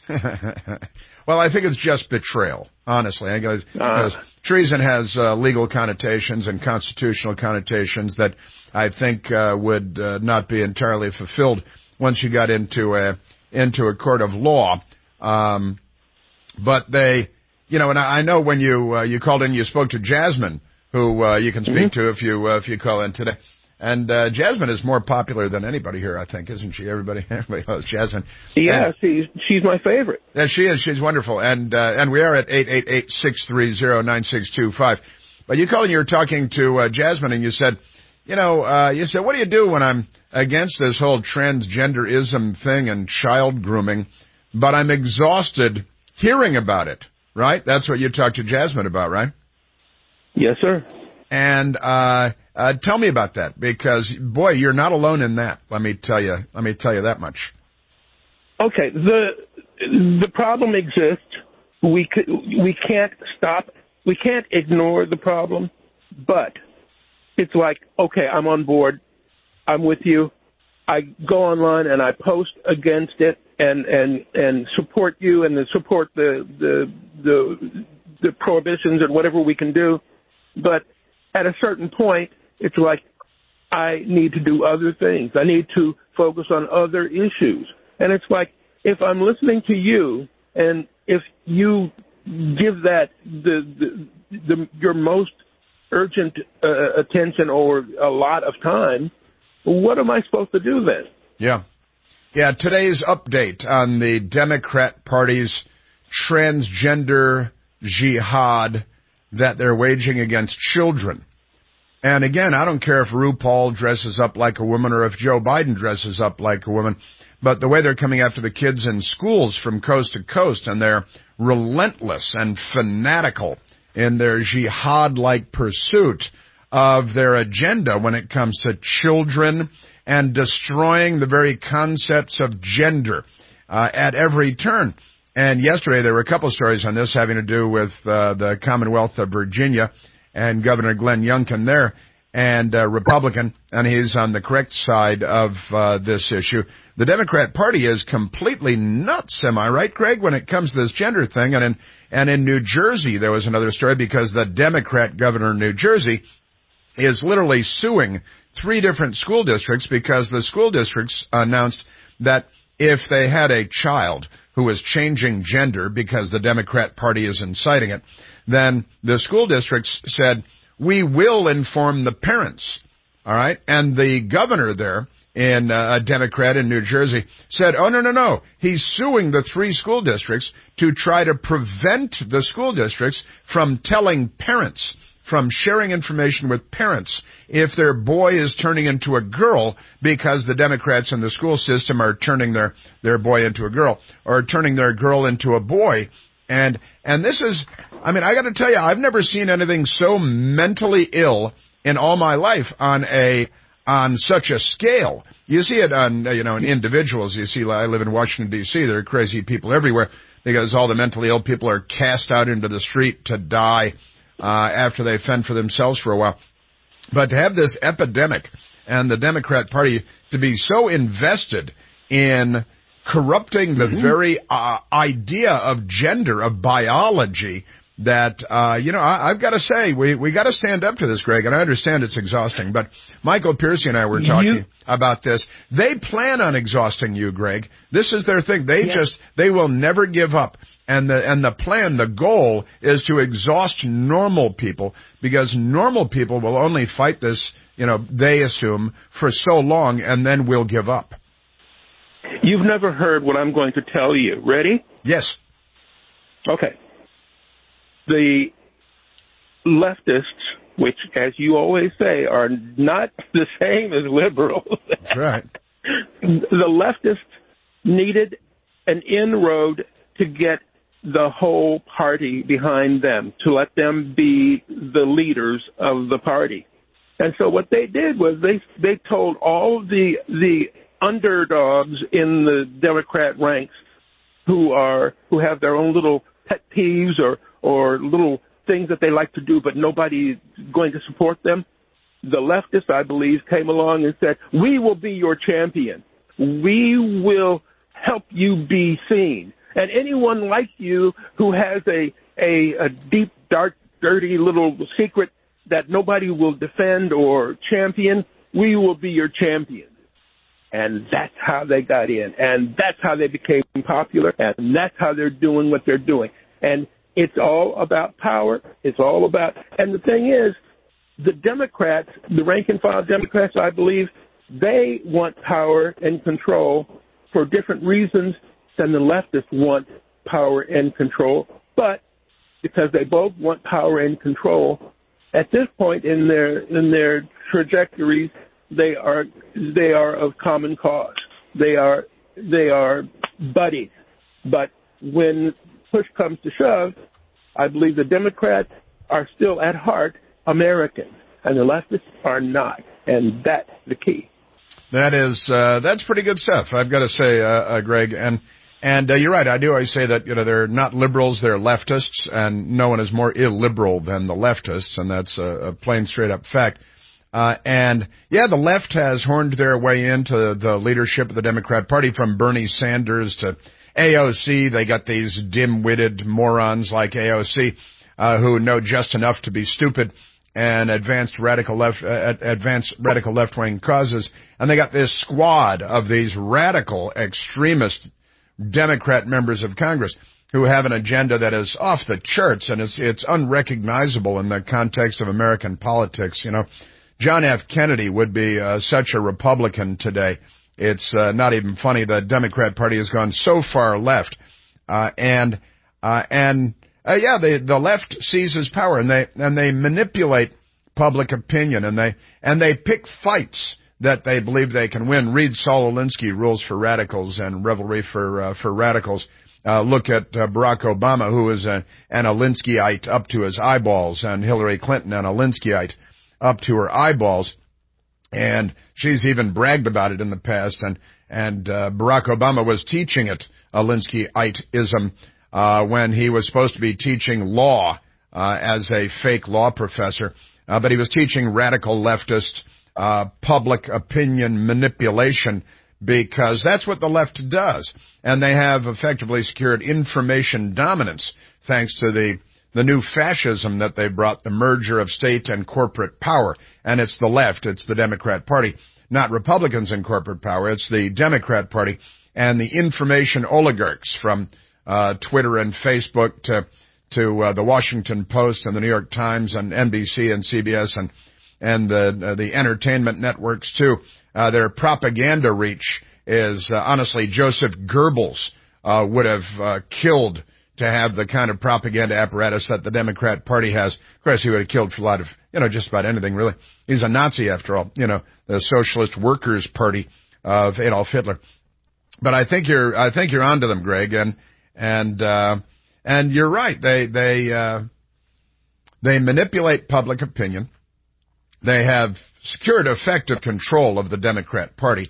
Well, I think it's just betrayal, honestly. I guess, uh, because treason has uh, legal connotations and constitutional connotations that I think uh, would uh, not be entirely fulfilled once you got into a into a court of law. Um, but they, you know, and I know when you uh, you called in, you spoke to Jasmine, who uh, you can speak mm-hmm. to if you uh, if you call in today. And uh, Jasmine is more popular than anybody here, I think, isn't she? Everybody, everybody loves Jasmine. Yeah, and, she's she's my favorite. Yeah, she is. She's wonderful. And uh, and we are at eight eight eight, six three zero, nine six two five. But you called and you were talking to uh, Jasmine, and you said, you know, uh, you said, what do you do when I'm against this whole transgenderism thing and child grooming, but I'm exhausted hearing about it, right? That's what you talked to Jasmine about, right? Yes, sir. And uh, uh, tell me about that, because, boy, you're not alone in that. Let me tell you. Let me tell you that much. Okay. The the problem exists. We c- we can't stop. We can't ignore the problem. but it's like, okay, I'm on board. I'm with you. I go online and I post against it and, and, and support you and support the, the, the, the prohibitions and whatever we can do. But at a certain point, it's like, I need to do other things. I need to focus on other issues. And it's like, if I'm listening to you and if you give that the, the, the your most urgent uh, attention or a lot of time, what am I supposed to do then? Yeah. Yeah, today's update on the Democrat Party's transgender jihad that they're waging against children. And again, I don't care if RuPaul dresses up like a woman or if Joe Biden dresses up like a woman, but the way they're coming after the kids in schools from coast to coast, and they're relentless and fanatical in their jihad-like pursuit of their agenda when it comes to children and destroying the very concepts of gender uh, at every turn. And yesterday there were a couple of stories on this having to do with uh, the Commonwealth of Virginia and Governor Glenn Youngkin there, and uh, Republican, and he's on the correct side of uh, this issue. The Democrat Party is completely nuts, am I right, Greg, when it comes to this gender thing? And in, and in New Jersey, there was another story because the Democrat governor of New Jersey is literally suing three different school districts because the school districts announced that if they had a child who was changing gender because the Democrat Party is inciting it, then the school districts said, we will inform the parents, all right? And the governor there, in uh, a Democrat in New Jersey, said, oh, no, no, no. He's suing the three school districts to try to prevent the school districts from telling parents, from sharing information with parents if their boy is turning into a girl because the Democrats in the school system are turning their, their boy into a girl or turning their girl into a boy. And and this is, I mean, I got to tell you, I've never seen anything so mentally ill in all my life on a on such a scale. You see it on, you know, in individuals. You see, I live in Washington, D C There are crazy people everywhere because all the mentally ill people are cast out into the street to die uh, after they fend for themselves for a while. But to have this epidemic and the Democrat Party to be so invested in corrupting the mm-hmm. very uh, idea of gender, of biology, that, uh, you know, I, I've got to say, we, we got to stand up to this, Greg, and I understand it's exhausting, but Michael Piercy and I were talking you? about this. They plan on exhausting you, Greg. This is their thing. They yeah. just, they will never give up. And the, and the plan, the goal is to exhaust normal people because normal people will only fight this, you know, they assume, for so long and then will give up. You've never heard what I'm going to tell you. Ready? Yes. Okay. The leftists, which, as you always say, are not the same as liberals. That's right. The leftists needed an inroad to get the whole party behind them, to let them be the leaders of the party. And so what they did was they they told all the the underdogs in the Democrat ranks who are who have their own little pet peeves or or little things that they like to do, but nobody's going to support them. The leftists, I believe, came along and said, we will be your champion. We will help you be seen. And anyone like you who has a, a, a deep, dark, dirty little secret that nobody will defend or champion, we will be your champion. And that's how they got in. And that's how they became popular. And that's how they're doing what they're doing. And it's all about power. It's all about, and the thing is, the Democrats, the rank and file Democrats, I believe, they want power and control for different reasons than the leftists want power and control. But because they both want power and control, at this point in their in their trajectories, they are they are of common cause. They are they are buddies. But when push comes to shove, I believe the Democrats are still at heart Americans, and the leftists are not, and that's the key. That is uh, that's pretty good stuff, I've got to say, uh, uh, Greg. And And uh, you're right. I do always say that, you know, they're not liberals, they're leftists, and no one is more illiberal than the leftists, and that's a, a plain, straight-up fact. Uh, and, yeah, the left has horned their way into the leadership of the Democrat Party, from Bernie Sanders to A O C. They got these dim-witted morons like A O C uh, who know just enough to be stupid and advanced radical left, uh, advanced radical left-wing causes. And they got this squad of these radical extremist Democrat members of Congress who have an agenda that is off the charts, and it's, it's unrecognizable in the context of American politics. You know, John F. Kennedy would be uh, such a Republican today. It's uh, not even funny. The Democrat Party has gone so far left, uh, and uh, and uh, yeah, the the left seizes power, and they and they manipulate public opinion, and they and they pick fights that they believe they can win. Read Saul Alinsky, Rules for Radicals and Revelry for uh, for Radicals. Uh, look at uh, Barack Obama, who is a, an Alinskyite up to his eyeballs, and Hillary Clinton, an Alinskyite up to her eyeballs. And she's even bragged about it in the past. And and uh, Barack Obama was teaching it, Alinskyite-ism, uh, when he was supposed to be teaching law uh, as a fake law professor. Uh, but he was teaching radical leftist Uh, public opinion manipulation, because that's what the left does. And they have effectively secured information dominance thanks to the, the new fascism that they brought, the merger of state and corporate power. And it's the left, it's the Democrat Party, not Republicans in corporate power. It's the Democrat Party and the information oligarchs, from uh, Twitter and Facebook to, to uh, the Washington Post and the New York Times and N B C and C B S and and the uh, the entertainment networks, too. Uh, their propaganda reach is, uh, honestly, Joseph Goebbels uh, would have uh, killed to have the kind of propaganda apparatus that the Democrat Party has. Of course, he would have killed for a lot of, you know, just about anything, really. He's a Nazi, after all, you know, the Socialist Workers' Party of Adolf Hitler. But I think you're, I think you're onto them, Greg, and, and, uh, and you're right. They, they, uh, they manipulate public opinion. They have secured effective control of the Democrat Party.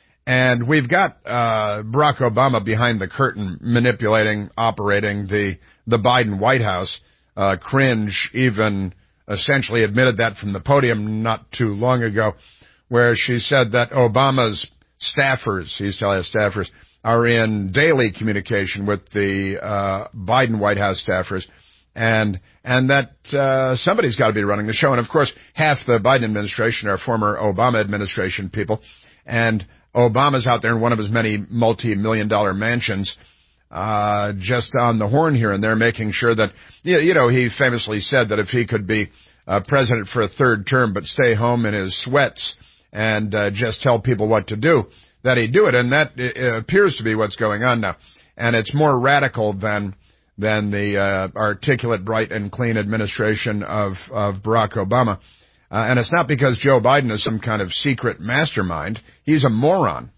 And we've got uh Barack Obama behind the curtain manipulating, operating the the Biden White House. Uh Cringe even essentially admitted that from the podium not too long ago, where she said that Obama's staffers, he's telling us staffers, are in daily communication with the uh Biden White House staffers. And and that uh somebody's got to be running the show. And, of course, half the Biden administration are former Obama administration people. And Obama's out there in one of his many multi-million dollar mansions, uh just on the horn here and there, making sure that, you know, he famously said that if he could be uh, president for a third term but stay home in his sweats and uh, just tell people what to do, that he'd do it. And that uh, appears to be what's going on now. And it's more radical than... than the uh, articulate, bright, and clean administration of, of Barack Obama. Uh, and it's not because Joe Biden is some kind of secret mastermind. He's a moron.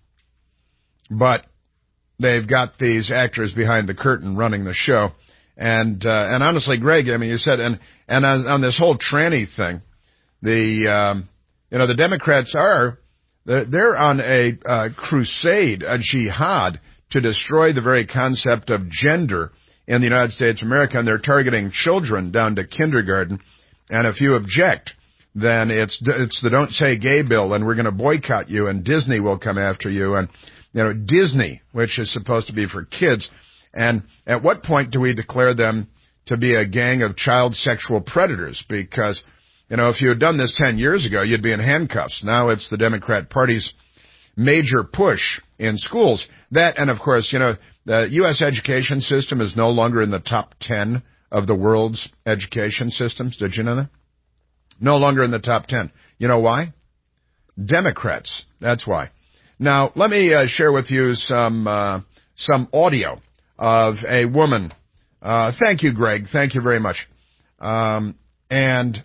But they've got these actors behind the curtain running the show. And uh, and honestly, Greg, I mean, you said, and, and on, on this whole tranny thing, the, um, you know, the Democrats are, they're, they're on a uh, crusade, a jihad, to destroy the very concept of gender in the United States of America, and they're targeting children down to kindergarten. And if you object, then it's it's the Don't Say Gay bill, and we're going to boycott you, and Disney will come after you. And, you know, Disney, which is supposed to be for kids. And at what point do we declare them to be a gang of child sexual predators? Because, you know, if you had done this ten years ago, you'd be in handcuffs. Now it's the Democrat Party's major push in schools. That, and of course, you know, the U S education system is no longer in the top ten of the world's education systems. Did you know that? No longer in the top ten. You know why? Democrats. That's why. Now, let me uh, share with you some uh, some audio of a woman. Uh, thank you, Greg. Thank you very much. Um, and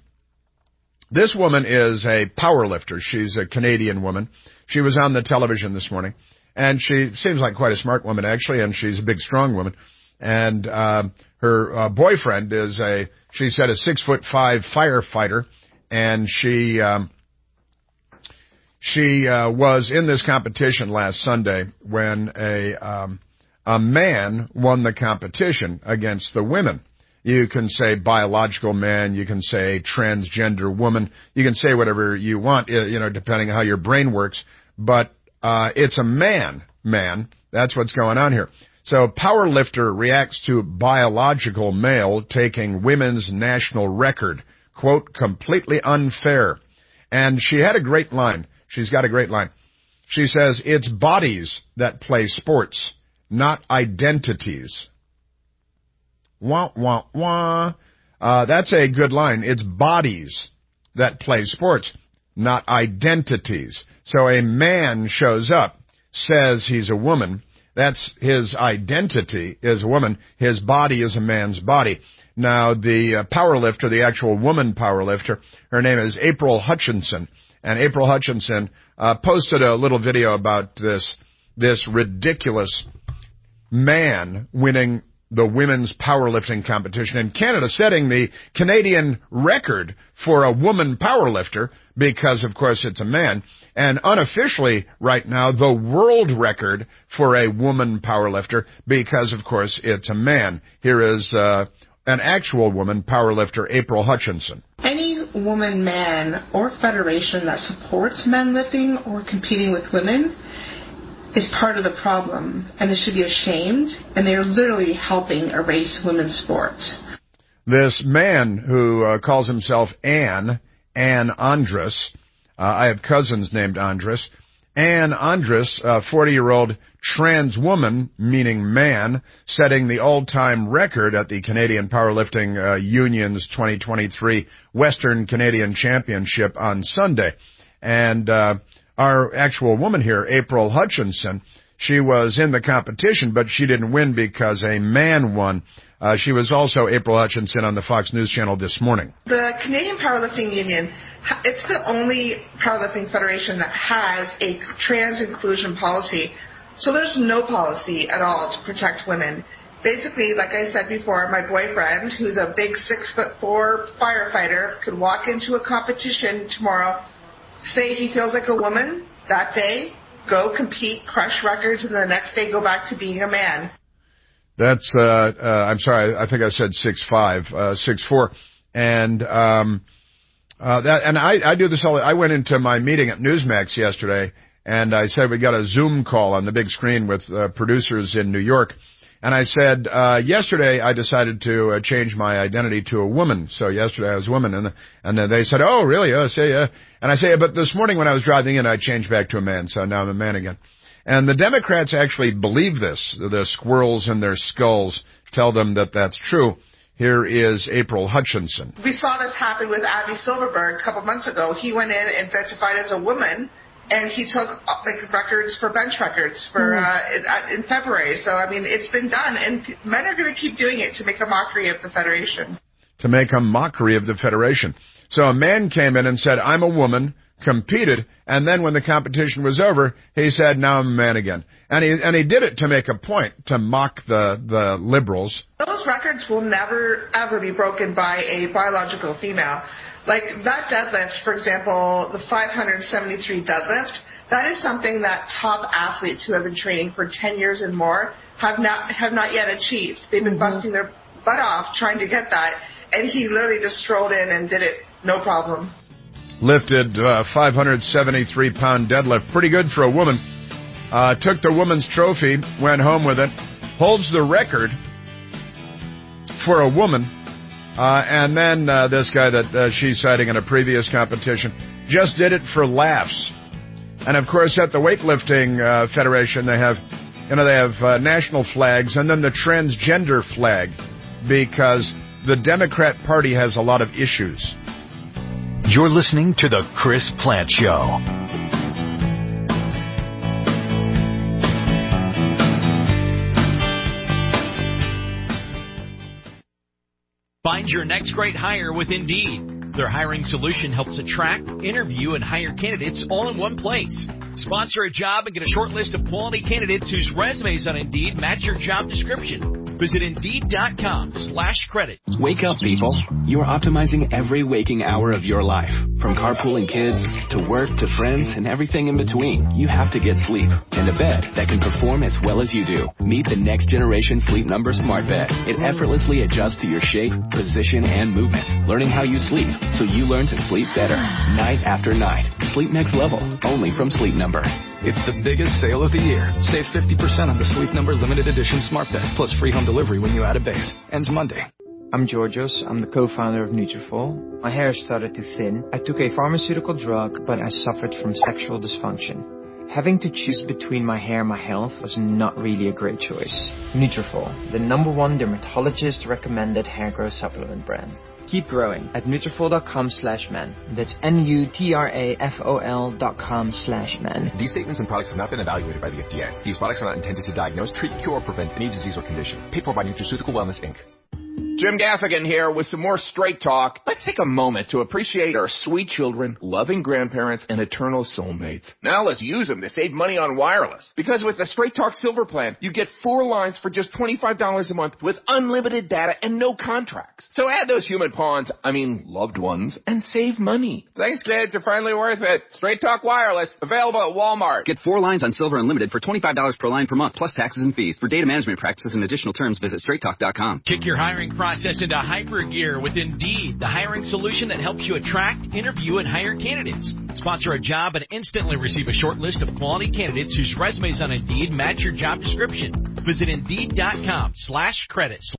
this woman is a power lifter. She's a Canadian woman. She was on the television this morning. And she seems like quite a smart woman, actually, and she's a big, strong woman. And uh, her uh, boyfriend is a, she said, a six-foot-five firefighter, and she um, she uh, was in this competition last Sunday when a um, a man won the competition against the women. You can say biological man, you can say transgender woman, you can say whatever you want, you know, depending on how your brain works, but uh it's a man, man. That's what's going on here. So powerlifter reacts to biological male taking women's national record. Quote, completely unfair. And she had a great line. She's got a great line. She says, it's bodies that play sports, not identities. Wah, wah, wah. Uh, that's a good line. It's bodies that play sports, not identities. So a man shows up, says he's a woman. That's his identity is a woman. His body is a man's body. Now, the uh, powerlifter, the actual woman powerlifter, her name is April Hutchinson. And April Hutchinson uh, posted a little video about this, this ridiculous man winning the women's powerlifting competition in Canada, setting the Canadian record for a woman powerlifter because, of course, it's a man, and unofficially right now the world record for a woman powerlifter because, of course, it's a man. Here is uh, an actual woman powerlifter, April Hutchinson. Any woman, man, or federation that supports men lifting or competing with women is part of the problem, and they should be ashamed, and they are literally helping erase women's sports. This man who uh, calls himself Ann, Ann Andrus, uh, I have cousins named Andrus, Ann Andrus, a forty-year-old trans woman, meaning man, setting the all-time record at the Canadian Powerlifting uh, Union's twenty twenty-three Western Canadian Championship on Sunday. And uh our actual woman here, April Hutchinson, she was in the competition, but she didn't win because a man won. Uh, she was also April Hutchinson on the Fox News Channel this morning. The Canadian Powerlifting Union, it's the only powerlifting federation that has a trans inclusion policy. So there's no policy at all to protect women. Basically, like I said before, my boyfriend, who's a big six foot four firefighter, could walk into a competition tomorrow, say he feels like a woman that day, go compete, crush records, and the next day go back to being a man. That's, uh, uh, I'm sorry, I think I said six five, uh, six four. And, um, uh, that, and I, I do this all, I went into my meeting at Newsmax yesterday, and I said we got a Zoom call on the big screen with uh, producers in New York. And I said, uh, yesterday I decided to uh, change my identity to a woman. So yesterday I was a woman. And, and then they said, oh, really? Oh, say, yeah. And I say, yeah, but this morning when I was driving in, I changed back to a man. So now I'm a man again. And the Democrats actually believe this. The squirrels in their skulls tell them that that's true. Here is April Hutchinson. We saw this happen with Abby Silverberg a couple months ago. He went in and identified as a woman, and he took like records for bench records for uh, in February. So, I mean, it's been done, and men are going to keep doing it to make a mockery of the Federation. To make a mockery of the Federation. So a man came in and said, I'm a woman, competed, and then when the competition was over, he said, now I'm a man again. And he and he did it to make a point, to mock the, the liberals. Those records will never, ever be broken by a biological female. Like that deadlift, for example, the five hundred seventy-three deadlift, that is something that top athletes who have been training for ten years and more have not have not yet achieved. They've been mm-hmm. busting their butt off trying to get that, and he literally just strolled in and did it, no problem. Lifted uh, five hundred seventy-three pound deadlift, pretty good for a woman. Uh, took the woman's trophy, went home with it, holds the record for a woman. Uh, and then uh, this guy that uh, she's citing in a previous competition just did it for laughs. And, of course, at the weightlifting uh, federation, they have, you know, they have uh, national flags and then the transgender flag because the Democrat Party has a lot of issues. You're listening to The Chris Plante Show. Find your next great hire with Indeed. Their hiring solution helps attract, interview, and hire candidates all in one place. Sponsor a job and get a short list of quality candidates whose resumes on Indeed match your job description. Visit Indeed.com slash credit. Wake up, people. You are optimizing every waking hour of your life. From carpooling kids, to work, to friends, and everything in between. You have to get sleep. And a bed that can perform as well as you do. Meet the next generation Sleep Number Smart Bed. It effortlessly adjusts to your shape, position, and movement. Learning how you sleep, so you learn to sleep better. Night after night. Sleep next level. Only from Sleep Number. It's the biggest sale of the year. Save fifty percent on the Sleep Number limited edition smart bed, plus free home delivery when you add a base. Ends Monday. I'm Georgios. I'm the co-founder of Nutrafol. My hair started to thin. I took a pharmaceutical drug, but I suffered from sexual dysfunction. Having to choose between my hair and my health was not really a great choice. Nutrafol, the number one dermatologist-recommended hair growth supplement brand. Keep growing at Nutrafol.com slash men. That's N-U-T-R-A-F-O-L dot com slash men. These statements and products have not been evaluated by the F D A. These products are not intended to diagnose, treat, cure, or prevent any disease or condition. Paid for by Nutraceutical Wellness, Incorporated. Jim Gaffigan here with some more Straight Talk. Let's take a moment to appreciate our sweet children, loving grandparents, and eternal soulmates. Now let's use them to save money on wireless. Because with the Straight Talk Silver Plan, you get four lines for just twenty-five dollars a month with unlimited data and no contracts. So add those human pawns, I mean loved ones, and save money. Thanks, kids. They're finally worth it. Straight Talk Wireless, available at Walmart. Get four lines on Silver Unlimited for twenty-five dollars per line per month, plus taxes and fees. For data management practices and additional terms, visit straight talk dot com. Kick your hiring process into hyper gear with Indeed, the hiring solution that helps you attract, interview, and hire candidates. Sponsor a job and instantly receive a short list of quality candidates whose resumes on Indeed match your job description. Visit Indeed.com slash credits.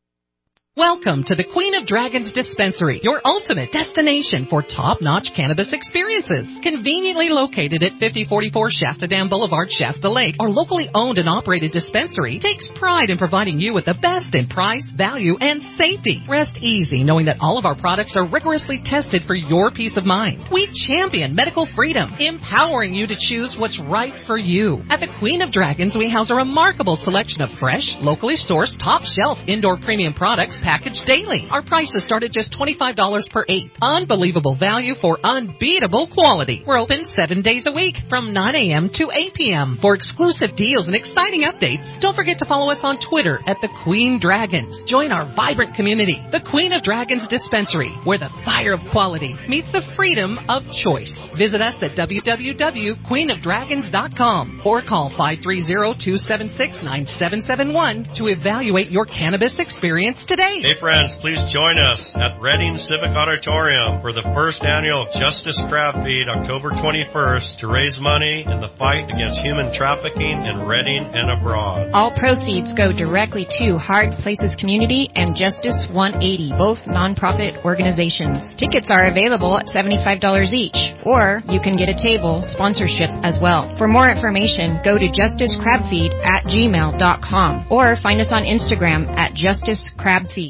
Welcome to the Queen of Dragons Dispensary, your ultimate destination for top-notch cannabis experiences. Conveniently located at fifty forty-four Shasta Dam Boulevard, Shasta Lake, our locally owned and operated dispensary takes pride in providing you with the best in price, value, and safety. Rest easy knowing that all of our products are rigorously tested for your peace of mind. We champion medical freedom, empowering you to choose what's right for you. At the Queen of Dragons, we house a remarkable selection of fresh, locally sourced, top-shelf indoor premium products packaged daily. Our prices start at just twenty-five dollars per eighth. Unbelievable value for unbeatable quality. We're open seven days a week from nine a.m. to eight p.m. For exclusive deals and exciting updates, don't forget to follow us on Twitter at The Queen Dragons. Join our vibrant community, The Queen of Dragons Dispensary, where the fire of quality meets the freedom of choice. Visit us at w w w dot queen of dragons dot com or call five three zero, two seven six, nine seven seven one to evaluate your cannabis experience today. Hey friends, please join us at Reading Civic Auditorium for the first annual Justice Crab Feed October twenty-first to raise money in the fight against human trafficking in Reading and abroad. All proceeds go directly to Hard Places Community and Justice one eighty, both nonprofit organizations. Tickets are available at seventy-five dollars each, or you can get a table sponsorship as well. For more information, go to justice crab feed at gmail dot com or find us on Instagram at Justice Crab Feed.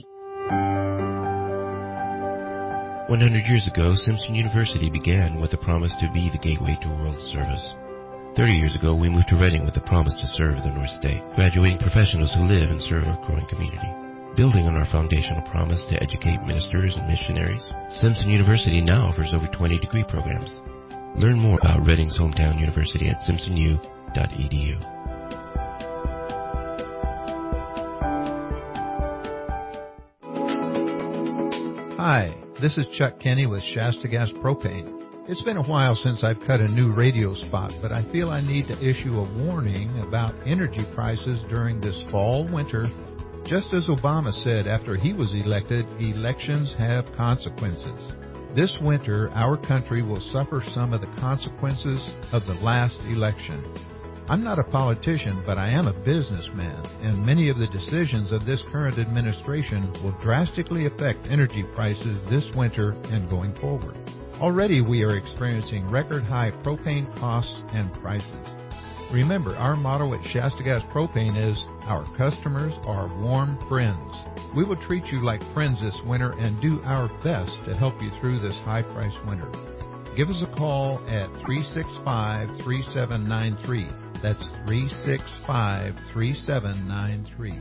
one hundred years ago, Simpson University began with the promise to be the gateway to world service. thirty years ago, we moved to Reading with the promise to serve the North State, graduating professionals who live and serve our growing community. Building on our foundational promise to educate ministers and missionaries, Simpson University now offers over twenty degree programs. Learn more about Reading's hometown university at simpson u dot e d u. Hi, this is Chuck Kenny with Shasta Gas Propane. It's been a while since I've cut a new radio spot, but I feel I need to issue a warning about energy prices during this fall winter. Just as Obama said after he was elected, elections have consequences. This winter, our country will suffer some of the consequences of the last election. I'm not a politician, but I am a businessman, and many of the decisions of this current administration will drastically affect energy prices this winter and going forward. Already we are experiencing record-high propane costs and prices. Remember, our motto at Shasta Gas Propane is, our customers are warm friends. We will treat you like friends this winter and do our best to help you through this high-priced winter. Give us a call at three six five, three seven nine three. That's three six five, three seven nine three.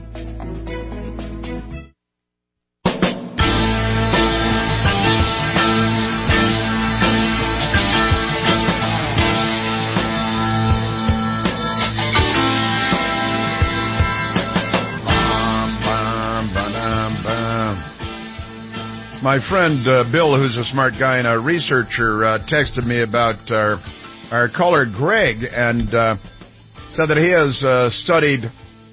My friend uh, Bill, who's a smart guy and a researcher, uh, texted me about our, our caller Greg and uh, said that he has uh, studied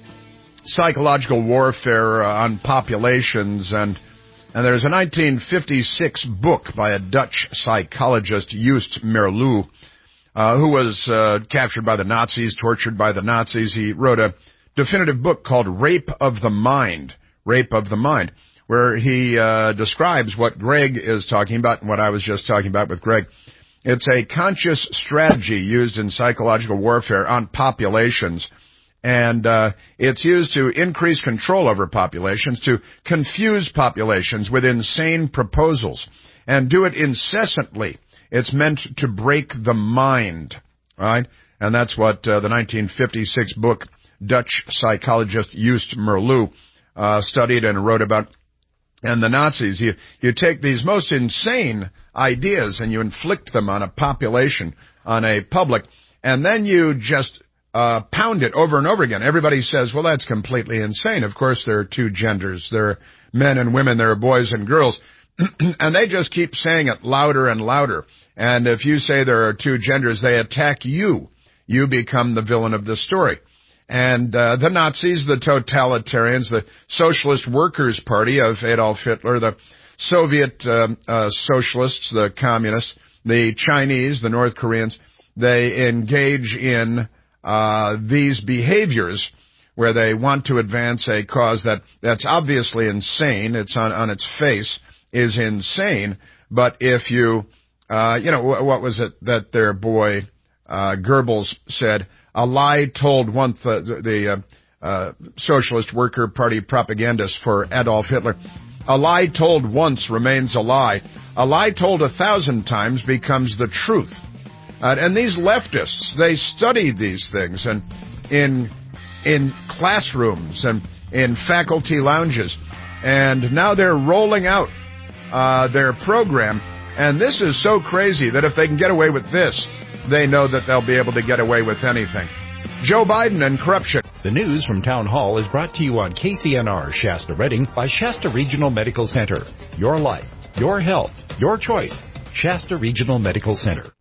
psychological warfare uh, on populations, and and there's a nineteen fifty-six book by a Dutch psychologist, Joost Meerloo, uh, who was uh, captured by the Nazis, tortured by the Nazis. He wrote a definitive book called Rape of the Mind, Rape of the Mind, where he uh, describes what Greg is talking about and what I was just talking about with Greg. It's a conscious strategy used in psychological warfare on populations, and uh, it's used to increase control over populations, to confuse populations with insane proposals, and do it incessantly. It's meant to break the mind, right? And that's what uh, the nineteen fifty-six book Dutch psychologist Joost Meerloo uh, studied and wrote about. And the Nazis, you, you take these most insane ideas and you inflict them on a population, on a public, and then you just uh, pound it over and over again. Everybody says, well, that's completely insane. Of course, there are two genders. There are men and women. There are boys and girls. And they just keep saying it louder and louder. And if you say there are two genders, they attack you. You become the villain of the story. And uh, the Nazis, the totalitarians, the Socialist Workers' Party of Adolf Hitler, the Soviet uh, uh, socialists, the communists, the Chinese, the North Koreans, they engage in uh, these behaviors where they want to advance a cause that, that's obviously insane. It's on, on its face is insane. But if you, uh, you know, what was it that their boy uh, Goebbels said? A lie told once, uh, the uh, uh, Socialist Worker Party propagandist for Adolf Hitler. A lie told once remains a lie. A lie told a thousand times becomes the truth. Uh, and these leftists, they study these things and in in classrooms and in faculty lounges. And now they're rolling out uh, their program. And this is so crazy that if they can get away with this, they know that they'll be able to get away with anything. Joe Biden and corruption. The news from Town Hall is brought to you on K C N R Shasta Redding by Shasta Regional Medical Center. Your life, your health, your choice. Shasta Regional Medical Center.